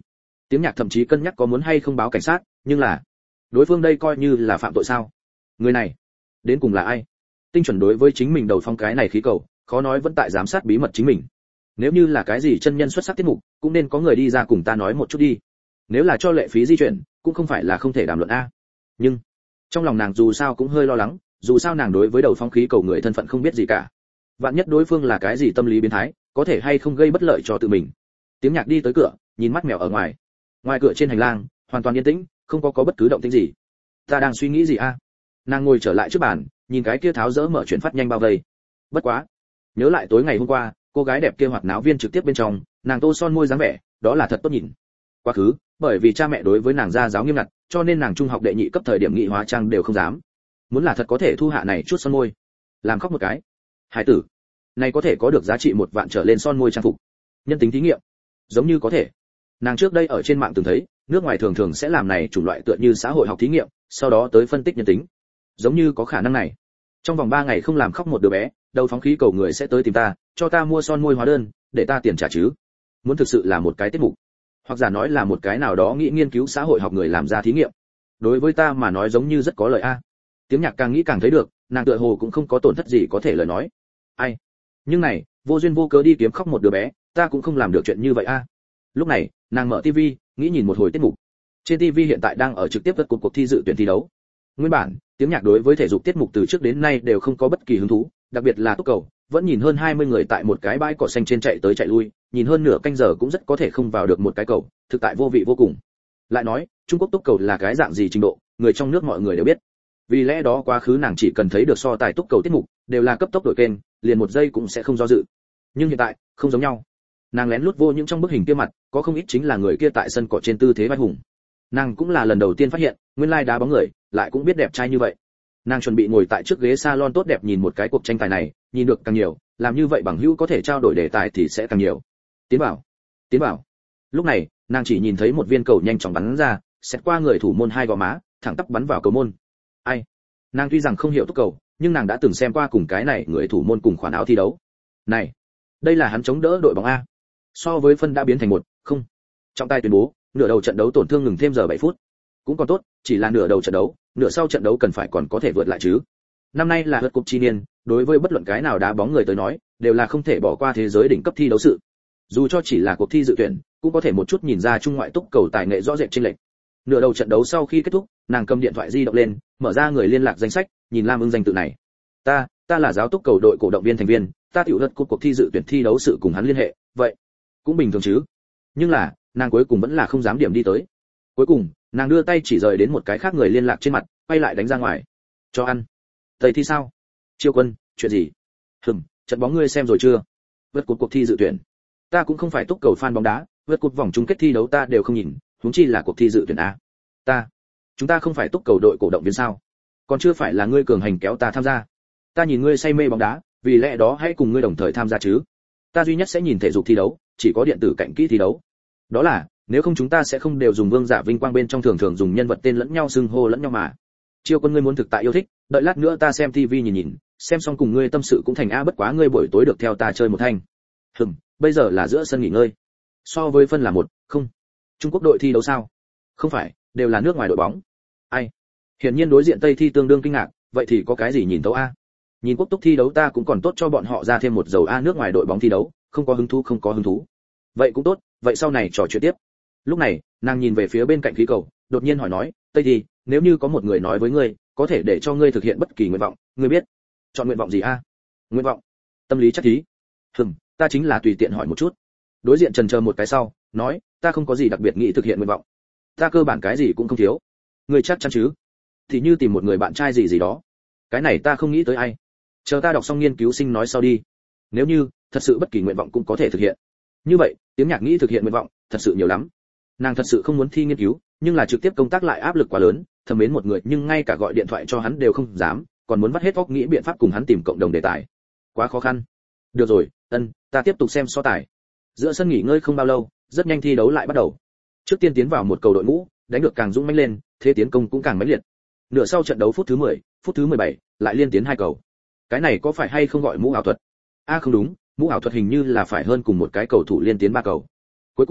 Tiếng Nhạc thậm chí cân nhắc có muốn hay không báo cảnh sát, nhưng là đối phương đây coi như là phạm tội sao? Người này đến cùng là ai? Tinh chuẩn đối với chính mình đầu phong cái này khí cầu, khó nói vẫn tại giám sát bí mật chính mình. Nếu như là cái gì chân nhân xuất sắc tiết mục, cũng nên có người đi ra cùng ta nói một chút đi. Nếu là cho lệ phí di chuyển, cũng không phải là không thể đàm luận a. Nhưng trong lòng nàng dù sao cũng hơi lo lắng, dù sao nàng đối với đầu phong khí cầu người thân phận không biết gì cả. Vạn nhất đối phương là cái gì tâm lý biến thái, có thể hay không gây bất lợi cho tự mình. Tiếng Nhạc đi tới cửa, nhìn mắt mèo ở ngoài. Ngoài cửa trên hành lang, hoàn toàn yên tĩnh, không có có bất cứ động tĩnh gì. Ta đang suy nghĩ gì a? Nàng ngồi trở lại trước bàn, nhìn cái kia tháo dỡ mở chuyển phát nhanh bao vây. Bất quá, nhớ lại tối ngày hôm qua, cô gái đẹp kia hoạt náo viên trực tiếp bên trong, nàng tô son môi dáng vẻ, đó là thật tốt nhìn. Quá khứ, bởi vì cha mẹ đối với nàng gia giáo nghiêm ngặt, cho nên nàng trung học đệ nhị cấp thời điểm nghị hóa trang đều không dám. Muốn là thật có thể thu hạ này chút son môi, làm khóc một cái. Hải tử, này có thể có được giá trị một vạn trở lên son môi trang phục. Nhân tính thí nghiệm, giống như có thể. Nàng trước đây ở trên mạng từng thấy, nước ngoài thường thường sẽ làm này chủng loại tựa như xã hội học thí nghiệm, sau đó tới phân tích nhân tính. Giống như có khả năng này. Trong vòng ba ngày không làm khóc một đứa bé, đầu phóng khí cầu người sẽ tới tìm ta, cho ta mua son môi hóa đơn, để ta tiền trả chứ. Muốn thực sự là một cái tiết mục, hoặc giả nói là một cái nào đó nghĩ nghiên cứu xã hội học người làm ra thí nghiệm. Đối với ta mà nói giống như rất có lợi a. Tiếng Nhạc càng nghĩ càng thấy được, nàng tựa hồ cũng không có tổn thất gì có thể lời nói. Ai? Nhưng này, vô duyên vô cớ đi kiếm khóc một đứa bé, ta cũng không làm được chuyện như vậy a. Lúc này, nàng mở tivi, nghĩ nhìn một hồi tiết mục. Trên tivi hiện tại đang ở trực tiếp tất cuộc cuộc thi dự tuyển thi đấu. Nguyên bản, Tiếng Nhạc đối với thể dục tiết mục từ trước đến nay đều không có bất kỳ hứng thú, đặc biệt là túc cầu, vẫn nhìn hơn hai mươi người tại một cái bãi cỏ xanh trên chạy tới chạy lui, nhìn hơn nửa canh giờ cũng rất có thể không vào được một cái cầu, thực tại vô vị vô cùng. Lại nói, Trung Quốc túc cầu là cái dạng gì trình độ, người trong nước mọi người đều biết. Vì lẽ đó quá khứ nàng chỉ cần thấy được so tài túc cầu tiết mục, đều là cấp tốc đổi kênh, liền một giây cũng sẽ không do dự. Nhưng hiện tại, không giống nhau. Nàng lén lút vô những trong bức hình kia mặt, có không ít chính là người kia tại sân cỏ trên tư thế vai hùng. Nàng cũng là lần đầu tiên phát hiện, nguyên lai đá bóng người, lại cũng biết đẹp trai như vậy. Nàng chuẩn bị ngồi tại trước ghế salon tốt đẹp nhìn một cái cuộc tranh tài này, nhìn được càng nhiều, làm như vậy bằng hữu có thể trao đổi đề tài thì sẽ càng nhiều. Tiến bảo, tiến bảo. Lúc này, nàng chỉ nhìn thấy một viên cầu nhanh chóng bắn ra, xét qua người thủ môn hai gò má, thẳng tắp bắn vào cầu môn. Ai? Nàng tuy rằng không hiểu túc cầu, nhưng nàng đã từng xem qua cùng cái này người thủ môn cùng khoản áo thi đấu. Này, đây là hắn chống đỡ đội bóng a. So với phân đã biến thành một, không. Trọng tài tuyên bố, nửa đầu trận đấu tổn thương ngừng thêm giờ bảy phút. Cũng còn tốt, chỉ là nửa đầu trận đấu, nửa sau trận đấu cần phải còn có thể vượt lại chứ. Năm nay là World Cup chi niên, đối với bất luận cái nào đá bóng người tới nói, đều là không thể bỏ qua thế giới đỉnh cấp thi đấu sự. Dù cho chỉ là cuộc thi dự tuyển, cũng có thể một chút nhìn ra trung ngoại túc cầu tài nghệ rõ rệt trên lệch. Nửa đầu trận đấu sau khi kết thúc, nàng cầm điện thoại di động lên, mở ra người liên lạc danh sách, nhìn Lam Ưng danh tự này. Ta, ta là giáo túc cầu đội cổ động viên thành viên, ta tiểu World Cup cuộc thi dự tuyển thi đấu sự cùng hắn liên hệ, vậy cũng bình thường chứ. Nhưng là, nàng cuối cùng vẫn là không dám điểm đi tới. Cuối cùng, nàng đưa tay chỉ rời đến một cái khác người liên lạc trên mặt, quay lại đánh ra ngoài. Cho ăn. Tây thi sao? Chiêu Quân, chuyện gì? Hừm, trận bóng ngươi xem rồi chưa? Vượt cột cuộc thi dự tuyển. Ta cũng không phải túc cầu fan bóng đá, vượt cột vòng chung kết thi đấu ta đều không nhìn, huống chi là cuộc thi dự tuyển a. Ta, chúng ta không phải túc cầu đội cổ động viên sao? Còn chưa phải là ngươi cường hành kéo ta tham gia. Ta nhìn ngươi say mê bóng đá, vì lẽ đó hãy cùng ngươi đồng thời tham gia chứ. Ta duy nhất sẽ nhìn thể dục thi đấu, chỉ có điện tử cạnh kỹ thi đấu. Đó là, nếu không chúng ta sẽ không đều dùng vương giả vinh quang bên trong thường thường dùng nhân vật tên lẫn nhau xưng hô lẫn nhau mà. Chiêu Quân ngươi muốn thực tại yêu thích, đợi lát nữa ta xem tivi nhìn nhìn, xem xong cùng ngươi tâm sự cũng thành a, bất quá ngươi buổi tối được theo ta chơi một thanh. Hừm, bây giờ là giữa sân nghỉ ngơi. So với phân là một, không. Trung Quốc đội thi đấu sao? Không phải, đều là nước ngoài đội bóng. Ai? Hiển nhiên đối diện Tây thi tương đương kinh ngạc, vậy thì có cái gì nhìn tấu a? Nhìn quốc túc thi đấu ta cũng còn tốt cho bọn họ ra thêm một dầu a, nước ngoài đội bóng thi đấu, không có hứng thú không có hứng thú. Vậy cũng tốt, vậy sau này trò chuyện tiếp. Lúc này, nàng nhìn về phía bên cạnh khí cầu, đột nhiên hỏi nói, Tây thi, nếu như có một người nói với ngươi, có thể để cho ngươi thực hiện bất kỳ nguyện vọng, ngươi biết chọn nguyện vọng gì a? Nguyện vọng? Tâm lý chắc thí. Hừm, ta chính là tùy tiện hỏi một chút. Đối diện chần chờ một cái sau, nói, ta không có gì đặc biệt nghĩ thực hiện nguyện vọng. Ta cơ bản cái gì cũng không thiếu. Ngươi chắc chắn chứ? Thì như tìm một người bạn trai gì gì đó. Cái này ta không nghĩ tới ai. Chờ ta đọc xong nghiên cứu sinh nói sau đi. Nếu như thật sự bất kỳ nguyện vọng cũng có thể thực hiện. Như vậy, Tiếng Nhạc nghĩ thực hiện nguyện vọng, thật sự nhiều lắm. Nàng thật sự không muốn thi nghiên cứu, nhưng là trực tiếp công tác lại áp lực quá lớn, thầm mến một người nhưng ngay cả gọi điện thoại cho hắn đều không dám, còn muốn vắt hết óc nghĩ biện pháp cùng hắn tìm cộng đồng đề tài. Quá khó khăn. Được rồi, ân, ta tiếp tục xem so tài. Giữa sân nghỉ ngơi không bao lâu, rất nhanh thi đấu lại bắt đầu. Trước tiên tiến vào một cầu đội ngũ, đánh được càng dũng mãnh lên, thế tiến công cũng càng mãnh liệt. Nửa sau trận đấu phút thứ mười, phút thứ mười bảy, lại liên tiến hai cầu. Cái này có phải hay không gọi mũ ảo thuật? A à không đúng, mũ ảo thuật hình như là phải hơn cùng một cái cầu thủ liên tiến ba cầu. Cuối cùng,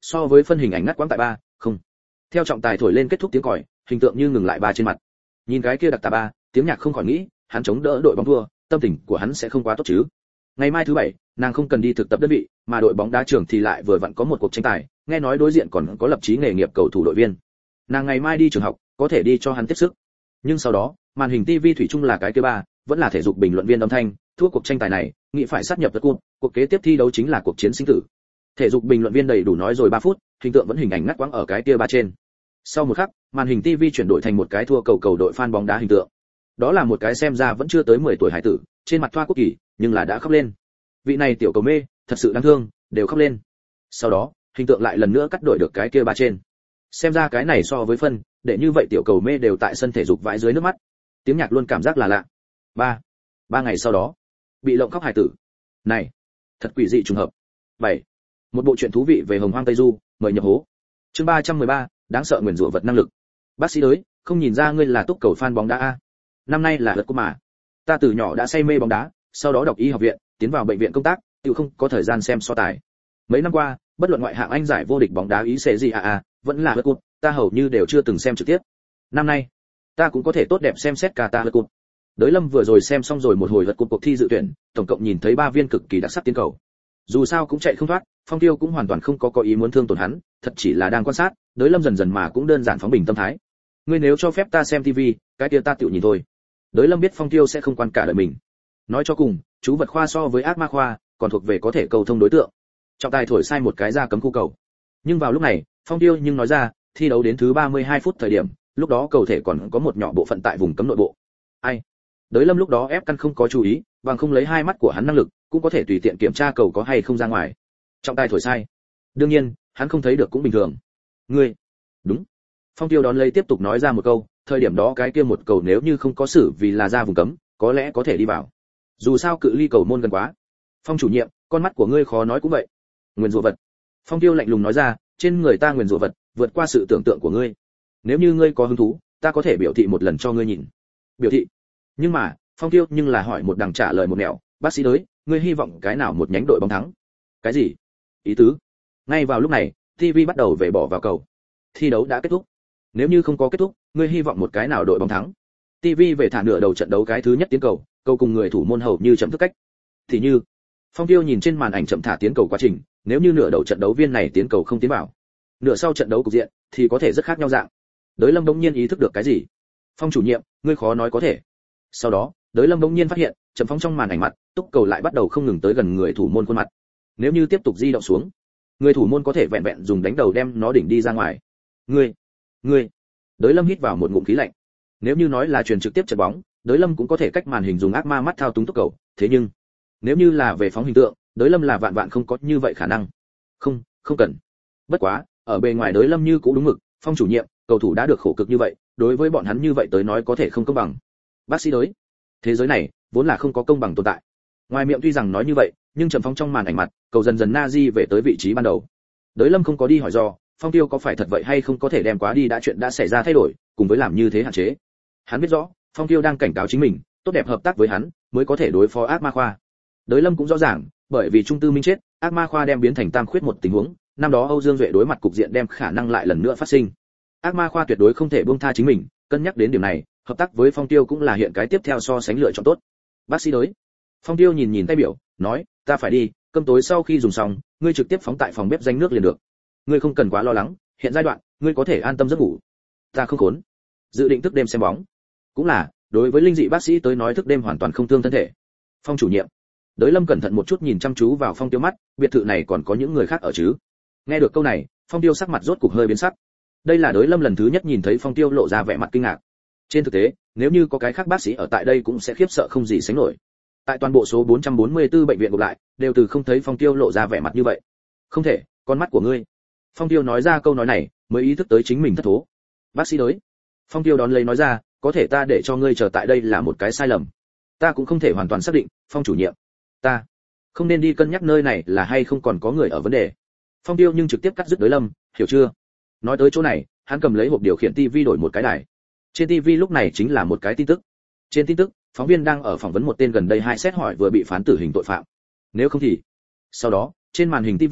So với phân hình ảnh ngắt quãng tại ba, không. Theo trọng tài thổi lên kết thúc tiếng còi, hình tượng như ngừng lại ba trên mặt. Nhìn cái kia đặc tà ba, tiếng nhạc không khỏi nghĩ, hắn chống đỡ đội bóng thua, tâm tình của hắn sẽ không quá tốt chứ. Ngày mai thứ bảy, nàng không cần đi thực tập đơn vị, mà đội bóng đá trường thì lại vừa vặn có một cuộc tranh tài, nghe nói đối diện còn có lập chí nghề nghiệp cầu thủ đội viên. Nàng ngày mai đi trường học, có thể đi cho hắn tiếp sức. Nhưng sau đó, màn hình ti vi thủy chung là cái kia ba, vẫn là thể dục bình luận viên âm thanh, thua cuộc tranh tài này, nghĩ phải sát nhập vật cuộc, cuộc kế tiếp thi đấu chính là cuộc chiến sinh tử. Thể dục bình luận viên đầy đủ nói rồi ba phút, hình tượng vẫn hình ảnh ngắt quãng ở cái kia ba trên. Sau một khắc, màn hình ti vi chuyển đổi thành một cái thua cầu cầu đội fan bóng đá hình tượng. Đó là một cái xem ra vẫn chưa tới mười tuổi hải tử, trên mặt thoa quốc kỳ, nhưng là đã khóc lên. Vị này tiểu cầu mê, thật sự đáng thương, đều khóc lên. Sau đó, hình tượng lại lần nữa cắt đổi được cái kia ba trên. Xem ra cái này so với phân, để như vậy tiểu cầu mê đều tại sân thể dục vãi dưới nước mắt. Tiếng nhạc luôn cảm giác là lạ. Ba, ba ngày sau đó, bị lộng khóc hải tử. Này, thật quỷ dị trùng hợp. Bảy, một bộ truyện thú vị về Hồng Hoang Tây Du, mời nhập hố. Chương ba trăm mười ba, đáng sợ nguyền rủa vật năng lực. Bác sĩ đới, không nhìn ra ngươi là túc cầu fan bóng đá a. Năm nay là lượt của mà. Ta từ nhỏ đã say mê bóng đá, sau đó đọc y học viện, tiến vào bệnh viện công tác, tự không có thời gian xem so tài. Mấy năm qua, bất luận ngoại hạng Anh giải vô địch bóng đá ý xê gì a a, vẫn là lượt cúp, ta hầu như đều chưa từng xem trực tiếp. Năm nay, ta cũng có thể tốt đẹp xem xét cả ta lượt cúp. Đới Lâm vừa rồi xem xong rồi một hồi lượt cúp cuộc thi dự tuyển, tổng cộng nhìn thấy ba viên cực kỳ đặc sắc tiến cầu. Dù sao cũng chạy không thoát, Phong Tiêu cũng hoàn toàn không có có ý muốn thương tổn hắn, thật chỉ là đang quan sát, Đới Lâm dần dần mà cũng đơn giản phóng bình tâm thái. Ngươi nếu cho phép ta xem tivi, cái kia ta tự nhìn thôi. Đới Lâm biết Phong Tiêu sẽ không quan cả đời mình. Nói cho cùng, chú vật khoa so với ác ma khoa, còn thuộc về có thể cầu thông đối tượng. Trọng tài thổi sai một cái ra cấm khu cầu. Nhưng vào lúc này, Phong Tiêu nhưng nói ra, thi đấu đến thứ ba mươi hai phút thời điểm, lúc đó cầu thể còn có một nhỏ bộ phận tại vùng cấm nội bộ. Ai? Đới Lâm lúc đó ép căn không có chú ý, bằng không lấy hai mắt của hắn năng lực, cũng có thể tùy tiện kiểm tra cầu có hay không ra ngoài. Trọng tài thổi sai. Đương nhiên, hắn không thấy được cũng bình thường. Ngươi, đúng. Phong Tiêu đón lấy tiếp tục nói ra một câu, thời điểm đó cái kia một cầu nếu như không có xử vì là ra vùng cấm, có lẽ có thể đi vào. Dù sao cự ly cầu môn gần quá. Phong chủ nhiệm, con mắt của ngươi khó nói cũng vậy. Nguyên rủa vật. Phong Tiêu lạnh lùng nói ra, trên người ta nguyên rủa vật, vượt qua sự tưởng tượng của ngươi. Nếu như ngươi có hứng thú, ta có thể biểu thị một lần cho ngươi nhìn. Biểu thị? Nhưng mà, Phong Tiêu nhưng là hỏi một đằng trả lời một nẻo, bác sĩ đới, ngươi hy vọng cái nào một nhánh đội bóng thắng? Cái gì? Ý tứ? Ngay vào lúc này, ti vi bắt đầu về bỏ vào cầu. Thi đấu đã kết thúc. Nếu như không có kết thúc, ngươi hy vọng một cái nào đội bóng thắng? ti vi về thả nửa đầu trận đấu cái thứ nhất tiến cầu, cầu cùng người thủ môn hầu như chậm thức cách. Thì như, Phong Tiêu nhìn trên màn ảnh chậm thả tiến cầu quá trình, nếu như nửa đầu trận đấu viên này tiến cầu không tiến vào, nửa sau trận đấu cục diện thì có thể rất khác nhau dạng. Đới Lâm bỗng nhiên ý thức được cái gì? Phong chủ nhiệm, ngươi khó nói có thể. Sau đó, Đới Lâm bỗng nhiên phát hiện, chậm phóng trong màn ảnh mặt, túc cầu lại bắt đầu không ngừng tới gần người thủ môn khuôn mặt. Nếu như tiếp tục di động xuống, người thủ môn có thể vẹn vẹn dùng đánh đầu đem nó đỉnh đi ra ngoài. Ngươi, ngươi. Đới Lâm hít vào một ngụm khí lạnh. Nếu như nói là truyền trực tiếp trận bóng, Đới Lâm cũng có thể cách màn hình dùng ác ma mắt thao túng túc cầu, thế nhưng, nếu như là về phóng hình tượng, Đới Lâm là vạn vạn không có như vậy khả năng. Không, không cần. Bất quá, ở bề ngoài Đới Lâm như cũng đúng mực, Phong chủ nhiệm, cầu thủ đã được khổ cực như vậy, đối với bọn hắn như vậy tới nói có thể không công bằng. Bác sĩ Đới, thế giới này vốn là không có công bằng tồn tại. Ngoài miệng tuy rằng nói như vậy, nhưng trầm phóng trong màn ảnh mặt, cầu dần dần na di về tới vị trí ban đầu. Đới Lâm không có đi hỏi do, Phong Tiêu có phải thật vậy hay không có thể đem quá đi đã chuyện đã xảy ra thay đổi, cùng với làm như thế hạn chế. Hắn biết rõ, Phong Tiêu đang cảnh cáo chính mình, tốt đẹp hợp tác với hắn, mới có thể đối phó ác ma khoa. Đới Lâm cũng rõ ràng, bởi vì Trung Tư Minh chết, ác ma khoa đem biến thành tam khuyết một tình huống, năm đó Âu Dương Duệ đối mặt cục diện đem khả năng lại lần nữa phát sinh. Ác ma khoa tuyệt đối không thể buông tha chính mình, cân nhắc đến điểm này, hợp tác với Phong Tiêu cũng là hiện cái tiếp theo so sánh lựa chọn tốt. Bác sĩ Đới. Phong Tiêu nhìn nhìn tay biểu, nói, ta phải đi, cơm tối sau khi dùng xong, ngươi trực tiếp phóng tại phòng bếp danh nước liền được. Ngươi không cần quá lo lắng, hiện giai đoạn, ngươi có thể an tâm giấc ngủ. Ta không khốn. Dự định thức đêm xem bóng. Cũng là, đối với linh dị bác sĩ tới nói thức đêm hoàn toàn không thương thân thể. Phong chủ nhiệm. Đới Lâm cẩn thận một chút nhìn chăm chú vào Phong Tiêu mắt, biệt thự này còn có những người khác ở chứ? Nghe được câu này, Phong Tiêu sắc mặt rốt cục hơi biến sắc. Đây là Đới Lâm lần thứ nhất nhìn thấy Phong Tiêu lộ ra vẻ mặt kinh ngạc. Trên thực tế, nếu như có cái khác bác sĩ ở tại đây cũng sẽ khiếp sợ không gì sánh nổi. Tại toàn bộ số bốn trăm bốn mươi tư bệnh viện gộp lại, đều từ không thấy Phong Tiêu lộ ra vẻ mặt như vậy. Không thể, con mắt của ngươi. Phong Tiêu nói ra câu nói này, mới ý thức tới chính mình thất thố. Bác sĩ Đới. Phong Tiêu đón lấy nói ra, có thể ta để cho ngươi chờ tại đây là một cái sai lầm. Ta cũng không thể hoàn toàn xác định, Phong chủ nhiệm. Ta không nên đi cân nhắc nơi này là hay không còn có người ở vấn đề. Phong Tiêu nhưng trực tiếp cắt dứt Đới Lâm, hiểu chưa? Nói tới chỗ này, hắn cầm lấy hộp điều khiển tivi đổi một cái đài. Trên tivi lúc này chính là một cái tin tức. Trên tin tức, phóng viên đang ở phỏng vấn một tên gần đây hai xét hỏi vừa bị phán tử hình tội phạm. Nếu không thì. Sau đó, trên màn hình tivi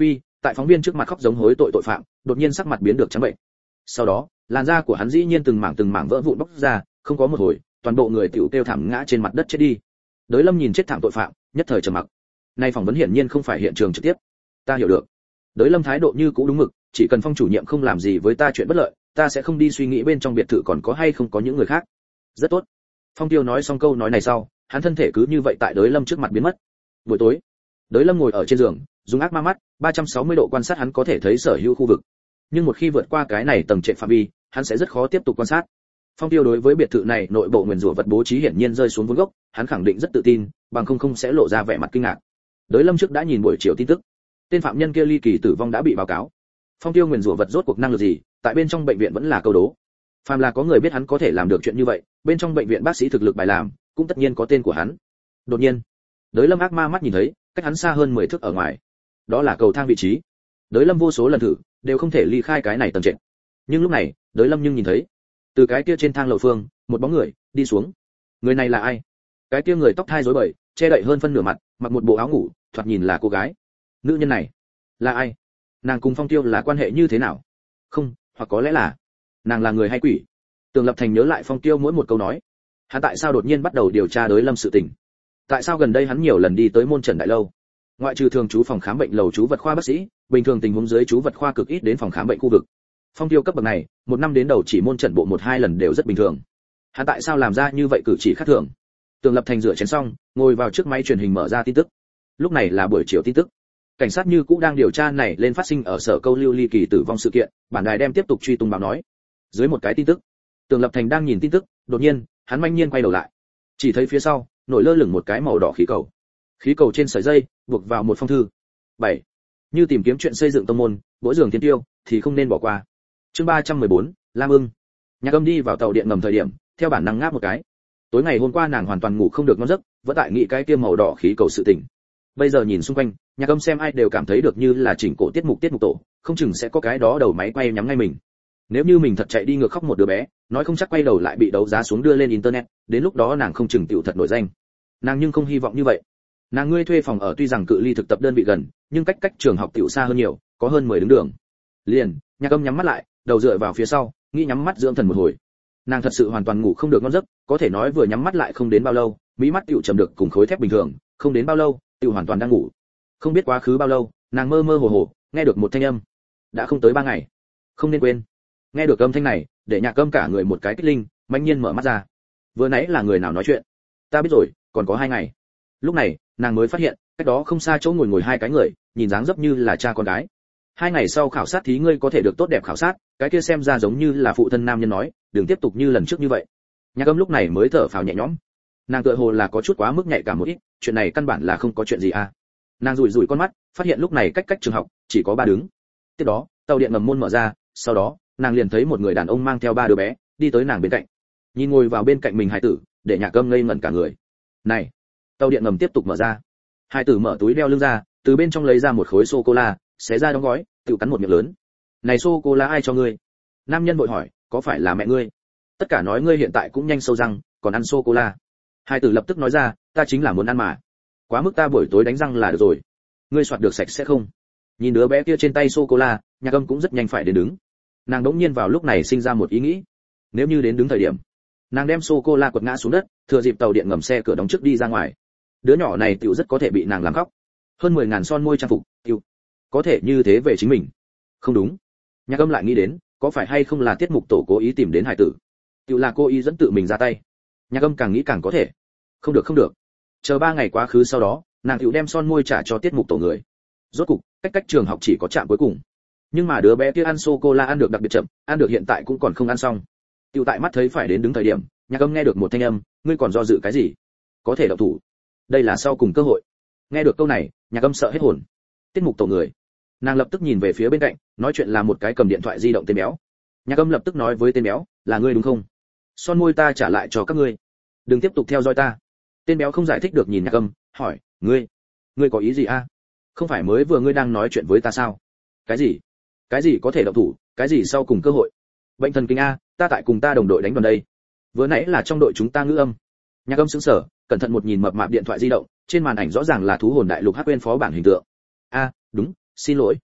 tại phóng viên trước mặt khóc giống hối tội tội phạm, đột nhiên sắc mặt biến được trắng bệnh. Sau đó, làn da của hắn dĩ nhiên từng mảng từng mảng vỡ vụn bóc ra, không có một hồi, toàn bộ người tiểu kêu thảm ngã trên mặt đất chết đi. Đới Lâm nhìn chết thảm tội phạm, nhất thời trầm mặc. Nay phỏng vấn hiển nhiên không phải hiện trường trực tiếp. Ta hiểu được. Đới Lâm thái độ như cũ đúng mực, chỉ cần Phong chủ nhiệm không làm gì với ta chuyện bất lợi, ta sẽ không đi suy nghĩ bên trong biệt thự còn có hay không có những người khác. Rất tốt. Phong Tiêu nói xong câu nói này sau, hắn thân thể cứ như vậy tại Đới Lâm trước mặt biến mất. Buổi tối, Đới Lâm ngồi ở trên giường, dùng ác ma mắt ba trăm sáu mươi độ quan sát hắn có thể thấy sở hữu khu vực. Nhưng một khi vượt qua cái này tầng trệt phạm vi, hắn sẽ rất khó tiếp tục quan sát. Phong Tiêu đối với biệt thự này nội bộ nguyên rủa vật bố trí hiển nhiên rơi xuống vốn gốc, hắn khẳng định rất tự tin, bằng không không sẽ lộ ra vẻ mặt kinh ngạc. Đới Lâm trước đã nhìn buổi chiều tin tức, tên phạm nhân kia ly kỳ tử vong đã bị báo cáo. Phong Tiêu nguyên rủa vật rốt cuộc năng lực gì, tại bên trong bệnh viện vẫn là câu đố. Phàm là có người biết hắn có thể làm được chuyện như vậy, bên trong bệnh viện bác sĩ thực lực bài làm, cũng tất nhiên có tên của hắn. Đột nhiên, Đới Lâm ác ma mắt nhìn thấy, cách hắn xa hơn mười thước ở ngoài, đó là cầu thang vị trí. Đới Lâm vô số lần thử, đều không thể ly khai cái này tầng trệt. Nhưng lúc này, Đới Lâm nhưng nhìn thấy, từ cái kia trên thang lầu phương, một bóng người đi xuống. Người này là ai? Cái kia người tóc thai rối bời, che đậy hơn phân nửa mặt, mặc một bộ áo ngủ, thoạt nhìn là cô gái. Nữ nhân này là ai? Nàng cùng Phong Tiêu là quan hệ như thế nào? Không, hoặc có lẽ là nàng là người hay quỷ? Tường Lập Thành nhớ lại Phong Tiêu mỗi một câu nói. Hắn tại sao đột nhiên bắt đầu điều tra Đới Lâm sự tình? Tại sao gần đây hắn nhiều lần đi tới môn Trần Đại lâu? Ngoại trừ thường trú phòng khám bệnh lầu trú vật khoa bác sĩ, bình thường tình huống dưới trú vật khoa cực ít đến phòng khám bệnh khu vực. Phong Tiêu cấp bậc này, một năm đến đầu chỉ môn Trần bộ một hai lần đều rất bình thường. Hắn tại sao làm ra như vậy cử chỉ khác thường? Tường Lập Thành rửa chén xong, ngồi vào trước máy truyền hình mở ra tin tức. Lúc này là buổi chiều tin tức. Cảnh sát như cũ đang điều tra này lên phát sinh ở sở câu lưu ly kỳ tử vong sự kiện, bản đài đem tiếp tục truy tung báo nói. Dưới một cái tin tức, Tường Lập Thành đang nhìn tin tức, đột nhiên, hắn manh nhiên quay đầu lại. Chỉ thấy phía sau, nổi lơ lửng một cái màu đỏ khí cầu. Khí cầu trên sợi dây, buộc vào một phong thư. bảy. Như tìm kiếm chuyện xây dựng tông môn, mỗi giường thiên tiêu thì không nên bỏ qua. Chương ba trăm mười bốn, Lam Ưng. Nhạc Âm đi vào tàu điện ngầm thời điểm, theo bản năng ngáp một cái. Tối ngày hôm qua nàng hoàn toàn ngủ không được ngon giấc, vẫn tại nghĩ cái kia màu đỏ khí cầu sự tình. Bây giờ nhìn xung quanh, Nhạc Âm xem ai đều cảm thấy được như là chỉnh cổ tiết mục tiết mục tổ, không chừng sẽ có cái đó đầu máy quay nhắm ngay mình. Nếu như mình thật chạy đi ngược khóc một đứa bé, nói không chắc quay đầu lại bị đấu giá xuống đưa lên internet, đến lúc đó nàng không chừng tiểu thật nổi danh. Nàng nhưng không hy vọng như vậy. Nàng ngươi thuê phòng ở tuy rằng cự ly thực tập đơn vị gần, nhưng cách cách trường học tiểu xa hơn nhiều, có hơn mười đứng đường. Liền, Nhạc Âm nhắm mắt lại, đầu dựa vào phía sau, nghĩ nhắm mắt dưỡng thần một hồi. Nàng thật sự hoàn toàn ngủ không được ngon giấc, có thể nói vừa nhắm mắt lại không đến bao lâu, mí mắt tiểu trầm được cùng khối thép bình thường, không đến bao lâu, tiểu hoàn toàn đang ngủ. Không biết quá khứ bao lâu, nàng mơ mơ hồ hồ, nghe được một thanh âm. Đã không tới ba ngày. Không nên quên. Nghe được âm thanh này, để Nhạc Âm cả người một cái kích linh, mãnh nhiên mở mắt ra. Vừa nãy là người nào nói chuyện? Ta biết rồi, còn có hai ngày. Lúc này, nàng mới phát hiện, cách đó không xa chỗ ngồi ngồi hai cái người, nhìn dáng dấp như là cha con gái. Hai ngày sau khảo sát thí ngươi có thể được tốt đẹp khảo sát, cái kia xem ra giống như là phụ thân nam nhân nói, đừng tiếp tục như lần trước như vậy. Nhạc Âm lúc này mới thở phào nhẹ nhõm. Nàng tựa hồ là có chút quá mức nhạy cảm một ít, chuyện này căn bản là không có chuyện gì à. Nàng rủi rủi con mắt, phát hiện lúc này cách cách trường học chỉ có ba đứng. Tiếp đó, tàu điện ngầm môn mở ra, sau đó, nàng liền thấy một người đàn ông mang theo ba đứa bé, đi tới nàng bên cạnh. Nhìn ngồi vào bên cạnh mình hài tử, để Nhạc Âm ngây ngẩn cả người. Này, tàu điện ngầm tiếp tục mở ra. Hài tử mở túi đeo lưng ra, từ bên trong lấy ra một khối sô cô la, xé ra đóng gói, tự cắn một miệng lớn. Này sô cô la ai cho ngươi? Nam nhân vội hỏi, có phải là mẹ ngươi? Tất cả nói ngươi hiện tại cũng nhanh sâu răng, còn ăn sô cô la. Hài tử lập tức nói ra, ta chính là muốn ăn mà. Quá mức ta buổi tối đánh răng là được rồi. Ngươi soạt được sạch sẽ không? Nhìn đứa bé kia trên tay sô cô la, Nhạc Âm cũng rất nhanh phải đến đứng. Nàng đống nhiên vào lúc này sinh ra một ý nghĩ. Nếu như đến đứng thời điểm, nàng đem sô cô la quật ngã xuống đất, thừa dịp tàu điện ngầm xe cửa đóng trước đi ra ngoài. Đứa nhỏ này tiểu rất có thể bị nàng làm khóc. Hơn mười ngàn son môi trang phục, tiểu có thể như thế về chính mình. Không đúng. Nhạc Âm lại nghĩ đến, có phải hay không là tiết mục tổ cố ý tìm đến hải tử, tiểu là cô ý dẫn tự mình ra tay. Nhạc Âm càng nghĩ càng có thể. Không được không được. Chờ ba ngày quá khứ sau đó, nàng tiểu đem son môi trả cho tiết mục tổ người. Rốt cục, cách cách trường học chỉ có trạm cuối cùng. Nhưng mà đứa bé kia ăn sô cô la ăn được đặc biệt chậm, ăn được hiện tại cũng còn không ăn xong. Tiểu tại mắt thấy phải đến đứng thời điểm, Nhạc Âm nghe được một thanh âm, ngươi còn do dự cái gì? Có thể động thủ. Đây là sau cùng cơ hội. Nghe được câu này, Nhạc Âm sợ hết hồn. Tiết mục tổ người. Nàng lập tức nhìn về phía bên cạnh, nói chuyện là một cái cầm điện thoại di động tên béo. Nhạc Âm lập tức nói với tên béo, là ngươi đúng không? Son môi ta trả lại cho các ngươi. Đừng tiếp tục theo dõi ta. Tên béo không giải thích được nhìn Nhạc Âm, hỏi, ngươi, ngươi có ý gì a? Không phải mới vừa ngươi đang nói chuyện với ta sao? Cái gì? Cái gì có thể động thủ, cái gì sau cùng cơ hội? Bệnh thần kinh a, ta tại cùng ta đồng đội đánh đoàn đây. Vừa nãy là trong đội chúng ta ngữ âm. Nhạc Âm sững sờ, cẩn thận một nhìn mập mạp điện thoại di động, trên màn ảnh rõ ràng là thú hồn đại lục hắc quên phó bản hình tượng. A, đúng, xin lỗi.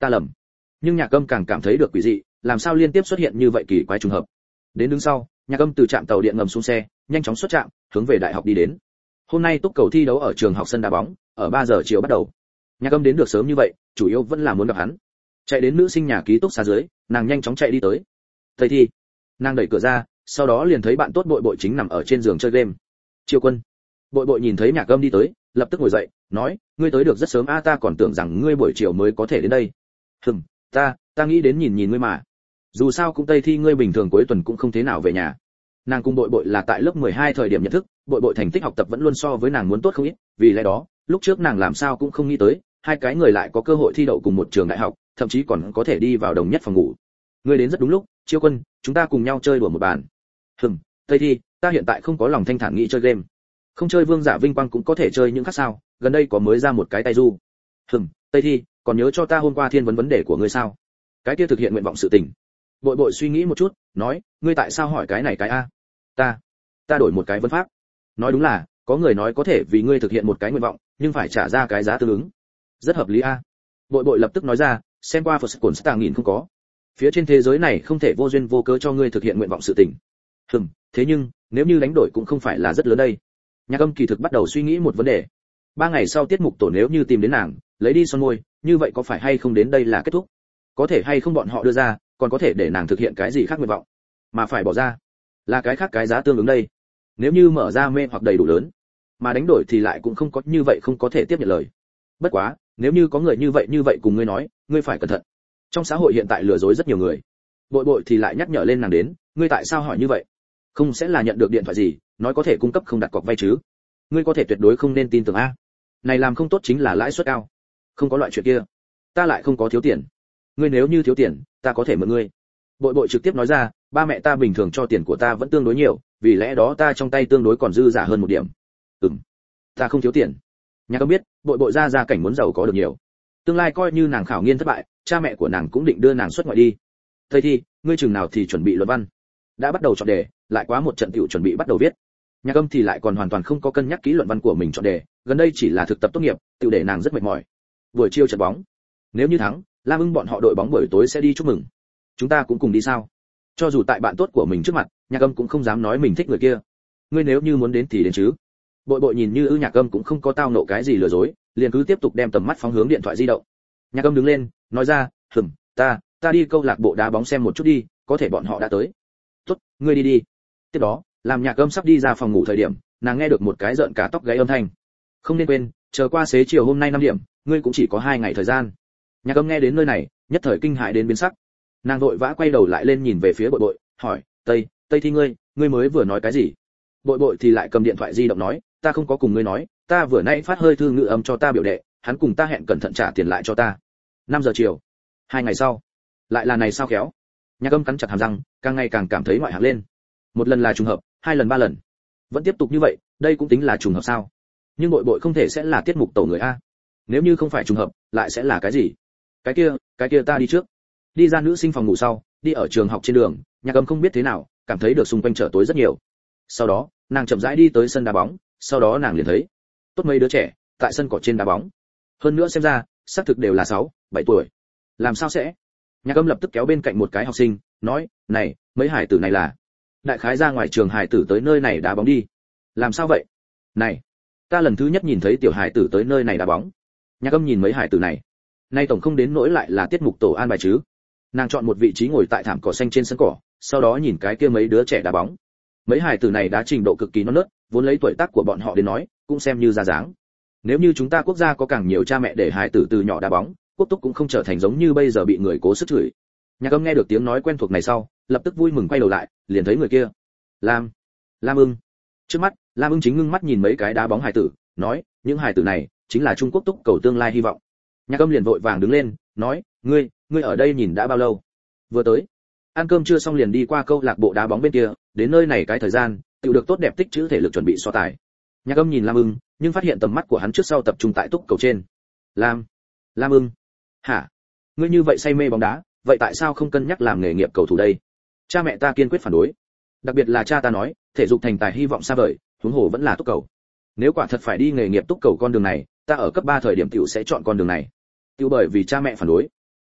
ta lầm. Nhưng Nhạc Âm càng cảm thấy được quỷ dị, làm sao liên tiếp xuất hiện như vậy kỳ quái trùng hợp. Đến đứng sau, Nhạc Âm từ trạm tàu điện ngầm xuống xe, nhanh chóng xuất trạm, hướng về đại học đi đến. Hôm nay túc cầu thi đấu ở trường học sân đá bóng, ở ba giờ chiều bắt đầu. Nhạc Âm đến được sớm như vậy, chủ yếu vẫn là muốn gặp hắn. Chạy đến nữ sinh nhà ký túc xá dưới, nàng nhanh chóng chạy đi tới. Thầy Thi, nàng đẩy cửa ra, sau đó liền thấy bạn tốt Bội Bội chính nằm ở trên giường chơi game. Chiêu Quân. Bội Bội nhìn thấy Nhạc Âm đi tới, lập tức ngồi dậy, nói, ngươi tới được rất sớm a, ta còn tưởng rằng ngươi buổi chiều mới có thể đến đây. Hừm, ta, ta nghĩ đến nhìn nhìn ngươi mà. Dù sao cũng Tây Thi ngươi bình thường cuối tuần cũng không thế nào về nhà. Nàng cùng Bội Bội là tại lớp mười hai thời điểm nhận thức, Bội Bội thành tích học tập vẫn luôn so với nàng muốn tốt không ít, vì lẽ đó, lúc trước nàng làm sao cũng không nghĩ tới, hai cái người lại có cơ hội thi đậu cùng một trường đại học, thậm chí còn có thể đi vào đồng nhất phòng ngủ. Ngươi đến rất đúng lúc, Chiêu Quân, chúng ta cùng nhau chơi đùa một bàn. Hừm, Tây Thi, ta hiện tại không có lòng thanh thản nghĩ chơi game. Không chơi Vương Giả Vinh Quang cũng có thể chơi những khác sao, gần đây có mới ra một cái tay du. Hừm, Tây Thi, còn nhớ cho ta hôm qua thiên vấn vấn đề của ngươi sao? Cái kia thực hiện nguyện vọng sự tình. Bội Bội suy nghĩ một chút, nói, ngươi tại sao hỏi cái này cái a? Ta, ta đổi một cái vấn pháp. Nói đúng là, có người nói có thể vì ngươi thực hiện một cái nguyện vọng, nhưng phải trả ra cái giá tương ứng. Rất hợp lý a. Bội Bội lập tức nói ra, xem qua Phật Cổn Stang nghìn không có. Phía trên thế giới này không thể vô duyên vô cớ cho ngươi thực hiện nguyện vọng sự tình. Hừm, thế nhưng, nếu như đánh đổi cũng không phải là rất lớn đây. Nhạc Âm kỳ thực bắt đầu suy nghĩ một vấn đề. Ba ngày sau tiết mục tổ nếu như tìm đến nàng, lấy đi son môi, như vậy có phải hay không đến đây là kết thúc? Có thể hay không bọn họ đưa ra, còn có thể để nàng thực hiện cái gì khác nguyện vọng, mà phải bỏ ra là cái khác cái giá tương ứng đây. Nếu như mở ra mê hoặc đầy đủ lớn, mà đánh đổi thì lại cũng không có như vậy không có thể tiếp nhận lời. Bất quá, nếu như có người như vậy như vậy cùng ngươi nói, ngươi phải cẩn thận. Trong xã hội hiện tại lừa dối rất nhiều người. Bội Bội thì lại nhắc nhở lên nàng đến, ngươi tại sao hỏi như vậy? Không sẽ là nhận được điện thoại gì, nói có thể cung cấp không đặt cọc vay chứ? Ngươi có thể tuyệt đối không nên tin tưởng a. Này làm không tốt chính là lãi suất cao. Không có loại chuyện kia. Ta lại không có thiếu tiền. Ngươi nếu như thiếu tiền, ta có thể mượn ngươi. Bội Bội trực tiếp nói ra, ba mẹ ta bình thường cho tiền của ta vẫn tương đối nhiều, vì lẽ đó ta trong tay tương đối còn dư giả hơn một điểm. Ừm, ta không thiếu tiền. Nhạc Âm biết, Bội Bội ra gia cảnh muốn giàu có được nhiều. Tương lai coi như nàng khảo nghiên thất bại, cha mẹ của nàng cũng định đưa nàng xuất ngoại đi. Thầy Thi, ngươi chừng nào thì chuẩn bị luận văn? Đã bắt đầu chọn đề, lại quá một trận tiểu chuẩn bị bắt đầu viết. Nhạc Âm thì lại còn hoàn toàn không có cân nhắc kỹ luận văn của mình chọn đề, gần đây chỉ là thực tập tốt nghiệp, tiểu để nàng rất mệt mỏi. Buổi chiều trận bóng, nếu như thắng, Lam Ưng bọn họ đội bóng buổi tối sẽ đi chúc mừng. Chúng ta cũng cùng đi sao? Cho dù tại bạn tốt của mình trước mặt, Nhạc Âm cũng không dám nói mình thích người kia. Ngươi nếu như muốn đến thì đến chứ. Bội Bội nhìn như ư Nhạc Âm cũng không có tao nộ cái gì lừa dối, liền cứ tiếp tục đem tầm mắt phóng hướng điện thoại di động. Nhạc Âm đứng lên, nói ra, "Ừm, ta, ta đi câu lạc bộ đá bóng xem một chút đi, có thể bọn họ đã tới." "Tốt, ngươi đi đi." Tiếp đó, làm Nhạc Âm sắp đi ra phòng ngủ thời điểm, nàng nghe được một cái rợn cả tóc gáy âm thanh. "Không nên quên, chờ qua xế chiều hôm nay năm điểm, ngươi cũng chỉ có hai ngày thời gian." Nhạc Âm nghe đến nơi này, nhất thời kinh hãi đến biến sắc. Nàng vội vã quay đầu lại lên nhìn về phía Bội Bội, hỏi, "Tây, Tây Thi ngươi, ngươi mới vừa nói cái gì?" Bội Bội thì lại cầm điện thoại di động nói, "Ta không có cùng ngươi nói, ta vừa nãy phát hơi thư ngữ âm cho ta biểu đệ, hắn cùng ta hẹn cẩn thận trả tiền lại cho ta." Năm giờ chiều, hai ngày sau, lại là này sao khéo. Nhạc Âm cắn chặt hàm răng, càng ngày càng cảm thấy ngoại hạng lên. Một lần là trùng hợp, hai lần ba lần, vẫn tiếp tục như vậy, đây cũng tính là trùng hợp sao? Nhưng Bội Bội không thể sẽ là tiết mục tổ người a. Nếu như không phải trùng hợp, lại sẽ là cái gì? Cái kia, cái kia ta đi trước. Đi ra nữ sinh phòng ngủ sau, đi ở trường học trên đường, Nhạc Âm không biết thế nào, cảm thấy được xung quanh trở tối rất nhiều. Sau đó, nàng chậm rãi đi tới sân đá bóng, sau đó nàng liền thấy tốt mấy đứa trẻ tại sân cỏ trên đá bóng. Hơn nữa xem ra, xác thực đều là sáu, bảy tuổi. Làm sao sẽ? Nhạc Âm lập tức kéo bên cạnh một cái học sinh, nói, "Này, mấy hải tử này là đại khái ra ngoài trường hải tử tới nơi này đá bóng đi." "Làm sao vậy?" "Này, ta lần thứ nhất nhìn thấy tiểu hải tử tới nơi này đá bóng." Nhạc Âm nhìn mấy hải tử này, nay tổng không đến nỗi lại là tiết mục tổ an bài chứ. Nàng chọn một vị trí ngồi tại thảm cỏ xanh trên sân cỏ, sau đó nhìn cái kia mấy đứa trẻ đá bóng. Mấy hải tử này đá trình độ cực kỳ non nớt, vốn lấy tuổi tác của bọn họ đến nói, cũng xem như ra dáng. Nếu như chúng ta quốc gia có càng nhiều cha mẹ để hải tử từ nhỏ đá bóng, quốc túc cũng không trở thành giống như bây giờ bị người cố sức chửi. Nhạc Âm nghe được tiếng nói quen thuộc này sau, lập tức vui mừng quay đầu lại, liền thấy người kia. Lam, Lam Ưng. Trước mắt, Lam Ưng chính ngưng mắt nhìn mấy cái đá bóng hải tử, nói, những hải tử này chính là Trung Quốc túc cầu tương lai hy vọng. Nhạc Âm liền vội vàng đứng lên, nói, ngươi, ngươi ở đây nhìn đã bao lâu? Vừa tới. Ăn cơm chưa xong liền đi qua câu lạc bộ đá bóng bên kia, đến nơi này cái thời gian, tự được tốt đẹp tích trữ thể lực chuẩn bị so tài. Nhạc Âm nhìn Lam Ưng, nhưng phát hiện tầm mắt của hắn trước sau tập trung tại túc cầu trên. Lam, Lam Ưng, hả? Ngươi như vậy say mê bóng đá, vậy tại sao không cân nhắc làm nghề nghiệp cầu thủ đây? Cha mẹ ta kiên quyết phản đối. Đặc biệt là cha ta nói, thể dục thành tài hy vọng xa vời, huống hồ vẫn là túc cầu. Nếu quả thật phải đi nghề nghiệp túc cầu con đường này, ta ở cấp ba thời điểm tiểu sẽ chọn con đường này. Tiểu bởi vì cha mẹ phản đối.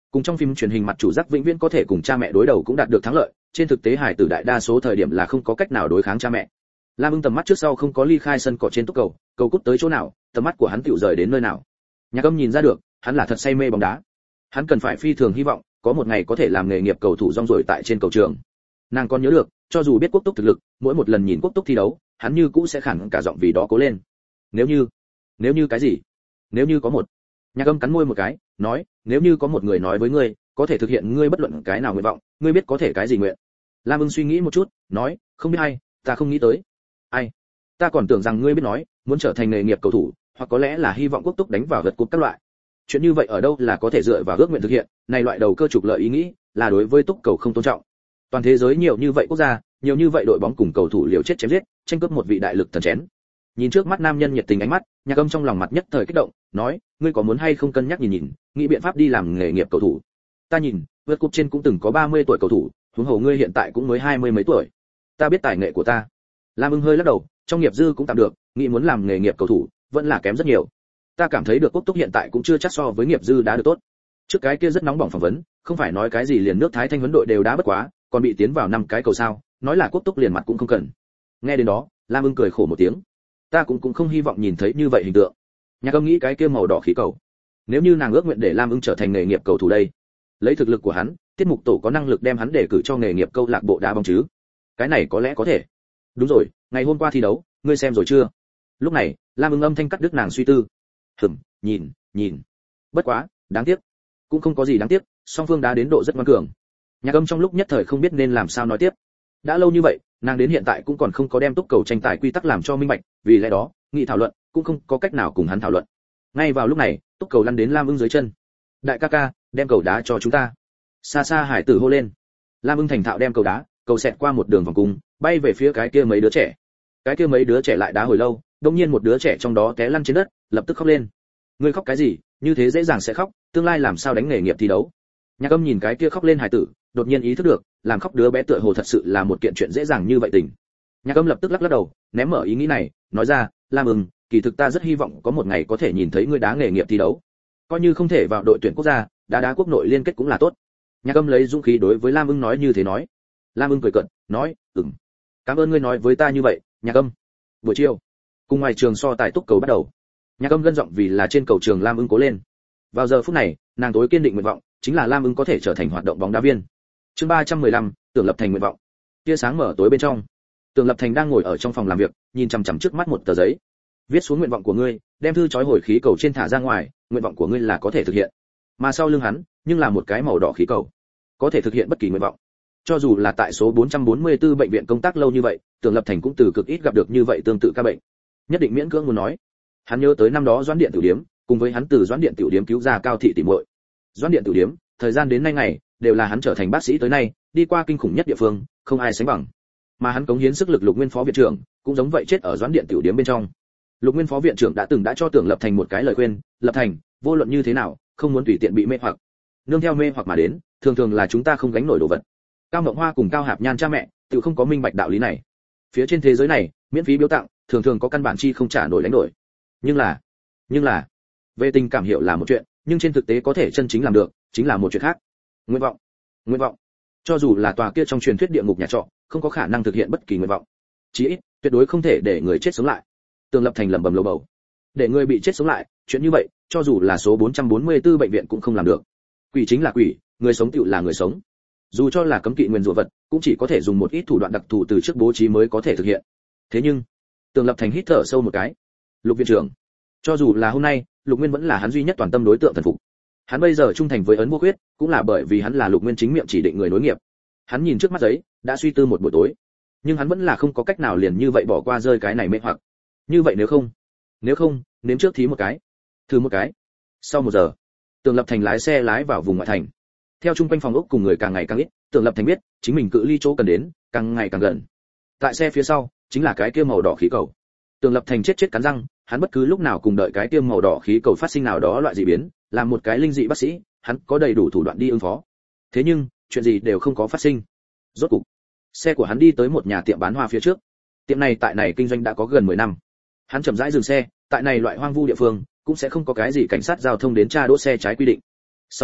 Cùng trong phim truyền hình mặt chủ giác vĩnh viễn có thể cùng cha mẹ đối đầu cũng đạt được thắng lợi, trên thực tế hải tử đại đa số thời điểm là không có cách nào đối kháng cha mẹ. Lam Ưng tầm mắt trước sau không có ly khai sân cỏ trên túc cầu, cầu cút tới chỗ nào, tầm mắt của hắn tựu rời đến nơi nào. Nhạc Âm nhìn ra được, hắn là thật say mê bóng đá. Hắn cần phải phi thường hy vọng có một ngày có thể làm nghề nghiệp cầu thủ rong ruổi tại trên cầu trường. Nàng còn nhớ được, cho dù biết Quốc Túc thực lực, mỗi một lần nhìn Quốc Túc thi đấu, hắn như cũ sẽ khẳng cả giọng vì đó cố lên. Nếu như, nếu như cái gì? Nếu như có một. Nhạc Âm cắn môi một cái, nói, nếu như có một người nói với ngươi, có thể thực hiện ngươi bất luận cái nào nguyện vọng, ngươi biết có thể cái gì nguyện? Lam Ưng suy nghĩ một chút, nói, không biết ai, ta không nghĩ tới. Ai? Ta còn tưởng rằng ngươi biết nói, muốn trở thành nghề nghiệp cầu thủ, hoặc có lẽ là hy vọng Quốc Túc đánh vào vượt cúp các loại. Chuyện như vậy ở đâu là có thể dựa vào ước nguyện thực hiện, này loại đầu cơ trục lợi ý nghĩ, là đối với Túc cầu không tôn trọng. Toàn thế giới nhiều như vậy quốc gia, nhiều như vậy đội bóng cùng cầu thủ liều chết chém giết, tranh cướp một vị đại lực thần chén. Nhìn trước mắt nam nhân nhiệt tình ánh mắt, Nhạc Âm trong lòng mặt nhất thời kích động, nói, ngươi có muốn hay không cân nhắc nhìn nhìn, nghĩ biện pháp đi làm nghề nghiệp cầu thủ. Ta nhìn, vượt cúp trên cũng từng có ba mươi tuổi cầu thủ, huống hồ ngươi hiện tại cũng mới hai mươi mấy tuổi. Ta biết tài nghệ của ta. Lam Ưng hơi lắc đầu, trong nghiệp dư cũng tạm được, nghĩ muốn làm nghề nghiệp cầu thủ, vẫn là kém rất nhiều. Ta cảm thấy được Quốc Túc hiện tại cũng chưa chắc so với nghiệp dư đá được tốt. Trước cái kia rất nóng bỏng phỏng vấn, không phải nói cái gì liền nước Thái Thanh huấn đội đều đá bất quá, còn bị tiến vào năm cái cầu sao, nói là Quốc Túc liền mặt cũng không cần. Nghe đến đó, Lam Ưng cười khổ một tiếng. Ta cũng cũng không hy vọng nhìn thấy như vậy hình tượng. Nhạc Âm nghĩ cái kia màu đỏ khí cầu. Nếu như nàng ước nguyện để Lam Ưng trở thành nghề nghiệp cầu thủ đây, lấy thực lực của hắn, tiết mục tổ có năng lực đem hắn để cử cho nghề nghiệp câu lạc bộ đá bóng chứ? Cái này có lẽ có thể. Đúng rồi, ngày hôm qua thi đấu, ngươi xem rồi chưa? Lúc này, Lam Ưng âm thanh cắt đứt nàng suy tư. Hừm, nhìn, nhìn. Bất quá, đáng tiếc. Cũng không có gì đáng tiếc, song phương đá đến độ rất ngoan cường. Nhạc Âm trong lúc nhất thời không biết nên làm sao nói tiếp. Đã lâu như vậy, nàng đến hiện tại cũng còn không có đem túc cầu tranh tài quy tắc làm cho minh bạch, vì lẽ đó, nghị thảo luận cũng không có cách nào cùng hắn thảo luận. Ngay vào lúc này, túc cầu lăn đến Lam Ưng dưới chân. Đại ca ca, đem cầu đá cho chúng ta. Xa xa hải tử hô lên. Lam Ưng thành thạo đem cầu đá, cầu xẹt qua một đường vòng cung, bay về phía cái kia mấy đứa trẻ. Cái kia mấy đứa trẻ lại đá hồi lâu, đột nhiên một đứa trẻ trong đó té lăn trên đất, lập tức khóc lên. Ngươi khóc cái gì, như thế dễ dàng sẽ khóc, tương lai làm sao đánh nghề nghiệp thi đấu. Nhạc Âm nhìn cái kia khóc lên hải tử, đột nhiên ý thức được, làm khóc đứa bé tựa hồ thật sự là một kiện chuyện dễ dàng như vậy tình. Nhạc Âm lập tức lắc lắc đầu, ném mở ý nghĩ này, nói ra, Lam Ưng, kỳ thực ta rất hy vọng có một ngày có thể nhìn thấy ngươi đá nghề nghiệp thi đấu. Coi như không thể vào đội tuyển quốc gia, đá đá quốc nội liên kết cũng là tốt. Nhạc Âm lấy dũng khí đối với Lam Ưng nói như thế nói. Lam Ưng cười cợt, nói, ừm, cảm ơn ngươi nói với ta như vậy, Nhạc Âm. Buổi chiều, cùng ngoài trường so tài túc cầu bắt đầu. Nhạc Âm gân giọng vì là trên cầu trường Lam Ưng cố lên. Vào giờ phút này, nàng tối kiên định nguyện vọng chính là Lam Ưng có thể trở thành hoạt động bóng đá viên. Chương ba trăm mười lăm, Tưởng Lập Thành nguyện vọng. Tia sáng mở tối bên trong. Tưởng Lập Thành đang ngồi ở trong phòng làm việc, nhìn chằm chằm trước mắt một tờ giấy. Viết xuống nguyện vọng của ngươi, đem thư chói hồi khí cầu trên thả ra ngoài, nguyện vọng của ngươi là có thể thực hiện. Mà sau lưng hắn, nhưng là một cái màu đỏ khí cầu, có thể thực hiện bất kỳ nguyện vọng. Cho dù là tại số bốn trăm bốn mươi tư bệnh viện công tác lâu như vậy, Tưởng Lập Thành cũng từ cực ít gặp được như vậy tương tự ca bệnh. Nhất định miễn cưỡng muốn nói. Hắn nhớ tới năm đó Doãn Điện Tiểu Điếm, cùng với hắn từ Doãn Điện Tiểu Điếm cứu ra Cao thị tỷ muội. Doãn Điện Tiểu Điếm, thời gian đến nay ngày, đều là hắn trở thành bác sĩ tới nay, đi qua kinh khủng nhất địa phương, không ai sánh bằng. Mà hắn cống hiến sức lực Lục Nguyên phó viện trưởng, cũng giống vậy chết ở Doãn Điện Tiểu Điếm bên trong. Lục Nguyên phó viện trưởng đã từng đã cho Tưởng Lập Thành một cái lời khuyên, Lập Thành, vô luận như thế nào, không muốn tùy tiện bị mê hoặc. Nương theo mê hoặc mà đến, thường thường là chúng ta không gánh nổi đồ vật. Cao Mộng Hoa cùng Cao Hạp Nhan cha mẹ, tự không có minh bạch đạo lý này. Phía trên thế giới này, miễn phí biếu tặng, thường thường có căn bản chi không trả nổi đánh đổi. Nhưng là, nhưng là, về tình cảm hiểu là một chuyện, nhưng trên thực tế có thể chân chính làm được, chính là một chuyện khác. Nguyện vọng, nguyện vọng. Cho dù là tòa kia trong truyền thuyết địa ngục nhà trọ, không có khả năng thực hiện bất kỳ nguyện vọng. Chí ít, tuyệt đối không thể để người chết sống lại. Tưởng Lập Thành lẩm bẩm lầu bầu. Để người bị chết sống lại, chuyện như vậy, cho dù là số bốn trăm bốn mươi tư bệnh viện cũng không làm được. Quỷ chính là quỷ, người sống tựu là người sống. Dù cho là cấm kỵ nguyên rủa vật, cũng chỉ có thể dùng một ít thủ đoạn đặc thù từ trước bố trí mới có thể thực hiện. Thế nhưng, Tưởng Lập Thành hít thở sâu một cái. Lục viện trưởng, cho dù là hôm nay, Lục Nguyên vẫn là hắn duy nhất toàn tâm đối tượng thần phục. Hắn bây giờ trung thành với ấn vô quyết, cũng là bởi vì hắn là Lục Nguyên chính miệng chỉ định người nối nghiệp. Hắn nhìn trước mắt giấy, đã suy tư một buổi tối, nhưng hắn vẫn là không có cách nào liền như vậy bỏ qua rơi cái này mê hoặc. Như vậy nếu không, nếu không, nếm trước thí một cái, thử một cái. Sau một giờ, Tưởng Lập Thành lái xe lái vào vùng ngoại thành. Theo chung quanh phòng ốc cùng người càng ngày càng ít, Tưởng Lập Thành biết, chính mình cự ly chỗ cần đến, càng ngày càng gần. Tại xe phía sau, chính là cái kia màu đỏ khí cầu. Tưởng Lập Thành chết chết cắn răng, hắn bất cứ lúc nào cùng đợi cái kia màu đỏ khí cầu phát sinh nào đó loại dị biến, làm một cái linh dị bác sĩ, hắn có đầy đủ thủ đoạn đi ứng phó. Thế nhưng, chuyện gì đều không có phát sinh. Rốt cục, xe của hắn đi tới một nhà tiệm bán hoa phía trước. Tiệm này tại này kinh doanh đã có gần mười năm. Hắn chậm rãi dừng xe, tại này loại hoang vu địa phương, cũng sẽ không có cái gì cảnh sát giao thông đến tra đỗ xe trái quy định. Sau đó,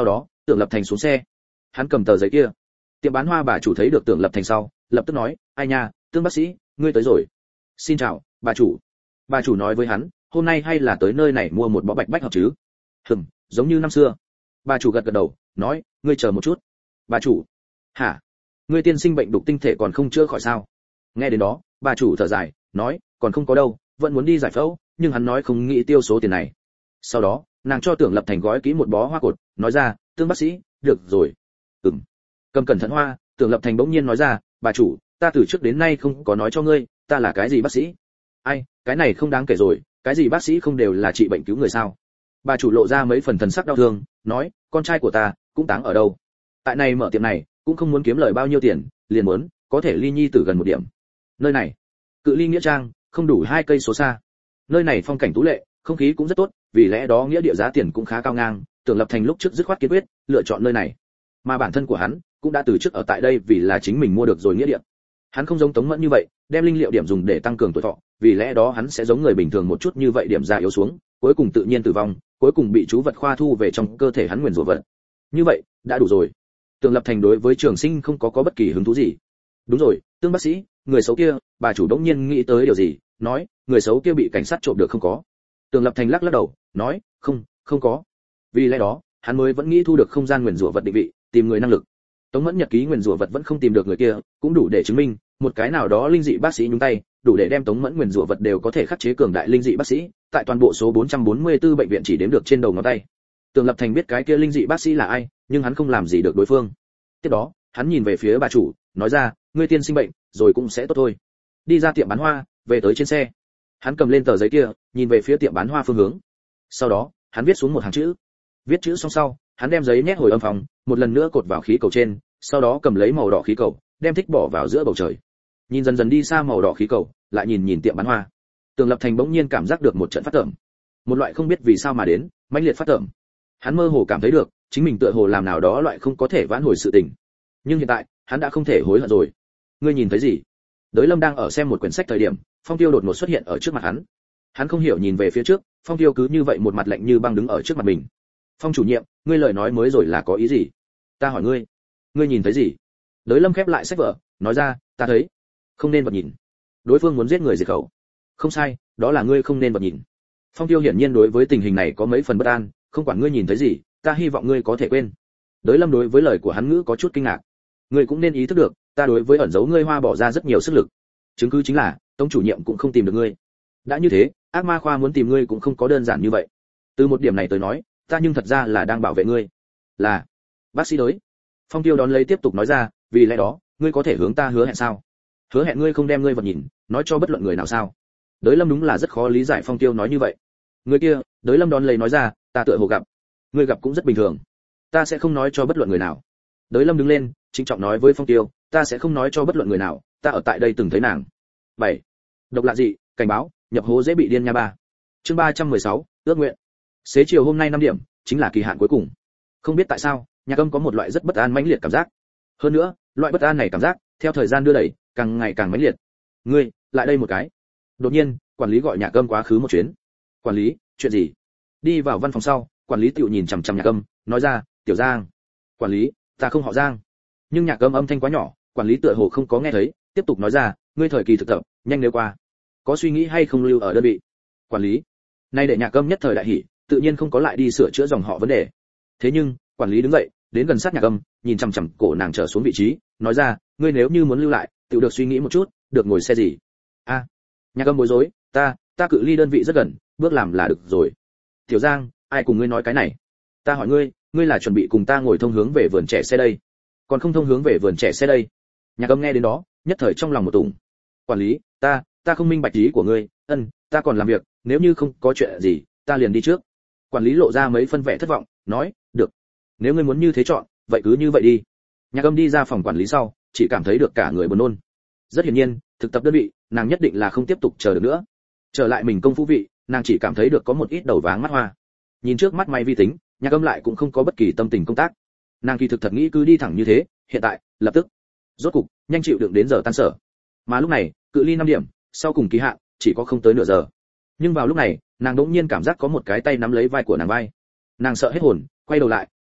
Tưởng Lập Thành xuống xe. Hắn cầm tờ giấy kia. Tiệm bán hoa bà chủ thấy được Tưởng Lập Thành sau, lập tức nói, ai nha, Tương bác sĩ, ngươi tới rồi. Xin chào, bà chủ. Bà chủ nói với hắn, hôm nay hay là tới nơi này mua một bó bạch bách hợp chứ? Hừm, giống như năm xưa. Bà chủ gật gật đầu, nói, ngươi chờ một chút. Bà chủ. Hả? Ngươi tiên sinh bệnh đục tinh thể còn không chữa khỏi sao? Nghe đến đó, bà chủ thở dài, nói, còn không có đâu, vẫn muốn đi giải phẫu, nhưng hắn nói không nghĩ tiêu số tiền này. Sau đó, nàng cho Tưởng Lập Thành gói kỹ một bó hoa cột, nói ra, Tương bác sĩ, được rồi. Ừm. Cầm cẩn thận hoa, Tưởng Lập Thành bỗng nhiên nói ra, bà chủ, ta từ trước đến nay không có nói cho ngươi, ta là cái gì bác sĩ. Ai, cái này không đáng kể rồi, cái gì bác sĩ không đều là trị bệnh cứu người sao? Bà chủ lộ ra mấy phần thần sắc đau thương, nói, con trai của ta cũng táng ở đâu. Tại này mở tiệm này, cũng không muốn kiếm lời bao nhiêu tiền, liền muốn có thể ly nhi tử gần một điểm. Nơi này, cự ly nghĩa trang, không đủ hai cây số xa. Nơi này phong cảnh tú lệ, không khí cũng rất tốt, vì lẽ đó nghĩa địa giá tiền cũng khá cao ngang, Tưởng Lập Thành lúc trước dứt khoát kiên quyết, lựa chọn nơi này. Mà bản thân của hắn cũng đã từ trước ở tại đây vì là chính mình mua được rồi nghĩa địa. Hắn không giống Tống Mẫn như vậy, đem linh liệu điểm dùng để tăng cường tuổi thọ, vì lẽ đó hắn sẽ giống người bình thường một chút như vậy điểm ra yếu xuống, cuối cùng tự nhiên tử vong, cuối cùng bị chú vật khoa thu về trong cơ thể hắn nguyền rủa vật. Như vậy, đã đủ rồi. Tưởng Lập Thành đối với Trường Sinh không có có bất kỳ hứng thú gì. Đúng rồi, Tương bác sĩ, người xấu kia, bà chủ đống nhiên nghĩ tới điều gì, nói, người xấu kia bị cảnh sát trộm được không có? Tưởng Lập Thành lắc lắc đầu, nói, không, không có. Vì lẽ đó, hắn mới vẫn nghĩ thu được không gian nguyền rủa vật định vị, tìm người năng lực. Tống Mẫn nhật ký nguyền rủa vật vẫn không tìm được người kia, cũng đủ để chứng minh, một cái nào đó linh dị bác sĩ nhúng tay, đủ để đem Tống Mẫn nguyền rủa vật đều có thể khắc chế cường đại linh dị bác sĩ, tại toàn bộ số bốn trăm bốn mươi tư bệnh viện chỉ đếm được trên đầu ngón tay. Tưởng Lập Thành biết cái kia linh dị bác sĩ là ai, nhưng hắn không làm gì được đối phương. Tiếp đó, hắn nhìn về phía bà chủ, nói ra, ngươi tiên sinh bệnh, rồi cũng sẽ tốt thôi. Đi ra tiệm bán hoa, về tới trên xe. Hắn cầm lên tờ giấy kia, nhìn về phía tiệm bán hoa phương hướng. Sau đó, hắn viết xuống một hàng chữ. Viết chữ xong sau, hắn đem giấy nhét hồi âm phòng, một lần nữa cột vào khí cầu trên, sau đó cầm lấy màu đỏ khí cầu, đem thích bỏ vào giữa bầu trời. Nhìn dần dần đi xa màu đỏ khí cầu, lại nhìn nhìn tiệm bán hoa. Tưởng Lập Thành bỗng nhiên cảm giác được một trận phát tởm, một loại không biết vì sao mà đến, mãnh liệt phát tởm. Hắn mơ hồ cảm thấy được, chính mình tựa hồ làm nào đó loại không có thể vãn hồi sự tình. Nhưng hiện tại, hắn đã không thể hối hận rồi. Ngươi nhìn thấy gì? Đới Lâm đang ở xem một quyển sách thời điểm, Phong Tiêu đột ngột xuất hiện ở trước mặt hắn. Hắn không hiểu nhìn về phía trước, Phong Tiêu cứ như vậy một mặt lạnh như băng đứng ở trước mặt mình. Phong chủ nhiệm, ngươi lời nói mới rồi là có ý gì? Ta hỏi ngươi, ngươi nhìn thấy gì? Đới Lâm khép lại sách vở, nói ra, ta thấy, không nên vật nhìn. Đối phương muốn giết người diệt khẩu. Không sai, đó là ngươi không nên vật nhìn. Phong Tiêu hiển nhiên đối với tình hình này có mấy phần bất an, không quản ngươi nhìn thấy gì, ta hy vọng ngươi có thể quên. Đới Lâm đối với lời của hắn ngữ có chút kinh ngạc. Ngươi cũng nên ý thức được, ta đối với ẩn giấu ngươi hoa bỏ ra rất nhiều sức lực. Chứng cứ chính là, Tống chủ nhiệm cũng không tìm được ngươi. Đã như thế, ác ma khoa muốn tìm ngươi cũng không có đơn giản như vậy. Từ một điểm này tới nói, ta nhưng thật ra là đang bảo vệ ngươi. Là, bác sĩ đối. Phong Tiêu đón lấy tiếp tục nói ra, vì lẽ đó, ngươi có thể hướng ta hứa hẹn sao? Hứa hẹn ngươi không đem ngươi vật nhìn, nói cho bất luận người nào sao? Đới Lâm đúng là rất khó lý giải Phong Tiêu nói như vậy. Người kia, Đới Lâm đón lấy nói ra, ta tựa hồ gặp. Ngươi gặp cũng rất bình thường. Ta sẽ không nói cho bất luận người nào. Đới Lâm đứng lên, trịnh trọng nói với Phong Tiêu, ta sẽ không nói cho bất luận người nào, ta ở tại đây từng thấy nàng. bảy. Độc lạ dị, cảnh báo, nhập hố dễ bị điên nha ba. Chương ba trăm mười sáu, ước nguyện. Xế chiều hôm nay năm điểm, chính là kỳ hạn cuối cùng. Không biết tại sao, Nhạc Âm có một loại rất bất an mãnh liệt cảm giác. Hơn nữa, loại bất an này cảm giác, theo thời gian đưa đẩy, càng ngày càng mãnh liệt. Ngươi, lại đây một cái. Đột nhiên, quản lý gọi Nhạc Âm quá khứ một chuyến. Quản lý, chuyện gì? Đi vào văn phòng sau, quản lý tiểu nhìn chằm chằm Nhạc Âm, nói ra, Tiểu Giang. Quản lý, ta không họ Giang. Nhưng Nhạc Âm âm thanh quá nhỏ, quản lý tựa hồ không có nghe thấy, tiếp tục nói ra, ngươi thời kỳ thực tập, nhanh nếu qua. Có suy nghĩ hay không lưu ở đơn vị? Quản lý. Nay để Nhạc Âm nhất thời đại hỉ, tự nhiên không có lại đi sửa chữa dòng họ vấn đề. Thế nhưng, quản lý đứng dậy, đến gần sát Nhạc Âm, nhìn chằm chằm cổ nàng trở xuống vị trí, nói ra, ngươi nếu như muốn lưu lại, tự được suy nghĩ một chút, được ngồi xe gì? A. À, Nhạc Âm bối rối, ta, ta cự ly đơn vị rất gần, bước làm là được rồi. Tiểu Giang, ai cùng ngươi nói cái này? Ta hỏi ngươi, ngươi là chuẩn bị cùng ta ngồi thông hướng về vườn trẻ xe đây, còn không thông hướng về vườn trẻ xe đây? Nhạc Âm nghe đến đó, nhất thời trong lòng một tủng. Quản lý, ta, ta không minh bạch ý của ngươi, ân, ta còn làm việc, nếu như không có chuyện gì, ta liền đi trước. Quản lý lộ ra mấy phân vẻ thất vọng, nói, được, nếu ngươi muốn như thế chọn, vậy cứ như vậy đi. Nhạc Âm đi ra phòng quản lý sau, chỉ cảm thấy được cả người buồn nôn. Rất hiển nhiên, thực tập đơn vị, nàng nhất định là không tiếp tục chờ được nữa. Trở lại mình công phu vị, nàng chỉ cảm thấy được có một ít đầu váng mắt hoa. Nhìn trước mắt máy vi tính, Nhạc Âm lại cũng không có bất kỳ tâm tình công tác. Nàng kỳ thực thật nghĩ cứ đi thẳng như thế, hiện tại, lập tức. Rốt cục, nhanh chịu đựng đến giờ tan sở. Mà lúc này, cự ly năm điểm, sau cùng kỳ hạn, chỉ có không tới nửa giờ. Nhưng vào lúc này, nàng đột nhiên cảm giác có một cái tay nắm lấy vai của nàng vai. Nàng sợ hết hồn, quay đầu lại,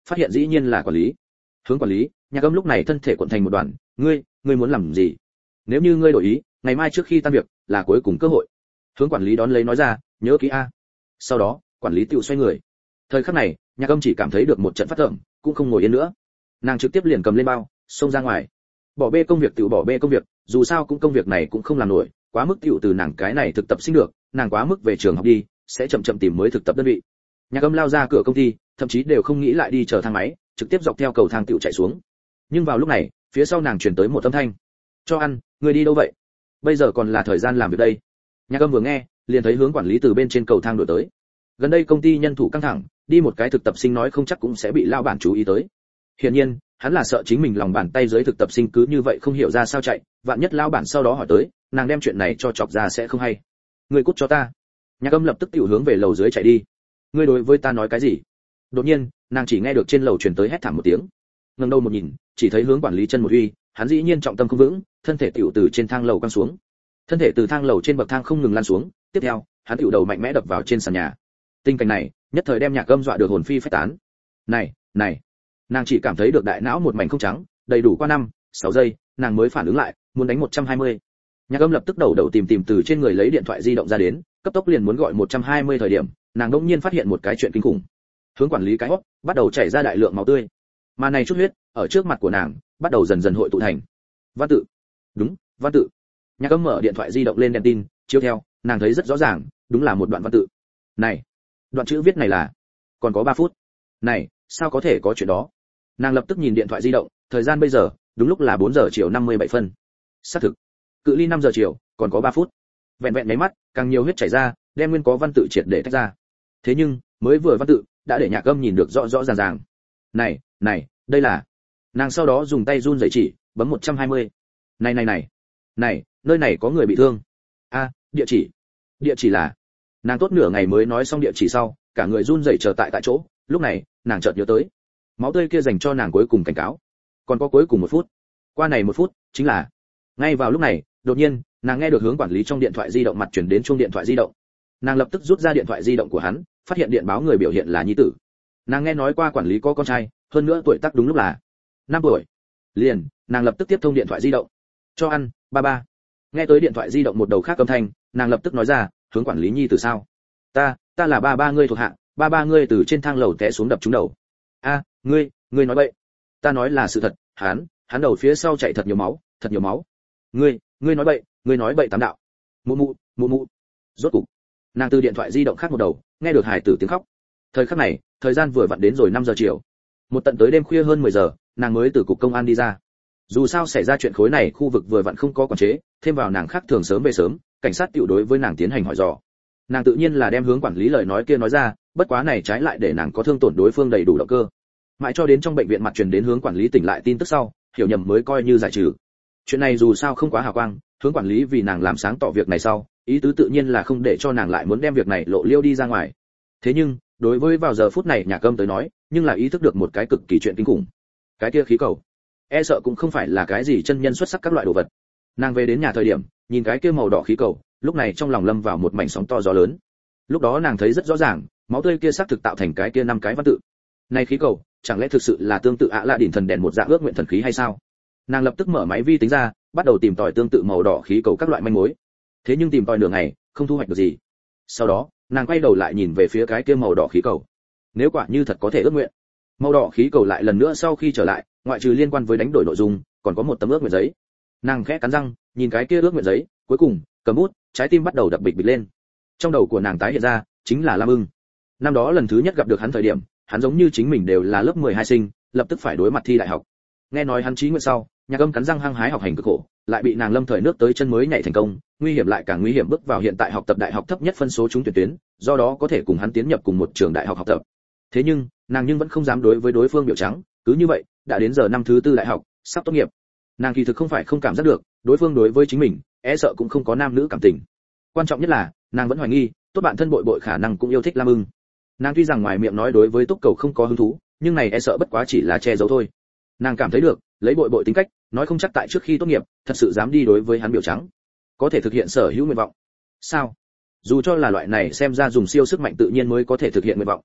phát hiện dĩ nhiên là quản lý. Hướng quản lý, Nhạc Âm lúc này thân thể cuộn thành một đoàn, "Ngươi, ngươi muốn làm gì? Nếu như ngươi đổi ý, ngày mai trước khi tan việc, là cuối cùng cơ hội." Hướng quản lý đón lấy nói ra, "Nhớ kỹ a." Sau đó, quản lý tiểu xoay người. Thời khắc này, Nhạc Âm chỉ cảm thấy được một trận phát rợn, cũng không ngồi yên nữa. Nàng trực tiếp liền cầm lên bao, xông ra ngoài. Bỏ bê công việc tiểu bỏ bê công việc, dù sao cũng công việc này cũng không làm nổi, quá mức tiểu từ nàng cái này thực tập sinh được, nàng quá mức về trường học đi, sẽ chậm chậm tìm mới thực tập đơn vị. Nhạc Âm lao ra cửa công ty, thậm chí đều không nghĩ lại đi chờ thang máy, trực tiếp dọc theo cầu thang tiểu chạy xuống. Nhưng vào lúc này, phía sau nàng truyền tới một âm thanh. "Cho ăn, người đi đâu vậy? Bây giờ còn là thời gian làm việc đây." Nhạc Âm vừa nghe, liền thấy hướng quản lý từ bên trên cầu thang đuổi tới. Gần đây công ty nhân thủ căng thẳng, đi một cái thực tập sinh nói không chắc cũng sẽ bị lao bản chú ý tới. Hiển nhiên, hắn là sợ chính mình lòng bàn tay dưới thực tập sinh cứ như vậy không hiểu ra sao chạy, vạn nhất lao bản sau đó hỏi tới, nàng đem chuyện này cho chọc ra sẽ không hay. "Ngươi cút cho ta." Nhạc Âm lập tức tiểu hướng về lầu dưới chạy đi. "Ngươi đối với ta nói cái gì?" Đột nhiên, nàng chỉ nghe được trên lầu truyền tới hét thảm một tiếng. Ngẩng đầu một nhìn, chỉ thấy hướng quản lý chân một uy, hắn dĩ nhiên trọng tâm không vững, thân thể tiểu từ trên thang lầu quăng xuống. Thân thể từ thang lầu trên bậc thang không ngừng lăn xuống, tiếp theo, hắn tiểu đầu mạnh mẽ đập vào trên sàn nhà. Tình cảnh này, nhất thời đem Nhạc Âm dọa được hồn phi phách tán. "Này, này." Nàng chỉ cảm thấy được đại não một mảnh không trắng, đầy đủ qua năm, sáu giây, nàng mới phản ứng lại, muốn đánh một trăm hai mươi. Nhạc Âm lập tức đầu đầu tìm tìm từ trên người lấy điện thoại di động ra đến, cấp tốc liền muốn gọi một trăm hai mươi thời điểm, nàng đột nhiên phát hiện một cái chuyện kinh khủng. Hướng quản lý cái hốc bắt đầu chảy ra đại lượng máu tươi. Mà này chút huyết, ở trước mặt của nàng, bắt đầu dần dần hội tụ thành văn tự. Đúng, văn tự. Nhạc Âm mở điện thoại di động lên đèn tin, chiếu theo, nàng thấy rất rõ ràng, đúng là một đoạn văn tự. Này, đoạn chữ viết này là còn có ba phút. Này, sao có thể có chuyện đó? Nàng lập tức nhìn điện thoại di động, thời gian bây giờ, đúng lúc là bốn giờ chiều năm mươi bảy phân. Xác thực, cự ly năm giờ chiều, còn có ba phút. Vẹn vẹn mấy mắt, càng nhiều huyết chảy ra, đem nguyên có văn tự triệt để tách ra. Thế nhưng, mới vừa văn tự, đã để Nhạc Âm nhìn được rõ rõ ràng ràng. Này, này, đây là. Nàng sau đó dùng tay run rẩy chỉ, bấm một trăm hai mươi. Này này này, này, nơi này có người bị thương. A, địa chỉ. Địa chỉ là. Nàng tốt nửa ngày mới nói xong địa chỉ sau, cả người run rẩy chờ tại tại chỗ, lúc này, nàng chợt nhớ tới. Máu tươi kia dành cho nàng cuối cùng cảnh cáo. Còn có cuối cùng một phút. Qua này một phút, chính là. Ngay vào lúc này, đột nhiên, nàng nghe được hướng quản lý trong điện thoại di động mặt chuyển đến chuông điện thoại di động. Nàng lập tức rút ra điện thoại di động của hắn, phát hiện điện báo người biểu hiện là nhi tử. Nàng nghe nói qua quản lý có con trai, hơn nữa tuổi tác đúng lúc là năm tuổi. Liền, nàng lập tức tiếp thông điện thoại di động. "Cho ăn, ba ba." Nghe tới điện thoại di động một đầu khác âm thanh, nàng lập tức nói ra, "Hướng quản lý nhi tử sao? Ta, ta là ba ba ngươi thuộc hạ, ba ba ngươi từ trên thang lầu té xuống đập trúng đầu." "A, ngươi, ngươi nói bậy." "Ta nói là sự thật, hắn, hắn đầu phía sau chảy thật nhiều máu, thật nhiều máu." "Ngươi, ngươi nói bậy, ngươi nói bậy tám đạo." "Mụ mụ, mụ mụ." Rốt cục, nàng từ điện thoại di động khác một đầu, nghe được hài tử tiếng khóc. Thời khắc này, thời gian vừa vặn đến rồi năm giờ chiều. Một tận tới đêm khuya hơn mười giờ, nàng mới từ cục công an đi ra. Dù sao xảy ra chuyện khối này khu vực vừa vặn không có quản chế, thêm vào nàng khác thường sớm về sớm, cảnh sát tiểu đối với nàng tiến hành hỏi dò. Nàng tự nhiên là đem hướng quản lý lời nói kia nói ra, bất quá này trái lại để nàng có thương tổn đối phương đầy đủ động cơ. Mãi cho đến trong bệnh viện mặt truyền đến hướng quản lý tỉnh lại tin tức sau, hiểu nhầm mới coi như giải trừ. Chuyện này dù sao không quá hào quang, hướng quản lý vì nàng làm sáng tỏ việc này sau, ý tứ tự nhiên là không để cho nàng lại muốn đem việc này lộ liêu đi ra ngoài. Thế nhưng, đối với vào giờ phút này Nhạc Âm tới nói, nhưng là ý thức được một cái cực kỳ chuyện kinh khủng. Cái kia khí cầu, e sợ cũng không phải là cái gì chân nhân xuất sắc các loại đồ vật. Nàng về đến nhà thời điểm, nhìn cái kia màu đỏ khí cầu, lúc này trong lòng lâm vào một mảnh sóng to gió lớn. Lúc đó nàng thấy rất rõ ràng, máu tươi kia xác thực tạo thành cái kia năm cái văn tự. Này khí cầu, chẳng lẽ thực sự là tương tự ạ lạ đỉnh thần đèn một dạng ước nguyện thần khí hay sao? Nàng lập tức mở máy vi tính ra, bắt đầu tìm tòi tương tự màu đỏ khí cầu các loại manh mối. Thế nhưng tìm tòi nửa ngày, không thu hoạch được gì. Sau đó, nàng quay đầu lại nhìn về phía cái kia màu đỏ khí cầu. Nếu quả như thật có thể ước nguyện. Màu đỏ khí cầu lại lần nữa sau khi trở lại, ngoại trừ liên quan với đánh đổi nội dung, còn có một tấm ước nguyện giấy. Nàng khẽ cắn răng, nhìn cái kia ước nguyện giấy, cuối cùng, cầm bút, trái tim bắt đầu đập bịch bịch lên. Trong đầu của nàng tái hiện ra, chính là Lam Ưng. Năm đó lần thứ nhất gặp được hắn thời điểm, hắn giống như chính mình đều là lớp mười hai sinh, lập tức phải đối mặt thi đại học. Nghe nói hắn chí nguyện sau, Nhạc Âm cắn răng hăng hái học hành cực khổ, lại bị nàng lâm thời nước tới chân mới nhảy thành công, nguy hiểm lại càng nguy hiểm bước vào hiện tại học tập đại học thấp nhất phân số trúng tuyển tuyến, do đó có thể cùng hắn tiến nhập cùng một trường đại học học tập. Thế nhưng, nàng nhưng vẫn không dám đối với đối phương biểu trắng, cứ như vậy, đã đến giờ năm thứ tư đại học, sắp tốt nghiệp. Nàng kỳ thực không phải không cảm giác được, đối phương đối với chính mình, e sợ cũng không có nam nữ cảm tình. Quan trọng nhất là, nàng vẫn hoài nghi, tốt bạn thân bội bội khả năng cũng yêu thích Lam Ưng. Nàng tuy rằng ngoài miệng nói đối với Túc Cầu không có hứng thú, nhưng này e sợ bất quá chỉ là che giấu thôi. Nàng cảm thấy được, lấy bội bội tính cách, nói không chắc tại trước khi tốt nghiệp, thật sự dám đi đối với hắn biểu trắng, có thể thực hiện sở hữu nguyện vọng. Sao? Dù cho là loại này xem ra dùng siêu sức mạnh tự nhiên mới có thể thực hiện nguyện vọng.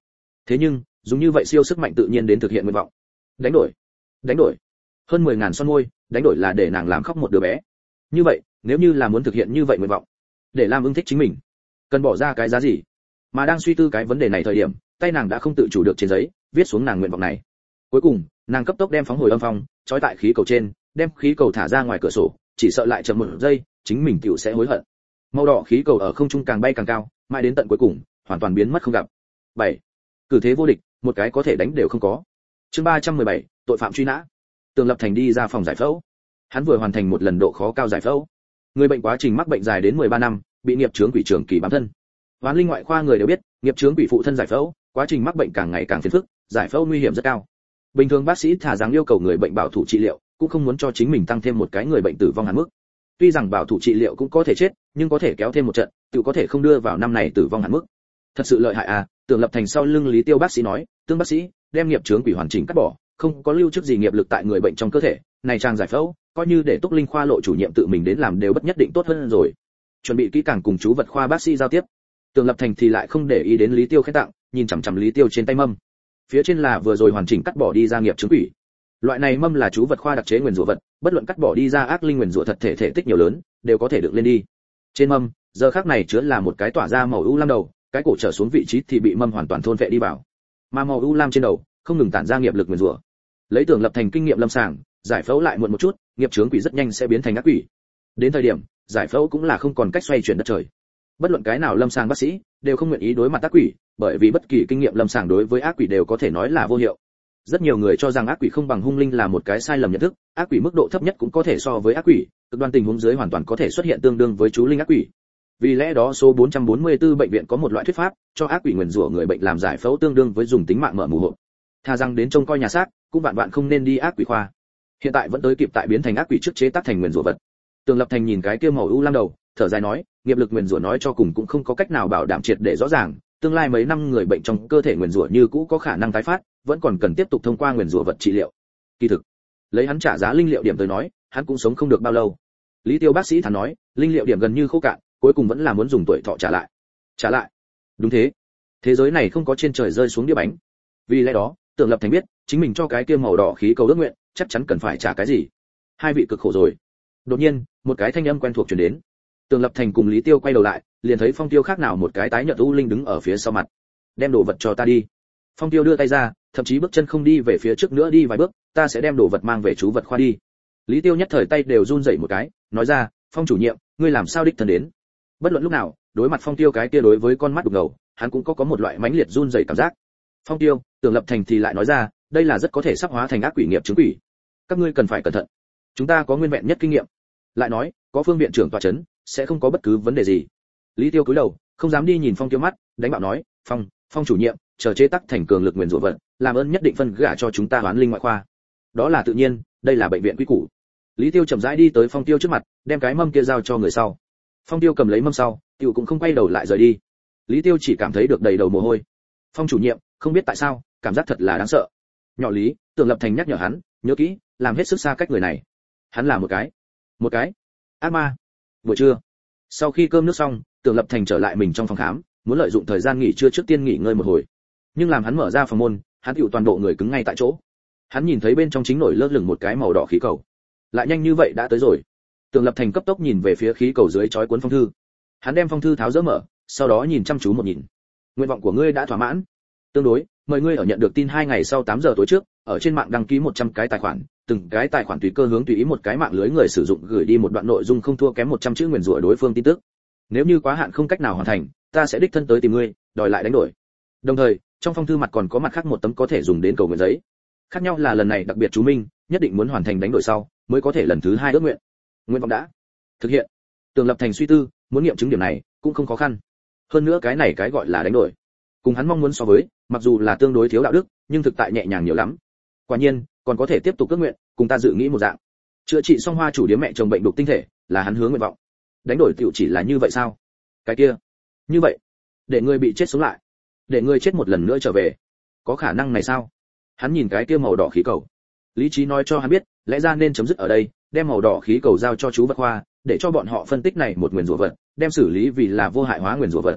Thế nhưng, dùng như vậy siêu sức mạnh tự nhiên đến thực hiện nguyện vọng. Đánh đổi, đánh đổi. Hơn mười ngàn son môi, đánh đổi là để nàng làm khóc một đứa bé. Như vậy, nếu như là muốn thực hiện như vậy nguyện vọng, để Lam Ưng thích chính mình, cần bỏ ra cái giá gì? Mà đang suy tư cái vấn đề này thời điểm, tay nàng đã không tự chủ được trên giấy, viết xuống nàng nguyện vọng này. Cuối cùng, nàng cấp tốc đem phóng hồi âm phong, trói tại khí cầu trên, đem khí cầu thả ra ngoài cửa sổ, chỉ sợ lại chậm một giây, chính mình tiểu sẽ hối hận. Màu đỏ khí cầu ở không trung càng bay càng cao, mãi đến tận cuối cùng, hoàn toàn biến mất không gặp. bảy. Cử thế vô địch, một cái có thể đánh đều không có. Chương ba trăm mười bảy, tội phạm truy nã. Tường Lập Thành đi ra phòng giải phẫu. Hắn vừa hoàn thành một lần độ khó cao giải phẫu. Người bệnh quá trình mắc bệnh dài đến mười ba năm, bị nghiệp chướng quỷ trường kỳ bám thân. Hoán linh ngoại khoa người đều biết, nghiệp chướng quỷ phụ thân giải phẫu, quá trình mắc bệnh càng ngày càng phiền phức, giải phẫu nguy hiểm rất cao. Bình thường bác sĩ thà rằng yêu cầu người bệnh bảo thủ trị liệu, cũng không muốn cho chính mình tăng thêm một cái người bệnh tử vong hạn mức. Tuy rằng bảo thủ trị liệu cũng có thể chết, nhưng có thể kéo thêm một trận, tự có thể không đưa vào năm này tử vong hạn mức. Thật sự lợi hại à? Tường Lập Thành sau lưng Lý Tiêu bác sĩ nói, Tương bác sĩ, đem nghiệp chướng quỷ hoàn chỉnh cắt bỏ, không có lưu chức gì nghiệp lực tại người bệnh trong cơ thể, này trang giải phẫu, coi như để Túc Linh khoa lộ chủ nhiệm tự mình đến làm đều bất nhất định tốt hơn rồi. Chuẩn bị kỹ càng cùng chú vật khoa bác sĩ giao tiếp. Tường Lập Thành thì lại không để ý đến Lý Tiêu khen tặng, nhìn chằm chằm Lý Tiêu trên tay mâm. Phía trên là vừa rồi hoàn chỉnh cắt bỏ đi ra nghiệp chướng quỷ. Loại này mâm là chú vật khoa đặc chế nguyền rủa vật, bất luận cắt bỏ đi ra ác linh nguyền rủa thật thể thể tích nhiều lớn, đều có thể được lên đi. Trên mâm, giờ khắc này chứa là một cái tỏa ra màu u lam đầu, cái cổ trở xuống vị trí thì bị mâm hoàn toàn thôn vệ đi vào. Mà màu u lam trên đầu, không ngừng tản ra nghiệp lực nguyền rủa. Lấy Tường Lập Thành kinh nghiệm lâm sàng, giải phẫu lại muộn một chút, nghiệp chướng quỷ rất nhanh sẽ biến thành ác quỷ. Đến thời điểm, giải phẫu cũng là không còn cách xoay chuyển đất trời. Bất luận cái nào lâm sàng bác sĩ đều không nguyện ý đối mặt ác quỷ, bởi vì bất kỳ kinh nghiệm lâm sàng đối với ác quỷ đều có thể nói là vô hiệu. Rất nhiều người cho rằng ác quỷ không bằng hung linh là một cái sai lầm nhận thức, ác quỷ mức độ thấp nhất cũng có thể so với ác quỷ, cực đoan tình huống dưới hoàn toàn có thể xuất hiện tương đương với chú linh ác quỷ. Vì lẽ đó số bốn trăm bốn mươi tư bệnh viện có một loại thuyết pháp, cho ác quỷ nguyền rủa người bệnh làm giải phẫu tương đương với dùng tính mạng mở mù hộp. Tha rằng đến trông coi nhà xác, cũng vạn vạn không nên đi ác quỷ khoa. Hiện tại vẫn tới kịp tại biến thành ác quỷ trước chế tác thành nguyền rủa vật. Tường Lập Thành nhìn cái kia màu u lam đầu, thở dài nói, nghiệp lực nguyền rủa nói cho cùng cũng không có cách nào bảo đảm triệt để rõ ràng, tương lai mấy năm người bệnh trong cơ thể nguyền rủa như cũ có khả năng tái phát, vẫn còn cần tiếp tục thông qua nguyền rủa vật trị liệu. Kỳ thực, lấy hắn trả giá linh liệu điểm tới nói, hắn cũng sống không được bao lâu. Lý Tiêu bác sĩ thản nói, linh liệu điểm gần như khô cạn, cuối cùng vẫn là muốn dùng tuổi thọ trả lại. Trả lại? Đúng thế. Thế giới này không có trên trời rơi xuống đĩa bánh. Vì lẽ đó, Tường Lập Thành biết, chính mình cho cái kia màu đỏ khí cầu ước nguyện, chắc chắn cần phải trả cái gì. Hai vị cực khổ rồi. Đột nhiên, một cái thanh âm quen thuộc truyền đến. Tường Lập Thành cùng Lý Tiêu quay đầu lại, liền thấy Phong Tiêu khác nào một cái tái nhợt u linh đứng ở phía sau mặt. Đem đồ vật cho ta đi. Phong Tiêu đưa tay ra, thậm chí bước chân không đi về phía trước nữa đi vài bước, ta sẽ đem đồ vật mang về chú vật khoa đi. Lý Tiêu nhất thời tay đều run rẩy một cái, nói ra, Phong chủ nhiệm, ngươi làm sao đích thân đến? Bất luận lúc nào, đối mặt Phong Tiêu cái kia đối với con mắt đục ngầu, hắn cũng có có một loại mãnh liệt run rẩy cảm giác. Phong Tiêu, Tường Lập Thành thì lại nói ra, đây là rất có thể sắp hóa thành ác quỷ nghiệp chứng quỷ. Các ngươi cần phải cẩn thận. Chúng ta có nguyên vẹn nhất kinh nghiệm. Lại nói, có phương viện trưởng tọa chấn, sẽ không có bất cứ vấn đề gì. Lý Tiêu cúi đầu, không dám đi nhìn Phong Tiêu mắt, đánh bạo nói, Phong, Phong chủ nhiệm, chờ chế tác thành cường lực nguyền rủa vật, làm ơn nhất định phân gả cho chúng ta Hoán Linh ngoại khoa. Đó là tự nhiên, đây là bệnh viện quy củ. Lý Tiêu chậm rãi đi tới Phong Tiêu trước mặt, đem cái mâm kia giao cho người sau. Phong Tiêu cầm lấy mâm sau, Tiêu cũng không quay đầu lại rời đi. Lý Tiêu chỉ cảm thấy được đầy đầu mồ hôi. Phong chủ nhiệm, không biết tại sao, cảm giác thật là đáng sợ. Nhỏ Lý, Tường Lập Thành nhắc nhở hắn, nhớ kỹ, làm hết sức xa cách người này. Hắn là một cái, một cái ác ma. Buổi trưa, sau khi cơm nước xong, Tường Lập Thành trở lại mình trong phòng khám, muốn lợi dụng thời gian nghỉ trưa trước tiên nghỉ ngơi một hồi. Nhưng làm hắn mở ra phòng môn, hắn tựu toàn bộ người cứng ngay tại chỗ. Hắn nhìn thấy bên trong chính nổi lơ lửng một cái màu đỏ khí cầu. Lại nhanh như vậy đã tới rồi. Tường Lập Thành cấp tốc nhìn về phía khí cầu dưới trói cuốn phong thư. Hắn đem phong thư tháo dỡ mở, sau đó nhìn chăm chú một nhìn. Nguyện vọng của ngươi đã thỏa mãn. Tương đối, mời ngươi ở nhận được tin hai ngày sau tám giờ tối trước, ở trên mạng đăng ký một trăm cái tài khoản, từng cái tài khoản tùy cơ hướng tùy ý một cái mạng lưới người sử dụng gửi đi một đoạn nội dung không thua kém một trăm chữ nguyền rủa đối phương tin tức. Nếu như quá hạn không cách nào hoàn thành, ta sẽ đích thân tới tìm ngươi, đòi lại đánh đổi. Đồng thời, trong phong thư mặt còn có mặt khác một tấm có thể dùng đến cầu nguyện giấy. Khác nhau là lần này đặc biệt chú minh, nhất định muốn hoàn thành đánh đổi sau, mới có thể lần thứ hai ước nguyện. Nguyện vọng đã thực hiện. Tường Lập Thành suy tư, muốn nghiệm chứng điểm này cũng không khó khăn. Hơn nữa cái này cái gọi là đánh đổi, cùng hắn mong muốn so với, mặc dù là tương đối thiếu đạo đức, nhưng thực tại nhẹ nhàng nhiều lắm. Quả nhiên, còn có thể tiếp tục ước nguyện, cùng ta dự nghĩ một dạng. Chữa trị xong Hoa chủ điếm mẹ chồng bệnh đục tinh thể, là hắn hướng nguyện vọng. Đánh đổi tiểu chỉ là như vậy sao? Cái kia, như vậy, để ngươi bị chết sống lại, để ngươi chết một lần nữa trở về, có khả năng này sao? Hắn nhìn cái kia màu đỏ khí cầu, lý trí nói cho hắn biết, lẽ ra nên chấm dứt ở đây, đem màu đỏ khí cầu giao cho chú vật khoa, để cho bọn họ phân tích này một nguyền rủa vật, đem xử lý vì là vô hại hóa nguyền rủa vật.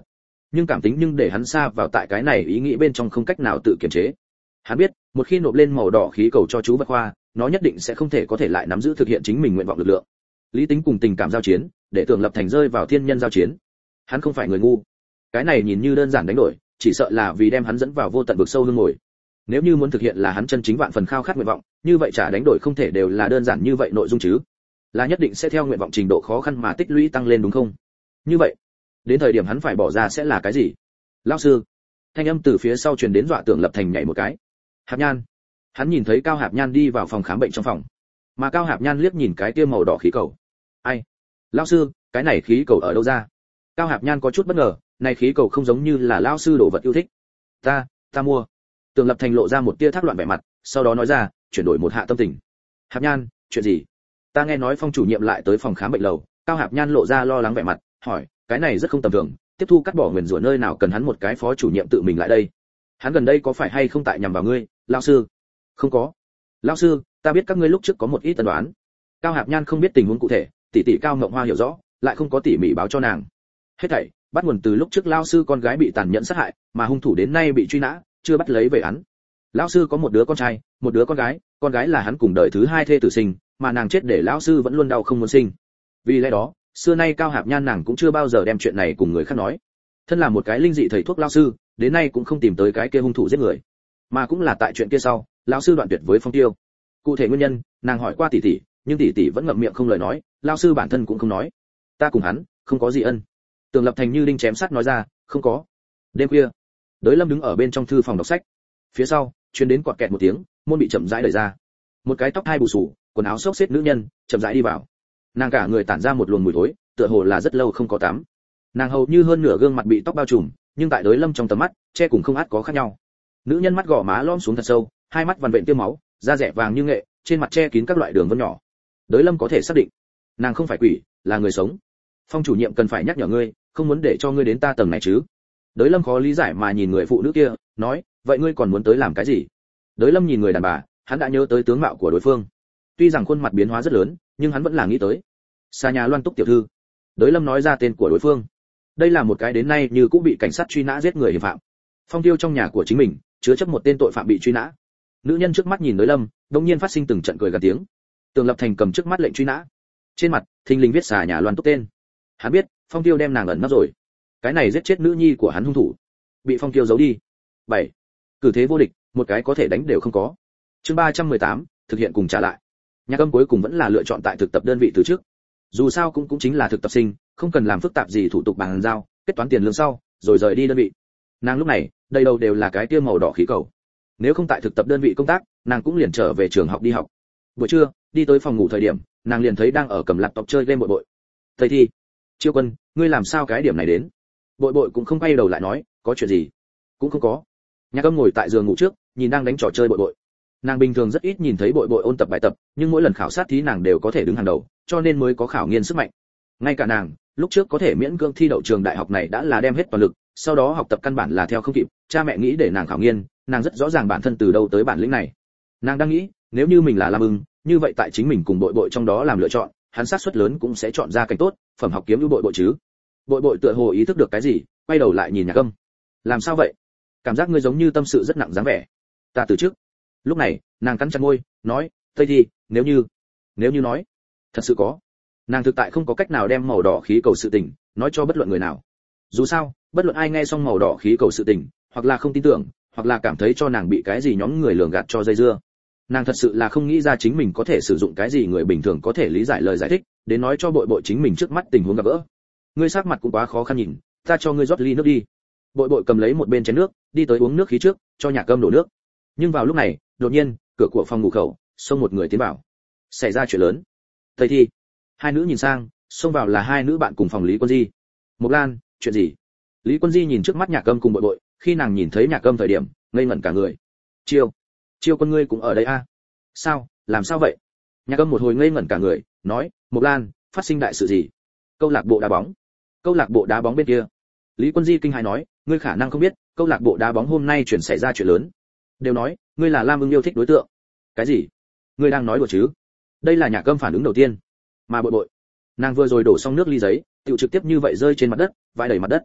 nhưng cảm tính nhưng để hắn xa vào tại cái này ý nghĩ bên trong không cách nào tự kiềm chế. Hắn biết, một khi nộp lên màu đỏ khí cầu cho chú vật khoa, nó nhất định sẽ không thể có thể lại nắm giữ thực hiện chính mình nguyện vọng lực lượng. Lý tính cùng tình cảm giao chiến, để Tưởng Lập Thành rơi vào thiên nhân giao chiến. Hắn không phải người ngu. Cái này nhìn như đơn giản đánh đổi, chỉ sợ là vì đem hắn dẫn vào vô tận vực sâu hương ngồi. Nếu như muốn thực hiện là hắn chân chính vạn phần khao khát nguyện vọng, như vậy trả đánh đổi không thể đều là đơn giản như vậy nội dung chứ, là nhất định sẽ theo nguyện vọng trình độ khó khăn mà tích lũy tăng lên đúng không? Như vậy, đến thời điểm hắn phải bỏ ra sẽ là cái gì? Lão sư, thanh âm từ phía sau truyền đến dọa Tưởng Lập Thành nhảy một cái. Hạp Nhan. Hắn nhìn thấy Cao Hạp Nhan đi vào phòng khám bệnh trong phòng, mà Cao Hạp Nhan liếc nhìn cái kia màu đỏ khí cầu. Ai? Lão sư, cái này khí cầu ở đâu ra? Cao Hạp Nhan có chút bất ngờ, này khí cầu không giống như là lão sư đồ vật yêu thích. Ta, ta mua. Tưởng Lập Thành lộ ra một tia thác loạn vẻ mặt, sau đó nói ra, chuyển đổi một hạ tâm tình. Hạp Nhan, chuyện gì? Ta nghe nói Phong chủ nhiệm lại tới phòng khám bệnh lầu. Cao Hạp Nhan lộ ra lo lắng vẻ mặt, hỏi, cái này rất không tầm thường, tiếp thu cắt bỏ nguyền rủa nơi nào cần hắn một cái phó chủ nhiệm tự mình lại đây? Hắn gần đây có phải hay không tại nhằm vào ngươi, lão sư? Không có. Lão sư, ta biết các ngươi lúc trước có một ít tân đoán. Cao Hạp Nhan không biết tình huống cụ thể, tỷ tỷ Cao Ngộng Hoa hiểu rõ, lại không có tỉ mỉ báo cho nàng. Hết thảy bắt nguồn từ lúc trước lão sư con gái bị tàn nhẫn sát hại, mà hung thủ đến nay bị truy nã, chưa bắt lấy về án. Lão sư có một đứa con trai, một đứa con gái, con gái là hắn cùng đời thứ hai thê tử sinh, mà nàng chết để lão sư vẫn luôn đau không muốn sinh. Vì lẽ đó, xưa nay Cao Hạp Nhan nàng cũng chưa bao giờ đem chuyện này cùng người khác nói. Thân là một cái linh dị thầy thuốc lão sư, đến nay cũng không tìm tới cái kia hung thủ giết người, mà cũng là tại chuyện kia sau, lão sư đoạn tuyệt với Phong Tiêu. Cụ thể nguyên nhân, nàng hỏi qua tỷ tỷ, nhưng tỷ tỷ vẫn ngậm miệng không lời nói, lão sư bản thân cũng không nói. Ta cùng hắn không có gì ân. Tưởng Lập Thành như đinh chém sắt nói ra, không có. Đêm khuya, Đới Lâm đứng ở bên trong thư phòng đọc sách. Phía sau, truyền đến quạt kẹt một tiếng, môn bị chậm rãi đẩy ra. Một cái tóc hai bù xù, quần áo xốc xếch nữ nhân, chậm rãi đi vào. Nàng cả người tản ra một luồng mùi thối, tựa hồ là rất lâu không có tắm. Nàng hầu như hơn nửa gương mặt bị tóc bao trùm, nhưng tại Đới Lâm trong tầm mắt, che cùng không át có khác nhau. Nữ nhân mắt gò má lõm xuống thật sâu, hai mắt vằn vện tiêm máu, da rẻ vàng như nghệ, trên mặt che kín các loại đường vân nhỏ. Đới Lâm có thể xác định, nàng không phải quỷ, là người sống. Phong chủ nhiệm cần phải nhắc nhở ngươi, không muốn để cho ngươi đến ta tầng này chứ. Đới Lâm khó lý giải mà nhìn người phụ nữ kia, nói, vậy ngươi còn muốn tới làm cái gì? Đới Lâm nhìn người đàn bà, hắn đã nhớ tới tướng mạo của đối phương. Tuy rằng khuôn mặt biến hóa rất lớn, nhưng hắn vẫn là nghĩ tới. Xa nhà Loan Túc tiểu thư. Đới Lâm nói ra tên của đối phương. Đây là một cái đến nay như cũng bị cảnh sát truy nã giết người hiểm phạm. Phong Tiêu trong nhà của chính mình, chứa chấp một tên tội phạm bị truy nã. Nữ nhân trước mắt nhìn Đới Lâm, đột nhiên phát sinh từng trận cười gần tiếng. Tường Lập Thành cầm trước mắt lệnh truy nã. Trên mặt, thình lình viết Xà nhà Loan Túc tên. Hắn biết, Phong Tiêu đem nàng ẩn nấp rồi. Cái này giết chết nữ nhi của hắn hung thủ, bị Phong Tiêu giấu đi. bảy. Cử thế vô địch, một cái có thể đánh đều không có. Chương ba trăm mười tám, thực hiện cùng trả lại. Nhạc Âm cuối cùng vẫn là lựa chọn tại thực tập đơn vị từ trước. Dù sao cũng cũng chính là thực tập sinh, không cần làm phức tạp gì thủ tục bàn giao, kết toán tiền lương sau, rồi rời đi đơn vị. Nàng lúc này, đầy đầu đều là cái tia màu đỏ khí cầu. Nếu không tại thực tập đơn vị công tác, nàng cũng liền trở về trường học đi học. Buổi trưa, đi tới phòng ngủ thời điểm, nàng liền thấy đang ở cầm laptop chơi game Bội Bội. Thầy Thi, Chiêu Quân, ngươi làm sao cái điểm này đến? Bội Bội cũng không quay đầu lại nói, có chuyện gì? Cũng không có. Nhạc Âm ngồi tại giường ngủ trước, nhìn đang đánh trò chơi Bội Bội. Nàng bình thường rất ít nhìn thấy Bội Bội ôn tập bài tập, nhưng mỗi lần khảo sát thí nàng đều có thể đứng hàng đầu, cho nên mới có khảo nghiên sức mạnh. Ngay cả nàng, lúc trước có thể miễn cưỡng thi đậu trường đại học này đã là đem hết toàn lực, sau đó học tập căn bản là theo không kịp, cha mẹ nghĩ để nàng khảo nghiên, nàng rất rõ ràng bản thân từ đâu tới bản lĩnh này. Nàng đang nghĩ, nếu như mình là Lam Ưng, như vậy tại chính mình cùng Bội Bội trong đó làm lựa chọn, hắn xác suất lớn cũng sẽ chọn ra cảnh tốt, phẩm học kiếm ưu Bội Bội chứ. Bội Bội tựa hồ ý thức được cái gì, quay đầu lại nhìn Nhạc Âm. Làm sao vậy? Cảm giác ngươi giống như tâm sự rất nặng dáng vẻ. Ta từ trước. Lúc này, nàng cắn chặt môi, nói, Tây Thi, nếu như, nếu như nói, thật sự có. Nàng thực tại không có cách nào đem màu đỏ khí cầu sự tình nói cho bất luận người nào. Dù sao, bất luận ai nghe xong màu đỏ khí cầu sự tình, hoặc là không tin tưởng, hoặc là cảm thấy cho nàng bị cái gì nhóm người lường gạt cho dây dưa. Nàng thật sự là không nghĩ ra chính mình có thể sử dụng cái gì người bình thường có thể lý giải lời giải thích, đến nói cho Bội Bội chính mình trước mắt tình huống gặp gỡ. Ngươi sắc mặt cũng quá khó khăn nhìn, ta cho ngươi rót ly nước đi. Bội Bội cầm lấy một bên chén nước, đi tới uống nước khí trước, cho Nhạc Âm đổ nước. Nhưng vào lúc này, đột nhiên, cửa của phòng ngủ khẩu, xông một người tiến vào. Xảy ra chuyện lớn. Thầy Thi. Hai nữ nhìn sang, xông vào là hai nữ bạn cùng phòng Lý Quân Di. Mộc Lan, chuyện gì? Lý Quân Di nhìn trước mắt Nhạc Âm cùng Bội Bội, khi nàng nhìn thấy Nhạc Âm thời điểm, ngây ngẩn cả người. Chiêu, Chiêu Quân ngươi cũng ở đây à? Sao, làm sao vậy? Nhạc Âm một hồi ngây ngẩn cả người, nói, Mộc Lan, phát sinh đại sự gì? Câu lạc bộ đá bóng. Câu lạc bộ đá bóng bên kia. Lý Quân Di kinh hãi nói, ngươi khả năng không biết, câu lạc bộ đá bóng hôm nay chuyển xảy ra chuyện lớn. Đều nói, ngươi là Lam Ưng yêu thích đối tượng. Cái gì? Ngươi đang nói đùa chứ? Đây là Nhạc Âm phản ứng đầu tiên. Mà Bội Bội, nàng vừa rồi đổ xong nước ly giấy, tiểu trực tiếp như vậy rơi trên mặt đất, vãi đầy mặt đất.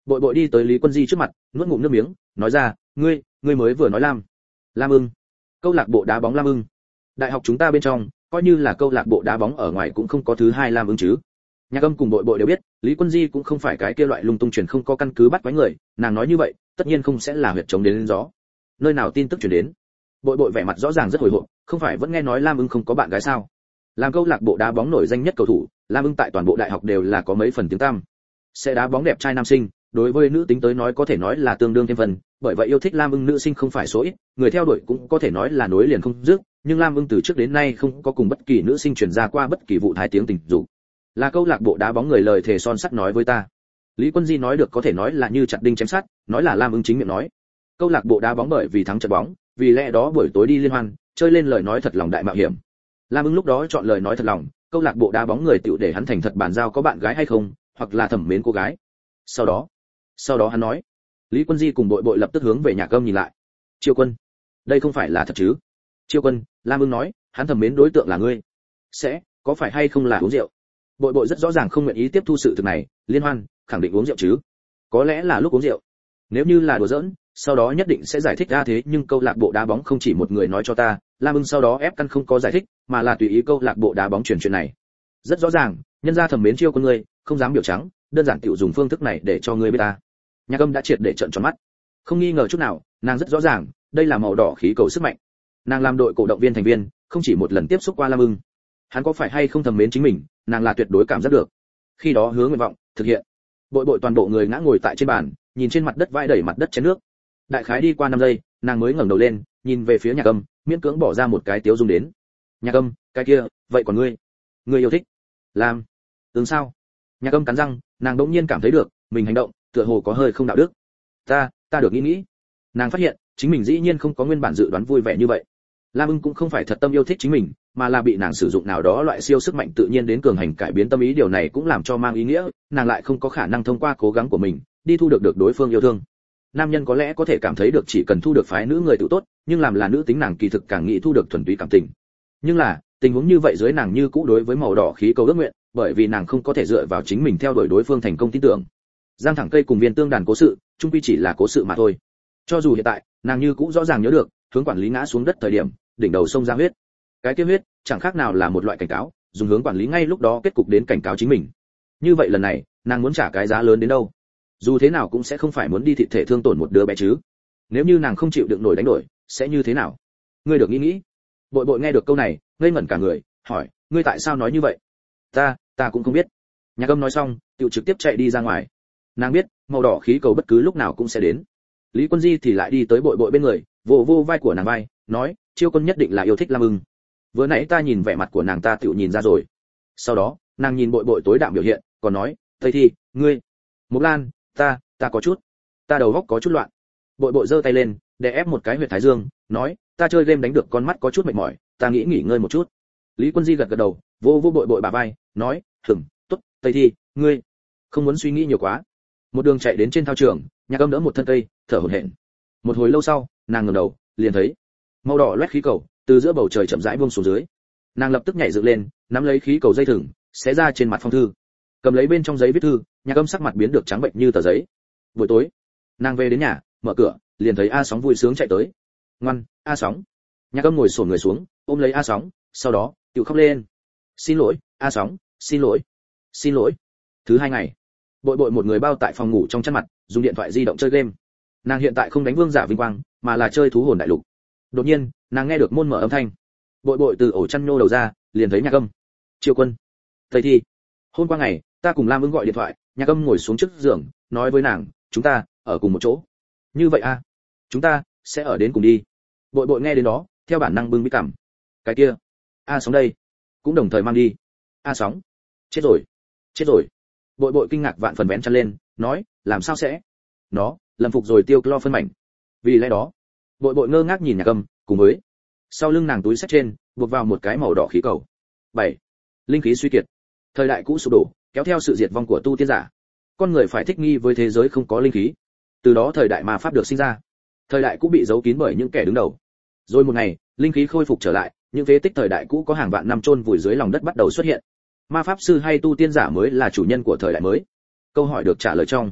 Bội bội đi tới Lý Quân Di trước mặt, nuốt ngụm nước miếng, nói ra, ngươi, ngươi mới vừa nói Lam. Lam Ưng. Câu lạc bộ đá bóng Lam Ưng. Đại học chúng ta bên trong, coi như là câu lạc bộ đá bóng ở ngoài cũng không có thứ hai Lam Ưng chứ. Nhạc Âm cùng Bội Bội đều biết, Lý Quân Di cũng không phải cái kia loại lung tung truyền không có căn cứ bắt quái người, nàng nói như vậy, tất nhiên không sẽ là huyệt chống đến, đến gió. Nơi nào tin tức truyền đến? Bội Bội vẻ mặt rõ ràng rất hồi hộp, không phải vẫn nghe nói Lam Ưng không có bạn gái sao? Làm câu lạc bộ đá bóng nổi danh nhất cầu thủ, Lam Ưng tại toàn bộ đại học đều là có mấy phần tiếng tăm. Sẽ đá bóng đẹp trai nam sinh, đối với nữ tính tới nói có thể nói là tương đương thêm phần, bởi vậy yêu thích Lam Ưng nữ sinh không phải số ít, người theo đuổi cũng có thể nói là nối liền không dứt, nhưng Lam Ưng từ trước đến nay không có cùng bất kỳ nữ sinh truyền ra qua bất kỳ vụ thái tiếng tình dục. Là câu lạc bộ đá bóng người lời thề son sắt nói với ta. Lý Quân Di nói được có thể nói là như chặt đinh chém sắt, nói là Lam Ưng chính miệng nói. Câu lạc bộ đá bóng bởi vì thắng trận bóng, vì lẽ đó buổi tối đi liên hoan, chơi lên lời nói thật lòng đại mạo hiểm. Lam Ưng lúc đó chọn lời nói thật lòng, câu lạc bộ đá bóng người tiểu để hắn thành thật bàn giao có bạn gái hay không, hoặc là thẩm mến cô gái. Sau đó, sau đó hắn nói, Lý Quân Di cùng Bội Bội lập tức hướng về Nhạc Âm nhìn lại. Chiêu Quân, đây không phải là thật chứ? Chiêu Quân, Lam Ưng nói, hắn thẩm mến đối tượng là ngươi. Sẽ, có phải hay không là uống rượu? Bội Bội rất rõ ràng không nguyện ý tiếp thu sự thực này, liên hoan, khẳng định uống rượu chứ? Có lẽ là lúc uống rượu. Nếu như là đùa giỡn, sau đó nhất định sẽ giải thích ra thế, nhưng câu lạc bộ đá bóng không chỉ một người nói cho ta, Lam Ưng sau đó ép căn không có giải thích, mà là tùy ý câu lạc bộ đá bóng truyền chuyện này. Rất rõ ràng, nhân gia thẩm mến Chiêu Quân ngươi, không dám biểu trắng, đơn giản tiểu dùng phương thức này để cho ngươi biết ta. Nhạc Âm đã triệt để trợn tròn mắt, không nghi ngờ chút nào, nàng rất rõ ràng, đây là màu đỏ khí cầu sức mạnh. Nàng làm đội cổ động viên thành viên, không chỉ một lần tiếp xúc qua Lam Ưng. Hắn có phải hay không thầm mến chính mình, nàng là tuyệt đối cảm giác được. Khi đó hứa nguyện vọng, thực hiện. Bội Bội toàn bộ người ngã ngồi tại trên bàn, nhìn trên mặt đất vãi đầy mặt đất chén nước. Đại khái đi qua năm giây, nàng mới ngẩng đầu lên, nhìn về phía Nhạc Âm, miễn cưỡng bỏ ra một cái tiếu dung đến. Nhạc Âm, cái kia, vậy còn ngươi? Ngươi yêu thích? Làm? Ứng sao? Nhạc Âm cắn răng, nàng đột nhiên cảm thấy được, mình hành động, tựa hồ có hơi không đạo đức. Ta, ta được nghĩ nghĩ. Nàng phát hiện, chính mình dĩ nhiên không có nguyên bản dự đoán vui vẻ như vậy. Lam Ưng cũng không phải thật tâm yêu thích chính mình, mà là bị nàng sử dụng nào đó loại siêu sức mạnh tự nhiên đến cường hành cải biến tâm ý, điều này cũng làm cho mang ý nghĩa, nàng lại không có khả năng thông qua cố gắng của mình, đi thu được được đối phương yêu thương. Nam nhân có lẽ có thể cảm thấy được chỉ cần thu được phái nữ người tự tốt, nhưng làm là nữ tính nàng kỳ thực càng nghĩ thu được thuần túy cảm tình. Nhưng là, tình huống như vậy dưới nàng như cũ đối với màu đỏ khí cầu ước nguyện, bởi vì nàng không có thể dựa vào chính mình theo đuổi đối phương thành công tin tưởng. Giang thẳng cây cùng viên tương đàn cố sự, chung quy chỉ là cố sự mà thôi. Cho dù hiện tại, nàng như cũ rõ ràng nhớ được, hướng quản lý ngã xuống đất thời điểm, đỉnh đầu sông ra huyết. Cái kia huyết, chẳng khác nào là một loại cảnh cáo, dùng hướng quản lý ngay lúc đó kết cục đến cảnh cáo chính mình. Như vậy lần này, nàng muốn trả cái giá lớn đến đâu? Dù thế nào cũng sẽ không phải muốn đi thịt thể thương tổn một đứa bé chứ. Nếu như nàng không chịu đựng nổi đánh đổi, sẽ như thế nào? Ngươi được nghĩ nghĩ. Bội Bội nghe được câu này, ngây ngẩn cả người, hỏi, ngươi tại sao nói như vậy? Ta, ta cũng không biết. Nhạc Âm nói xong, tiểu trực tiếp chạy đi ra ngoài. Nàng biết, màu đỏ khí cầu bất cứ lúc nào cũng sẽ đến. Lý Quân Di thì lại đi tới Bội Bội bên người, vỗ vô vai của nàng vai, nói, Chiêu Quân nhất định là yêu thích Lam Ưng. Vừa nãy ta nhìn vẻ mặt của nàng ta tiểu nhìn ra rồi. Sau đó, nàng nhìn Bội Bội tối đạm biểu hiện, còn nói, Tây Thi, ngươi, Mộc Lan, ta, ta có chút, ta đầu óc có chút loạn. Bội Bội giơ tay lên, để ép một cái huyệt thái dương, nói, ta chơi game đánh được con mắt có chút mệt mỏi, ta nghĩ nghỉ ngơi một chút. Lý Quân Di gật gật đầu, vô vô Bội Bội bả vai, nói, hửm, tốt, Tây Thi, ngươi, không muốn suy nghĩ nhiều quá. Một đường chạy đến trên thao trường, Nhạc Âm đỡ một thân cây, thở hổn hển. Một hồi lâu sau, nàng ngẩng đầu, liền thấy màu đỏ loét khí cầu từ giữa bầu trời chậm rãi buông xuống dưới. Nàng lập tức nhảy dựng lên, nắm lấy khí cầu dây thừng, xé ra trên mặt phong thư, cầm lấy bên trong giấy viết thư. Nhạc Âm sắc mặt biến được trắng bệnh như tờ giấy. Buổi tối, nàng về đến nhà, mở cửa, liền thấy A Sóng vui sướng chạy tới. Ngoan, A Sóng. Nhạc Âm ngồi xổm người xuống, ôm lấy A Sóng, sau đó tự khóc lên. Xin lỗi, A Sóng, xin lỗi, xin lỗi. Thứ hai ngày, Bội Bội một người bao tại phòng ngủ trong chăn mặt, dùng điện thoại di động chơi game. Nàng hiện tại không đánh vương giả vinh quang, mà là chơi thú hồn đại lục. Đột nhiên, nàng nghe được môn mở âm thanh. Bội Bội từ ổ chăn nhô đầu ra, liền thấy Nhạc Âm. Chiêu Quân, Tây Thi, hôm qua ngày, ta cùng Lam Ưng gọi điện thoại, Nhạc Âm ngồi xuống trước giường, nói với nàng, chúng ta ở cùng một chỗ. Như vậy a, chúng ta sẽ ở đến cùng đi. Bội Bội nghe đến đó, theo bản năng bưng bít cằm. Cái kia, A Sóng đây, cũng đồng thời mang đi. A Sóng, chết rồi, chết rồi. Bội Bội kinh ngạc vạn phần vén chăn lên, nói, làm sao sẽ? Nó, lâm phục rồi tiêu clo phân mảnh. Vì lẽ đó, Bội Bội ngơ ngác nhìn Nhạc Âm, cùng với sau lưng nàng túi xách trên, buộc vào một cái màu đỏ khí cầu. bảy. Linh khí suy kiệt. Thời đại cũ sụp đổ, kéo theo sự diệt vong của tu tiên giả. Con người phải thích nghi với thế giới không có linh khí. Từ đó thời đại ma pháp được sinh ra. Thời đại cũ bị giấu kín bởi những kẻ đứng đầu. Rồi một ngày, linh khí khôi phục trở lại, những phế tích thời đại cũ có hàng vạn năm chôn vùi dưới lòng đất bắt đầu xuất hiện. Ma pháp sư hay tu tiên giả mới là chủ nhân của thời đại mới? Câu hỏi được trả lời trong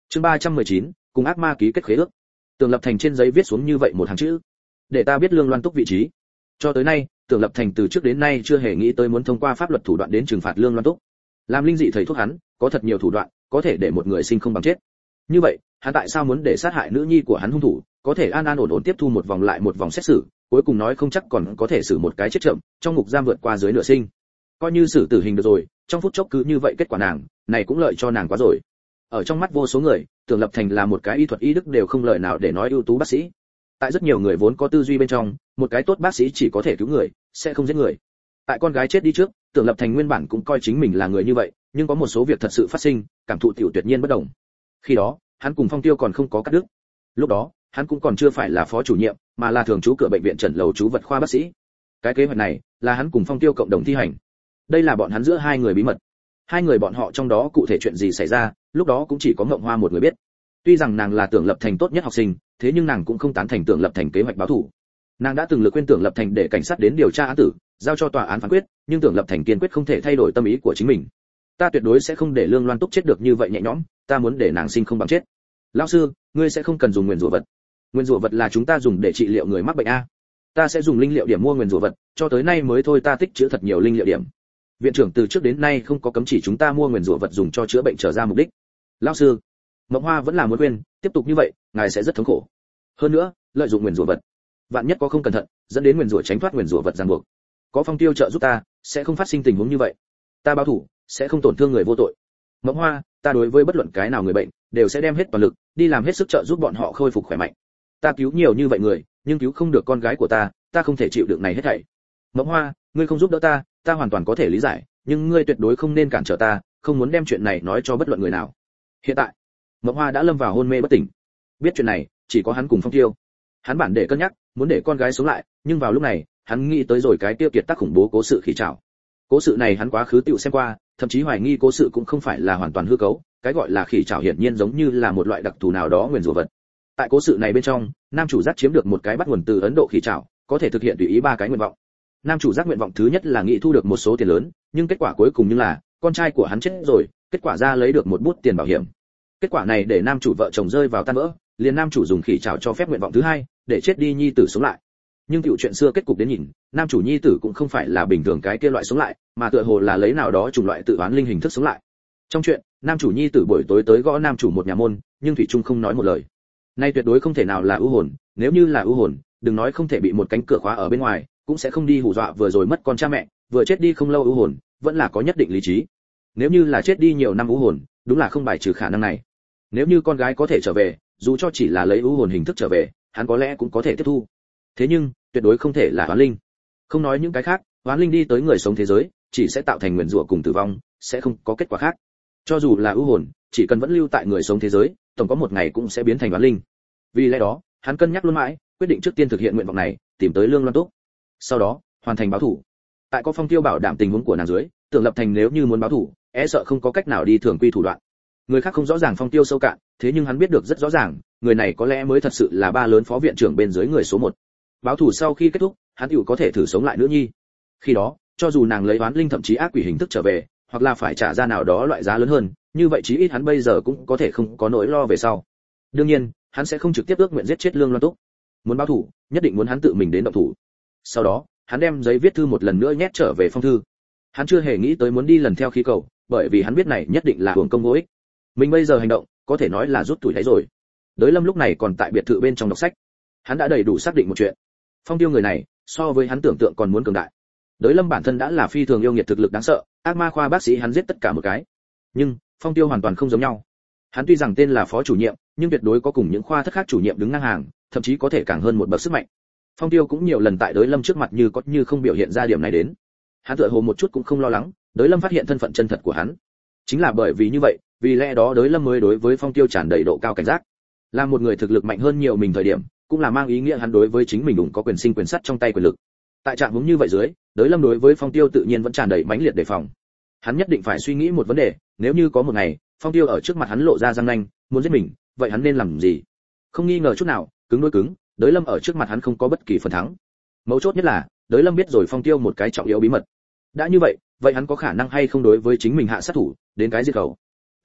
Chương ba trăm mười chín, cùng ác ma ký kết khế ước. Tưởng Lập Thành trên giấy viết xuống như vậy một hàng chữ: để ta biết Lương Loan Túc vị trí. Cho tới nay, Tưởng Lập Thành từ trước đến nay chưa hề nghĩ tới muốn thông qua pháp luật thủ đoạn đến trừng phạt Lương Loan Túc. Làm linh dị thầy thuốc hắn, có thật nhiều thủ đoạn, có thể để một người sinh không bằng chết. Như vậy, hắn tại sao muốn để sát hại nữ nhi của hắn hung thủ, có thể an an ổn ổn tiếp thu một vòng lại một vòng xét xử, cuối cùng nói không chắc còn có thể xử một cái chết chậm, trong ngục giam vượt qua dưới nửa sinh. Coi như xử tử hình được rồi, trong phút chốc cứ như vậy kết quả nàng, này cũng lợi cho nàng quá rồi. Ở trong mắt vô số người, Tưởng Lập Thành là một cái y thuật y đức đều không lời nào để nói ưu tú bác sĩ. Tại rất nhiều người vốn có tư duy bên trong, một cái tốt bác sĩ chỉ có thể cứu người, sẽ không giết người. Tại con gái chết đi trước, Tưởng Lập Thành nguyên bản cũng coi chính mình là người như vậy, nhưng có một số việc thật sự phát sinh, cảm thụ tiểu tuyệt nhiên bất đồng. Khi đó, hắn cùng Phong Tiêu còn không có cắt đứt. Lúc đó, hắn cũng còn chưa phải là phó chủ nhiệm, mà là thường trú cửa bệnh viện Trần Lầu trú vật khoa bác sĩ. Cái kế hoạch này là hắn cùng Phong Tiêu cộng đồng thi hành. Đây là bọn hắn giữa hai người bí mật. Hai người bọn họ trong đó cụ thể chuyện gì xảy ra, lúc đó cũng chỉ có Ngộng Hoa một người biết. Tuy rằng nàng là Tưởng Lập Thành tốt nhất học sinh, thế nhưng nàng cũng không tán thành Tưởng Lập Thành kế hoạch báo thù. Nàng đã từng lực khuyên Tưởng Lập Thành để cảnh sát đến điều tra án tử, giao cho tòa án phán quyết, nhưng Tưởng Lập Thành kiên quyết không thể thay đổi tâm ý của chính mình. Ta tuyệt đối sẽ không để Lương Loan Túc chết được như vậy nhẹ nhõm, ta muốn để nàng sinh không bằng chết. Lão sư, ngươi sẽ không cần dùng nguyên rủa vật. Nguyên rủa vật là chúng ta dùng để trị liệu người mắc bệnh a. Ta sẽ dùng linh liệu điểm mua nguyên rủa vật, cho tới nay mới thôi ta tích trữ thật nhiều linh liệu điểm. Viện trưởng từ trước đến nay không có cấm chỉ chúng ta mua nguyên rủa vật dùng cho chữa bệnh trở ra mục đích. Lão sư, Ngọc Hoa vẫn là muốn quên, tiếp tục như vậy, ngài sẽ rất thống khổ. Hơn nữa, lợi dụng nguyên rủa vật, vạn nhất có không cẩn thận, dẫn đến nguyên rủa tránh thoát nguyên rủa vật ràng buộc. Có Phong Tiêu trợ giúp ta, sẽ không phát sinh tình huống như vậy. Ta báo thủ, sẽ không tổn thương người vô tội. Ngọc Hoa, ta đối với bất luận cái nào người bệnh, đều sẽ đem hết toàn lực, đi làm hết sức trợ giúp bọn họ khôi phục khỏe mạnh. Ta cứu nhiều như vậy người, nhưng cứu không được con gái của ta, ta không thể chịu đựng này hết thảy. Ngọc Hoa, ngươi không giúp đỡ ta, ta hoàn toàn có thể lý giải, nhưng ngươi tuyệt đối không nên cản trở ta, không muốn đem chuyện này nói cho bất luận người nào. Hiện tại, Ngọc Hoa đã lâm vào hôn mê bất tỉnh. Biết chuyện này, chỉ có hắn cùng Phong Tiêu. Hắn bản để cân nhắc, muốn để con gái sống lại, nhưng vào lúc này, hắn nghĩ tới rồi cái tiêu kiệt tác khủng bố cố sự khỉ trảo. Cố sự này hắn quá khứ tiểu xem qua, thậm chí hoài nghi cố sự cũng không phải là hoàn toàn hư cấu, cái gọi là khỉ trảo hiển nhiên giống như là một loại đặc thù nào đó nguyên rủa vật. Tại cố sự này bên trong, nam chủ giác chiếm được một cái bắt nguồn từ Ấn Độ khỉ trảo, có thể thực hiện tùy ý ba cái nguyện vọng. Nam chủ giác nguyện vọng thứ nhất là nghĩ thu được một số tiền lớn, nhưng kết quả cuối cùng như là con trai của hắn chết rồi, kết quả ra lấy được một bút tiền bảo hiểm. Kết quả này để nam chủ vợ chồng rơi vào tan vỡ, liền nam chủ dùng khỉ trảo cho phép nguyện vọng thứ hai, để chết đi nhi tử sống lại. Nhưng tiểu chuyện xưa kết cục đến nhìn, nam chủ nhi tử cũng không phải là bình thường cái kia loại sống lại, mà tựa hồ là lấy nào đó chủng loại tự oán linh hình thức sống lại. Trong chuyện, nam chủ nhi tử buổi tối tới gõ nam chủ một nhà môn, nhưng thủy chung không nói một lời. Nay tuyệt đối không thể nào là ưu hồn, nếu như là ưu hồn, đừng nói không thể bị một cánh cửa khóa ở bên ngoài, cũng sẽ không đi hù dọa vừa rồi mất con cha mẹ, vừa chết đi không lâu ưu hồn, vẫn là có nhất định lý trí. Nếu như là chết đi nhiều năm ưu hồn, đúng là không bài trừ khả năng này. Nếu như con gái có thể trở về, dù cho chỉ là lấy ưu hồn hình thức trở về, hắn có lẽ cũng có thể tiếp thu. Thế nhưng, tuyệt đối không thể là oán linh. Không nói những cái khác, oán linh đi tới người sống thế giới, chỉ sẽ tạo thành nguyền rủa cùng tử vong, sẽ không có kết quả khác. Cho dù là ưu hồn, chỉ cần vẫn lưu tại người sống thế giới, tổng có một ngày cũng sẽ biến thành oán linh. Vì lẽ đó, hắn cân nhắc luôn mãi, quyết định trước tiên thực hiện nguyện vọng này, tìm tới Lương Loan Túc. Sau đó, hoàn thành báo thủ. Tại có Phong Tiêu bảo đảm tình huống của nàng dưới, Tưởng Lập Thành nếu như muốn báo thủ, e sợ không có cách nào đi thường quy thủ đoạn. Người khác không rõ ràng Phong Tiêu sâu cạn, thế nhưng hắn biết được rất rõ ràng, người này có lẽ mới thật sự là ba lớn phó viện trưởng bên dưới người số một. Báo thủ sau khi kết thúc, hắn tiểu có thể thử sống lại nữ nhi. Khi đó, cho dù nàng lấy oán linh thậm chí ác quỷ hình thức trở về, hoặc là phải trả ra nào đó loại giá lớn hơn, như vậy chí ít hắn bây giờ cũng có thể không có nỗi lo về sau. Đương nhiên, hắn sẽ không trực tiếp ước nguyện giết chết Lương Loan Túc. Muốn báo thủ, nhất định muốn hắn tự mình đến động thủ. Sau đó, hắn đem giấy viết thư một lần nữa nhét trở về phong thư. Hắn chưa hề nghĩ tới muốn đi lần theo khí cầu, bởi vì hắn biết này nhất định là hưởng công vô ích. Mình bây giờ hành động, có thể nói là rút tuổi đáy rồi. Đới Lâm lúc này còn tại biệt thự bên trong đọc sách. Hắn đã đầy đủ xác định một chuyện. Phong Tiêu người này, so với hắn tưởng tượng còn muốn cường đại. Đới Lâm bản thân đã là phi thường yêu nghiệt thực lực đáng sợ, ác ma khoa bác sĩ hắn giết tất cả một cái. Nhưng, Phong Tiêu hoàn toàn không giống nhau. Hắn tuy rằng tên là phó chủ nhiệm, nhưng tuyệt đối có cùng những khoa thất khác chủ nhiệm đứng ngang hàng, thậm chí có thể càng hơn một bậc sức mạnh. Phong Tiêu cũng nhiều lần tại Đới Lâm trước mặt như có như không biểu hiện ra điểm này đến. Hắn tựa hồ một chút cũng không lo lắng, Đới Lâm phát hiện thân phận chân thật của hắn. Chính là bởi vì như vậy, vì lẽ đó Đới Lâm mới đối với Phong Tiêu tràn đầy độ cao cảnh giác. Là một người thực lực mạnh hơn nhiều mình thời điểm, cũng là mang ý nghĩa hắn đối với chính mình cũng có quyền sinh quyền sắt trong tay quyền lực. Tại trạng huống như vậy dưới, Đới Lâm đối với Phong Tiêu tự nhiên vẫn tràn đầy mãnh liệt đề phòng. Hắn nhất định phải suy nghĩ một vấn đề, nếu như có một ngày, Phong Tiêu ở trước mặt hắn lộ ra răng nanh, muốn giết mình, vậy hắn nên làm gì? Không nghi ngờ chút nào, cứng đối cứng, Đới Lâm ở trước mặt hắn không có bất kỳ phần thắng. Mấu chốt nhất là, Đới Lâm biết rồi Phong Tiêu một cái trọng yếu bí mật. Đã như vậy, vậy hắn có khả năng hay không đối với chính mình hạ sát thủ, đến cái diệt khẩu.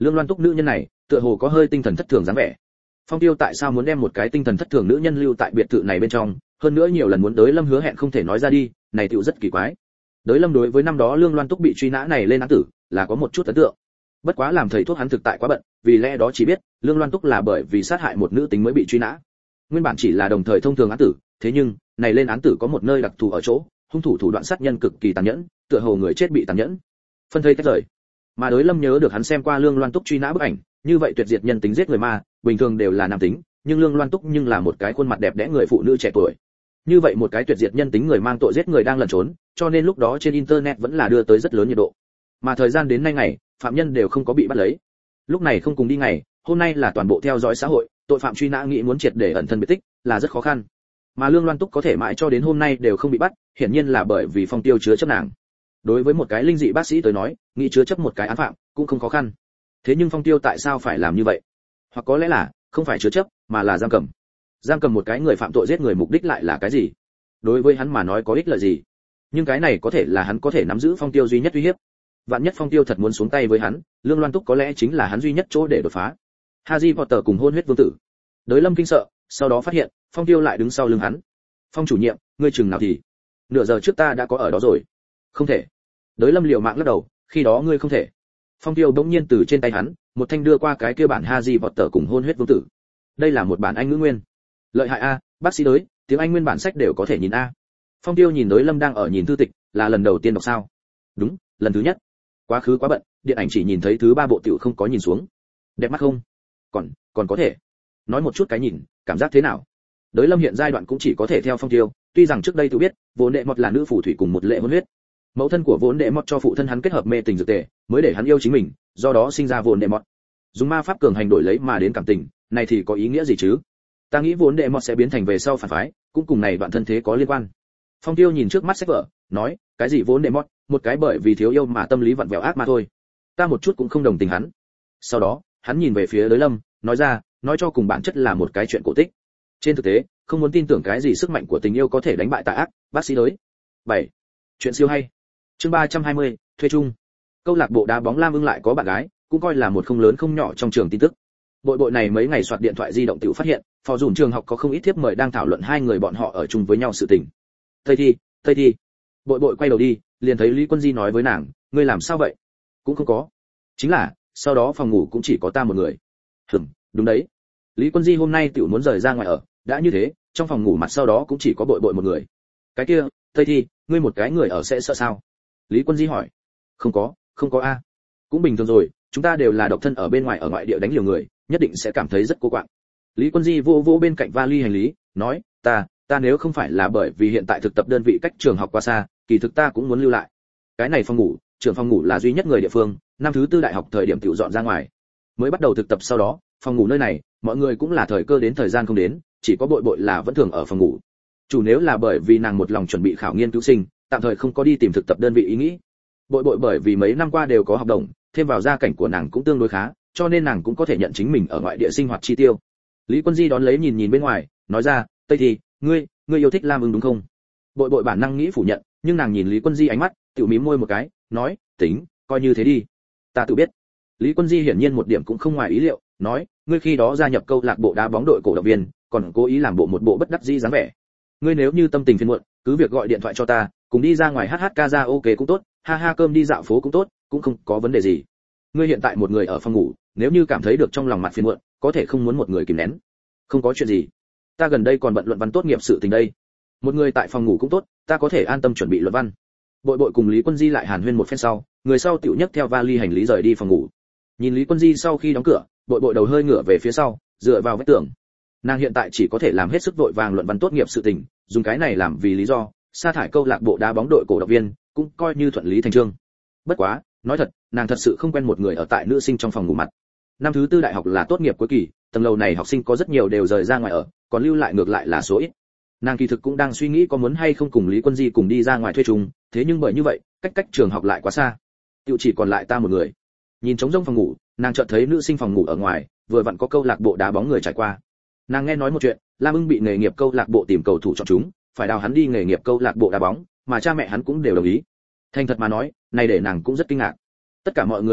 Lương Loan Túc nữ nhân này tựa hồ có hơi tinh thần thất thường dáng vẻ. Phong Tiêu tại sao muốn đem một cái tinh thần thất thường nữ nhân lưu tại biệt thự này bên trong, hơn nữa nhiều lần muốn Đới Lâm hứa hẹn không thể nói ra đi, này tựu rất kỳ quái. Đới Lâm đối với năm đó Lương Loan Túc bị truy nã này lên án tử, là có một chút ấn tượng. Bất quá làm thầy thuốc hắn thực tại quá bận, vì lẽ đó chỉ biết Lương Loan Túc là bởi vì sát hại một nữ tính mới bị truy nã. Nguyên bản chỉ là đồng thời thông thường án tử, thế nhưng này lên án tử có một nơi đặc thù ở chỗ, hung thủ thủ đoạn sát nhân cực kỳ tàn nhẫn, tựa hồ người chết bị tàn nhẫn. Phân thây tách rời. Mà Đới Lâm nhớ được hắn xem qua Lương Loan Túc truy nã bức ảnh, như vậy tuyệt diệt nhân tính giết người ma, bình thường đều là nam tính, nhưng Lương Loan Túc nhưng là một cái khuôn mặt đẹp đẽ người phụ nữ trẻ tuổi. Như vậy một cái tuyệt diệt nhân tính người mang tội giết người đang lẩn trốn, cho nên lúc đó trên internet vẫn là đưa tới rất lớn nhiệt độ. Mà thời gian đến nay ngày, phạm nhân đều không có bị bắt lấy. Lúc này không cùng đi ngày, hôm nay là toàn bộ theo dõi xã hội, tội phạm truy nã nghĩ muốn triệt để ẩn thân biệt tích là rất khó khăn. Mà Lương Loan Túc có thể mãi cho đến hôm nay đều không bị bắt, hiển nhiên là bởi vì Phong Tiêu chứa chấp nàng. Đối với một cái linh dị bác sĩ tới nói, nghĩ chứa chấp một cái án phạm cũng không khó khăn. Thế nhưng Phong Tiêu tại sao phải làm như vậy? Hoặc có lẽ là không phải chứa chấp, mà là giam cầm. Giam cầm một cái người phạm tội giết người mục đích lại là cái gì? Đối với hắn mà nói có ích lợi gì? Nhưng cái này có thể là hắn có thể nắm giữ Phong Tiêu duy nhất uy hiếp. Vạn nhất Phong Tiêu thật muốn xuống tay với hắn, Lương Loan Túc có lẽ chính là hắn duy nhất chỗ để đột phá. Harry Potter cùng hôn huyết vương tử. Đới Lâm kinh sợ, sau đó phát hiện Phong Tiêu lại đứng sau lưng hắn. Phong chủ nhiệm, ngươi chừng nào thì? Nửa giờ trước ta đã có ở đó rồi. Không thể. Đới Lâm liều mạng lắc đầu, khi đó ngươi không thể. Phong Tiêu bỗng nhiên từ trên tay hắn, một thanh đưa qua cái kia bản Harry Potter cùng hôn huyết vương tử. Đây là một bản Anh ngữ nguyên. Lợi hại a, bác sĩ Đới, tiếng Anh nguyên bản sách đều có thể nhìn a. Phong Tiêu nhìn Đới Lâm đang ở nhìn thư tịch, là lần đầu tiên đọc sao? Đúng, lần thứ nhất. Quá khứ quá bận, điện ảnh chỉ nhìn thấy thứ ba bộ tiểu không có nhìn xuống. Đẹp mắt không? Còn, còn có thể. Nói một chút cái nhìn, cảm giác thế nào? Đới Lâm hiện giai đoạn cũng chỉ có thể theo Phong Tiêu, tuy rằng trước đây tự biết, vốn đệ mọt là nữ phù thủy cùng một lệ hôn huyết. Mẫu thân của vốn đệ mọt cho phụ thân hắn kết hợp mê tình dược tề, mới để hắn yêu chính mình, do đó sinh ra vốn đệ mọt. Dùng ma pháp cường hành đổi lấy mà đến cảm tình, này thì có ý nghĩa gì chứ? Ta nghĩ vốn đệ mọt sẽ biến thành về sau phản phái, cũng cùng này đoạn thân thế có liên quan. Phong Tiêu nhìn trước mắt sách vở, nói, cái gì vốn đệ mọt, một cái bởi vì thiếu yêu mà tâm lý vặn vẹo ác mà thôi. Ta một chút cũng không đồng tình hắn. Sau đó, hắn nhìn về phía Đới Lâm, nói ra, nói cho cùng bản chất là một cái chuyện cổ tích. Trên thực tế, không muốn tin tưởng cái gì sức mạnh của tình yêu có thể đánh bại tà ác, bác sĩ Đới. bảy. Chuyện siêu hay. Chương ba trăm hai mươi, thuê chung. Câu lạc bộ đá bóng Lam Ưng lại có bạn gái, cũng coi là một không lớn không nhỏ trong trường tin tức. Bội bội này mấy ngày soạt điện thoại di động tiểu phát hiện, phò dùn trường học có không ít thiếp mời đang thảo luận hai người bọn họ ở chung với nhau sự tình. Tây Thi, Tây Thi. Bội bội quay đầu đi, liền thấy Lý Quân Di nói với nàng, ngươi làm sao vậy? Cũng không có. Chính là, sau đó phòng ngủ cũng chỉ có ta một người. Hừm, đúng đấy. Lý Quân Di hôm nay tiểu muốn rời ra ngoài ở, đã như thế, trong phòng ngủ mặt sau đó cũng chỉ có bội bội một người. Cái kia, Tây Thi, ngươi một cái người ở sẽ sợ sao? Lý Quân Di hỏi. Không có, không có a. Cũng bình thường rồi, chúng ta đều là độc thân ở bên ngoài ở ngoại địa đánh liều người, nhất định sẽ cảm thấy rất cô quạng. Lý Quân Di vô vô bên cạnh vali hành lý, nói, ta, ta nếu không phải là bởi vì hiện tại thực tập đơn vị cách trường học quá xa, kỳ thực ta cũng muốn lưu lại. Cái này phòng ngủ, trưởng phòng ngủ là duy nhất người địa phương, năm thứ tư đại học thời điểm tiểu dọn ra ngoài. Mới bắt đầu thực tập sau đó, phòng ngủ nơi này, mọi người cũng là thời cơ đến thời gian không đến, chỉ có bội bội là vẫn thường ở phòng ngủ. Chủ nếu là bởi vì nàng một lòng chuẩn bị khảo nghiên cứu sinh, tạm thời không có đi tìm thực tập đơn vị ý nghĩ. Bội bội bởi vì mấy năm qua đều có học đồng, thêm vào gia cảnh của nàng cũng tương đối khá, cho nên nàng cũng có thể nhận chính mình ở ngoại địa sinh hoạt chi tiêu. Lý Quân Di đón lấy nhìn nhìn bên ngoài, nói ra, Tây Thi, ngươi, ngươi yêu thích Lam Ưng đúng không? Bội bội bản năng nghĩ phủ nhận, nhưng nàng nhìn Lý Quân Di ánh mắt, tiểu mím môi một cái, nói, tính, coi như thế đi. Ta tự biết. Lý Quân Di hiển nhiên một điểm cũng không ngoài ý liệu, nói, ngươi khi đó gia nhập câu lạc bộ đá bóng đội cổ động viên, còn cố ý làm bộ một bộ bất đắc dĩ dáng vẻ. Ngươi nếu như tâm tình phiền muộn, cứ việc gọi điện thoại cho ta, cùng đi ra ngoài hát hát karaoke cũng tốt, ha ha cơm đi dạo phố cũng tốt, cũng không có vấn đề gì. Ngươi hiện tại một người ở phòng ngủ, nếu như cảm thấy được trong lòng mặt phiền muộn, có thể không muốn một người kìm nén. Không có chuyện gì. Ta gần đây còn bận luận văn tốt nghiệp sự tình đây. Một người tại phòng ngủ cũng tốt, ta có thể an tâm chuẩn bị luận văn. Bội bội cùng Lý Quân Di lại hàn huyên một phen sau, người sau tiểu nhấc theo vali hành lý rời đi phòng ngủ. Nhìn Lý Quân Di sau khi đóng cửa, bội bội đầu hơi ngửa về phía sau, dựa vào vách tường. Nàng hiện tại chỉ có thể làm hết sức vội vàng luận văn tốt nghiệp sự tình, dùng cái này làm vì lý do, sa thải câu lạc bộ đá bóng đội cổ động viên, cũng coi như thuận lý thành chương. Bất quá, nói thật, nàng thật sự không quen một người ở tại nữ sinh trong phòng ngủ mặt. Năm thứ tư đại học là tốt nghiệp cuối kỳ, tầng lầu này học sinh có rất nhiều đều rời ra ngoài ở, còn lưu lại ngược lại là số ít. Nàng kỳ thực cũng đang suy nghĩ có muốn hay không cùng Lý Quân Di cùng đi ra ngoài thuê chung, thế nhưng bởi như vậy, cách cách trường học lại quá xa. Tiểu chỉ còn lại ta một người. Nhìn trống rỗng phòng ngủ, nàng chợt thấy nữ sinh phòng ngủ ở ngoài, vừa vặn có câu lạc bộ đá bóng người trải qua. Nàng nghe nói một chuyện, Lam Ưng bị nghề nghiệp câu lạc bộ tìm cầu thủ chọn chúng, phải đào hắn đi nghề nghiệp câu lạc bộ đá bóng, mà cha mẹ hắn cũng đều đồng ý. Thành thật mà nói, này để nàng cũng rất kinh ngạc. Tất cả mọi người không biết,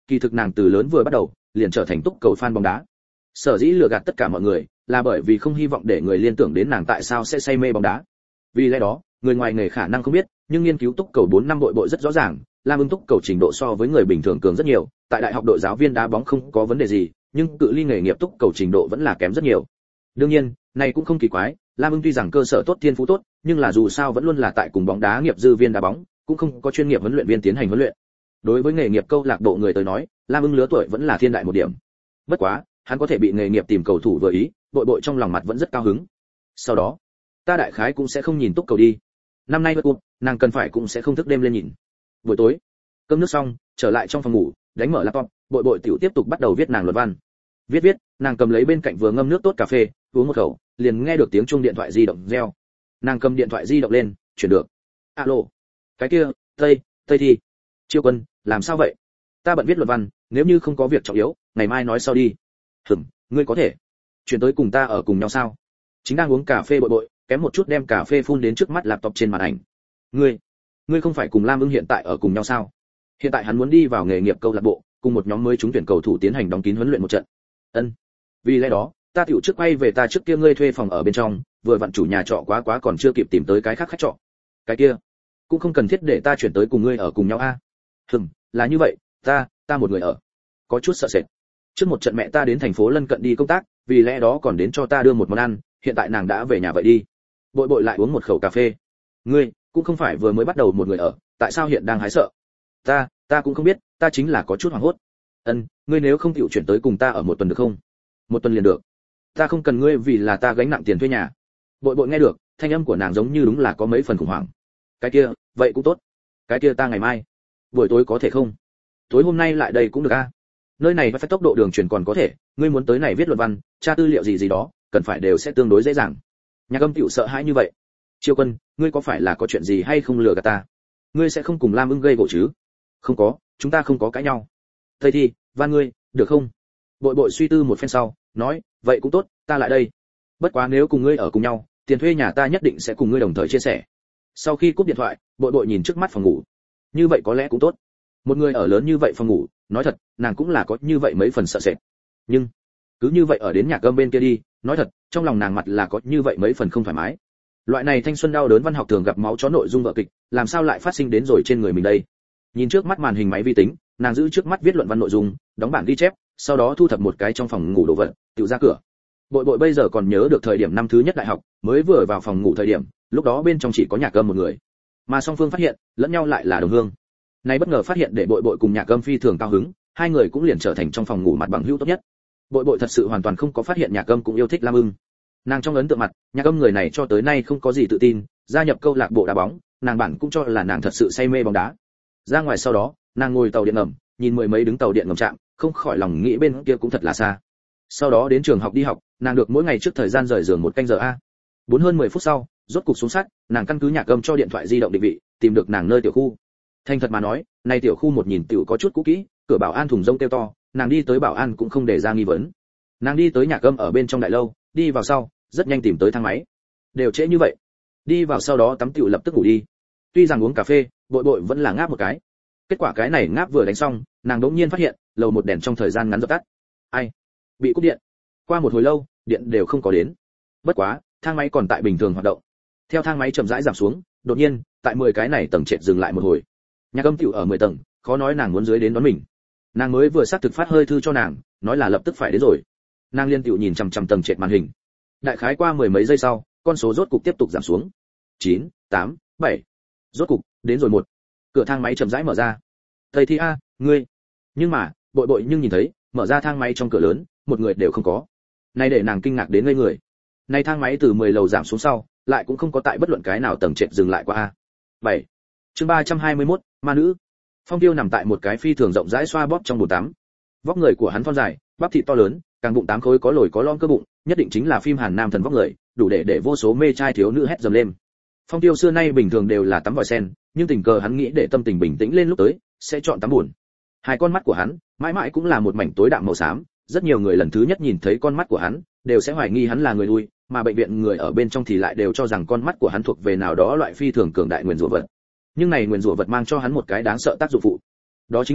kỳ thực nàng từ lớn vừa bắt đầu liền trở thành túc cầu fan bóng đá. Sở dĩ lừa gạt tất cả mọi người là bởi vì không hy vọng để người liên tưởng đến nàng tại sao sẽ say mê bóng đá. Vì lẽ đó, người ngoài nghề khả năng không biết, nhưng nghiên cứu túc cầu bốn năm bội bội rất rõ ràng, Lam Ưng túc cầu trình độ so với người bình thường cường rất nhiều, tại đại học đội giáo viên đá bóng không có vấn đề gì, nhưng cự ly nghề nghiệp túc cầu trình độ vẫn là kém rất nhiều. Đương nhiên, này cũng không kỳ quái, Lam Ưng tuy rằng cơ sở tốt thiên phú tốt, nhưng là dù sao vẫn luôn là tại cùng bóng đá nghiệp dư viên đá bóng, cũng không có chuyên nghiệp huấn luyện viên tiến hành huấn luyện. Đối với nghề nghiệp câu lạc bộ người tới nói, Lam Ưng lứa tuổi vẫn là thiên đại một điểm. Bất quá, hắn có thể bị nghề nghiệp tìm cầu thủ vừa ý, bội bội trong lòng mặt vẫn rất cao hứng. Sau đó, ta đại khái cũng sẽ không nhìn túc cầu đi. Năm nay vượt cúp, nàng cần phải cũng sẽ không thức đêm lên nhìn. Buổi tối, cơm nước xong, trở lại trong phòng ngủ, đánh mở laptop, bội bội tiểu tiếp tục bắt đầu viết nàng luận văn. Viết viết, nàng cầm lấy bên cạnh vừa ngâm nước tốt cà phê, uống một khẩu, liền nghe được tiếng chuông điện thoại di động reo. Nàng cầm điện thoại di động lên, chuyển được. Alo, cái kia, Tây, Tây Thi. Chiêu Quân, làm sao vậy? Ta bận viết luận văn, nếu như không có việc trọng yếu, ngày mai nói sau đi. Hừm, ngươi có thể chuyển tới cùng ta ở cùng nhau sao? Chính đang uống cà phê bội bội, kém một chút đem cà phê phun đến trước mắt laptop trên màn ảnh. Ngươi, ngươi không phải cùng Lam Ưng hiện tại ở cùng nhau sao? Hiện tại hắn muốn đi vào nghề nghiệp câu lạc bộ, cùng một nhóm mới trúng tuyển cầu thủ tiến hành đóng kín huấn luyện một trận. Ân. Vì lẽ đó, ta tiểu trước quay về ta trước kia ngươi thuê phòng ở bên trong, vừa vặn chủ nhà trọ quá quá còn chưa kịp tìm tới cái khác khách trọ. Cái kia, cũng không cần thiết để ta chuyển tới cùng ngươi ở cùng nhau a. À? Hừm, là như vậy, ta, ta một người ở. Có chút sợ sệt. Trước một trận mẹ ta đến thành phố lân cận đi công tác, vì lẽ đó còn đến cho ta đưa một món ăn, hiện tại nàng đã về nhà vậy đi. Bội bội lại uống một khẩu cà phê. Ngươi, cũng không phải vừa mới bắt đầu một người ở, tại sao hiện đang hái sợ? Ta, ta cũng không biết, ta chính là có chút hoảng hốt. Ân, ngươi nếu không chịu chuyển tới cùng ta ở một tuần được không? Một tuần liền được. Ta không cần ngươi vì là ta gánh nặng tiền thuê nhà. Bội bội nghe được, thanh âm của nàng giống như đúng là có mấy phần khủng hoảng. Cái kia, vậy cũng tốt. Cái kia ta ngày mai. Buổi tối có thể không? Tối hôm nay lại đây cũng được a. Nơi này phải tốc độ đường truyền còn có thể, ngươi muốn tới này viết luận văn, tra tư liệu gì gì đó, cần phải đều sẽ tương đối dễ dàng. Nhạc Âm tiểu sợ hãi như vậy. Chiêu Quân, ngươi có phải là có chuyện gì hay không lừa gạt ta? Ngươi sẽ không cùng Lam Ưng gây gổ chứ? Không có, chúng ta không có cãi nhau. Tây Thi, van ngươi, được không? Bội bội suy tư một phen sau, nói, vậy cũng tốt, ta lại đây. Bất quá nếu cùng ngươi ở cùng nhau, tiền thuê nhà ta nhất định sẽ cùng ngươi đồng thời chia sẻ. Sau khi cúp điện thoại, bội bội nhìn trước mắt phòng ngủ. Như vậy có lẽ cũng tốt. Một người ở lớn như vậy phòng ngủ, nói thật, nàng cũng là có như vậy mấy phần sợ sệt. Nhưng, cứ như vậy ở đến Nhạc Âm bên kia đi, nói thật, trong lòng nàng mặt là có như vậy mấy phần không thoải mái. Loại này thanh xuân đau đớn văn học thường gặp máu chó nội dung vở kịch, làm sao lại phát sinh đến rồi trên người mình đây? Nhìn trước mắt màn hình máy vi tính, nàng giữ trước mắt viết luận văn nội dung, đóng bản ghi chép, sau đó thu thập một cái trong phòng ngủ đồ vật, tự ra cửa. Bội bội bây giờ còn nhớ được thời điểm năm thứ nhất đại học, mới vừa vào phòng ngủ thời điểm, lúc đó bên trong chỉ có Nhạc Âm một người, mà song phương phát hiện lẫn nhau lại là đồng hương. Nay bất ngờ phát hiện để bội bội cùng Nhạc Âm phi thường cao hứng, hai người cũng liền trở thành trong phòng ngủ mặt bằng hữu tốt nhất. Bội bội thật sự hoàn toàn không có phát hiện Nhạc Âm cũng yêu thích Lam Ưng. Nàng trong ấn tượng mặt, Nhạc Âm người này cho tới nay không có gì tự tin, gia nhập câu lạc bộ đá bóng, nàng bản cũng cho là nàng thật sự say mê bóng đá. Ra ngoài sau đó, nàng ngồi tàu điện ngầm, nhìn mười mấy đứng tàu điện ngầm trạm, không khỏi lòng nghĩ bên kia cũng thật là xa. Sau đó đến trường học đi học, nàng được mỗi ngày trước thời gian rời giường một canh giờ a. Bốn hơn mười phút sau, rốt cục xuống sắt, nàng căn cứ Nhạc Âm cho điện thoại di động định vị, tìm được nàng nơi tiểu khu. Thành thật mà nói, này tiểu khu một nhìn tiểu có chút cũ kỹ, cửa bảo an thùng rông kêu to, nàng đi tới bảo an cũng không để ra nghi vấn. Nàng đi tới Nhạc Âm ở bên trong đại lâu, đi vào sau, rất nhanh tìm tới thang máy. Đều trễ như vậy. Đi vào sau đó tắm tiểu lập tức ngủ đi. Tuy rằng uống cà phê, bội bội vẫn là ngáp một cái. Kết quả cái này ngáp vừa đánh xong, nàng đột nhiên phát hiện, lầu một đèn trong thời gian ngắn dập tắt. Ai? Bị cúp điện. Qua một hồi lâu, điện đều không có đến. Bất quá, thang máy còn tại bình thường hoạt động. Theo thang máy chậm rãi giảm xuống, đột nhiên, tại mười cái này tầng trệt dừng lại một hồi. Nhạc Âm tiểu ở mười tầng, khó nói nàng muốn dưới đến đón mình. Nàng mới vừa xác thực phát hơi thư cho nàng, nói là lập tức phải đến rồi. Nàng liên tiểu nhìn chằm chằm tầng trệt màn hình. Đại khái qua mười mấy giây sau, con số rốt cục tiếp tục giảm xuống. chín, tám, bảy. Rốt cục, đến rồi một. Cửa thang máy chậm rãi mở ra. Tây Thi a, ngươi. Nhưng mà, bội bội nhưng nhìn thấy, mở ra thang máy trong cửa lớn, một người đều không có. Này để nàng kinh ngạc đến ngây người. Này thang máy từ mười lầu giảm xuống sau, lại cũng không có tại bất luận cái nào tầng trệt dừng lại qua a. bảy. Chương ba trăm hai mươi mốt, ma nữ. Phong Tiêu nằm tại một cái phi thường rộng rãi xoa bóp trong bồn tắm. Vóc người của hắn thon dài, bắp thịt to lớn, càng bụng tám khối có lồi có lõm cơ bụng, nhất định chính là phim Hàn Nam thần vóc người, đủ để để vô số mê trai thiếu nữ hét dầm lên. Phong Tiêu xưa nay bình thường đều là tắm vòi sen, nhưng tình cờ hắn nghĩ để tâm tình bình tĩnh lên lúc tới, sẽ chọn tắm bùn. Hai con mắt của hắn, mãi mãi cũng là một mảnh tối đạm màu xám, rất nhiều người lần thứ nhất nhìn thấy con mắt của hắn, đều sẽ hoài nghi hắn là người lui, mà bệnh viện người ở bên trong thì lại đều cho rằng con mắt của hắn thuộc về nào đó loại phi thường cường đại nguyên rủa vật. Nhưng này nguyên rủa vật mang cho hắn một cái đáng sợ tác dụng phụ. Đó chính là,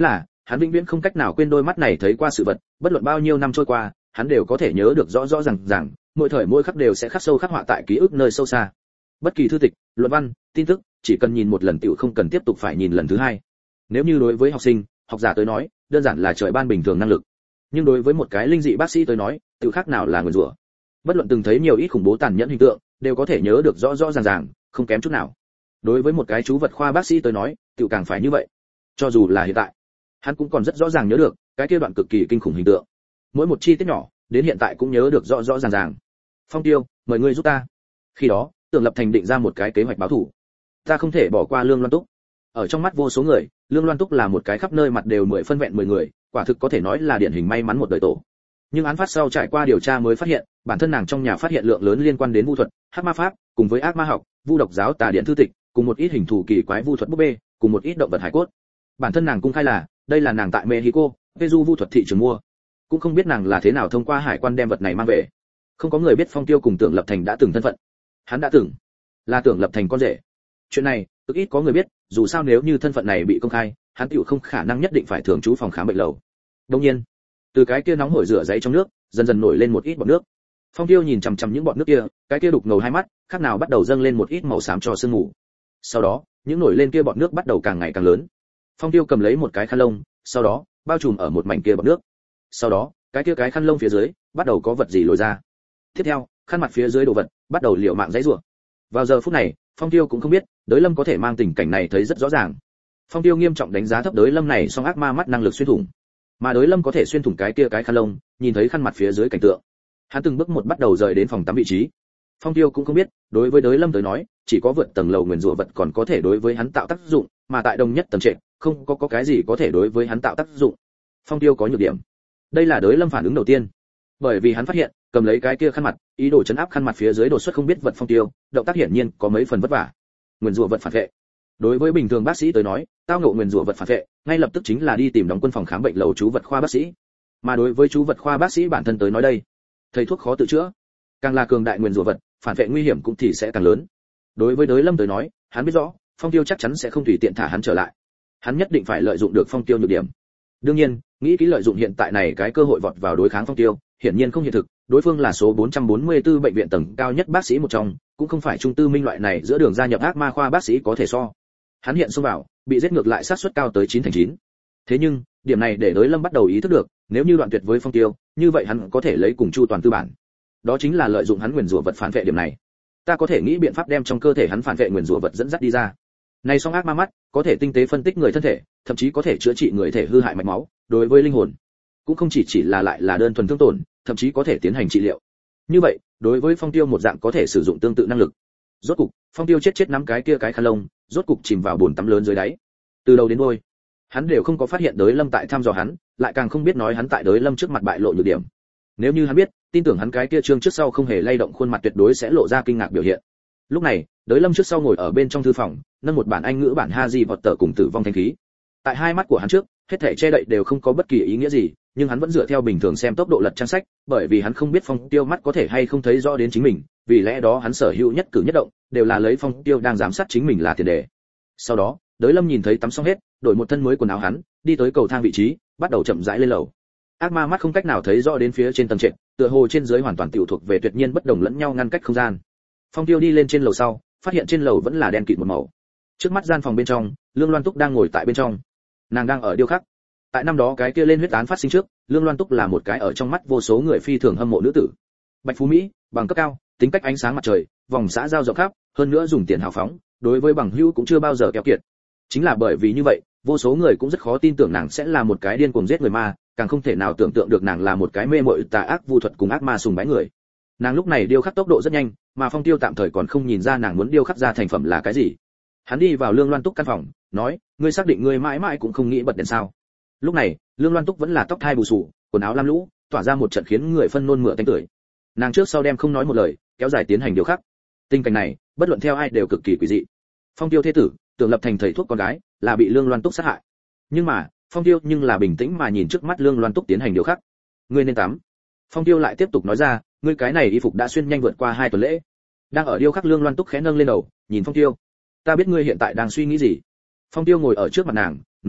hắn vĩnh viễn không cách nào quên đôi mắt này thấy qua sự vật, bất luận bao nhiêu năm trôi qua, hắn đều có thể nhớ được rõ rõ ràng ràng, mỗi thời mỗi khắc đều sẽ khắc sâu khắc họa tại ký ức nơi sâu xa. Bất kỳ thư tịch, luận văn, tin tức, chỉ cần nhìn một lần tiểu không cần tiếp tục phải nhìn lần thứ hai. Nếu như đối với học sinh, học giả tới nói, đơn giản là trời ban bình thường năng lực. Nhưng đối với một cái linh dị bác sĩ tới nói, tiểu khác nào là nguyền rủa. Bất luận từng thấy nhiều ít khủng bố tàn nhẫn hình tượng, đều có thể nhớ được rõ rõ ràng ràng, không kém chút nào. Đối với một cái chú vật khoa bác sĩ tới nói, tiểu càng phải như vậy. Cho dù là hiện tại, hắn cũng còn rất rõ ràng nhớ được cái kia đoạn cực kỳ kinh khủng hình tượng. Mỗi một chi tiết nhỏ, đến hiện tại cũng nhớ được rõ rõ ràng ràng. Phong Tiêu, mời ngươi giúp ta. Khi đó, Tưởng Lập Thành định ra một cái kế hoạch báo thù. Ta không thể bỏ qua Lương Loan Túc. Ở trong mắt vô số người, Lương Loan Túc là một cái khắp nơi mặt đều mười phân vẹn mười người, quả thực có thể nói là điển hình may mắn một đời tổ. Nhưng án phát sau trải qua điều tra mới phát hiện, bản thân nàng trong nhà phát hiện lượng lớn liên quan đến vu thuật, hắc ma pháp, cùng với ác ma học, vu độc giáo tà điện thư tịch, cùng một ít hình thù kỳ quái vu thuật búp bê, cùng một ít động vật hải cốt. Bản thân nàng cung khai là, đây là nàng tại Mexico, Peru vu thuật thị trường mua. Cũng không biết nàng là thế nào thông qua hải quan đem vật này mang về. Không có người biết Phong Tiêu cùng Tưởng Lập Thành đã từng thân phận. Hắn đã từng là Tưởng Lập Thành con rể. Chuyện này, cực ít có người biết, dù sao nếu như thân phận này bị công khai, hắn tiểu không khả năng nhất định phải thường trú phòng khám bệnh lầu. Đương nhiên, từ cái kia nóng hổi rửa giấy trong nước, dần dần nổi lên một ít bọt nước. Phong Tiêu nhìn chằm chằm những bọt nước kia, cái kia đục ngầu hai mắt, khác nào bắt đầu dâng lên một ít màu xám cho sương mù. Sau đó, những nổi lên kia bọt nước bắt đầu càng ngày càng lớn. Phong Tiêu cầm lấy một cái khăn lông, sau đó bao trùm ở một mảnh kia bọt nước. Sau đó, cái kia cái khăn lông phía dưới bắt đầu có vật gì lồi ra. Tiếp theo, khăn mặt phía dưới đồ vật bắt đầu liều mạng giãy giụa. Vào giờ phút này, Phong Tiêu cũng không biết, Đới Lâm có thể mang tình cảnh này thấy rất rõ ràng. Phong Tiêu nghiêm trọng đánh giá thấp Đới Lâm này song ác ma mắt năng lực xuyên thủng. Mà Đới Lâm có thể xuyên thủng cái kia cái khăn lông, nhìn thấy khăn mặt phía dưới cảnh tượng. Hắn từng bước một bắt đầu rời đến phòng tắm vị trí. Phong Tiêu cũng không biết, đối với Đới Lâm tới nói, chỉ có vượt tầng lầu nguyền rủa vật còn có thể đối với hắn tạo tác dụng, mà tại đồng nhất tầng trệt, không có có cái gì có thể đối với hắn tạo tác dụng. Phong Tiêu có nhược điểm. Đây là Đới Lâm phản ứng đầu tiên. Bởi vì hắn phát hiện, cầm lấy cái kia khăn mặt, ý đồ chấn áp khăn mặt phía dưới đột xuất không biết vật Phong Tiêu, động tác hiển nhiên có mấy phần vất vả. Nguyền rủa vật phản vệ. Đối với bình thường bác sĩ tới nói, tao ngộ nguyền rủa vật phản vệ, ngay lập tức chính là đi tìm đóng quân phòng khám bệnh lầu chú vật khoa bác sĩ. Mà đối với chú vật khoa bác sĩ bản thân tới nói đây, thầy thuốc khó tự chữa, càng là cường đại nguyền rủa vật, phản vệ nguy hiểm cũng thì sẽ càng lớn. Đối với Đới Lâm tới nói, hắn biết rõ, Phong Tiêu chắc chắn sẽ không tùy tiện thả hắn trở lại. Hắn nhất định phải lợi dụng được Phong Tiêu nhược điểm. Đương nhiên, nghĩ kỹ lợi dụng hiện tại này cái cơ hội vọt vào đối kháng Phong Tiêu, hiển nhiên không hiện thực, đối phương là số bốn trăm bốn mươi tư bệnh viện tầng cao nhất bác sĩ một trong, cũng không phải Trung Tư Minh loại này giữa đường gia nhập ác ma khoa bác sĩ có thể so. Hắn hiện xông vào, bị giết ngược lại sát suất cao tới chín thành chín. Thế nhưng, điểm này để Đới Lâm bắt đầu ý thức được, nếu như đoạn tuyệt với Phong Tiêu, như vậy hắn có thể lấy cùng Chu Toàn tư bản. Đó chính là lợi dụng hắn nguyền rủa vật phản vệ điểm này. Ta có thể nghĩ biện pháp đem trong cơ thể hắn phản vệ nguyền rủa vật dẫn dắt đi ra. Này song ác ma mắt, có thể tinh tế phân tích người thân thể, thậm chí có thể chữa trị người thể hư hại mạch máu, đối với linh hồn, cũng không chỉ chỉ là lại là đơn thuần thương tổn, thậm chí có thể tiến hành trị liệu. Như vậy, đối với Phong Tiêu một dạng có thể sử dụng tương tự năng lực. Rốt cục, Phong Tiêu chết chết nắm cái kia cái khăn lông, rốt cục chìm vào bồn tắm lớn dưới đáy. Từ đầu đến đuôi, hắn đều không có phát hiện Đới Lâm tại thăm dò hắn, lại càng không biết nói hắn tại Đới Lâm trước mặt bại lộ nhược điểm. Nếu như hắn biết, tin tưởng hắn cái kia trương trước sau không hề lay động khuôn mặt tuyệt đối sẽ lộ ra kinh ngạc biểu hiện. Lúc này, Đới Lâm trước sau ngồi ở bên trong thư phòng, nâng một bản Anh ngữ bản Harry Potter cùng tử vong thanh khí. Tại hai mắt của hắn trước, hết thảy che đậy đều không có bất kỳ ý nghĩa gì, nhưng hắn vẫn dựa theo bình thường xem tốc độ lật trang sách, bởi vì hắn không biết Phong Tiêu mắt có thể hay không thấy rõ đến chính mình, vì lẽ đó hắn sở hữu nhất cử nhất động đều là lấy Phong Tiêu đang giám sát chính mình là tiền đề. Sau đó, Đới Lâm nhìn thấy tắm xong hết, đổi một thân mới quần áo hắn, đi tới cầu thang vị trí, bắt đầu chậm rãi lên lầu. Ác ma mắt không cách nào thấy rõ đến phía trên tầng trệt, tựa hồ trên dưới hoàn toàn tiểu thuộc về tuyệt nhiên bất đồng lẫn nhau ngăn cách không gian. Phong Tiêu đi lên trên lầu sau, phát hiện trên lầu vẫn là đen kịt một màu. Trước mắt gian phòng bên trong, Lương Loan Túc đang ngồi tại bên trong. Nàng đang ở điêu khắc. Tại năm đó cái kia lên huyết án phát sinh trước, Lương Loan Túc là một cái ở trong mắt vô số người phi thường hâm mộ nữ tử. Bạch phú mỹ, bằng cấp cao, tính cách ánh sáng mặt trời, vòng xã giao rộng khắp, hơn nữa dùng tiền hào phóng, đối với bằng hữu cũng chưa bao giờ keo kiệt. Chính là bởi vì như vậy, vô số người cũng rất khó tin tưởng nàng sẽ là một cái điên cuồng giết người ma, càng không thể nào tưởng tượng được nàng là một cái mê muội tà ác vu thuật cùng ác ma sùng bái người. Nàng lúc này điêu khắc tốc độ rất nhanh, mà Phong Tiêu tạm thời còn không nhìn ra nàng muốn điêu khắc ra thành phẩm là cái gì. Hắn đi vào Lương Loan Túc căn phòng, nói, ngươi xác định ngươi mãi mãi cũng không nghĩ bật đèn sao? Lúc này, Lương Loan Túc vẫn là tóc thai bù xù, quần áo lam lũ, tỏa ra một trận khiến người phân nôn mửa tanh tưởi. Nàng trước sau đem không nói một lời, kéo dài tiến hành điêu khắc. Tình cảnh này, bất luận theo ai đều cực kỳ quỷ dị. Phong Tiêu thế tử, Tưởng Lập Thành thầy thuốc con gái, là bị Lương Loan Túc sát hại. Nhưng mà, Phong Tiêu nhưng là bình tĩnh mà nhìn trước mắt Lương Loan Túc tiến hành điêu khắc. Ngươi nên tắm. Phong Tiêu lại tiếp tục nói ra, ngươi cái này y phục đã xuyên nhanh vượt qua hai tuần lễ. Đang ở điêu khắc Lương Loan Túc khẽ nâng lên đầu, nhìn Phong Tiêu. Ta biết ngươi hiện tại đang suy nghĩ gì. Phong Tiêu ngồi ở trước mặt nàng, nói ra,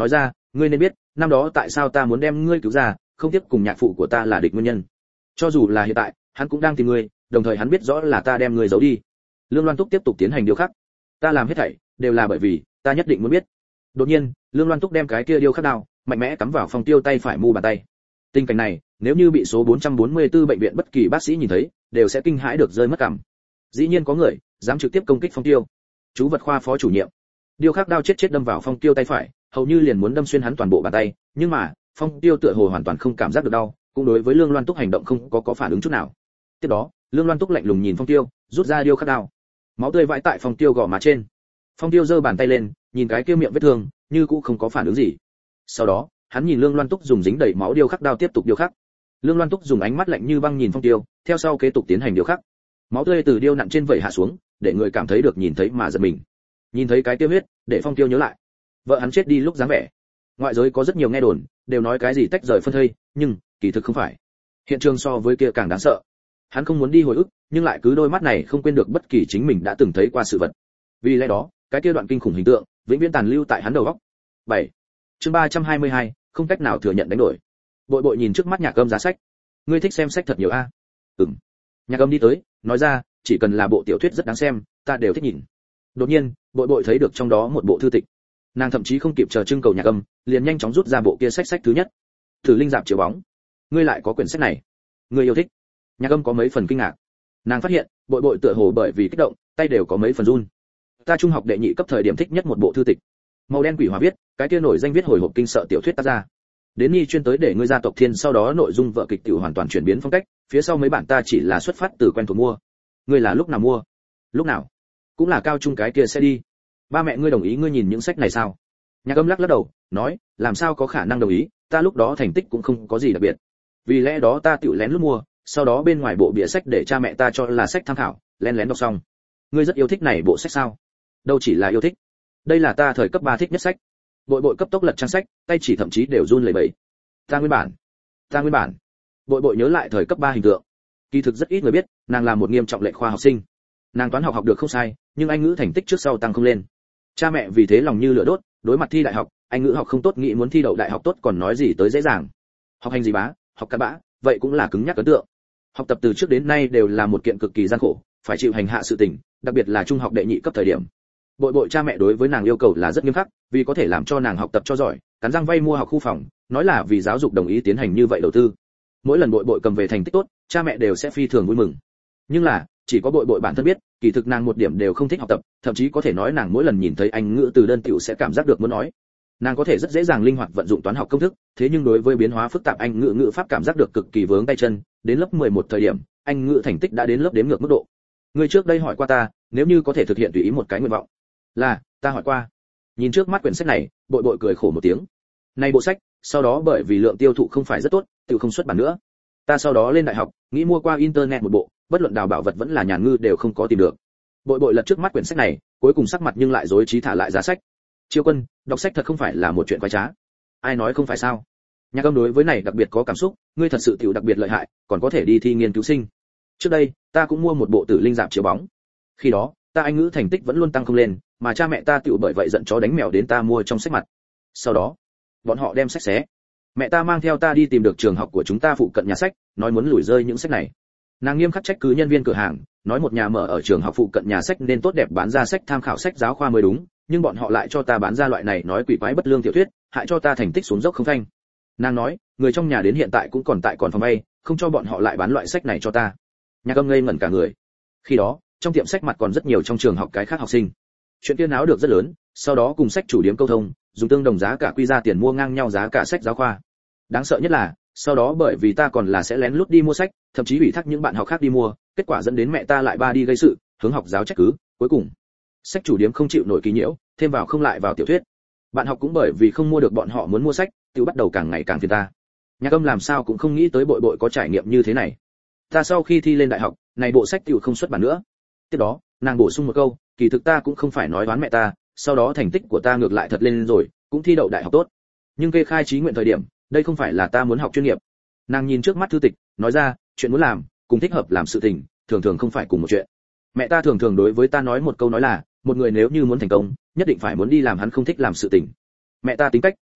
ngươi nên biết năm đó tại sao ta muốn đem ngươi cứu ra, không tiếp cùng nhạc phụ của ta là địch nguyên nhân. Cho dù là hiện tại hắn cũng đang tìm ngươi, đồng thời hắn biết rõ là ta đem ngươi giấu đi. Lương Loan Túc tiếp tục tiến hành điêu khắc. Ta làm hết thảy đều là bởi vì ta nhất định muốn biết. Đột nhiên Lương Loan Túc đem cái kia điêu khắc đao mạnh mẽ cắm vào Phong Tiêu tay phải mu bàn tay. Tình cảnh này nếu như bị số bốn trăm bốn mươi tư bệnh viện bất kỳ bác sĩ nhìn thấy đều sẽ kinh hãi được rơi mất cảm. Dĩ nhiên có người dám trực tiếp công kích Phong Tiêu. Chú vật khoa phó chủ nhiệm điêu khắc đao chết chết đâm vào Phong Tiêu tay phải, hầu như liền muốn đâm xuyên hắn toàn bộ bàn tay, nhưng mà Phong Tiêu tựa hồ hoàn toàn không cảm giác được đau, cũng đối với Lương Loan Túc hành động không có có phản ứng chút nào. Tiếp đó Lương Loan Túc lạnh lùng nhìn Phong Tiêu, rút ra điêu khắc đao. Máu tươi vãi tại Phong Tiêu gò má trên. Phong Tiêu giơ bàn tay lên, nhìn cái kia miệng vết thương, như cũng không có phản ứng gì. Sau đó hắn nhìn Lương Loan Túc dùng dính đầy máu điêu khắc đao tiếp tục điêu khắc. Lương Loan Túc dùng ánh mắt lạnh như băng nhìn Phong Tiêu, theo sau kế tục tiến hành điêu khắc. Máu tươi từ điêu nặn trên vẩy hạ xuống, để người cảm thấy được nhìn thấy mà giật mình. Nhìn thấy cái tiêu huyết, để Phong Tiêu nhớ lại vợ hắn chết đi lúc dáng vẻ. Ngoại giới có rất nhiều nghe đồn, đều nói cái gì tách rời phân thây, nhưng kỳ thực không phải. Hiện trường so với kia càng đáng sợ. Hắn không muốn đi hồi ức, nhưng lại cứ đôi mắt này không quên được bất kỳ chính mình đã từng thấy qua sự vật. Vì lẽ đó, cái kia đoạn kinh khủng hình tượng vĩnh viễn tàn lưu tại hắn đầu óc. bảy. Chương ba trăm hai mươi hai, không cách nào thừa nhận đánh đổi. Bội Bội nhìn trước mắt Nhạc Âm giá sách. Ngươi thích xem sách thật nhiều a? À? Ừm. Nhạc Âm đi tới, nói ra, chỉ cần là bộ tiểu thuyết rất đáng xem, ta đều thích nhìn. Đột nhiên, Bội Bội thấy được trong đó một bộ thư tịch. Nàng thậm chí không kịp chờ trưng cầu Nhạc Âm, liền nhanh chóng rút ra bộ kia sách sách thứ nhất. Thử Linh Dạp chiếu bóng. Ngươi lại có quyển sách này? Ngươi yêu thích? Nhạc Âm có mấy phần kinh ngạc. Nàng phát hiện, Bội Bội tựa hồ bởi vì kích động, tay đều có mấy phần run. Ta trung học đệ nhị cấp thời điểm thích nhất một bộ thư tịch. Màu đen quỷ hòa viết, cái kia nổi danh viết hồi hộp kinh sợ tiểu thuyết tác ra. Đến Nhi chuyên tới để ngươi gia tộc Thiên, sau đó nội dung vở kịch tiểu hoàn toàn chuyển biến phong cách, phía sau mấy bản ta chỉ là xuất phát từ quen thuộc mua. Ngươi là lúc nào mua? Lúc nào? Cũng là cao trung cái kia sẽ đi. Ba mẹ ngươi đồng ý ngươi nhìn những sách này sao? Nhạc Âm lắc lắc đầu, nói, làm sao có khả năng đồng ý, ta lúc đó thành tích cũng không có gì đặc biệt. Vì lẽ đó ta tiểu lén lúc mua, sau đó bên ngoài bộ bìa sách để cha mẹ ta cho là sách tham khảo, lén lén đọc xong. Ngươi rất yêu thích này bộ sách sao? Đâu chỉ là yêu thích, đây là ta thời cấp ba thích nhất sách. Bội Bội cấp tốc lật trang sách, tay chỉ thậm chí đều run lẩy bẩy. Ta nguyên bản, ta nguyên bản. Bội Bội nhớ lại thời cấp ba hình tượng. Kỳ thực rất ít người biết, nàng là một nghiêm trọng lệ khoa học sinh. Nàng toán học học được không sai, nhưng Anh ngữ thành tích trước sau tăng không lên. Cha mẹ vì thế lòng như lửa đốt, đối mặt thi đại học, Anh ngữ học không tốt nghĩ muốn thi đậu đại học tốt còn nói gì tới dễ dàng. Học hành gì bá, học cặn bã, vậy cũng là cứng nhắc ấn tượng. Học tập từ trước đến nay đều là một kiện cực kỳ gian khổ, phải chịu hành hạ sự tình, đặc biệt là trung học đệ nhị cấp thời điểm. Bội Bội cha mẹ đối với nàng yêu cầu là rất nghiêm khắc, vì có thể làm cho nàng học tập cho giỏi, cắn răng vay mua học khu phòng, nói là vì giáo dục đồng ý tiến hành như vậy đầu tư. Mỗi lần Bội Bội cầm về thành tích tốt, cha mẹ đều sẽ phi thường vui mừng. Nhưng là, chỉ có Bội Bội bản thân biết, kỳ thực nàng một điểm đều không thích học tập, thậm chí có thể nói nàng mỗi lần nhìn thấy Anh ngữ từ đơn tiểu sẽ cảm giác được muốn nói. Nàng có thể rất dễ dàng linh hoạt vận dụng toán học công thức, thế nhưng đối với biến hóa phức tạp Anh ngữ ngữ pháp cảm giác được cực kỳ vướng tay chân, đến lớp mười một thời điểm, Anh ngữ thành tích đã đến lớp đếm ngược mức độ. Ngươi trước đây hỏi qua ta, nếu như có thể thực hiện tùy ý một cái nguyện vọng. Là, ta hỏi qua. Nhìn trước mắt quyển sách này, Bội Bội cười khổ một tiếng. Này bộ sách, sau đó bởi vì lượng tiêu thụ không phải rất tốt, tự không xuất bản nữa. Ta sau đó lên đại học, nghĩ mua qua internet một bộ, bất luận đào bảo vật vẫn là nhàn ngư đều không có tìm được. Bội Bội lật trước mắt quyển sách này, cuối cùng sắc mặt nhưng lại rối trí thả lại giá sách. Chiêu Quân, đọc sách thật không phải là một chuyện quái trá. Ai nói không phải sao? Nhạc Âm đối với này đặc biệt có cảm xúc, ngươi thật sự tiểu đặc biệt lợi hại, còn có thể đi thi nghiên cứu sinh. Trước đây, ta cũng mua một bộ Tử Linh Dạp chiếu bóng. Khi đó, ta Anh ngữ thành tích vẫn luôn tăng không lên, mà cha mẹ ta tiểu bởi vậy giận chó đánh mèo đến ta mua trong sách mặt. Sau đó, bọn họ đem sách xé. Mẹ ta mang theo ta đi tìm được trường học của chúng ta phụ cận nhà sách, nói muốn lủi rơi những sách này. Nàng nghiêm khắc trách cứ nhân viên cửa hàng, nói một nhà mở ở trường học phụ cận nhà sách nên tốt đẹp bán ra sách tham khảo sách giáo khoa mới đúng, nhưng bọn họ lại cho ta bán ra loại này nói quỷ quái bất lương tiểu thuyết, hại cho ta thành tích xuống dốc không phanh. Nàng nói, người trong nhà đến hiện tại cũng còn tại còn phòng vay, không cho bọn họ lại bán loại sách này cho ta. Nhạc Âm ngây ngẩn cả người. Khi đó, trong tiệm sách mặt còn rất nhiều trong trường học cái khác học sinh. Chuyện kia náo được rất lớn, sau đó cùng sách chủ điểm câu thông, dùng tương đồng giá cả quy ra tiền mua ngang nhau giá cả sách giáo khoa. Đáng sợ nhất là, sau đó bởi vì ta còn là sẽ lén lút đi mua sách, thậm chí ủy thác những bạn học khác đi mua, kết quả dẫn đến mẹ ta lại ba đi gây sự, hướng học giáo trách cứ, cuối cùng sách chủ điểm không chịu nổi kỳ nhiễu, thêm vào không lại vào tiểu thuyết. Bạn học cũng bởi vì không mua được bọn họ muốn mua sách, tự bắt đầu càng ngày càng phiền ta. Nhạc Âm làm sao cũng không nghĩ tới Bội Bội có trải nghiệm như thế này. Ta sau khi thi lên đại học, này bộ sách tiểu không xuất bản nữa. Tiếp đó, nàng bổ sung một câu, kỳ thực ta cũng không phải nói đoán mẹ ta, sau đó thành tích của ta ngược lại thật lên rồi, cũng thi đậu đại học tốt. Nhưng kê khai chí nguyện thời điểm, đây không phải là ta muốn học chuyên nghiệp. Nàng nhìn trước mắt thư tịch, nói ra, chuyện muốn làm, cùng thích hợp làm sự tình, thường thường không phải cùng một chuyện. Mẹ ta thường thường đối với ta nói một câu nói là, một người nếu như muốn thành công, nhất định phải muốn đi làm hắn không thích làm sự tình. Mẹ ta tính cách,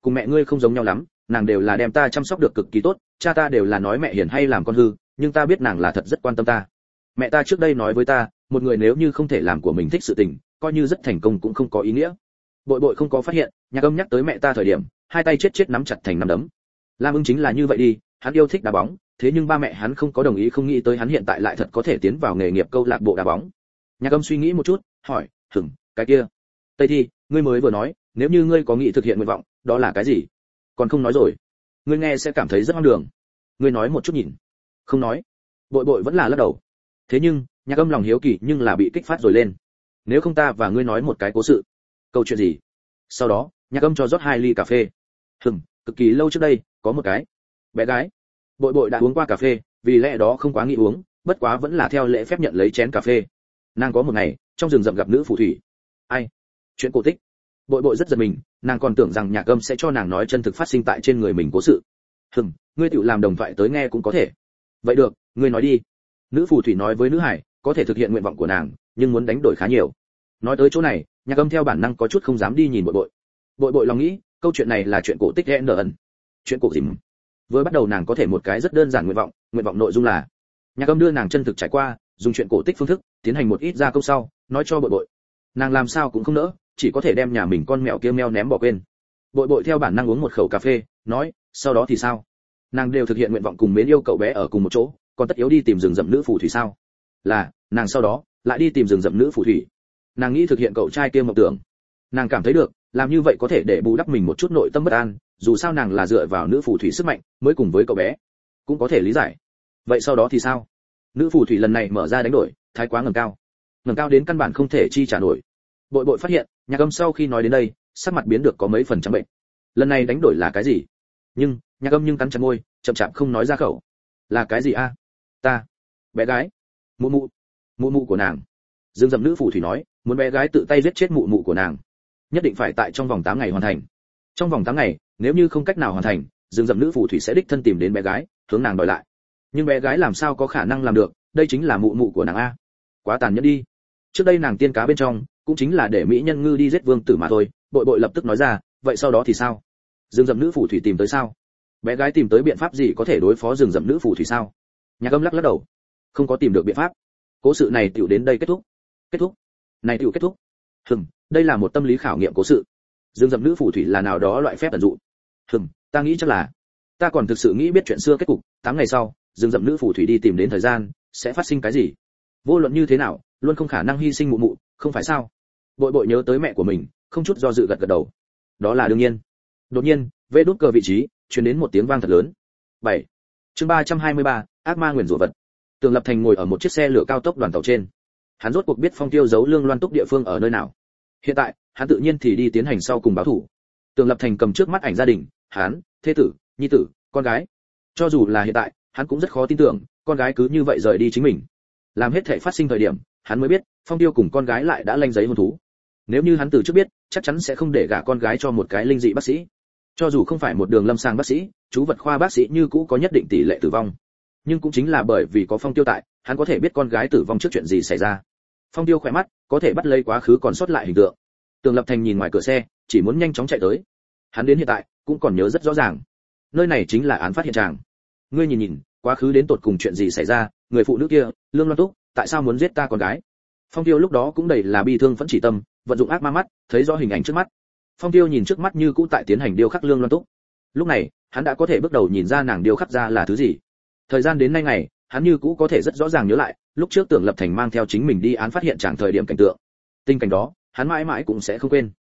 cùng mẹ ngươi không giống nhau lắm, nàng đều là đem ta chăm sóc được cực kỳ tốt, cha ta đều là nói mẹ hiền hay làm con hư, nhưng ta biết nàng là thật rất quan tâm ta. Mẹ ta trước đây nói với ta, một người nếu như không thể làm của mình thích sự tình, coi như rất thành công cũng không có ý nghĩa. Bội Bội không có phát hiện, Nhạc Âm nhắc tới mẹ ta thời điểm, hai tay chết chết nắm chặt thành nắm đấm. Lam Ưng chính là như vậy đi, hắn yêu thích đá bóng, thế nhưng ba mẹ hắn không có đồng ý, không nghĩ tới hắn hiện tại lại thật có thể tiến vào nghề nghiệp câu lạc bộ đá bóng. Nhạc Âm suy nghĩ một chút, hỏi, "Hửng, cái kia, Tây Thi, ngươi mới vừa nói, nếu như ngươi có nghĩ thực hiện nguyện vọng, đó là cái gì? Còn không nói rồi. Ngươi nghe sẽ cảm thấy rất hoang đường. Ngươi nói một chút nhìn." Không nói. Bội Bội vẫn là lắc đầu. Thế nhưng, Nhạc Âm lòng hiếu kỳ nhưng là bị kích phát rồi lên. Nếu không ta và ngươi nói một cái cố sự. Câu chuyện gì? Sau đó, Nhạc Âm cho rót hai ly cà phê. Hừm, cực kỳ lâu trước đây, có một cái bé gái. Bội Bội đã uống qua cà phê, vì lẽ đó không quá nghĩ uống, bất quá vẫn là theo lễ phép nhận lấy chén cà phê. Nàng có một ngày, trong rừng rậm gặp nữ phù thủy. Ai? Chuyện cổ tích. Bội Bội rất giật mình, nàng còn tưởng rằng Nhạc Âm sẽ cho nàng nói chân thực phát sinh tại trên người mình cố sự. Hừm, ngươi tự làm đồng thoại tới nghe cũng có thể. Vậy được, ngươi nói đi. Nữ phù thủy nói với nữ hải, có thể thực hiện nguyện vọng của nàng, nhưng muốn đánh đổi khá nhiều. Nói tới chỗ này, Nhạc Âm theo bản năng có chút không dám đi nhìn Bội Bội. Bội Bội lòng nghĩ, câu chuyện này là chuyện cổ tích en ẩn. Chuyện cổ gì? Với bắt đầu nàng có thể một cái rất đơn giản nguyện vọng, nguyện vọng nội dung là Nhạc Âm đưa nàng chân thực trải qua, dùng chuyện cổ tích phương thức tiến hành một ít gia công sau, nói cho Bội Bội. Nàng làm sao cũng không nỡ, chỉ có thể đem nhà mình con mèo kia meo ném bỏ quên. Bội Bội theo bản năng uống một khẩu cà phê, nói, sau đó thì sao? Nàng đều thực hiện nguyện vọng cùng mến yêu cậu bé ở cùng một chỗ, còn tất yếu đi tìm rừng rậm nữ phù thủy sao? Là, nàng sau đó lại đi tìm rừng rậm nữ phù thủy. Nàng nghĩ thực hiện cậu trai kia mộng tưởng. Nàng cảm thấy được, làm như vậy có thể để bù đắp mình một chút nội tâm bất an, dù sao nàng là dựa vào nữ phù thủy sức mạnh mới cùng với cậu bé, cũng có thể lý giải. Vậy sau đó thì sao? Nữ phù thủy lần này mở ra đánh đổi, thái quá ngẩng cao, ngẩng cao đến căn bản không thể chi trả nổi. Bội Bội phát hiện, Nhạc Âm sau khi nói đến đây, sắc mặt biến được có mấy phần trắng bệnh. Lần này đánh đổi là cái gì? Nhưng, Nhạc Âm nhưng cắn chặt môi, chậm chạp không nói ra khẩu. Là cái gì a? Ta, bé gái, mụ mụ, mụ mụ của nàng. Dương Dậm nữ phù thủy nói, muốn bé gái tự tay giết chết mụ mụ của nàng, nhất định phải tại trong vòng tám ngày hoàn thành. Trong vòng tám ngày, nếu như không cách nào hoàn thành, Dương Dậm nữ phù thủy sẽ đích thân tìm đến bé gái, hướng nàng đòi lại. Nhưng bé gái làm sao có khả năng làm được, đây chính là mụ mụ của nàng a. Quá tàn nhẫn đi. Trước đây nàng tiên cá bên trong, cũng chính là để mỹ nhân ngư đi giết vương tử mà thôi. Bội Bội lập tức nói ra, vậy sau đó thì sao? Dương Dậm nữ phù thủy tìm tới sao? Bé gái tìm tới biện pháp gì có thể đối phó Dương Dậm nữ phù thủy sao? Nhạc Âm lắc lắc đầu, không có tìm được biện pháp. Cố sự này tiểu đến đây kết thúc. Kết thúc? Này tiểu kết thúc? Hừm, đây là một tâm lý khảo nghiệm cố sự. Dương Dậm nữ phù thủy là nào đó loại phép tận dụ. Hừm, ta nghĩ chắc là, ta còn thực sự nghĩ biết chuyện xưa kết cục, tám ngày sau, Dương Dậm nữ phù thủy đi tìm đến thời gian, sẽ phát sinh cái gì? Vô luận như thế nào, luôn không khả năng hy sinh mụ mụ, không phải sao? Bội Bội nhớ tới mẹ của mình, không chút do dự gật gật đầu. Đó là đương nhiên. Đột nhiên, vê đút cờ vị trí, truyền đến một tiếng vang thật lớn. bảy. Chương ba trăm hai mươi ba, ác ma nguyền rủa vật. Tường Lập Thành ngồi ở một chiếc xe lửa cao tốc đoàn tàu trên. Hắn rốt cuộc biết Phong Tiêu giấu Lương Loan Túc địa phương ở nơi nào. Hiện tại, hắn tự nhiên thì đi tiến hành sau cùng báo thủ. Tường Lập Thành cầm trước mắt ảnh gia đình, hắn, thê tử, nhi tử, con gái. Cho dù là hiện tại, hắn cũng rất khó tin tưởng, con gái cứ như vậy rời đi chính mình. Làm hết thảy phát sinh thời điểm, hắn mới biết, Phong Tiêu cùng con gái lại đã lanh giấy hôn thú. Nếu như hắn từ trước biết, chắc chắn sẽ không để gả con gái cho một cái linh dị bác sĩ. Cho dù không phải một đường lâm sàng bác sĩ, chú vật khoa bác sĩ như cũ có nhất định tỷ lệ tử vong. Nhưng cũng chính là bởi vì có Phong Tiêu tại, hắn có thể biết con gái tử vong trước chuyện gì xảy ra. Phong Tiêu khỏe mắt, có thể bắt lấy quá khứ còn sót lại hình tượng. Tường Lập Thành nhìn ngoài cửa xe, chỉ muốn nhanh chóng chạy tới. Hắn đến hiện tại cũng còn nhớ rất rõ ràng. Nơi này chính là án phát hiện tràng. Ngươi nhìn nhìn, quá khứ đến tột cùng chuyện gì xảy ra, người phụ nữ kia, Lương Loan Túc, tại sao muốn giết ta con gái? Phong Tiêu lúc đó cũng đầy là bi thương phẫn chỉ tâm, vận dụng ác ma mắt, thấy rõ hình ảnh trước mắt. Phong Tiêu nhìn trước mắt như cũ tại tiến hành điêu khắc Lương Loan Túc. Lúc này, hắn đã có thể bước đầu nhìn ra nàng điêu khắc ra là thứ gì. Thời gian đến nay ngày, hắn như cũ có thể rất rõ ràng nhớ lại, lúc trước Tưởng Lập Thành mang theo chính mình đi án phát hiện tràng thời điểm cảnh tượng. Tình cảnh đó, hắn mãi mãi cũng sẽ không quên.